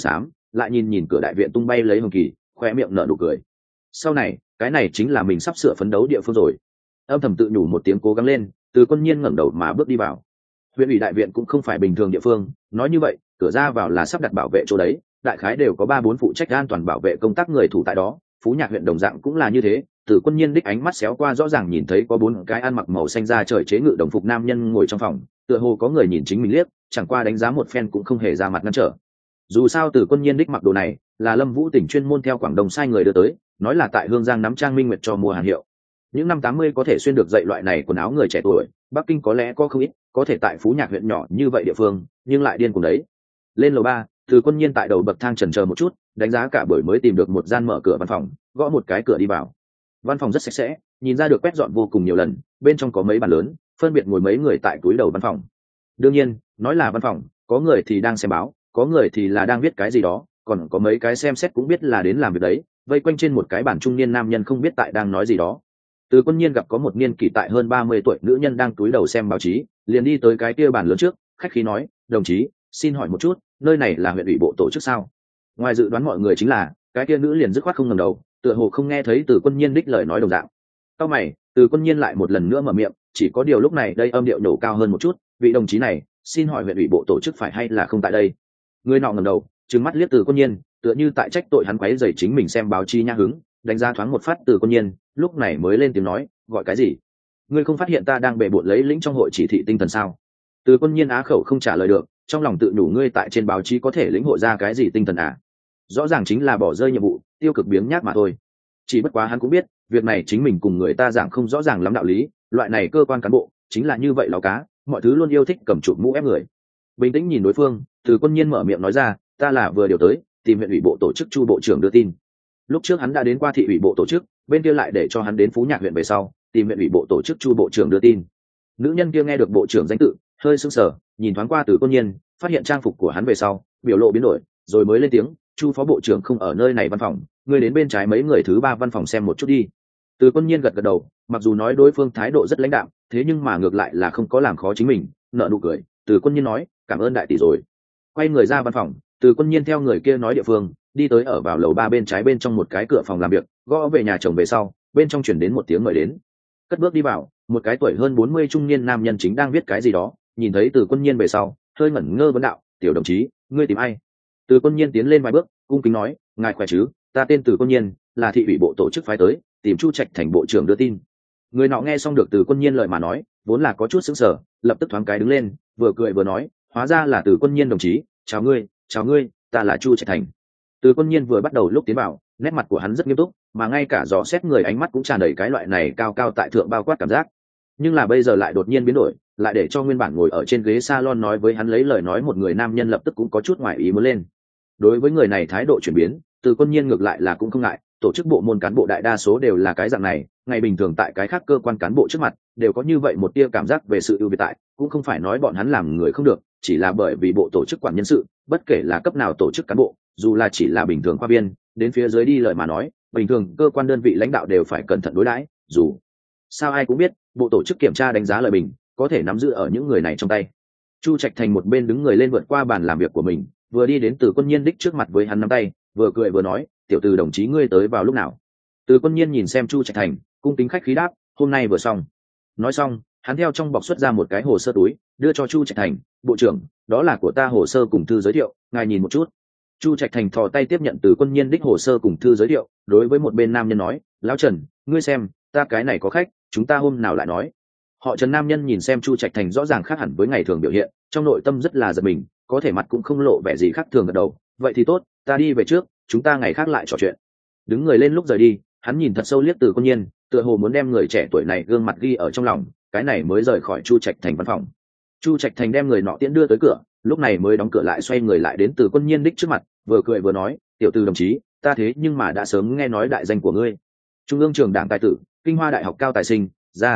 lại nhìn nhìn cửa đại viện tung bay lấy hồng kỳ, khoe miệng nở nụ cười. Sau này cái này chính là mình sắp sửa phấn đấu địa phương rồi. Âm thầm tự nhủ một tiếng cố gắng lên, Từ Quân Nhiên ngẩng đầu mà bước đi vào. Huyện ủy đại viện cũng không phải bình thường địa phương, nói như vậy cửa ra vào là sắp đặt bảo vệ chỗ đấy, đại khái đều có 3-4 phụ trách an toàn bảo vệ công tác người thủ tại đó. Phú Nhạc huyện đồng dạng cũng là như thế. Từ Quân Nhiên đích ánh mắt xéo qua rõ ràng nhìn thấy có 4 cái ăn mặc màu xanh da trời chế ngự đồng phục nam nhân ngồi trong phòng, tựa hồ có người nhìn chính mình liếc, chẳng qua đánh giá một phen cũng không hề ra mặt ngăn trở. Dù sao Từ Quân Nhiên đích mặc đồ này là Lâm Vũ Tỉnh chuyên môn theo Quảng Đông sai người đưa tới, nói là tại Hương Giang nắm Trang Minh Nguyệt cho mua hàng hiệu. Những năm 80 có thể xuyên được dậy loại này quần áo người trẻ tuổi, Bắc Kinh có lẽ có không ít, có thể tại Phú Nhạc huyện nhỏ như vậy địa phương, nhưng lại điên cùng đấy. Lên lầu 3, Từ Quân Nhiên tại đầu bậc thang chần chờ một chút, đánh giá cả buổi mới tìm được một gian mở cửa văn phòng, gõ một cái cửa đi vào. Văn phòng rất sạch sẽ, nhìn ra được quét dọn vô cùng nhiều lần, bên trong có mấy bàn lớn, phân biệt ngồi mấy người tại túi đầu văn phòng. Đương nhiên, nói là văn phòng, có người thì đang xem báo, có người thì là đang viết cái gì đó, còn có mấy cái xem xét cũng biết là đến làm việc đấy, vây quanh trên một cái bàn trung niên nam nhân không biết tại đang nói gì đó. Từ Quân Nhiên gặp có một niên kỷ tại hơn 30 tuổi nữ nhân đang túi đầu xem báo chí, liền đi tới cái kia bàn lớn trước, khách khí nói, "Đồng chí, xin hỏi một chút, nơi này là huyện ủy bộ tổ chức sao?" Ngoài dự đoán mọi người chính là, cái kia nữ liền dứt khoát không ngẩng đầu, tựa hồ không nghe thấy Từ Quân Nhiên đích lời nói đồng dạng. Sau mày, Từ Quân Nhiên lại một lần nữa mở miệng, chỉ có điều lúc này đây âm điệu nổ cao hơn một chút, "Vị đồng chí này, xin hỏi huyện ủy bộ tổ chức phải hay là không tại đây?" Người nọ ngẩng đầu, trừng mắt liếc Từ Quân Nhiên, tựa như tại trách tội hắn quấy rầy chính mình xem báo chí nhã hứng, đánh giá thoáng một phát Từ Quân Nhiên, lúc này mới lên tiếng nói, "Gọi cái gì? Ngươi không phát hiện ta đang bề bộn lấy lĩnh trong hội chỉ thị tinh thần sao?" Từ Quân Nhiên á khẩu không trả lời được, trong lòng tự nhủ ngươi tại trên báo chí có thể lĩnh hội ra cái gì tinh thần à? Rõ ràng chính là bỏ rơi nhiệm vụ, tiêu cực biếng nhác mà thôi. Chỉ bất quá hắn cũng biết, việc này chính mình cùng người ta giảng không rõ ràng lắm đạo lý, loại này cơ quan cán bộ chính là như vậy láo cá, mọi thứ luôn yêu thích cầm chụp mũ ép người. Bình tĩnh nhìn đối phương, Từ Quân Nhiên mở miệng nói ra, "Ta là vừa điều tới, tìm huyện ủy bộ tổ chức Chu bộ trưởng đưa tin." Lúc trước hắn đã đến qua thị ủy bộ tổ chức, bên kia lại để cho hắn đến Phú Nhạc huyện về sau, tìm huyện ủy bộ tổ chức Chu bộ trưởng đưa tin. Nữ nhân kia nghe được bộ trưởng danh tự, hơi sững sờ, nhìn thoáng qua Từ Quân Nhiên, phát hiện trang phục của hắn về sau, biểu lộ biến đổi, rồi mới lên tiếng, "Chu phó bộ trưởng không ở nơi này văn phòng, ngươi đến bên trái mấy người thứ 3 văn phòng xem một chút đi." Từ Quân Nhiên gật gật đầu, mặc dù nói đối phương thái độ rất lãnh đạm, thế nhưng mà ngược lại là không có làm khó chính mình, nở nụ cười. Từ Quân Nhiên nói, "Cảm ơn đại tỷ rồi." Quay người ra văn phòng, Từ Quân Nhiên theo người kia nói địa phương, đi tới ở vào lầu 3 bên trái bên trong một cái cửa phòng làm việc, gõ về nhà chồng về sau, bên trong chuyển đến một tiếng mời đến. Cất bước đi vào, một cái tuổi hơn 40 trung niên nam nhân chính đang viết cái gì đó, nhìn thấy Từ Quân Nhiên về sau, hơi ngẩn ngơ vấn đạo, "Tiểu đồng chí, ngươi tìm ai?" Từ Quân Nhiên tiến lên vài bước, cung kính nói, "Ngài khỏe chứ, ta tên Từ Quân Nhiên, là thị ủy bộ tổ chức phái tới, tìm Chu Trạch Thành bộ trưởng đưa tin." Người nọ nghe xong được Từ Quân Nhiên lời mà nói, vốn là có chút sững sờ, lập tức thoáng cái đứng lên, vừa cười vừa nói, "Hóa ra là Từ Quân Nhiên đồng chí, chào ngươi, ta là Chu Trạch Thành." Từ Quân Nhiên vừa bắt đầu lúc tiến vào, nét mặt của hắn rất nghiêm túc, mà ngay cả dò xét người ánh mắt cũng tràn đầy cái loại này cao cao tại thượng bao quát cảm giác. Nhưng là bây giờ lại đột nhiên biến đổi, lại để cho nguyên bản ngồi ở trên ghế salon nói với hắn lấy lời nói một người nam nhân lập tức cũng có chút ngoài ý muốn lên. Đối với người này thái độ chuyển biến, Từ Quân Nhiên ngược lại là cũng không ngại, tổ chức bộ môn cán bộ đại đa số đều là cái dạng này, ngày bình thường tại cái khác cơ quan cán bộ trước mặt đều có như vậy một tia cảm giác về sự ưu việt tại, cũng không phải nói bọn hắn làm người không được, chỉ là bởi vì bộ tổ chức quản nhân sự, bất kể là cấp nào tổ chức cán bộ, dù là chỉ là bình thường khoa viên, đến phía dưới đi lời mà nói, bình thường cơ quan đơn vị lãnh đạo đều phải cẩn thận đối đãi, dù sao ai cũng biết, bộ tổ chức kiểm tra đánh giá lời bình, có thể nắm giữ ở những người này trong tay. Chu Trạch Thành một bên đứng người lên vượt qua bàn làm việc của mình, vừa đi đến Từ Quân Nhiên đích trước mặt với hắn nắm tay, vừa cười vừa nói, "Tiểu Từ đồng chí ngươi tới vào lúc nào?" Từ Quân Nhiên nhìn xem Chu Trạch Thành, cung kính khách khí đáp, "Hôm nay vừa xong." Nói xong, hắn theo trong bọc xuất ra một cái hồ sơ túi, đưa cho Chu Trạch Thành, "Bộ trưởng, đó là của ta hồ sơ cùng thư giới thiệu, ngài nhìn một chút." Chu Trạch Thành thò tay tiếp nhận Từ Quân Nhiên đích hồ sơ cùng thư giới thiệu, đối với một bên nam nhân nói, "Lão Trần, ngươi xem, ta cái này có khách, chúng ta hôm nào lại nói." Họ Trần nam nhân nhìn xem Chu Trạch Thành rõ ràng khác hẳn với ngày thường biểu hiện, trong nội tâm rất là giật mình, có thể mặt cũng không lộ vẻ gì khác thường gật đầu, "Vậy thì tốt, ta đi về trước, chúng ta ngày khác lại trò chuyện." Đứng người lên lúc rời đi, hắn nhìn thật sâu liếc Từ Quân Nhiên, tựa hồ muốn đem người trẻ tuổi này gương mặt ghi ở trong lòng, cái này mới rời khỏi Chu Trạch Thành văn phòng. Chu Trạch Thành đem người nọ tiễn đưa tới cửa, lúc này mới đóng cửa lại, xoay người lại đến Từ Quân Nhiên đích trước mặt, vừa cười vừa nói, "Tiểu Từ đồng chí, ta thế nhưng mà đã sớm nghe nói đại danh của ngươi. Trung ương trường đảng tài tử, Kinh Hoa đại học cao tài sinh,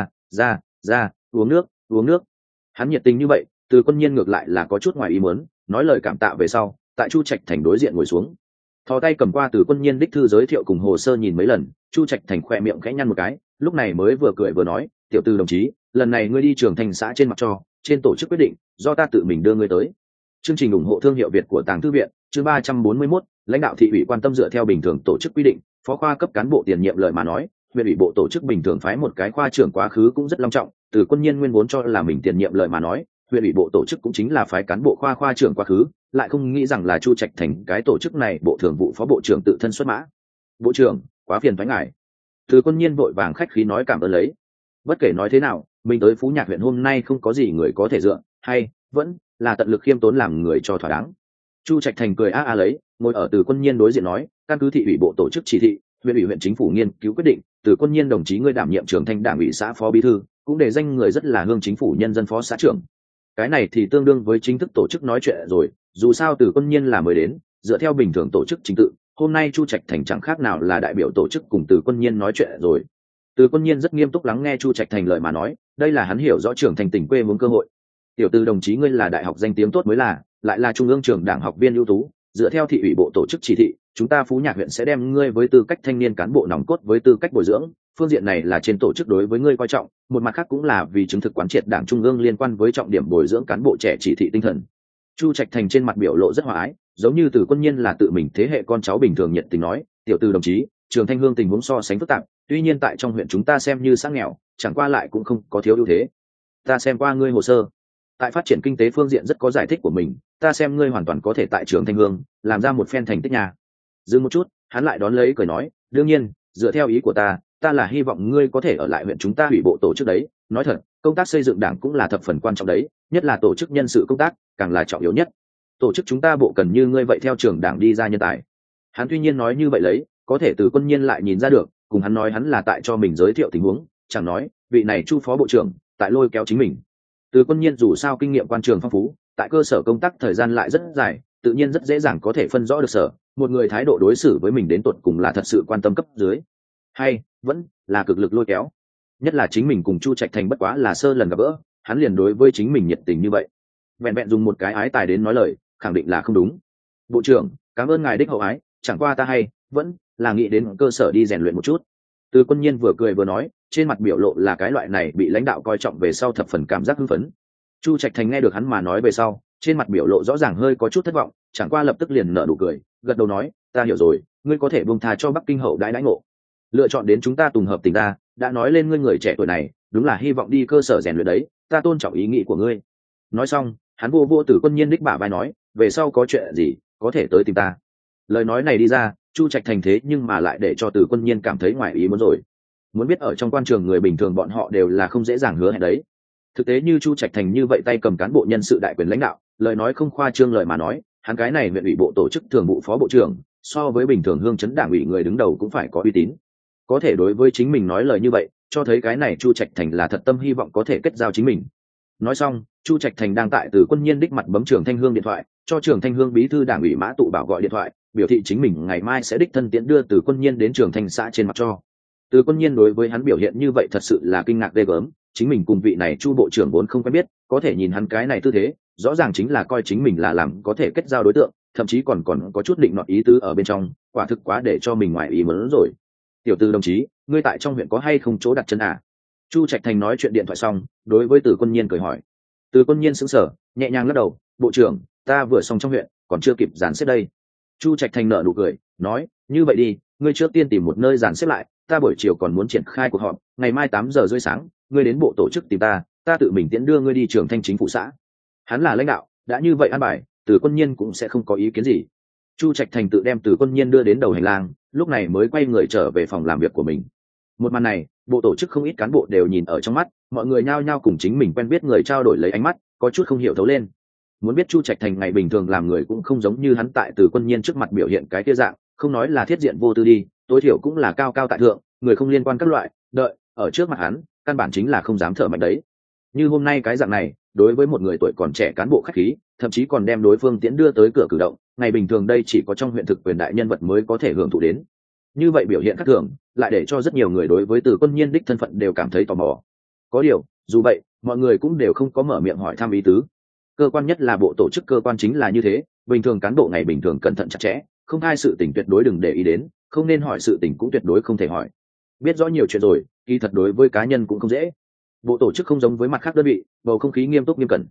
ra, uống nước." Hắn nhiệt tình như vậy, Từ Quân Nhiên ngược lại là có chút ngoài ý muốn, nói lời cảm tạ về sau, tại Chu Trạch Thành đối diện ngồi xuống, thò tay cầm qua Từ Quân Nhiên đích thư giới thiệu cùng hồ sơ nhìn mấy lần. Chu Trạch Thành khoe miệng khẽ nhăn một cái, lúc này mới vừa cười vừa nói, "Tiểu Từ đồng chí, lần này ngươi đi Trường Thành xã trên mặt cho, trên tổ chức quyết định, do ta tự mình đưa ngươi tới." Chương trình ủng hộ thương hiệu Việt của Tàng Thư viện, chương 341, lãnh đạo thị ủy quan tâm dựa theo bình thường tổ chức quy định, phó khoa cấp cán bộ tiền nhiệm lời mà nói, huyện ủy bộ tổ chức bình thường phái một cái khoa trưởng quá khứ cũng rất long trọng, Từ Quân Nhiên nguyên vốn cho là mình tiền nhiệm lời mà nói, huyện ủy bộ tổ chức cũng chính là phái cán bộ khoa trưởng quá khứ, lại không nghĩ rằng là Chu Trạch Thành cái tổ chức này bộ thường vụ phó bộ trưởng tự thân xuất mã. Bộ trưởng, quá phiền toái ngài. Từ Quân Nhiên vội vàng khách khí nói cảm ơn lấy. Bất kể nói thế nào, mình tới Phú Nhạc huyện hôm nay không có gì người có thể dựa, hay vẫn là tận lực khiêm tốn làm người cho thỏa đáng. Chu Trạch Thành cười lấy, ngồi ở Từ Quân Nhiên đối diện nói, căn cứ thị ủy bộ tổ chức chỉ thị, huyện ủy huyện chính phủ nghiên cứu quyết định, Từ Quân Nhiên đồng chí ngươi đảm nhiệm trưởng thành đảng ủy xã phó bí thư, cũng để danh người rất là hương chính phủ nhân dân phó xã trưởng. Cái này thì tương đương với chính thức tổ chức nói chuyện rồi, dù sao Từ Quân Nhiên là mới đến, dựa theo bình thường tổ chức chính tự, hôm nay Chu Trạch Thành chẳng khác nào là đại biểu tổ chức cùng Từ Quân Nhiên nói chuyện rồi. Từ Quân Nhiên rất nghiêm túc lắng nghe Chu Trạch Thành lời mà nói, đây là hắn hiểu rõ trưởng thành tỉnh quê muốn cơ hội. Tiểu Từ đồng chí ngươi là đại học danh tiếng tốt mới là, lại là trung ương trường đảng học viên ưu tú, dựa theo thị ủy bộ tổ chức chỉ thị, chúng ta Phú Nhạc huyện sẽ đem ngươi với tư cách thanh niên cán bộ nòng cốt với tư cách bồi dưỡng, phương diện này là trên tổ chức đối với ngươi coi trọng, một mặt khác cũng là vì chứng thực quán triệt đảng trung ương liên quan với trọng điểm bồi dưỡng cán bộ trẻ chỉ thị tinh thần. Chu Trạch Thành trên mặt biểu lộ rất hòa ái, giống như Từ Quân Nhiên là tự mình thế hệ con cháu bình thường nhiệt tình nói, tiểu Từ đồng chí, Trường Thanh Hương tình huống so sánh phức tạp, tuy nhiên tại trong huyện chúng ta xem như xã nghèo, chẳng qua lại cũng không có thiếu ưu thế. Ta xem qua ngươi hồ sơ, tại phát triển kinh tế phương diện rất có giải thích của mình, ta xem ngươi hoàn toàn có thể tại Trường Thanh Hương làm ra một phen thành tích nhà. Dừng một chút, hắn lại đón lấy cười nói, đương nhiên, dựa theo ý của ta là hy vọng ngươi có thể ở lại huyện chúng ta ủy bộ tổ chức đấy. Nói thật, công tác xây dựng đảng cũng là thập phần quan trọng đấy, nhất là tổ chức nhân sự công tác càng là trọng yếu nhất. Tổ chức chúng ta bộ cần như ngươi vậy theo trường đảng đi ra nhân tài. Hắn tuy nhiên nói như vậy lấy, có thể Từ Quân Nhiên lại nhìn ra được, cùng hắn nói hắn là tại cho mình giới thiệu tình huống, chẳng nói vị này Chu phó bộ trưởng tại lôi kéo chính mình. Từ Quân Nhiên dù sao kinh nghiệm quan trường phong phú, tại cơ sở công tác thời gian lại rất dài, tự nhiên rất dễ dàng có thể phân rõ được sở một người thái độ đối xử với mình đến tột cùng là thật sự quan tâm cấp dưới, hay vẫn là cực lực lôi kéo. Nhất là chính mình cùng Chu Trạch Thành bất quá là sơ lần gặp gỡ, hắn liền đối với chính mình nhiệt tình như vậy, vẹn vẹn dùng một cái ái tài đến nói lời, khẳng định là không đúng. Bộ trưởng, cảm ơn ngài đích hậu ái, chẳng qua ta hay vẫn là nghĩ đến cơ sở đi rèn luyện một chút. Từ Quân Nhiên vừa cười vừa nói, trên mặt biểu lộ là cái loại này bị lãnh đạo coi trọng về sau thập phần cảm giác hưng phấn. Chu Trạch Thành nghe được hắn mà nói về sau, trên mặt biểu lộ rõ ràng hơi có chút thất vọng, chẳng qua lập tức liền nở nụ cười, gật đầu nói, ta hiểu rồi, ngươi có thể buông tha cho Bắc Kinh hậu đãi ngộ, lựa chọn đến chúng ta Tùng Hợp tỉnh ra, đã nói lên ngươi người trẻ tuổi này đúng là hy vọng đi cơ sở rèn luyện đấy, ta tôn trọng ý nghĩ của ngươi. Nói xong, hắn vô Từ Quân Nhiên đích bả vai nói, về sau có chuyện gì có thể tới tìm ta. Lời nói này đi ra, Chu Trạch Thành thế nhưng mà lại để cho Từ Quân Nhiên cảm thấy ngoài ý muốn rồi. Muốn biết ở trong quan trường người bình thường bọn họ đều là không dễ dàng hứa hẹn đấy. Thực tế như Chu Trạch Thành như vậy tay cầm cán bộ nhân sự đại quyền lãnh đạo, lời nói không khoa trương lời mà nói, hắn cái này huyện ủy bộ tổ chức thường vụ phó bộ trưởng, so với bình thường hương chấn đảng ủy người đứng đầu cũng phải có uy tín. Có thể đối với chính mình nói lời như vậy, cho thấy cái này Chu Trạch Thành là thật tâm hy vọng có thể kết giao chính mình. Nói xong, Chu Trạch Thành đang tại Từ Quân Nhiên đích mặt bấm Trường Thanh Hương điện thoại, cho Trường Thanh Hương bí thư đảng ủy Mã Tụ Bảo gọi điện thoại, biểu thị chính mình ngày mai sẽ đích thân tiễn đưa Từ Quân Nhiên đến Trường Thanh xã trên mặt cho. Từ Quân Nhiên đối với hắn biểu hiện như vậy thật sự là kinh ngạc ghê gớm, chính mình cùng vị này Chu bộ trưởng vốn không quen biết, có thể nhìn hắn cái này tư thế, rõ ràng chính là coi chính mình là làm có thể kết giao đối tượng, thậm chí còn có chút định nọt ý tứ ở bên trong, quả thực quá để cho mình ngoài ý muốn rồi. Tiểu Từ đồng chí, ngươi tại trong huyện có hay không chỗ đặt chân à? Chu Trạch Thành nói chuyện điện thoại xong, đối với Từ Quân Nhiên cười hỏi. Từ Quân Nhiên sững sờ, nhẹ nhàng lắc đầu, bộ trưởng, ta vừa xong trong huyện, còn chưa kịp dàn xếp đây. Chu Trạch Thành nở nụ cười, nói, như vậy đi, ngươi trước tiên tìm một nơi dàn xếp lại, ta buổi chiều còn muốn triển khai cuộc họp, ngày mai 8 giờ rưỡi sáng, ngươi đến bộ tổ chức tìm ta tự mình tiễn đưa ngươi đi Trường Thanh chính phủ xã. Hắn là lãnh đạo, đã như vậy an bài, Từ Quân Nhiên cũng sẽ không có ý kiến gì. Chu Trạch Thành tự đem Từ Quân Nhiên đưa đến đầu hành lang, lúc này mới quay người trở về phòng làm việc của mình. Một màn này, bộ tổ chức không ít cán bộ đều nhìn ở trong mắt, mọi người nhao nhao cùng chính mình quen biết người trao đổi lấy ánh mắt, có chút không hiểu thấu lên. Muốn biết Chu Trạch Thành ngày bình thường làm người cũng không giống như hắn tại Từ Quân Nhiên trước mặt biểu hiện cái kia dạng, không nói là thiết diện vô tư đi, tối thiểu cũng là cao cao tại thượng, người không liên quan các loại, đợi ở trước mặt hắn, căn bản chính là không dám thở mạnh đấy. Như hôm nay cái dạng này, đối với một người tuổi còn trẻ cán bộ khách khí, thậm chí còn đem đối phương tiễn đưa tới cửa cử động, ngày bình thường đây chỉ có trong huyện thực quyền đại nhân vật mới có thể hưởng thụ đến. Như vậy biểu hiện khác thường, lại để cho rất nhiều người đối với Từ Quân Nhiên đích thân phận đều cảm thấy tò mò. Có điều, dù vậy, mọi người cũng đều không có mở miệng hỏi thăm ý tứ. Cơ quan nhất là bộ tổ chức cơ quan chính là như thế, bình thường cán bộ ngày bình thường cẩn thận chặt chẽ, không hai sự tình tuyệt đối đừng để ý đến, không nên hỏi sự tình cũng tuyệt đối không thể hỏi. Biết rõ nhiều chuyện rồi, kỳ thật đối với cá nhân cũng không dễ. Bộ tổ chức không giống với mặt khác đơn vị, bầu không khí nghiêm túc nghiêm cẩn.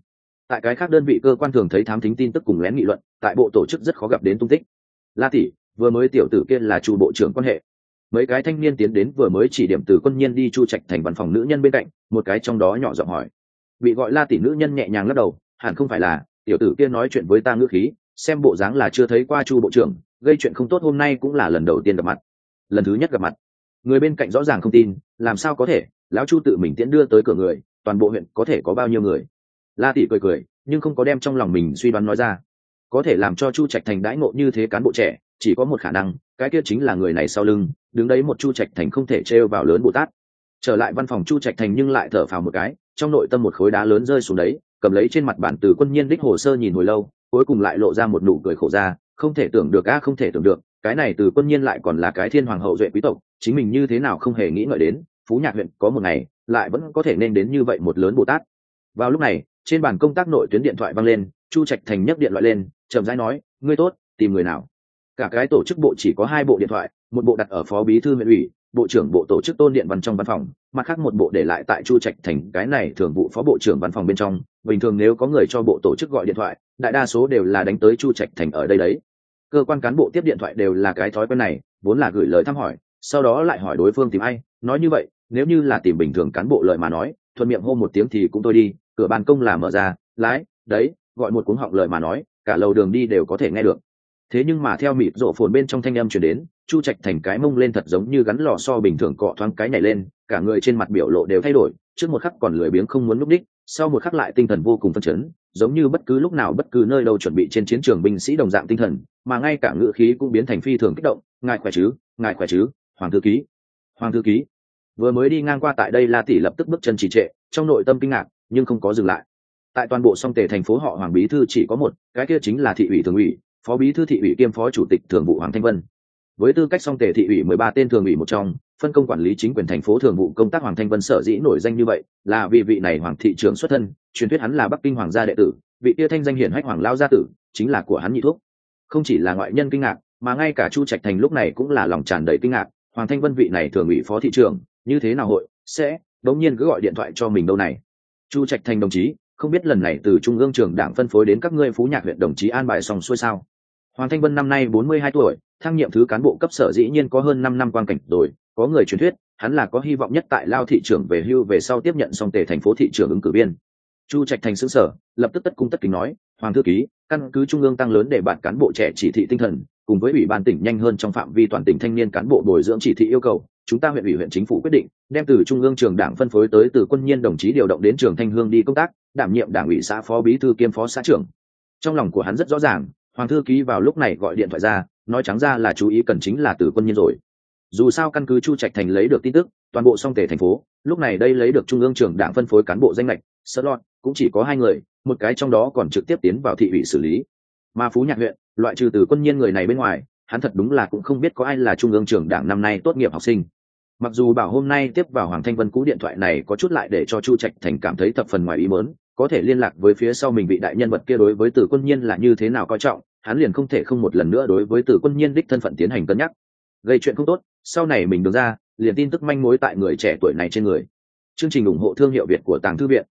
tại cái khác đơn vị cơ quan thường thấy thám thính tin tức cùng lén nghị luận, tại bộ tổ chức rất khó gặp đến tung tích. La tỷ, vừa mới tiểu tử kia là Chu bộ trưởng quan hệ. Mấy cái thanh niên tiến đến vừa mới chỉ điểm từ Quân Nhiên đi Chu Trạch Thành văn phòng nữ nhân bên cạnh, một cái trong đó nhỏ giọng hỏi. Bị gọi La tỷ nữ nhân nhẹ nhàng lắc đầu, hẳn không phải là, tiểu tử kia nói chuyện với ta ngữ khí, xem bộ dáng là chưa thấy qua Chu bộ trưởng, gây chuyện không tốt, hôm nay cũng là lần đầu tiên gặp mặt. Lần thứ nhất gặp mặt. Người bên cạnh rõ ràng không tin, làm sao có thể, lão Chu tự mình tiễn đưa tới cửa người, toàn bộ huyện có thể có bao nhiêu người. La tỷ cười cười, nhưng không có đem trong lòng mình suy đoán nói ra. Có thể làm cho Chu Trạch Thành đãi ngộ như thế cán bộ trẻ, chỉ có một khả năng, cái kia chính là người này sau lưng đứng đấy một Chu Trạch Thành không thể trêu vào lớn Bồ Tát. Trở lại văn phòng Chu Trạch Thành nhưng lại thở phào một cái, trong nội tâm một khối đá lớn rơi xuống đấy, cầm lấy trên mặt bản từ Quân Nhiên đích hồ sơ nhìn hồi lâu, cuối cùng lại lộ ra một nụ cười khổ ra, không thể tưởng được a, không thể tưởng được, cái này từ Quân Nhiên lại còn là cái thiên hoàng hậu duệ quý tộc, chính mình như thế nào không hề nghĩ ngợi đến, Phú Nhạc huyện có một ngày lại vẫn có thể nên đến như vậy một lớn Bồ Tát. Vào lúc này, trên bàn công tác nội tuyến điện thoại vang lên, Chu Trạch Thành nhấc điện thoại lên, chậm rãi nói, ngươi tốt, tìm người nào? Cả cái tổ chức bộ chỉ có 2 bộ điện thoại, một bộ đặt ở phó bí thư huyện ủy, bộ trưởng bộ tổ chức Tôn Điện Văn trong văn phòng, mặt khác một bộ để lại tại Chu Trạch Thành cái này thường vụ phó bộ trưởng văn phòng bên trong. Bình thường nếu có người cho bộ tổ chức gọi điện thoại, đại đa số đều là đánh tới Chu Trạch Thành ở đây đấy. Cơ quan cán bộ tiếp điện thoại đều là cái thói quen này, vốn là gửi lời thăm hỏi, sau đó lại hỏi đối phương tìm ai. Nói như vậy, nếu như là tìm bình thường cán bộ lời mà nói, thuận miệng hô một tiếng thì cũng thôi đi, cửa ban công là mở ra, lái, đấy, gọi một cuống họng lời mà nói, cả lầu đường đi đều có thể nghe được. Thế nhưng mà theo mịt rộ phồn bên trong thanh âm truyền đến, Chu Trạch Thành cái mông lên thật giống như gắn lò xo bình thường, cọ thoáng cái nhảy lên, cả người trên mặt biểu lộ đều thay đổi, trước một khắc còn lười biếng không muốn lúc đích, sau một khắc lại tinh thần vô cùng phấn chấn, giống như bất cứ lúc nào bất cứ nơi đâu chuẩn bị trên chiến trường binh sĩ đồng dạng tinh thần, mà ngay cả ngữ khí cũng biến thành phi thường kích động. Ngài khỏe chứ, ngài khỏe chứ, Hoàng thư ký. Hoàng thư ký. Vừa mới đi ngang qua tại đây, La tỷ lập tức bước chân trì trệ, trong nội tâm kinh ngạc nhưng không có dừng lại. Tại toàn bộ Song Tề thành phố họ Hoàng bí thư chỉ có một, cái kia chính là thị ủy thường ủy, phó bí thư thị ủy kiêm phó chủ tịch thường vụ Hoàng Thanh Vân. Với tư cách Song Tề thị ủy 13 tên thường ủy một trong, phân công quản lý chính quyền thành phố thường vụ công tác, Hoàng Thanh Vân sở dĩ nổi danh như vậy là vì vị này Hoàng thị trưởng xuất thân, truyền thuyết hắn là Bắc Kinh hoàng gia đệ tử, vị kia thanh danh hiển hách Hoàng lao gia tử chính là của hắn nhị thuốc. Không chỉ là ngoại nhân kinh ngạc, mà ngay cả Chu Trạch Thành lúc này cũng là lòng tràn đầy kinh ngạc, Hoàng Thanh Vân vị này thường ủy phó thị trưởng, như thế nào hội sẽ đống nhiên cứ gọi điện thoại cho mình đâu này. Chu Trạch Thành đồng chí, không biết lần này từ trung ương trường đảng phân phối đến các ngươi Phú Nhạc huyện đồng chí an bài xong xuôi sao? Hoàng Thanh Vân năm nay 42 tuổi, thăng nhiệm thứ cán bộ cấp sở dĩ nhiên có hơn 5 năm quan cảnh rồi, có người truyền thuyết hắn là có hy vọng nhất tại Lao thị trưởng về hưu về sau tiếp nhận Song Tề thành phố thị trưởng ứng cử viên. Chu Trạch Thành sững sờ, lập tức tất cung tất kính nói, Hoàng thư ký, căn cứ trung ương tăng lớn để bạn cán bộ trẻ chỉ thị tinh thần, cùng với ủy ban tỉnh nhanh hơn trong phạm vi toàn tỉnh thanh niên cán bộ bồi dưỡng chỉ thị yêu cầu, chúng ta huyện ủy huyện chính phủ quyết định đem từ trung ương trường đảng phân phối tới từ Quân Nhiên đồng chí điều động đến trường Thanh Hương đi công tác, đảm nhiệm đảng ủy xã phó bí thư kiêm phó xã trưởng. Trong lòng của hắn rất rõ ràng, Hoàng thư ký vào lúc này gọi điện thoại ra, nói trắng ra là chú ý cần chính là từ Quân Nhiên rồi. Dù sao căn cứ Chu Trạch Thành lấy được tin tức, toàn bộ Song Tề thành phố lúc này đây lấy được trung ương trường đảng phân phối cán bộ danh lệch slot cũng chỉ có 2 người, một cái trong đó còn trực tiếp tiến vào thị ủy xử lý. Mà Phú Nhạc huyện loại trừ từ Quân Nhiên người này bên ngoài, hắn thật đúng là cũng không biết có ai là trung ương trường đảng năm nay tốt nghiệp học sinh. Mặc dù bảo hôm nay tiếp vào Hoàng Thanh Vân cú điện thoại này có chút lại để cho Chu Trạch Thành cảm thấy thập phần ngoài ý muốn, có thể liên lạc với phía sau mình vị đại nhân vật kia đối với Từ Quân Nhiên là như thế nào coi trọng, hắn liền không thể không một lần nữa đối với Từ Quân Nhiên đích thân phận tiến hành cân nhắc. Gây chuyện không tốt, sau này mình được ra, liền tin tức manh mối tại người trẻ tuổi này trên người. Chương trình ủng hộ thương hiệu Việt của Tàng Thư viện.